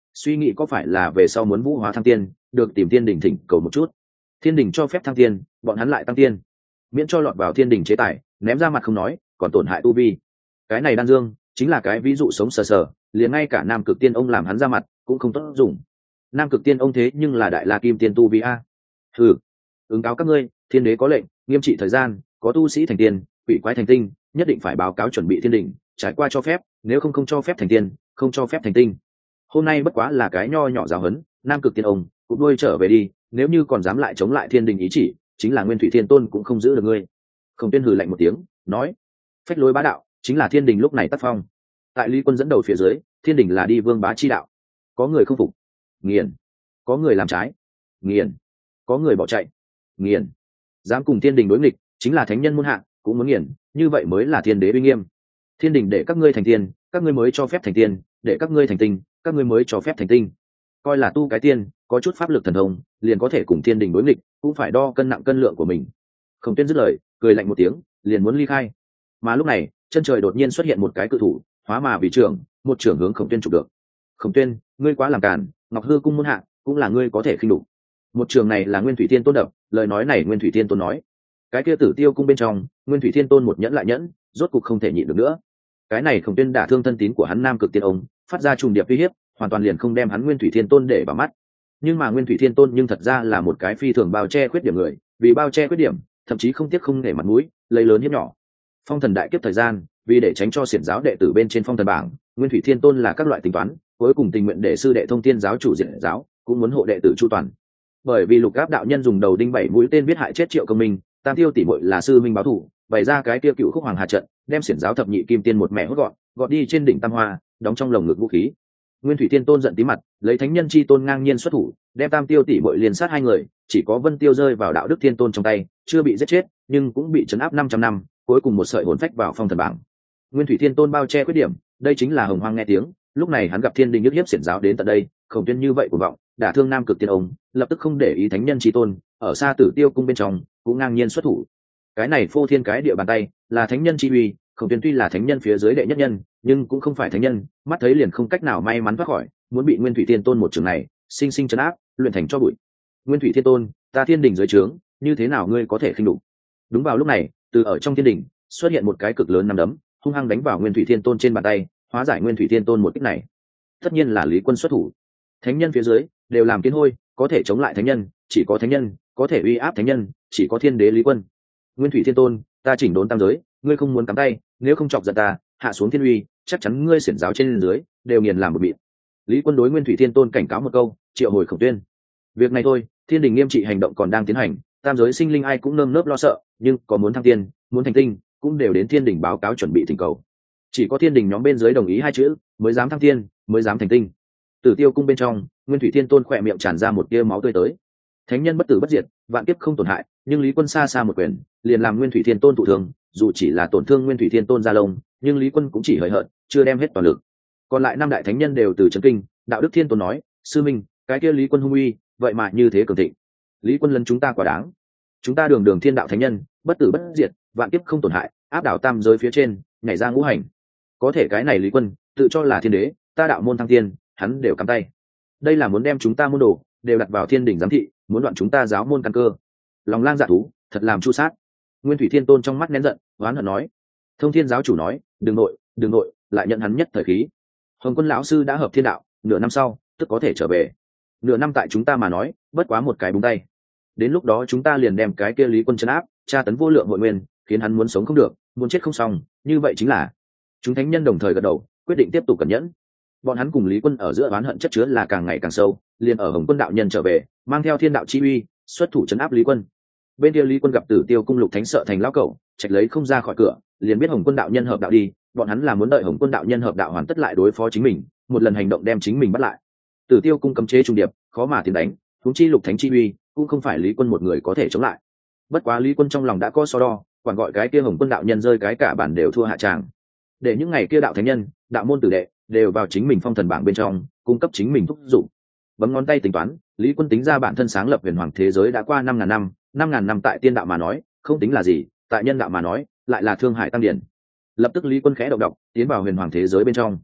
suy nghĩ có phải là về sau muốn vũ hóa thăng tiên, được tìm thiên đình thỉnh cầu một chút. Thiên đình cho phép thăng tiên, bọn hắn lại tăng tiên, miễn cho lọt vào thiên đình chế tài, ném ra mặt không nói, còn tổn hại tu vi. Cái này đan dương chính là cái ví dụ sống sờ sờ, liền ngay cả nam cực tiên ông làm hắn ra mặt cũng không tốt dùng. Nam cực tiên ông thế nhưng là đại la kim tiên tu vi a. Ừ, ứng cáo các ngươi, thiên đế có lệnh nghiêm trị thời gian, có tu sĩ thành tiên, quỷ quái thành tinh, nhất định phải báo cáo chuẩn bị thiên đình, trải qua cho phép, nếu không không cho phép thành tiên, không cho phép thành tinh. Hôm nay bất quá là cái nho nhỏ giáo huấn, nam cực tiên ông cũng nuôi trở về đi, nếu như còn dám lại chống lại thiên đình ý chỉ, chính là nguyên thủy thiên tôn cũng không giữ được ngươi. Không Tiên hừ lạnh một tiếng nói, phách lối bá đạo chính là thiên đình lúc này tác phong. Tại Lý Quân dẫn đầu phía dưới, thiên đình là đi vương bá chi đạo, có người không phục nghiền, có người làm trái nghiền, có người bỏ chạy nghiền. Dám cùng thiên đình đối nghịch chính là thánh nhân muôn hạ cũng muốn nghiền, như vậy mới là thiên đế uy nghiêm. Thiên đình để các ngươi thành tiên, các ngươi mới cho phép thành tiên, để các ngươi thành tinh, các ngươi mới cho phép thành tinh. Coi là tu cái tiên có chút pháp lực thần thông liền có thể cùng thiên đình đối nghịch, cũng phải đo cân nặng cân lượng của mình. Khổng Tuyên dứt lời cười lạnh một tiếng, liền muốn ly khai. Mà lúc này chân trời đột nhiên xuất hiện một cái cự thủ, hóa mà vì trưởng, một trưởng hướng Khổng Tuyên chụp được. Khổng Tuyên, ngươi quá làm cản, Ngọc Hư cung muôn hạ cũng là ngươi có thể khinh đục. Một trường này là Nguyên Thủy Thiên Tôn đập, lời nói này Nguyên Thủy Thiên Tôn nói. Cái kia Tử Tiêu cung bên trong, Nguyên Thủy Thiên Tôn một nhẫn lại nhẫn, rốt cục không thể nhịn được nữa. Cái này Khổng Tuyên đả thương thân tín của hắn Nam Cực Tiên ông, phát ra trùng điệp uy hiếp, hoàn toàn liền không đem hắn Nguyên Thủy Thiên Tôn để vào mắt. Nhưng mà Nguyên Thủy Thiên Tôn nhưng thật ra là một cái phi thường bao che khuyết điểm người, vì bao che khuyết điểm, thậm chí không tiếc không nể mặt mũi, lấy lớn hiếp nhỏ. Phong thần đại kiếp thời gian, vì để tránh cho xiển giáo đệ tử bên trên phong thần bảng, Nguyên Thủy Thiên Tôn là các loại tính toán, cuối cùng tình nguyện để sư đệ thông thiên giáo chủ diện giáo, cũng muốn hộ đệ tử chu toàn. Bởi vì Lục Áp đạo nhân dùng đầu đinh bảy mũi tên biết hại chết Triệu Công Minh, Tam Tiêu tỷ muội là sư minh báo thủ, bày ra cái tiêu cựu khúc hoàng hà trận, đem xiển giáo thập nhị kim tiên một mẹ hốt gọn, gọt đi trên đỉnh Tam Hoa, đóng trong lồng ngực vũ khí. Nguyên Thủy Thiên Tôn giận tí mặt, lấy thánh nhân chi tôn ngang nhiên xuất thủ, đem Tam Tiêu tỷ muội liền sát hai người, chỉ có Vân Tiêu rơi vào Đạo Đức Thiên Tôn trong tay, chưa bị giết chết, nhưng cũng bị trấn áp năm trăm năm, cuối cùng một sợi hồn phách vào phong thần bảng. Nguyên Thủy Thiên Tôn bao che khuyết điểm, đây chính là hồng hoang nghe tiếng, lúc này hắn gặp thiên đình nhức hiếp xiển giáo đến tận đây, Khổng Tuyên như vậy của vọng, đả thương Nam Cực Tiên ông, lập tức không để ý thánh nhân chi tôn, ở xa Tử Tiêu cung bên trong, cũng ngang nhiên xuất thủ. Cái này phô thiên cái địa bàn tay, là thánh nhân chi uy, Khổng Tuyên tuy là thánh nhân phía dưới đệ nhất nhân, nhưng cũng không phải thánh nhân, mắt thấy liền không cách nào may mắn thoát khỏi, muốn bị Nguyên Thủy Thiên Tôn một trường này, sinh sinh trấn áp, luyện thành cho bụi. Nguyên Thủy Thiên Tôn, ta thiên đình dưới trướng, như thế nào ngươi có thể khinh đục? Đúng vào lúc này, từ ở trong thiên đình, xuất hiện một cái cực lớn nắm đấm, hung hăng đánh vào Nguyên Thủy Thiên Tôn trên bàn tay, hóa giải Nguyên Thủy Thiên Tôn một kích này. Tất nhiên là Lý Quân xuất thủ. Thánh nhân phía dưới đều làm kiến hôi, có thể chống lại thánh nhân, chỉ có thánh nhân, có thể uy áp thánh nhân, chỉ có thiên đế Lý Quân. Nguyên Thủy Thiên Tôn, ta chỉnh đốn tam giới, ngươi không muốn cắm tay, nếu không chọc giận ta, hạ xuống thiên uy, chắc chắn ngươi xiển giáo trên dưới đều nghiền làm một bịt. Lý Quân đối Nguyên Thủy Thiên Tôn cảnh cáo một câu, triệu hồi Khổng Tuyên. Việc này thôi, thiên đình nghiêm trị hành động còn đang tiến hành, tam giới sinh linh ai cũng nơm nớp lo sợ, nhưng có muốn thăng tiên, muốn thành tinh, cũng đều đến thiên đình báo cáo chuẩn bị thỉnh cầu. Chỉ có thiên đình nhóm bên dưới đồng ý hai chữ, mới dám thăng tiên, mới dám thành tinh. Tử Tiêu cung bên trong, Nguyên Thủy Thiên Tôn khỏe miệng tràn ra một tia máu tươi tới. Thánh nhân bất tử bất diệt, vạn kiếp không tổn hại, nhưng Lý Quân xa xa một quyền, liền làm Nguyên Thủy Thiên Tôn thụ thương, dù chỉ là tổn thương Nguyên Thủy Thiên Tôn da lông, nhưng Lý Quân cũng chỉ hời hợt, chưa đem hết toàn lực. Còn lại năm đại thánh nhân đều từ chấn kinh, Đạo Đức Thiên Tôn nói, sư minh, cái kia Lý Quân hung uy, vậy mà như thế cường thịnh. Lý Quân lấn chúng ta quá đáng. Chúng ta đường đường thiên đạo thánh nhân, bất tử bất diệt, vạn kiếp không tổn hại, áp đảo tam giới phía trên, nhảy ra ngũ hành. Có thể cái này Lý Quân, tự cho là thiên đế, ta đạo môn thăng tiên, hắn đều cắm tay. Đây là muốn đem chúng ta môn đồ đều đặt vào thiên đỉnh giám thị, muốn đoạn chúng ta giáo môn căn cơ. Lòng lang dạ thú, thật làm chu sát. Nguyên Thủy Thiên Tôn trong mắt nén giận, oán hận nói. Thông Thiên giáo chủ nói, đừng nội, đừng nội, lại nhận hắn nhất thời khí. Hồng Quân lão sư đã hợp thiên đạo, nửa năm sau, tức có thể trở về. Nửa năm tại chúng ta mà nói, bất quá một cái búng tay. Đến lúc đó chúng ta liền đem cái kia Lý Quân trấn áp, tra tấn vô lượng hội nguyên, khiến hắn muốn sống không được, muốn chết không xong, như vậy chính là. Chúng thánh nhân đồng thời gật đầu, quyết định tiếp tục cẩn nhẫn. Bọn hắn cùng Lý Quân ở giữa oán hận chất chứa là càng ngày càng sâu, liền ở Hồng Quân đạo nhân trở về, mang theo thiên đạo chi uy, xuất thủ trấn áp Lý Quân. Bên kia Lý Quân gặp Tử Tiêu cung Lục Thánh sợ thành lão cẩu, trạch lấy không ra khỏi cửa, liền biết Hồng Quân đạo nhân hợp đạo đi, bọn hắn là muốn đợi Hồng Quân đạo nhân hợp đạo hoàn tất lại đối phó chính mình, một lần hành động đem chính mình bắt lại. Tử Tiêu cung cấm chế trung điệp, khó mà tiến đánh, huống chi Lục Thánh chi uy, cũng không phải Lý Quân một người có thể chống lại. Bất quá Lý Quân trong lòng đã có so đo, quản gọi cái kia Hồng Quân đạo nhân rơi cái cả bản đều thua hạ tràng. Để những ngày kia đạo thánh nhân, đạo môn tử đệ đều vào chính mình phong thần bảng bên trong, cung cấp chính mình thúc dụng. Bấm ngón tay tính toán, Lý Quân tính ra bản thân sáng lập huyền hoàng thế giới đã qua năm ngàn năm, năm ngàn năm tại tiên đạo mà nói, không tính là gì, tại nhân đạo mà nói, lại là thương hải tăng điển. Lập tức Lý Quân khẽ động đọc, tiến vào huyền hoàng thế giới bên trong.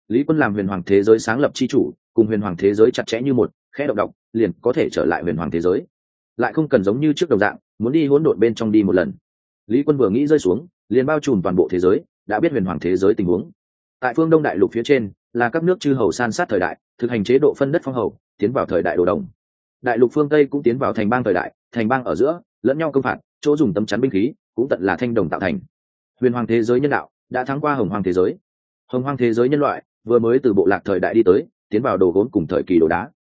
Lý Quân làm huyền hoàng thế giới sáng lập chi chủ, cùng huyền hoàng thế giới chặt chẽ như một, khẽ động đọc liền có thể trở lại huyền hoàng thế giới, lại không cần giống như trước đồng dạng muốn đi hỗn độn bên trong đi một lần. Lý Quân vừa nghĩ rơi xuống, liền bao trùm toàn bộ thế giới, đã biết huyền hoàng thế giới tình huống. Tại phương Đông đại lục phía trên là các nước chư hầu san sát thời đại, thực hành chế độ phân đất phong hầu, tiến vào thời đại đồ đồng. Đại lục phương Tây cũng tiến vào thành bang thời đại, thành bang ở giữa lẫn nhau công phạt, chỗ dùng tấm chắn binh khí cũng tận là thanh đồng tạo thành. Huyền hoàng thế giới nhân đạo đã thắng qua hồng hoàng thế giới. Hồng hoàng thế giới nhân loại vừa mới từ bộ lạc thời đại đi tới, tiến vào đồ gốm cùng thời kỳ đồ đá.